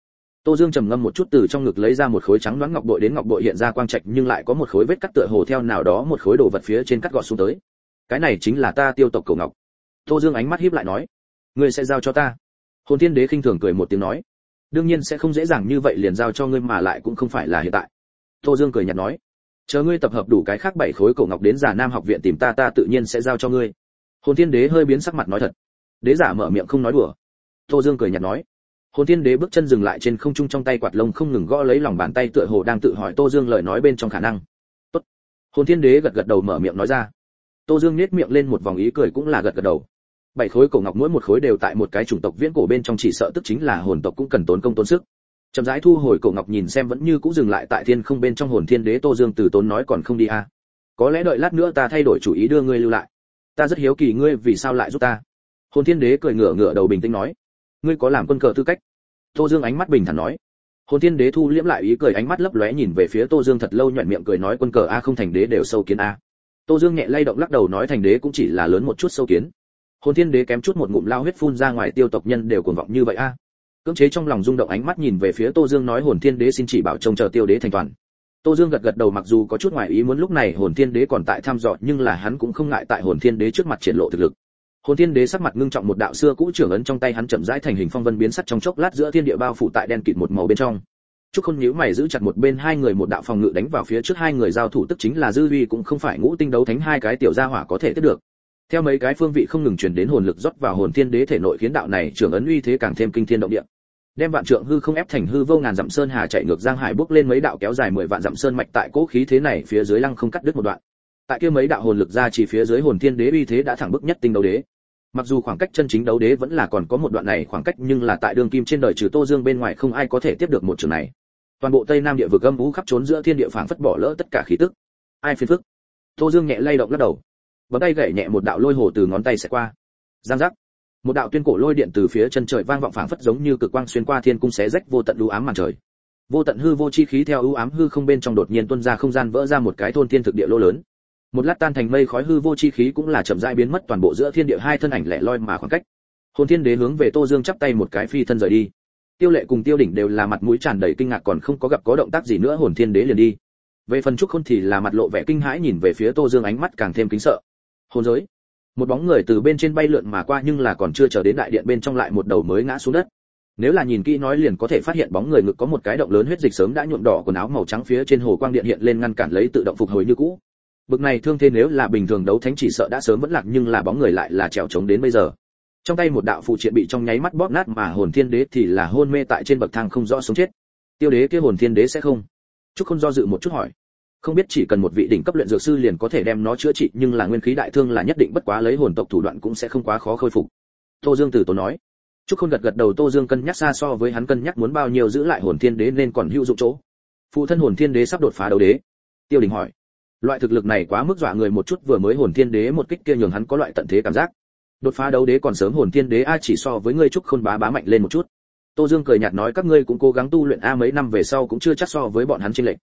Tô Dương trầm ngâm một chút, từ trong ngực lấy ra một khối trắng đoán ngọc bội, đến ngọc bội hiện ra quang trạch nhưng lại có một khối vết cắt tựa hồ theo nào đó một khối đồ vật phía trên cắt gọt xuống tới. Cái này chính là ta Tiêu tộc cổ ngọc. Tô Dương ánh mắt híp lại nói, ngươi sẽ giao cho ta? Hồn Thiên Đế khinh thường cười một tiếng nói, đương nhiên sẽ không dễ dàng như vậy liền giao cho ngươi, mà lại cũng không phải là hiện tại. Tô Dương cười nhạt nói, chờ ngươi tập hợp đủ cái khác 7 khối cổ ngọc đến Già Nam học viện tìm ta, ta tự nhiên sẽ giao cho ngươi. Hồn Thiên Đế hơi biến sắc mặt nói thật. Đế giả mở miệng không nói đùa. Tô Dương cười nhạt nói. Hồn Thiên Đế bước chân dừng lại trên không trung, trong tay quạt lông không ngừng gõ lấy lòng bàn tay, tựa hồ đang tự hỏi Tô Dương lời nói bên trong khả năng. Tốt. Hồn Thiên Đế gật gật đầu mở miệng nói ra. Tô Dương nhếch miệng lên một vòng ý cười cũng là gật gật đầu. 7 khối cổ ngọc mỗi một khối đều tại một cái chủng tộc viễn cổ bên trong, chỉ sợ tức chính là hồn tộc cũng cần tốn công tốn sức. Chậm rãi thu hồi cổ ngọc, nhìn xem vẫn như cũ dừng lại tại thiên không bên trong Hồn Thiên Đế, Tô Dương từ tốn nói, còn không đi à? Có lẽ đợi lát nữa ta thay đổi chủ ý đưa ngươi lưu lại. Ta rất hiếu kỳ ngươi vì sao lại giúp ta. Hồn Thiên Đế cười ngửa ngửa đầu bình tĩnh nói, ngươi có làm quân cờ tư cách. Tô Dương ánh mắt bình thản nói. Hồn Thiên Đế thu liễm lại ý cười, ánh mắt lấp lóe nhìn về phía Tô Dương thật lâu, nhuyễn miệng cười nói, quân cờ a không thành đế đều sâu kiến a. Tô Dương nhẹ lay động lắc đầu nói, thành đế cũng chỉ là lớn một chút sâu kiến. Hồn Thiên Đế kém chút một ngụm lao huyết phun ra ngoài, Tiêu tộc nhân đều cuồng vọng như vậy a. Cưỡng chế trong lòng rung động, ánh mắt nhìn về phía Tô Dương nói, Hồn Thiên Đế xin chỉ bảo trông chờ Tiêu đế thành toàn. Tô Dương gật gật đầu, mặc dù có chút ngoài ý muốn lúc này Hồn Thiên Đế còn tại thăm dò, nhưng là hắn cũng không ngại tại Hồn Thiên Đế trước mặt triển lộ thực lực. Hồn Thiên Đế sắc mặt ngưng trọng, một đạo xưa cũ trưởng ấn trong tay hắn chậm rãi thành hình phong vân biến sắc, trong chốc lát giữa thiên địa bao phủ tại đen kịt một màu bên trong. Trúc Khôn nhíu mày giữ chặt một bên hai người, một đạo phòng ngự đánh vào phía trước hai người giao thủ, tức chính là dư uy cũng không phải ngũ tinh đấu thánh hai cái tiểu gia hỏa có thể tiếp được. Theo mấy cái phương vị không ngừng truyền đến hồn lực rót vào Hồn Thiên Đế thể nội, khiến đạo này trưởng ấn uy thế càng thêm kinh thiên động địa. Đem vạn trượng hư không ép thành hư vô, ngàn dặm sơn hà chạy ngược giang hải, bước lên mấy đạo kéo dài 10 vạn dặm sơn mạch, tại cố khí thế này phía dưới lăng không cắt đứt một đoạn. Tại kia mấy đạo hồn lực ra chỉ phía dưới, Hồn Thiên Đế uy thế đã thẳng bức nhất tinh đấu đế. Mặc dù khoảng cách chân chính đấu đế vẫn là còn có một đoạn này khoảng cách, nhưng là tại đường kim trên đời trừ Tô Dương bên ngoài không ai có thể tiếp được một trường này. Toàn bộ Tây Nam địa vực âm u khắp trốn giữa thiên địa, phảng phất bỏ lỡ tất cả khí tức. Ai phiền phức? Tô Dương nhẹ lay động lắc đầu, bấm tay gảy nhẹ một đạo lôi hồ từ ngón tay sẽ qua. Giang giác. Một đạo tuyên cổ lôi điện từ phía chân trời vang vọng, phảng phất giống như cực quang xuyên qua thiên cung, xé rách vô tận u ám màn trời. Vô tận hư vô chi khí theo u ám hư không bên trong đột nhiên tuôn ra, không gian vỡ ra một cái thôn thiên thực địa lỗ lớn. Một lát tan thành mây khói, hư vô chi khí cũng là chậm rãi biến mất, toàn bộ giữa thiên địa hai thân ảnh lẻ loi mà khoảng cách. Hồn Thiên Đế hướng về Tô Dương chắp tay một cái, phi thân rời đi. Tiêu Lệ cùng Tiêu Đỉnh đều là mặt mũi tràn đầy kinh ngạc, còn không có gặp có động tác gì nữa Hồn Thiên Đế liền đi. Về phần Trúc Khôn thì là mặt lộ vẻ kinh hãi nhìn về phía Tô Dương, ánh mắt càng thêm kính sợ. Hồn giới. Một bóng người từ bên trên bay lượn mà qua, nhưng là còn chưa chờ đến đại điện bên trong lại một đầu mới ngã xuống đất. Nếu là nhìn kỹ nói liền có thể phát hiện bóng người ngực có một cái động lớn, huyết dịch sớm đã nhuộm đỏ quần áo màu trắng, phía trên hồ quang điện hiện lên ngăn cản lấy, tự động phục hồi như cũ. Bực này thương thế nếu là bình thường đấu thánh chỉ sợ đã sớm vẫn lạc, nhưng là bóng người lại là trèo chống đến bây giờ. Trong tay một đạo phụ triện bị trong nháy mắt bóp nát, mà Hồn Thiên Đế thì là hôn mê tại trên bậc thang không rõ sống chết. Tiêu đế kia Hồn Thiên Đế sẽ không? Trúc Khôn do dự một chút hỏi. Không biết, chỉ cần một vị đỉnh cấp luyện dược sư liền có thể đem nó chữa trị, nhưng là nguyên khí đại thương là nhất định, bất quá lấy hồn tộc thủ đoạn cũng sẽ không quá khó khôi phục. Tô Dương từ tốn nói. Trúc Khôn gật gật đầu, Tô Dương cân nhắc xa so với hắn cân nhắc muốn bao nhiêu giữ lại Hồn Thiên Đế nên còn hữu dụng chỗ. Phụ thân Hồn Thiên Đế sắp đột phá đấu đế. Tiêu Đình hỏi. Loại thực lực này quá mức dọa người một chút, vừa mới Hồn Thiên Đế một kích kia nhường hắn có loại tận thế cảm giác. Đột phá đấu đế còn sớm, Hồn Thiên Đế a chỉ so với ngươi Trúc Khôn bá mạnh lên một chút. Tô Dương cười nhạt nói, các ngươi cũng cố gắng tu luyện a, mấy năm về sau cũng chưa chắc so với bọn hắn chênh lệch.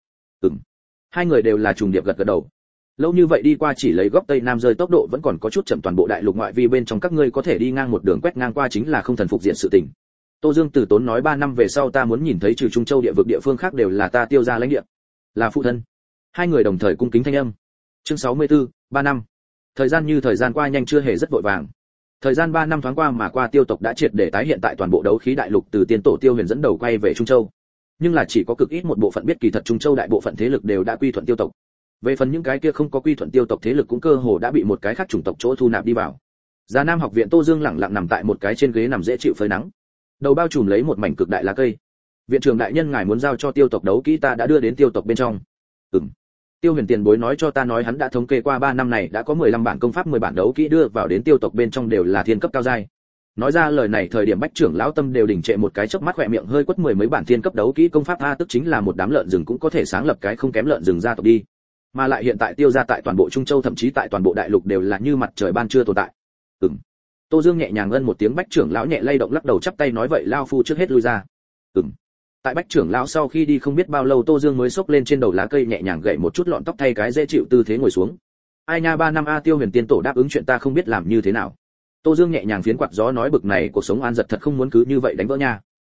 Hai người đều là trùng điệp gật gật đầu. Lâu như vậy đi qua chỉ lấy góc Tây Nam rơi, tốc độ vẫn còn có chút chậm, toàn bộ đại lục ngoại vi bên trong các ngươi có thể đi ngang một đường quét ngang qua chính là không thần phục diện sự tình. Tô Dương từ tốn nói, 3 năm về sau ta muốn nhìn thấy trừ Trung Châu địa vực địa phương khác đều là ta Tiêu gia lãnh địa. Là phụ thân. Hai người đồng thời cung kính thanh âm. Chương 64, 3 năm. Thời gian như thời gian qua nhanh, chưa hề rất vội vàng. Thời gian 3 năm thoáng qua mà qua, Tiêu tộc đã triệt để tái hiện tại toàn bộ đấu khí đại lục, từ tiên tổ Tiêu Huyền dẫn đầu quay về Trung Châu. Nhưng là chỉ có cực ít một bộ phận biết kỳ thật Trung Châu đại bộ phận thế lực đều đã quy thuận Tiêu tộc. Về phần những cái kia không có quy thuận Tiêu tộc thế lực cũng cơ hồ đã bị một cái khác chủng tộc chỗ thu nạp đi vào. Già Nam học viện, Tô Dương lẳng lặng nằm tại một cái trên ghế nằm dễ chịu phơi nắng. Đầu bao trùm lấy một mảnh cực đại lá cây. Viện trưởng đại nhân, ngài muốn giao cho Tiêu tộc đấu kỹ ta đã đưa đến Tiêu tộc bên trong. Tiêu Huyền tiền bối nói cho ta nói hắn đã thống kê qua 3 năm này đã có 15 bản công pháp, 10 bản đấu kỹ đưa vào đến Tiêu tộc bên trong đều là thiên cấp cao giai. Nói ra lời này thời điểm Bách trưởng lão tâm đều đình trệ một cái, chớp mắt khỏe miệng hơi quất, 10 mấy bản thiên cấp đấu kỹ công pháp a, tức chính là một đám lợn rừng cũng có thể sáng lập cái không kém lợn rừng gia tộc đi. Mà lại hiện tại Tiêu gia tại toàn bộ Trung Châu, thậm chí tại toàn bộ đại lục đều là như mặt trời ban trưa tồn tại. Tô Dương nhẹ nhàng ân một tiếng, Bách trưởng lão nhẹ lay động lắc đầu chắp tay nói, vậy lao phu trước hết lui ra. Tại Bách trưởng lão sau khi đi không biết bao lâu, Tô Dương mới xốc lên trên đầu lá cây nhẹ nhàng gậy một chút lọn tóc, thay cái dễ chịu tư thế ngồi xuống. Ai nha, 3 năm a, Tiêu Huyền tiên tổ đáp ứng chuyện ta không biết làm như thế nào. Tô Dương nhẹ nhàng phiến quạt gió nói, bực này cuộc sống an giật thật không muốn cứ như vậy đánh vỡ nha.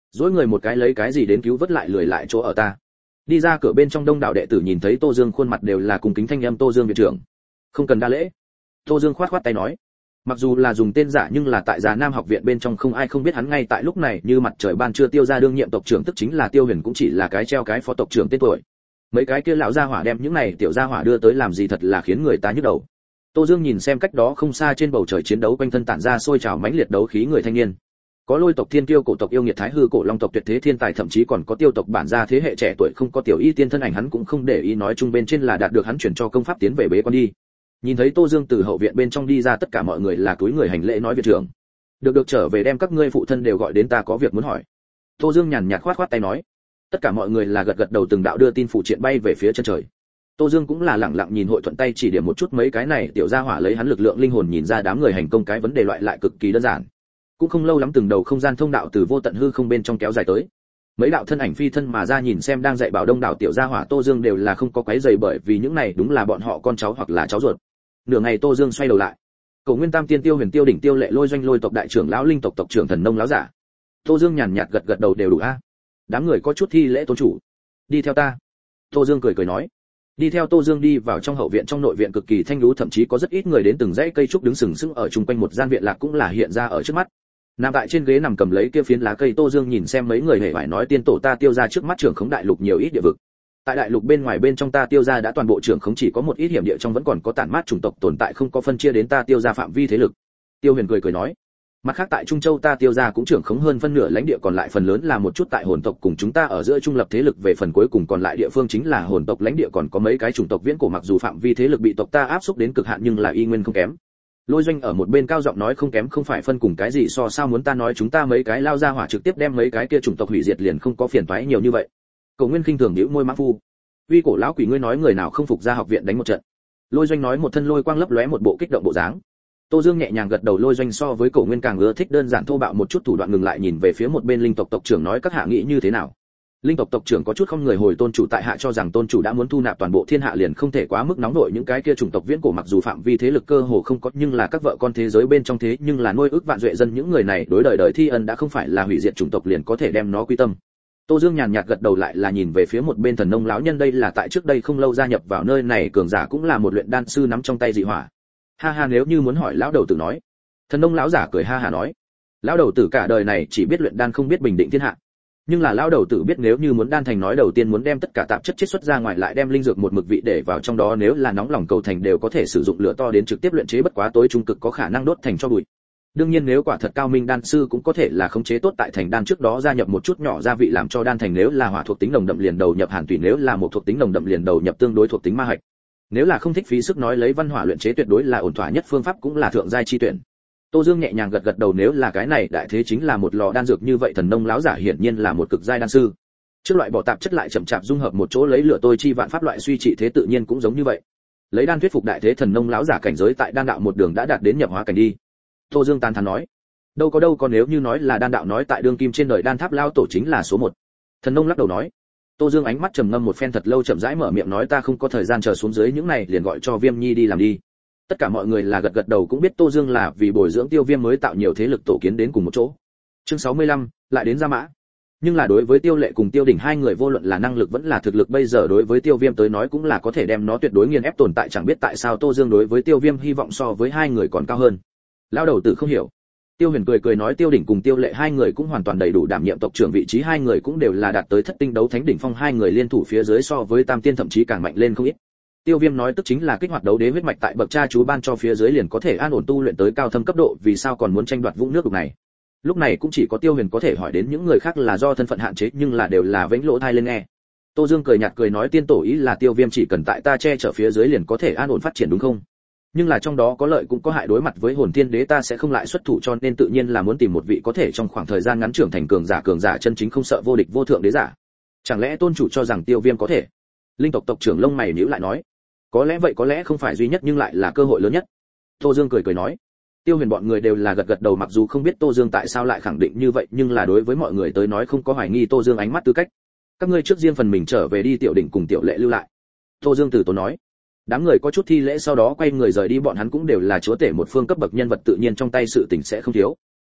dỗi người một cái lấy cái gì đến cứu vớt lại lười lại chỗ ở ta. Đi ra cửa bên trong đông đảo đệ tử nhìn thấy Tô Dương khuôn mặt đều là cùng kính thanh âm Tô Dương viện trưởng. Không cần đa lễ. Tô Dương khoát khoát tay nói. Mặc dù là dùng tên giả nhưng là tại Già Nam học viện bên trong không ai không biết hắn ngay tại lúc này như mặt trời ban trưa Tiêu gia đương nhiệm tộc trưởng tức chính là Tiêu Huyền cũng chỉ là cái treo cái phó tộc trưởng tên tuổi. Mấy cái kia lão gia hỏa đem những này tiểu gia hỏa đưa tới làm gì thật là khiến người ta nhức đầu. Tô Dương nhìn xem cách đó không xa trên bầu trời chiến đấu quanh thân tản ra sôi trào mãnh liệt đấu khí người thanh niên. Có Lôi tộc Thiên Kiêu, cổ tộc yêu nghiệt Thái Hư, cổ Long tộc tuyệt thế thiên tài, thậm chí còn có Tiêu tộc bản gia thế hệ trẻ tuổi không có tiểu y tiên thân ảnh hắn cũng không để ý, nói chung bên trên là đạt được hắn chuyển cho công pháp tiến về bế quan đi. Nhìn thấy Tô Dương từ hậu viện bên trong đi ra, tất cả mọi người là cúi người hành lễ nói viện trưởng. Được trở về đem các ngươi phụ thân đều gọi đến, ta có việc muốn hỏi. Tô Dương nhàn nhạt khoát khoát tay nói. Tất cả mọi người là gật đầu từng đạo đưa tin phụ triện bay về phía chân trời. Tô Dương cũng là lẳng lặng nhìn hội thuận tay chỉ điểm một chút mấy cái này tiểu gia hỏa lấy hắn lực lượng linh hồn nhìn ra đám người hành công cái vấn đề loại lại cực kỳ đơn giản. Cũng không lâu lắm từng đầu không gian thông đạo từ vô tận hư không bên trong kéo dài tới. Mấy đạo thân ảnh phi thân mà ra nhìn xem đang dạy bảo đông đảo tiểu gia hỏa Tô Dương đều là không có quấy rầy bởi vì những này đúng là bọn họ con cháu hoặc là cháu ruột. Nửa ngày Tô Dương xoay đầu lại. Cổ Nguyên Tam Tiên, Tiêu Huyền, Tiêu Đỉnh, Tiêu Lệ, Lôi Doanh, Lôi tộc đại trưởng lão, Linh tộc tộc trưởng, Thần Nông lão giả. Tô Dương nhàn nhạt gật đầu đều đủ a. Đám người có chút thi lễ tôn chủ. Đi theo ta. Tô Dương cười nói. Đi theo Tô Dương đi vào trong hậu viện, trong nội viện cực kỳ thanh lú, thậm chí có rất ít người đến, từng dãy cây trúc đứng sừng sững ở chung quanh một gian viện lạc cũng là hiện ra ở trước mắt. Nằm tại trên ghế nằm cầm lấy kia phiến lá cây Tô Dương nhìn xem mấy người hề phải nói tiên tổ ta Tiêu gia trước mắt trưởng khống đại lục nhiều ít địa vực. Tại đại lục bên ngoài bên trong ta Tiêu gia đã toàn bộ trưởng khống, chỉ có một ít hiểm địa trong vẫn còn có tản mát chủng tộc tồn tại không có phân chia đến ta Tiêu gia phạm vi thế lực. Tiêu Huyền cười nói. Mặt khác tại Trung Châu ta Tiêu gia cũng trưởng khống hơn phân nửa lãnh địa, còn lại phần lớn là một chút tại hồn tộc cùng chúng ta ở giữa trung lập thế lực, về phần cuối cùng còn lại địa phương chính là hồn tộc lãnh địa, còn có mấy cái chủng tộc viễn cổ mặc dù phạm vi thế lực bị tộc ta áp xúc đến cực hạn nhưng là y nguyên không kém. Lôi Doanh ở một bên cao giọng nói không kém không phải phân cùng cái gì so sao muốn ta nói chúng ta mấy cái lao ra hỏa trực tiếp đem mấy cái kia chủng tộc hủy diệt liền không có phiền toái nhiều như vậy. Cổ Nguyên khinh thường nhíu môi mã phu. Uy cổ lão quỷ ngươi nói người nào không phục ra học viện đánh một trận. Lôi Doanh nói một thân lôi quang lấp lóe một bộ kích động bộ dáng. Tô Dương nhẹ nhàng gật đầu, Lôi Doanh so với Cổ Nguyên càng ưa thích đơn giản thô bạo một chút thủ đoạn, ngừng lại nhìn về phía một bên Linh tộc tộc trưởng nói các hạ nghĩ như thế nào. Linh tộc tộc trưởng có chút không người hồi tôn chủ tại hạ cho rằng tôn chủ đã muốn thu nạp toàn bộ thiên hạ liền không thể quá mức nóng nổi, những cái kia chủng tộc viễn cổ mặc dù phạm vi thế lực cơ hồ không có nhưng là các vợ con thế giới bên trong thế nhưng là nuôi ức vạn duệ dân, những người này đối đời đời thi ân đã không phải là hủy diệt chủng tộc liền có thể đem nó quy tâm. Tô Dương nhàn nhạt gật đầu lại là nhìn về phía một bên Thần Nông lão nhân, đây là tại trước đây không lâu gia nhập vào nơi này cường giả cũng là một luyện đan sư nắm trong tay dị hỏa. Ha ha, nếu như muốn hỏi lão đầu tử nói. Thần Nông lão giả cười ha ha nói. Lão đầu tử cả đời này chỉ biết luyện đan không biết bình định thiên hạ. Nhưng là lão đầu tử biết nếu như muốn đan thành nói đầu tiên muốn đem tất cả tạp chất chiết xuất ra ngoài lại đem linh dược một mực vị để vào trong đó, nếu là nóng lòng cầu thành đều có thể sử dụng lửa to đến trực tiếp luyện chế, bất quá tối trung cực có khả năng đốt thành cho bụi. Đương nhiên nếu quả thật cao minh đan sư cũng có thể là khống chế tốt tại thành đan trước đó gia nhập một chút nhỏ gia vị làm cho đan thành, nếu là hỏa thuộc tính nồng đậm liền đầu nhập hàn thủy, nếu là một thuộc tính nồng đậm liền đầu nhập tương đối thuộc tính ma hạch. Nếu là không thích phí sức nói lấy văn hỏa luyện chế tuyệt đối là ổn thỏa nhất phương pháp cũng là thượng giai chi tuyển. Tô Dương nhẹ nhàng gật đầu, nếu là cái này đại thế chính là một lò đan dược như vậy Thần Nông lão giả hiển nhiên là một cực giai đan sư. Trước loại bỏ tạp chất lại chậm chạp dung hợp một chỗ lấy lửa tôi chi vạn pháp loại suy trị thế tự nhiên cũng giống như vậy. Lấy đan thuyết phục đại thế Thần Nông lão giả cảnh giới tại đan đạo một đường đã đạt đến nhập hóa cảnh đi. Tô Dương tán thán nói, đâu có nếu như nói là đan đạo nói tại đương kim trên đời đan tháp lao tổ chính là số 1. Thần Nông lắc đầu nói. Tô Dương ánh mắt trầm ngâm một phen thật lâu chậm rãi mở miệng nói ta không có thời gian chờ xuống dưới những này liền gọi cho Viêm Nhi đi làm đi. Tất cả mọi người là gật đầu cũng biết Tô Dương là vì bồi dưỡng Tiêu Viêm mới tạo nhiều thế lực tổ kiến đến cùng một chỗ. Chương 65, lại đến Gia Mã. Nhưng là đối với Tiêu Lệ cùng Tiêu Đỉnh hai người vô luận là năng lực vẫn là thực lực bây giờ đối với Tiêu Viêm tới nói cũng là có thể đem nó tuyệt đối nghiền ép tồn tại, chẳng biết tại sao Tô Dương đối với Tiêu Viêm hy vọng so với hai người còn cao hơn. Lão đầu tử không hiểu. Tiêu Huyền cười nói Tiêu Đỉnh cùng Tiêu Lệ hai người cũng hoàn toàn đầy đủ đảm nhiệm tộc trưởng vị trí, hai người cũng đều là đạt tới thất tinh đấu thánh đỉnh phong, hai người liên thủ phía dưới so với tam tiên thậm chí càng mạnh lên không ít. Tiêu Viêm nói tức chính là kích hoạt đấu đế huyết mạch tại bậc cha chú ban cho phía dưới liền có thể an ổn tu luyện tới cao thâm cấp độ, vì sao còn muốn tranh đoạt vũng nước đục này. Lúc này cũng chỉ có Tiêu Huyền có thể hỏi đến, những người khác là do thân phận hạn chế nhưng là đều là vĩnh lỗ thai lên nghe. Tô Dương cười nhạt cười nói tiên tổ ý là Tiêu Viêm chỉ cần tại ta che chở phía dưới liền có thể an ổn phát triển đúng không? Nhưng là trong đó có lợi cũng có hại, đối mặt với Hồn Thiên Đế ta sẽ không lại xuất thủ, cho nên tự nhiên là muốn tìm một vị có thể trong khoảng thời gian ngắn trưởng thành cường giả chân chính không sợ vô địch vô thượng đế giả. Chẳng lẽ tôn chủ cho rằng Tiêu Viêm có thể? Linh tộc tộc trưởng lông mày nhíu lại nói. Có lẽ vậy, có lẽ không phải duy nhất nhưng lại là cơ hội lớn nhất. Tô Dương cười nói. Tiêu Huyền bọn người đều là gật đầu, mặc dù không biết Tô Dương tại sao lại khẳng định như vậy nhưng là đối với mọi người tới nói không có hoài nghi Tô Dương ánh mắt tư cách. Các ngươi trước riêng phần mình trở về đi, Tiểu Đỉnh cùng Tiểu Lệ lưu lại. Tô Dương từ tốn nói. Đám người có chút thi lễ sau đó quay người rời đi, bọn hắn cũng đều là chúa tể một phương cấp bậc nhân vật tự nhiên trong tay sự tình sẽ không thiếu.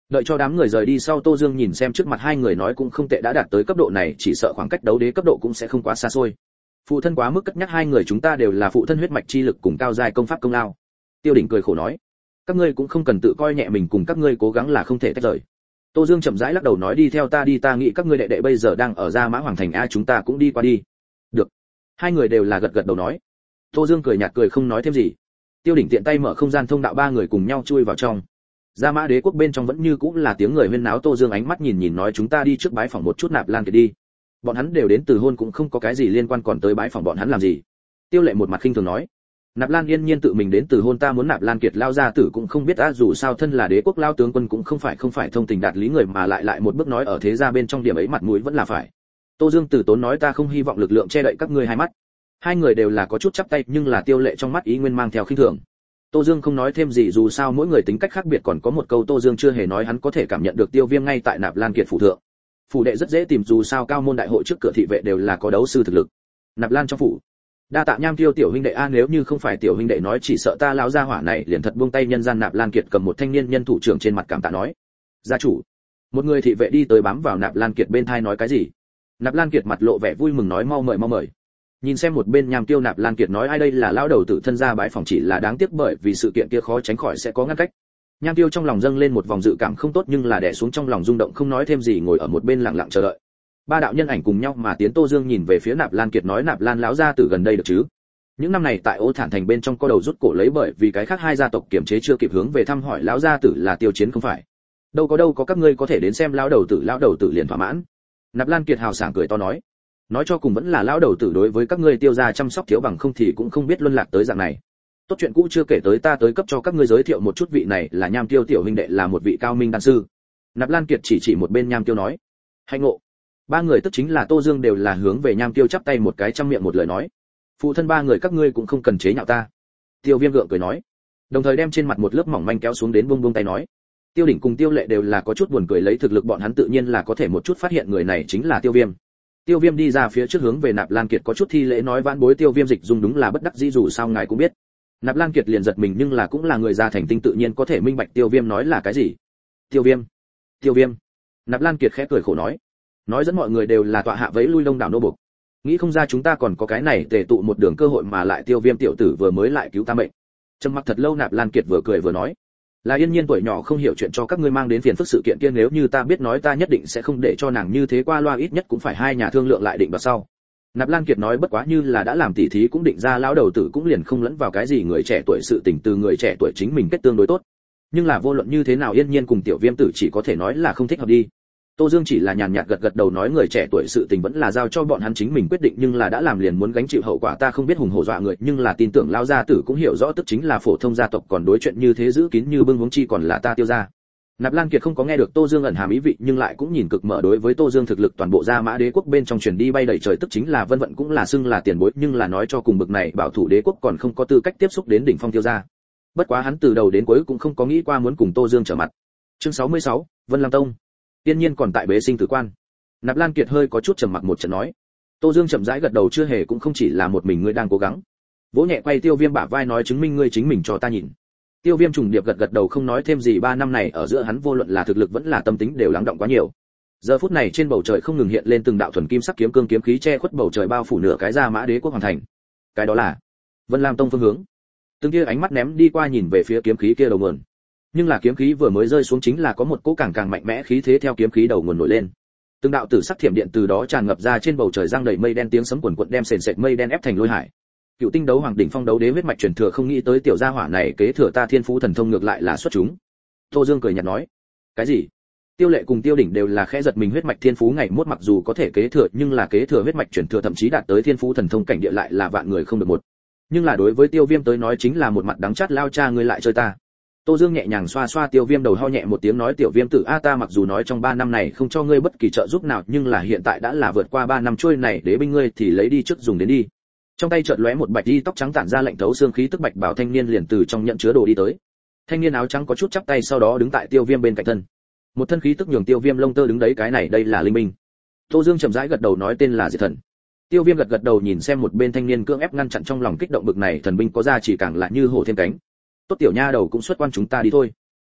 Đợi cho đám người rời đi sau, Tô Dương nhìn xem trước mặt hai người nói cũng không tệ, đã đạt tới cấp độ này chỉ sợ khoảng cách đấu đế cấp độ cũng sẽ không quá xa xôi. Phụ thân quá mức cất nhắc hai người chúng ta đều là phụ thân huyết mạch chi lực cùng cao giai công pháp công lao. Tiêu Đỉnh cười khổ nói, các ngươi cũng không cần tự coi nhẹ mình, cùng các ngươi cố gắng là không thể tách rời. Tô Dương chậm rãi lắc đầu nói, đi theo ta đi, ta nghĩ các ngươi đệ đệ bây giờ đang ở Gia Mã Hoàng thành a, chúng ta cũng đi qua đi. Được. Hai người đều là gật gật đầu nói. Tô Dương cười nhạt cười không nói thêm gì. Tiêu Đỉnh tiện tay mở không gian thông đạo, ba người cùng nhau chui vào trong. Gia Mã Đế quốc bên trong vẫn như cũng là tiếng người huyên náo. Tô Dương ánh mắt nhìn nhìn nói, chúng ta đi trước bái phỏng một chút Nạp Lan Kiệt đi. Bọn hắn đều đến từ hôn cũng không có cái gì liên quan, còn tới bái phỏng bọn hắn làm gì? Tiêu Lệ một mặt khinh thường nói. Nạp Lan Yên Nhiên tự mình đến từ hôn, ta muốn Nạp Lan Kiệt lao ra tử cũng không biết, dù sao thân là đế quốc lao tướng quân cũng không phải thông tình đạt lý người, mà lại một bước nói ở thế gia bên trong điểm ấy mặt mũi vẫn là phải. Tô Dương từ tốn nói, ta không hy vọng lực lượng che đậy các ngươi hai mắt. Hai người đều là có chút chắp tay, nhưng là Tiêu Lệ trong mắt ý nguyên mang theo khinh thường. Tô Dương không nói thêm gì, dù sao mỗi người tính cách khác biệt, còn có một câu Tô Dương chưa hề nói, hắn có thể cảm nhận được Tiêu Viêm ngay tại Nạp Lan Kiệt phủ thượng. Phủ đệ rất dễ tìm, dù sao cao môn đại hội trước cửa thị vệ đều là có đấu sư thực lực. Nạp Lan trong phủ. Đa tạ Nham Tiêu tiểu huynh đệ a, nếu như không phải tiểu huynh đệ nói chỉ sợ ta lão gia hỏa này liền thật buông tay nhân gian. Nạp Lan Kiệt cầm một thanh niên nhân thủ trưởng trên mặt cảm tạ nói. Gia chủ. Một người thị vệ đi tới bám vào Nạp Lan Kiệt bên thai nói cái gì. Nạp Lan Kiệt mặt lộ vẻ vui mừng nói, mau mời. Nhìn xem một bên Nham Tiêu, Nạp Lan Kiệt nói, ai đây là lão đầu tử thân gia bái phòng, chỉ là đáng tiếc bởi vì sự kiện kia khó tránh khỏi sẽ có ngăn cách. Nham Tiêu trong lòng dâng lên một vòng dự cảm không tốt, nhưng là đè xuống trong lòng rung động không nói thêm gì, ngồi ở một bên lặng lặng chờ đợi. Ba đạo nhân ảnh cùng nhau mà tiến. Tô Dương nhìn về phía Nạp Lan Kiệt nói, Nạp Lan lão gia tử gần đây được chứ? Những năm này tại Ô Thản thành bên trong có đầu rút cổ lấy, bởi vì cái khác hai gia tộc kiềm chế chưa kịp hướng về thăm hỏi lão gia tử là Tiêu Chiến không phải? Đâu có các ngươi có thể đến xem lão đầu tử liền thỏa mãn. Nạp Lan Kiệt hào sảng cười to nói cho cùng vẫn là lão đầu tử đối với các ngươi Tiêu gia chăm sóc thiếu, bằng không thì cũng không biết luân lạc tới dạng này. Tốt chuyện cũ chưa kể tới, ta tới cấp cho các ngươi giới thiệu một chút, vị này là Nham Tiêu tiểu huynh đệ, là một vị cao minh đan sư. Nạp Lan Kiệt chỉ một bên Nham Tiêu nói. Hạnh ngộ. Ba người tức chính là Tô Dương đều là hướng về Nham Tiêu chắp tay một cái, trăm miệng một lời nói. Phụ thân ba người các ngươi cũng không cần chế nhạo ta. Tiêu Viêm gượng cười nói, đồng thời đem trên mặt một lớp mỏng manh kéo xuống đến buông tay nói. Tiêu Đỉnh cùng Tiêu Lệ đều là có chút buồn cười, lấy thực lực bọn hắn tự nhiên là có thể một chút phát hiện người này chính là Tiêu Viêm. Tiêu Viêm đi ra phía trước hướng về Nạp Lan Kiệt có chút thi lễ nói, vãn bối Tiêu Viêm dịch dùng đúng là bất đắc dĩ, dù sao ngài cũng biết. Nạp Lan Kiệt liền giật mình, nhưng là cũng là người già thành tinh tự nhiên có thể minh bạch Tiêu Viêm nói là cái gì. Tiêu Viêm. Nạp Lan Kiệt khẽ cười khổ nói dẫn mọi người đều là tọa hạ vẫy lui đông đảo nô bộc. Nghĩ không ra chúng ta còn có cái này tề tụ một đường cơ hội, mà lại Tiêu Viêm tiểu tử vừa mới lại cứu ta mệnh. Trầm mặc thật lâu, Nạp Lan Kiệt vừa cười vừa nói, là Yên Nhiên tuổi nhỏ không hiểu chuyện cho các ngươi mang đến phiền phức, sự kiện kia nếu như ta biết nói ta nhất định sẽ không để cho nàng như thế qua loa, ít nhất cũng phải hai nhà thương lượng lại định đoạt sau. Nạp Lan Kiệt nói, bất quá như là đã làm tỉ thí cũng định ra, lão đầu tử cũng liền không lẫn vào cái gì người trẻ tuổi sự tình, từ người trẻ tuổi chính mình kết tương đối tốt. Nhưng là vô luận như thế nào Yên Nhiên cùng Tiểu Viêm tử chỉ có thể nói là không thích hợp đi. Tô Dương chỉ là nhàn nhạt gật đầu nói, người trẻ tuổi sự tình vẫn là giao cho bọn hắn chính mình quyết định, nhưng là đã làm liền muốn gánh chịu hậu quả, ta không biết hùng hổ dọa người, nhưng là tin tưởng lão gia tử cũng hiểu rõ, tức chính là phổ thông gia tộc còn đối chuyện như thế giữ kín như bưng, huống chi còn là ta Tiêu gia. Nạp Lan Kiệt không có nghe được Tô Dương ẩn hàm ý vị, nhưng lại cũng nhìn cực mở, đối với Tô Dương thực lực toàn bộ Gia Mã Đế quốc bên trong truyền đi bay đầy trời, tức chính là Vân Vận cũng là xưng là tiền bối, nhưng là nói cho cùng bực này bảo thủ đế quốc còn không có tư cách tiếp xúc đến đỉnh phong Tiêu gia. Bất quá hắn từ đầu đến cuối cũng không có nghĩ qua muốn cùng Tô Dương trở mặt. Chương 66, Vân Lam Tông. Tiên nhiên còn tại bế sinh tử quan. Nạp Lan Kiệt hơi có chút trầm mặc một trận nói. Tô Dương chậm rãi gật đầu, chưa hề cũng không chỉ là một mình ngươi đang cố gắng. Vỗ nhẹ quay Tiêu Viêm bả vai nói, chứng minh ngươi chính mình cho ta nhìn. Tiêu Viêm trùng điệp gật đầu không nói thêm gì, 3 năm này ở giữa hắn vô luận là thực lực vẫn là tâm tính đều lắng động quá nhiều. Giờ phút này trên bầu trời không ngừng hiện lên từng đạo thuần kim sắc kiếm cương kiếm khí che khuất bầu trời, bao phủ nửa cái Gia Mã Đế quốc hoàn thành. Cái đó là Vân Lam Tông phương hướng. Từng kia ánh mắt ném đi qua nhìn về phía kiếm khí kia đầu nguồn. Nhưng là kiếm khí vừa mới rơi xuống chính là có một cỗ càng mạnh mẽ khí thế theo kiếm khí đầu nguồn nổi lên. Từng đạo tử sắc thiểm điện từ đó tràn ngập ra, trên bầu trời giăng đầy mây đen, tiếng sấm quần quật đem sền sệt mây đen ép thành lôi hải. Cựu tinh đấu hoàng đỉnh phong đấu đế huyết mạch truyền thừa, không nghĩ tới tiểu gia hỏa này kế thừa ta thiên phú thần thông ngược lại là xuất chúng. Tô Dương cười nhạt nói. Cái gì? Tiêu Lệ cùng Tiêu Đỉnh đều là khẽ giật mình, huyết mạch thiên phú ngày mốt mặc dù có thể kế thừa, nhưng là kế thừa huyết mạch truyền thừa thậm chí đạt tới thiên phú thần thông cảnh địa lại là vạn người không được một. Nhưng là đối với Tiêu Viêm tới nói chính là một mặt đắng chát, lao cha ngươi lại chơi ta. Tô Dương nhẹ nhàng xoa xoa Tiêu Viêm đầu, ho nhẹ một tiếng nói, Tiểu Viêm tử a, ta mặc dù nói trong 3 năm này không cho ngươi bất kỳ trợ giúp nào, nhưng là hiện tại đã là vượt qua 3 năm trôi này đế binh ngươi thì lấy đi trước dùng đến đi. Trong tay chợt lóe một bạch y tóc trắng tản ra lạnh thấu xương khí tức bạch bảo thanh niên liền từ trong nhận chứa đồ đi tới. Thanh niên áo trắng có chút chắp tay, sau đó đứng tại Tiêu Viêm bên cạnh thân. Một thân khí tức nhường Tiêu Viêm lông tơ đứng đấy, cái này đây là linh binh. Tô Dương chậm rãi gật đầu nói, tên là Diệt Thần. Tiêu Viêm gật đầu nhìn xem một bên thanh niên, cưỡng ép ngăn chặn trong lòng kích động, bực này thần binh có ra chỉ càng lại như hổ thêm cánh. Tốt tiểu nha đầu cũng xuất quan chúng ta đi thôi.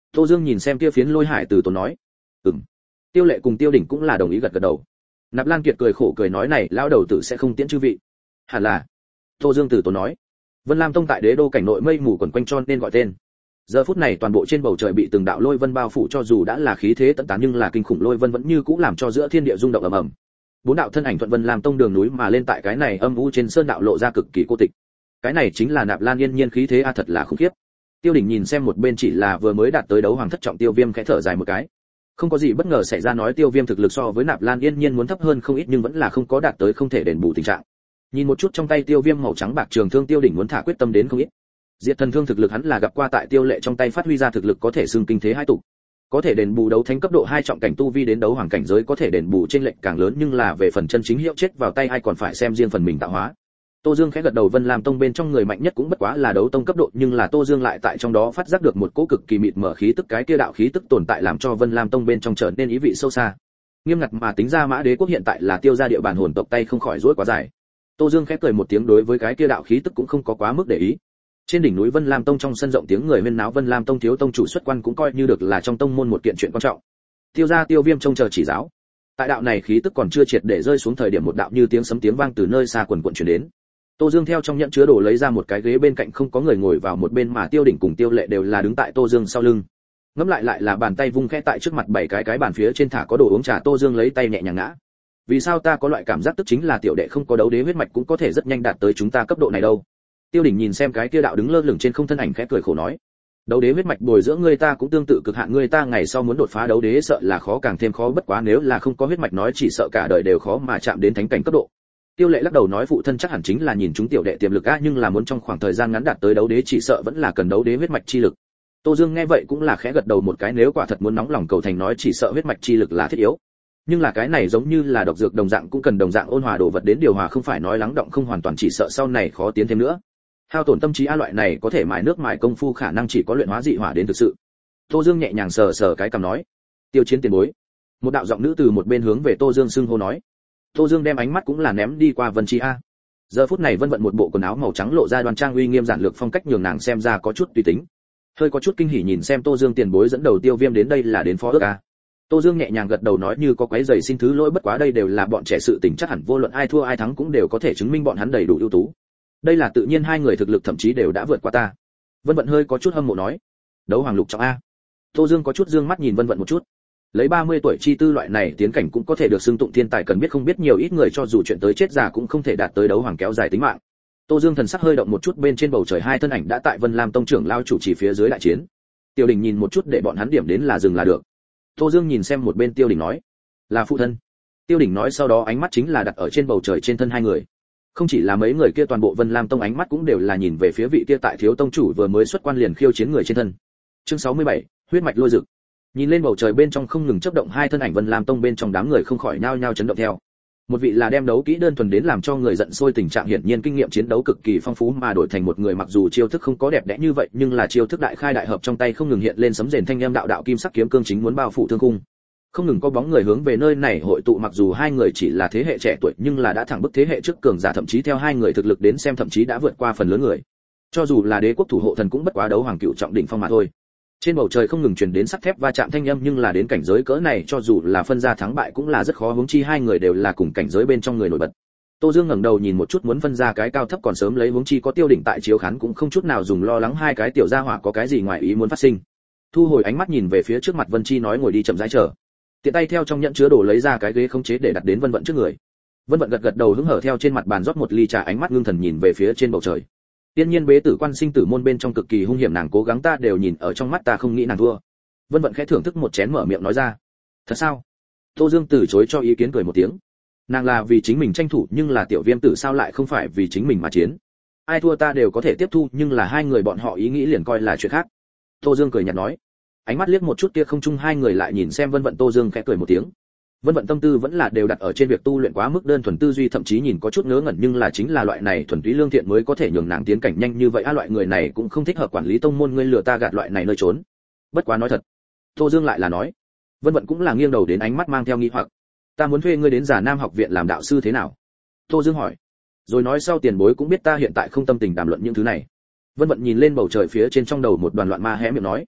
Tô Dương nhìn xem kia phiến lôi hải từ tốn nói. Tiêu Lệ cùng Tiêu Đỉnh cũng là đồng ý gật gật đầu. Nạp Lan Kiệt cười khổ cười nói này lão đầu tử sẽ không tiễn chư vị. Hẳn là. Tô Dương từ tốn nói. Vân Lam Tông tại đế đô cảnh nội mây mù quần quanh cho nên gọi tên. Giờ phút này toàn bộ trên bầu trời bị từng đạo lôi vân bao phủ, cho dù đã là khí thế tận tán nhưng là kinh khủng lôi vân vẫn như cũ làm cho giữa thiên địa rung động ầm ầm. Bốn đạo thân ảnh thuận Vân Lam Tông đường núi mà lên, tại cái này âm u trên sơn đạo lộ ra cực kỳ cô tịch. Cái này chính là Nạp Lan Yên Nhiên khí thế a, thật là khủng khiếp. Tiêu Đỉnh nhìn xem một bên chỉ là vừa mới đạt tới đấu hoàng thất trọng Tiêu Viêm khẽ thở dài một cái. Không có gì bất ngờ xảy ra, nói Tiêu Viêm thực lực so với Nạp Lan Yên Nhiên muốn thấp hơn không ít nhưng vẫn là không có đạt tới không thể đền bù tình trạng. Nhìn một chút trong tay Tiêu Viêm màu trắng bạc trường thương, Tiêu Đỉnh muốn thả quyết tâm đến không ít. Diệt thần thương thực lực hắn là gặp qua, tại Tiêu Lệ trong tay phát huy ra thực lực có thể xưng kinh thế hai tụ. Có thể đền bù đấu thánh cấp độ 2 trọng cảnh tu vi đến đấu hoàng cảnh giới có thể đền bù trên lệnh càng lớn, nhưng là về phần chân chính hiệu chết vào tay ai còn phải xem riêng phần mình tạo hóa. Tô Dương khẽ gật đầu, Vân Lam Tông bên trong người mạnh nhất cũng bất quá là đấu tông cấp độ, nhưng là Tô Dương lại tại trong đó phát giác được một cỗ cực kỳ mịt mờ khí tức, cái kia đạo khí tức tồn tại làm cho Vân Lam Tông bên trong trở nên ý vị sâu xa. Nghiêm ngặt mà tính ra Mã Đế quốc hiện tại là Tiêu gia địa bàn, hồn tộc tay không khỏi rối quá dài. Tô Dương khẽ cười một tiếng, đối với cái kia đạo khí tức cũng không có quá mức để ý. Trên đỉnh núi Vân Lam Tông trong sân rộng tiếng người huyên náo, Vân Lam Tông thiếu tông chủ xuất quan cũng coi như được là trong tông môn một kiện chuyện quan trọng. Tiêu gia Tiêu Viêm trông chờ chỉ giáo. Tại đạo này khí tức còn chưa triệt để rơi xuống thời điểm, một đạo như tiếng sấm tiếng vang từ nơi xa quần quần truyền đến. Tô Dương theo trong nhẫn chứa đồ lấy ra một cái ghế, bên cạnh không có người ngồi vào một bên mà Tiêu Đỉnh cùng Tiêu Lệ đều là đứng tại Tô Dương sau lưng. Ngẫm lại lại là bàn tay vung khẽ tại trước mặt bảy cái bàn phía trên thả có đồ uống trà, Tô Dương lấy tay nhẹ nhàng ngã. Vì sao ta có loại cảm giác tức chính là tiểu đệ không có đấu đế huyết mạch cũng có thể rất nhanh đạt tới chúng ta cấp độ này đâu? Tiêu Đỉnh nhìn xem cái kia đạo đứng lơ lửng trên không thân ảnh khẽ cười khổ nói. Đấu đế huyết mạch bồi dưỡng ngươi ta cũng tương tự cực hạn, ngươi ta ngày sau muốn đột phá đấu đế sợ là khó càng thêm khó, bất quá nếu là không có huyết mạch nói chỉ sợ cả đời đều khó mà chạm đến thánh cảnh cấp độ. Tiêu Lệ lắc đầu nói, phụ thân chắc hẳn chính là nhìn chúng tiểu đệ tiềm lực a, nhưng là muốn trong khoảng thời gian ngắn đạt tới đấu đế chỉ sợ vẫn là cần đấu đế huyết mạch chi lực. Tô Dương nghe vậy cũng là khẽ gật đầu một cái, nếu quả thật muốn nóng lòng cầu thành nói chỉ sợ huyết mạch chi lực là thiết yếu. Nhưng là cái này giống như là độc dược đồng dạng, cũng cần đồng dạng ôn hòa đồ vật đến điều hòa, không phải nói lắng động không hoàn toàn chỉ sợ sau này khó tiến thêm nữa. Hao tổn tâm trí a, loại này có thể mài nước mài công phu khả năng chỉ có luyện hóa dị hỏa đến thực sự. Tô Dương nhẹ nhàng sờ sờ cái cằm nói, Tiêu Chiến tiền bối. Một đạo giọng nữ từ một bên hướng về Tô Dương xưng hô nói. Tô Dương đem ánh mắt cũng là ném đi qua Vân Chi a. Giờ phút này Vân Vận một bộ quần áo màu trắng lộ ra đoan trang uy nghiêm giản lược phong cách, nhường nàng xem ra có chút tùy tính. Hơi có chút kinh hỉ nhìn xem Tô Dương tiền bối dẫn đầu Tiêu Viêm đến đây là đến phó ước a. Tô Dương nhẹ nhàng gật đầu nói, như có quấy rầy xin thứ lỗi, bất quá đây đều là bọn trẻ sự tình, chắc hẳn vô luận ai thua ai thắng cũng đều có thể chứng minh bọn hắn đầy đủ ưu tú. Đây là tự nhiên, hai người thực lực thậm chí đều đã vượt qua ta. Vân Vận hơi có chút hâm mộ nói. Đấu hoàng lục trọng a. Tô Dương có chút dương mắt nhìn Vân Vận một chút. Lấy 30 tuổi chi tư loại này tiến cảnh cũng có thể được xưng tụng thiên tài, cần biết không biết nhiều ít người cho dù chuyện tới chết già cũng không thể đạt tới đấu hoàng kéo dài tính mạng. Tô Dương thần sắc hơi động một chút, bên trên bầu trời hai thân ảnh đã tại Vân Lam Tông trưởng lao chủ chỉ phía dưới đại chiến. Tiêu Đình nhìn một chút để bọn hắn điểm đến là dừng là được. Tô Dương nhìn xem một bên Tiêu Đình nói, là phụ thân. Tiêu Đình nói, sau đó ánh mắt chính là đặt ở trên bầu trời trên thân hai người. Không chỉ là mấy người kia, toàn bộ Vân Lam Tông ánh mắt cũng đều là nhìn về phía vị kia tại thiếu tông chủ vừa mới xuất quan liền khiêu chiến người trên thân. Chương 67, huyết mạch lôi dực. Nhìn lên bầu trời bên trong không ngừng chớp động hai thân ảnh, Vân Lam Tông bên trong đám người không khỏi nhao nhao chấn động theo. Một vị là đem đấu kỹ đơn thuần đến làm cho người giận sôi tình trạng, hiển nhiên kinh nghiệm chiến đấu cực kỳ phong phú, mà đổi thành một người mặc dù chiêu thức không có đẹp đẽ như vậy nhưng là chiêu thức đại khai đại hợp, trong tay không ngừng hiện lên sấm rền thanh âm, đạo đạo kim sắc kiếm cương chính muốn bao phủ thương khung. Không ngừng có bóng người hướng về nơi này hội tụ, mặc dù hai người chỉ là thế hệ trẻ tuổi nhưng là đã thẳng bức thế hệ trước cường giả, thậm chí theo hai người thực lực đến xem thậm chí đã vượt qua phần lớn người. Cho dù là đế quốc thủ hộ thần cũng bất quá đấu hoàng cựu trọng đỉnh phong mà thôi. Trên bầu trời không ngừng truyền đến sắt thép va chạm thanh âm, nhưng là đến cảnh giới cỡ này cho dù là phân ra thắng bại cũng là rất khó, huống chi hai người đều là cùng cảnh giới bên trong người nổi bật. Tô Dương ngẩng đầu nhìn một chút, muốn phân ra cái cao thấp còn sớm, lấy huống chi có Tiêu Đỉnh tại chiếu khán cũng không chút nào dùng lo lắng hai cái tiểu gia hỏa có cái gì ngoài ý muốn phát sinh. Thu hồi ánh mắt nhìn về phía trước mặt Vân Chi nói, ngồi đi chậm rãi chờ. Tiện tay theo trong nhẫn chứa đồ lấy ra cái ghế khống chế để đặt đến Vân Vận trước người. Vân Vận gật gật đầu hứng hở theo trên mặt bàn rót một ly trà, ánh mắt ngưng thần nhìn về phía trên bầu trời. Tiên nhiên bế tử quan sinh tử môn bên trong cực kỳ hung hiểm, nàng cố gắng ta đều nhìn ở trong mắt, ta không nghĩ nàng thua. Vân Vận khẽ thưởng thức một chén mở miệng nói ra. Thật sao? Tô Dương từ chối cho ý kiến cười một tiếng. Nàng là vì chính mình tranh thủ, nhưng là tiểu Viêm tử sao lại không phải vì chính mình mà chiến. Ai thua ta đều có thể tiếp thu, nhưng là hai người bọn họ ý nghĩ liền coi là chuyện khác. Tô Dương cười nhạt nói. Ánh mắt liếc một chút kia không trung, hai người lại nhìn xem Vân Vận. Tô Dương khẽ cười một tiếng. Vân Vận tâm tư vẫn là đều đặt ở trên việc tu luyện, quá mức đơn thuần tư duy, thậm chí nhìn có chút ngớ ngẩn, nhưng là chính là loại này thuần túy lương thiện mới có thể nhường nàng tiến cảnh nhanh như vậy. Loại người này cũng không thích hợp quản lý tông môn, ngươi lừa ta gạt loại này nơi trốn. Bất quá nói thật. Tô Dương lại là nói. Vân Vận cũng là nghiêng đầu đến, ánh mắt mang theo nghi hoặc. Ta muốn thuê ngươi đến Già Nam học viện làm đạo sư thế nào? Tô Dương hỏi. Rồi nói sau tiền bối cũng biết ta hiện tại không tâm tình đàm luận những thứ này. Vân Vận nhìn lên bầu trời phía trên, trong đầu một đoàn loạn ma hé miệng nói.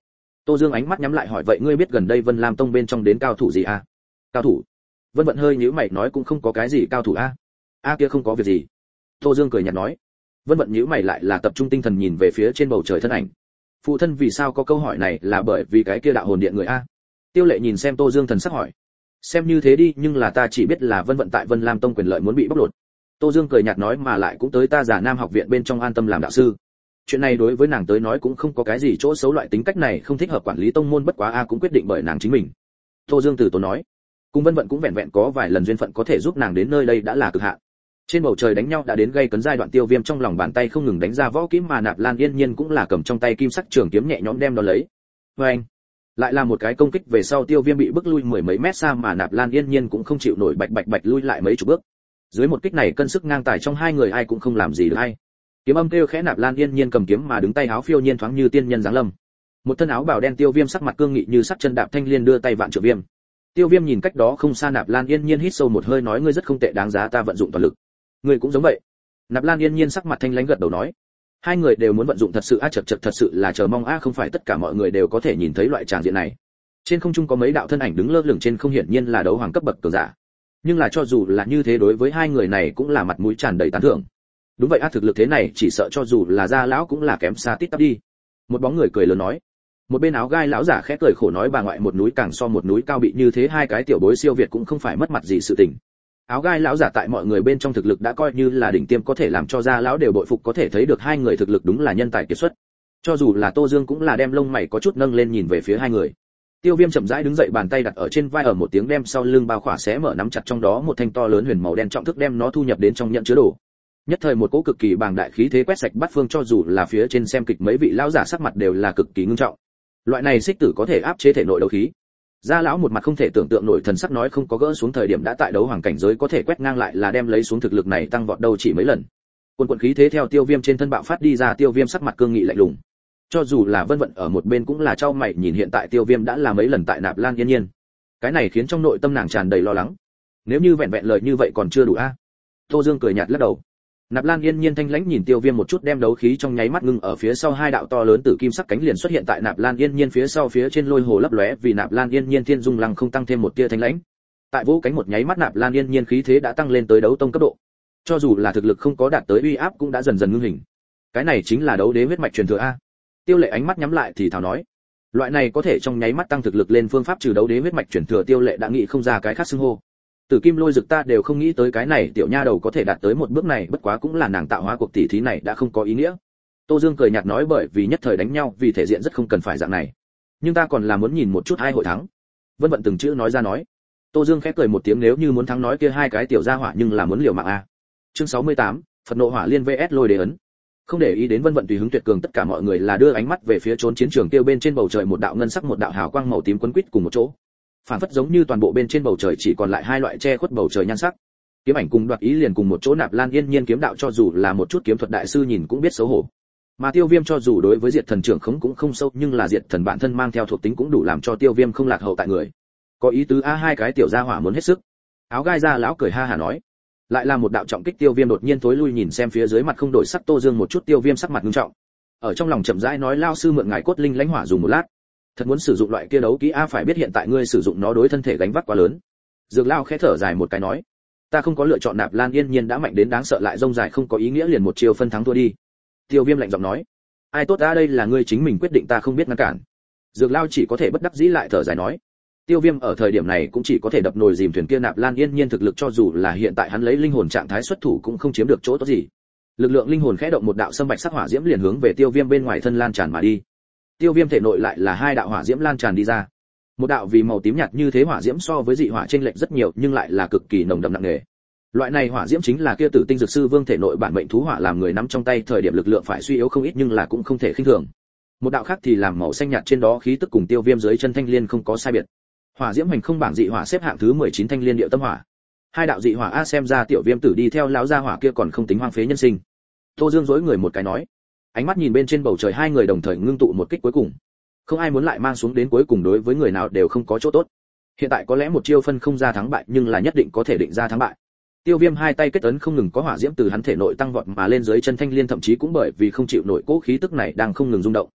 Tô Dương ánh mắt nhắm lại hỏi vậy ngươi biết gần đây Vân Lam Tông bên trong đến cao thủ gì à? Cao thủ? Vân Vận hơi nhíu mày nói cũng không có cái gì cao thủ a. A kia không có việc gì. Tô Dương cười nhạt nói. Vân Vận nhíu mày lại là tập trung tinh thần nhìn về phía trên bầu trời thân ảnh. Phụ thân vì sao có câu hỏi này là bởi vì cái kia đạo hồn điện người a. Tiêu Lệ nhìn xem Tô Dương thần sắc hỏi. Xem như thế đi, nhưng là ta chỉ biết là Vân Vận tại Vân Lam Tông quyền lợi muốn bị bóc lột. Tô Dương cười nhạt nói mà lại cũng tới ta Giả Nam học viện bên trong an tâm làm đạo sư. Chuyện này đối với nàng tới nói cũng không có cái gì chỗ xấu, loại tính cách này không thích hợp quản lý tông môn, bất quá a cũng quyết định bởi nàng chính mình. Tô Dương từ tốn nói. Cùng Vân Vận cũng vẹn vẹn có vài lần duyên phận có thể giúp nàng đến nơi đây đã là cực hạn. Trên bầu trời đánh nhau đã đến gây cấn giai đoạn, Tiêu Viêm trong lòng bàn tay không ngừng đánh ra võ kiếm mà Nạp Lan Yên Nhiên cũng là cầm trong tay kim sắc trường kiếm nhẹ nhõm đem đó lấy. Oeng! Lại là một cái công kích về sau, Tiêu Viêm bị bức lui mười mấy mét xa mà Nạp Lan Yên Nhiên cũng không chịu nổi, bạch bạch bạch lui lại mấy chục bước. Dưới một kích này cân sức ngang tài trong hai người ai cũng không làm gì được hay. Kiếm âm kêu khẽ, Nạp Lan Yên Nhiên cầm kiếm mà đứng tay áo phiêu nhiên thoáng như tiên nhân giáng lâm. Một thân áo bào đen Tiêu Viêm sắc mặt cương nghị như sắt chân đạp thanh liên đưa tay vạn trượng viêm. Tiêu Viêm nhìn cách đó không xa Nạp Lan Yên Nhiên hít sâu một hơi nói ngươi rất không tệ, đáng giá ta vận dụng toàn lực. Ngươi cũng giống vậy. Nạp Lan Yên Nhiên sắc mặt thanh lãnh gật đầu nói. Hai người đều muốn vận dụng thật sự chật thật sự là chờ mong không phải tất cả mọi người đều có thể nhìn thấy loại tràng diện này. Trên không trung có mấy đạo thân ảnh đứng lơ lửng trên không, hiển nhiên là đấu hoàng cấp bậc cường giả. Nhưng là cho dù là như thế, đối với hai người này cũng là mặt mũi tràn đầy tán thưởng. Đúng vậy thực lực thế này chỉ sợ cho dù là gia lão cũng là kém xa tít tắp đi. Một bóng người cười lớn nói. Một bên áo gai lão giả khẽ cười khổ nói bà ngoại một núi càng so một núi cao, bị như thế hai cái tiểu bối siêu việt cũng không phải mất mặt gì sự tình. Áo gai lão giả tại mọi người bên trong thực lực đã coi như là đỉnh tiêm, có thể làm cho gia lão đều bội phục, có thể thấy được hai người thực lực đúng là nhân tài kiệt xuất. Cho dù là Tô Dương cũng là đem lông mày có chút nâng lên nhìn về phía hai người. Tiêu Viêm chậm rãi đứng dậy, bàn tay đặt ở trên vai, ở một tiếng đem sau lưng bao khỏa xé mở, nắm chặt trong đó một thanh to lớn huyền màu đen trọng thức đem nó thu nhập đến trong nhận chứa đồ. Nhất thời một cỗ cực kỳ bàng đại khí thế quét sạch bát phương, cho dù là phía trên xem kịch mấy vị lão giả sắc mặt đều là cực kỳ ngưng trọng. Loại này xích tử có thể áp chế thể nội đấu khí. Gia lão một mặt không thể tưởng tượng nổi thần sắc nói không có gỡ xuống thời điểm đã tại đấu hoàng cảnh giới, có thể quét ngang lại là đem lấy xuống thực lực này tăng vọt đâu chỉ mấy lần. Quần khí thế theo Tiêu Viêm trên thân bạo phát đi ra, Tiêu Viêm sắc mặt cương nghị lạnh lùng. Cho dù là Vân Vận ở một bên cũng là chau mày nhìn hiện tại Tiêu Viêm đã là mấy lần tại Nạp Lan Yên Nhiên. Cái này khiến trong nội tâm nàng tràn đầy lo lắng. Nếu như vẹn vẹn lời như vậy còn chưa đủ a. Tô Dương cười nhạt lắc đầu. Nạp Lan Yên Nhiên thanh lãnh nhìn Tiêu Viêm một chút, đem đấu khí trong nháy mắt ngưng ở phía sau, hai đạo to lớn tử kim sắc cánh liền xuất hiện tại Nạp Lan Yên Nhiên phía sau, phía trên lôi hồ lấp lóe, vì Nạp Lan Yên Nhiên thiên dung lăng không tăng thêm một tia thanh lãnh. Tại vũ cánh một nháy mắt, Nạp Lan Yên Nhiên khí thế đã tăng lên tới đấu tông cấp độ. Cho dù là thực lực không có đạt tới uy áp cũng đã dần dần ngưng hình. Cái này chính là đấu đế huyết mạch truyền thừa a. Tiêu Lệ ánh mắt nhắm lại thì thào nói, loại này có thể trong nháy mắt tăng thực lực lên phương pháp trừ đấu đế huyết mạch truyền thừa, Tiêu Lệ đã nghĩ không ra cái khác xưng hô. Tử Kim Lôi Dực ta đều không nghĩ tới cái này tiểu nha đầu có thể đạt tới một bước này, bất quá cũng là nàng tạo hóa cuộc tỷ thí này đã không có ý nghĩa. Tô Dương cười nhạt nói bởi vì nhất thời đánh nhau vì thể diện rất không cần phải dạng này. Nhưng ta còn là muốn nhìn một chút hai hội thắng. Vân Vận từng chữ nói ra nói. Tô Dương khẽ cười một tiếng, nếu như muốn thắng nói kia hai cái tiểu gia hỏa nhưng là muốn liều mạng a. Chương 68, Phật nộ hỏa liên vs lôi đế ấn. Không để ý đến Vân Vận tùy hứng tuyệt cường, tất cả mọi người là đưa ánh mắt về phía trốn chiến trường tiêu bên trên bầu trời, một đạo ngân sắc một đạo hào quang màu tím quấn quýt cùng một chỗ. Phản phất giống như toàn bộ bên trên bầu trời chỉ còn lại hai loại che khuất bầu trời nhan sắc. Kiếm ảnh cùng đoạt ý liền cùng một chỗ, Nạp Lan Yên Nhiên kiếm đạo cho dù là một chút kiếm thuật đại sư nhìn cũng biết xấu hổ. Mà Tiêu Viêm cho dù đối với Diệt Thần trưởng khống cũng không sâu, nhưng là Diệt Thần bản thân mang theo thuộc tính cũng đủ làm cho Tiêu Viêm không lạc hậu tại người. Có ý tứ a, hai cái tiểu gia hỏa muốn hết sức. Áo gai ra lão cười ha hả nói. Lại là một đạo trọng kích, Tiêu Viêm đột nhiên thối lui nhìn xem phía dưới mặt không đổi sắc Tô Dương một chút, Tiêu Viêm sắc mặt nghiêm trọng. Ở trong lòng chậm rãi nói lao sư mượn ngài cốt linh lãnh hỏa dùng một lát. Thật muốn sử dụng loại kia đấu kỹ a, phải biết hiện tại ngươi sử dụng nó đối thân thể gánh vác quá lớn. Dược Lao khẽ thở dài một cái nói, ta không có lựa chọn. Nạp Lan Yên Nhiên đã mạnh đến đáng sợ, lại rông dài không có ý nghĩa, liền một chiều phân thắng thua đi. Tiêu Viêm lạnh giọng nói, ai tốt a, đây là ngươi chính mình quyết định, ta không biết ngăn cản. Dược Lao chỉ có thể bất đắc dĩ lại thở dài nói. Tiêu Viêm ở thời điểm này cũng chỉ có thể đập nồi dìm thuyền kia, Nạp Lan Yên Nhiên thực lực cho dù là hiện tại hắn lấy linh hồn trạng thái xuất thủ cũng không chiếm được chỗ tốt gì. Lực lượng linh hồn khẽ động, một đạo sâm bạch sắc hỏa diễm liền hướng về Tiêu Viêm bên ngoài thân lan tràn mà đi. Tiêu Viêm thể nội lại là hai đạo hỏa diễm lan tràn đi ra. Một đạo vì màu tím nhạt như thế hỏa diễm so với dị hỏa chênh lệch rất nhiều, nhưng lại là cực kỳ nồng đậm nặng nề. Loại này hỏa diễm chính là kia Tử Tinh Dược Sư Vương thể nội bản mệnh thú hỏa, làm người nắm trong tay thời điểm lực lượng phải suy yếu không ít, nhưng là cũng không thể khinh thường. Một đạo khác thì làm màu xanh nhạt, trên đó khí tức cùng Tiêu Viêm dưới chân thanh liên không có sai biệt. Hỏa diễm hành không bảng dị hỏa xếp hạng thứ 19 thanh liên điệu tâm hỏa. Hai đạo dị hỏa a, xem ra tiểu Viêm tử đi theo lão gia hỏa kia còn không tính hoang phế nhân sinh. Tô Dương dối người một cái nói, ánh mắt nhìn bên trên bầu trời, hai người đồng thời ngưng tụ một kích cuối cùng. Không ai muốn lại mang xuống đến cuối cùng, đối với người nào đều không có chỗ tốt. Hiện tại có lẽ một chiêu phân không ra thắng bại, nhưng là nhất định có thể định ra thắng bại. Tiêu Viêm hai tay kết ấn, không ngừng có hỏa diễm từ hắn thể nội tăng vọt mà lên, dưới chân thanh liên thậm chí cũng bởi vì không chịu nổi cố khí tức này đang không ngừng rung động.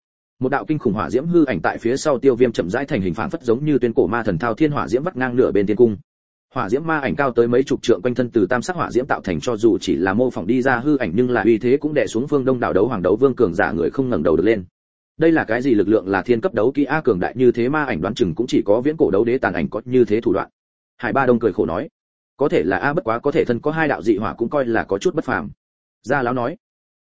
một đạo kinh khủng hỏa diễm hư ảnh tại phía sau Tiêu Viêm chậm rãi thành hình, phảng phất giống như tuyên cổ ma thần thao thiên hỏa diễm vắt ngang nửa bên thiên cung. Hỏa diễm ma ảnh cao tới mấy chục trượng, quanh thân từ tam sắc hỏa diễm tạo thành, cho dù chỉ là mô phỏng đi ra hư ảnh nhưng là uy thế cũng đè xuống Phương Đông Đạo Đấu Hoàng Đấu Vương cường giả người không ngẩng đầu được lên. Đây là cái gì lực lượng, là thiên cấp đấu kỹ a, cường đại như thế ma ảnh đoán chừng cũng chỉ có viễn cổ đấu đế tàn ảnh có như thế thủ đoạn. Hải Ba Đông cười khổ nói, có thể là a, bất quá có thể thân có hai đạo dị hỏa cũng coi là có chút bất phàm. Gia lão nói,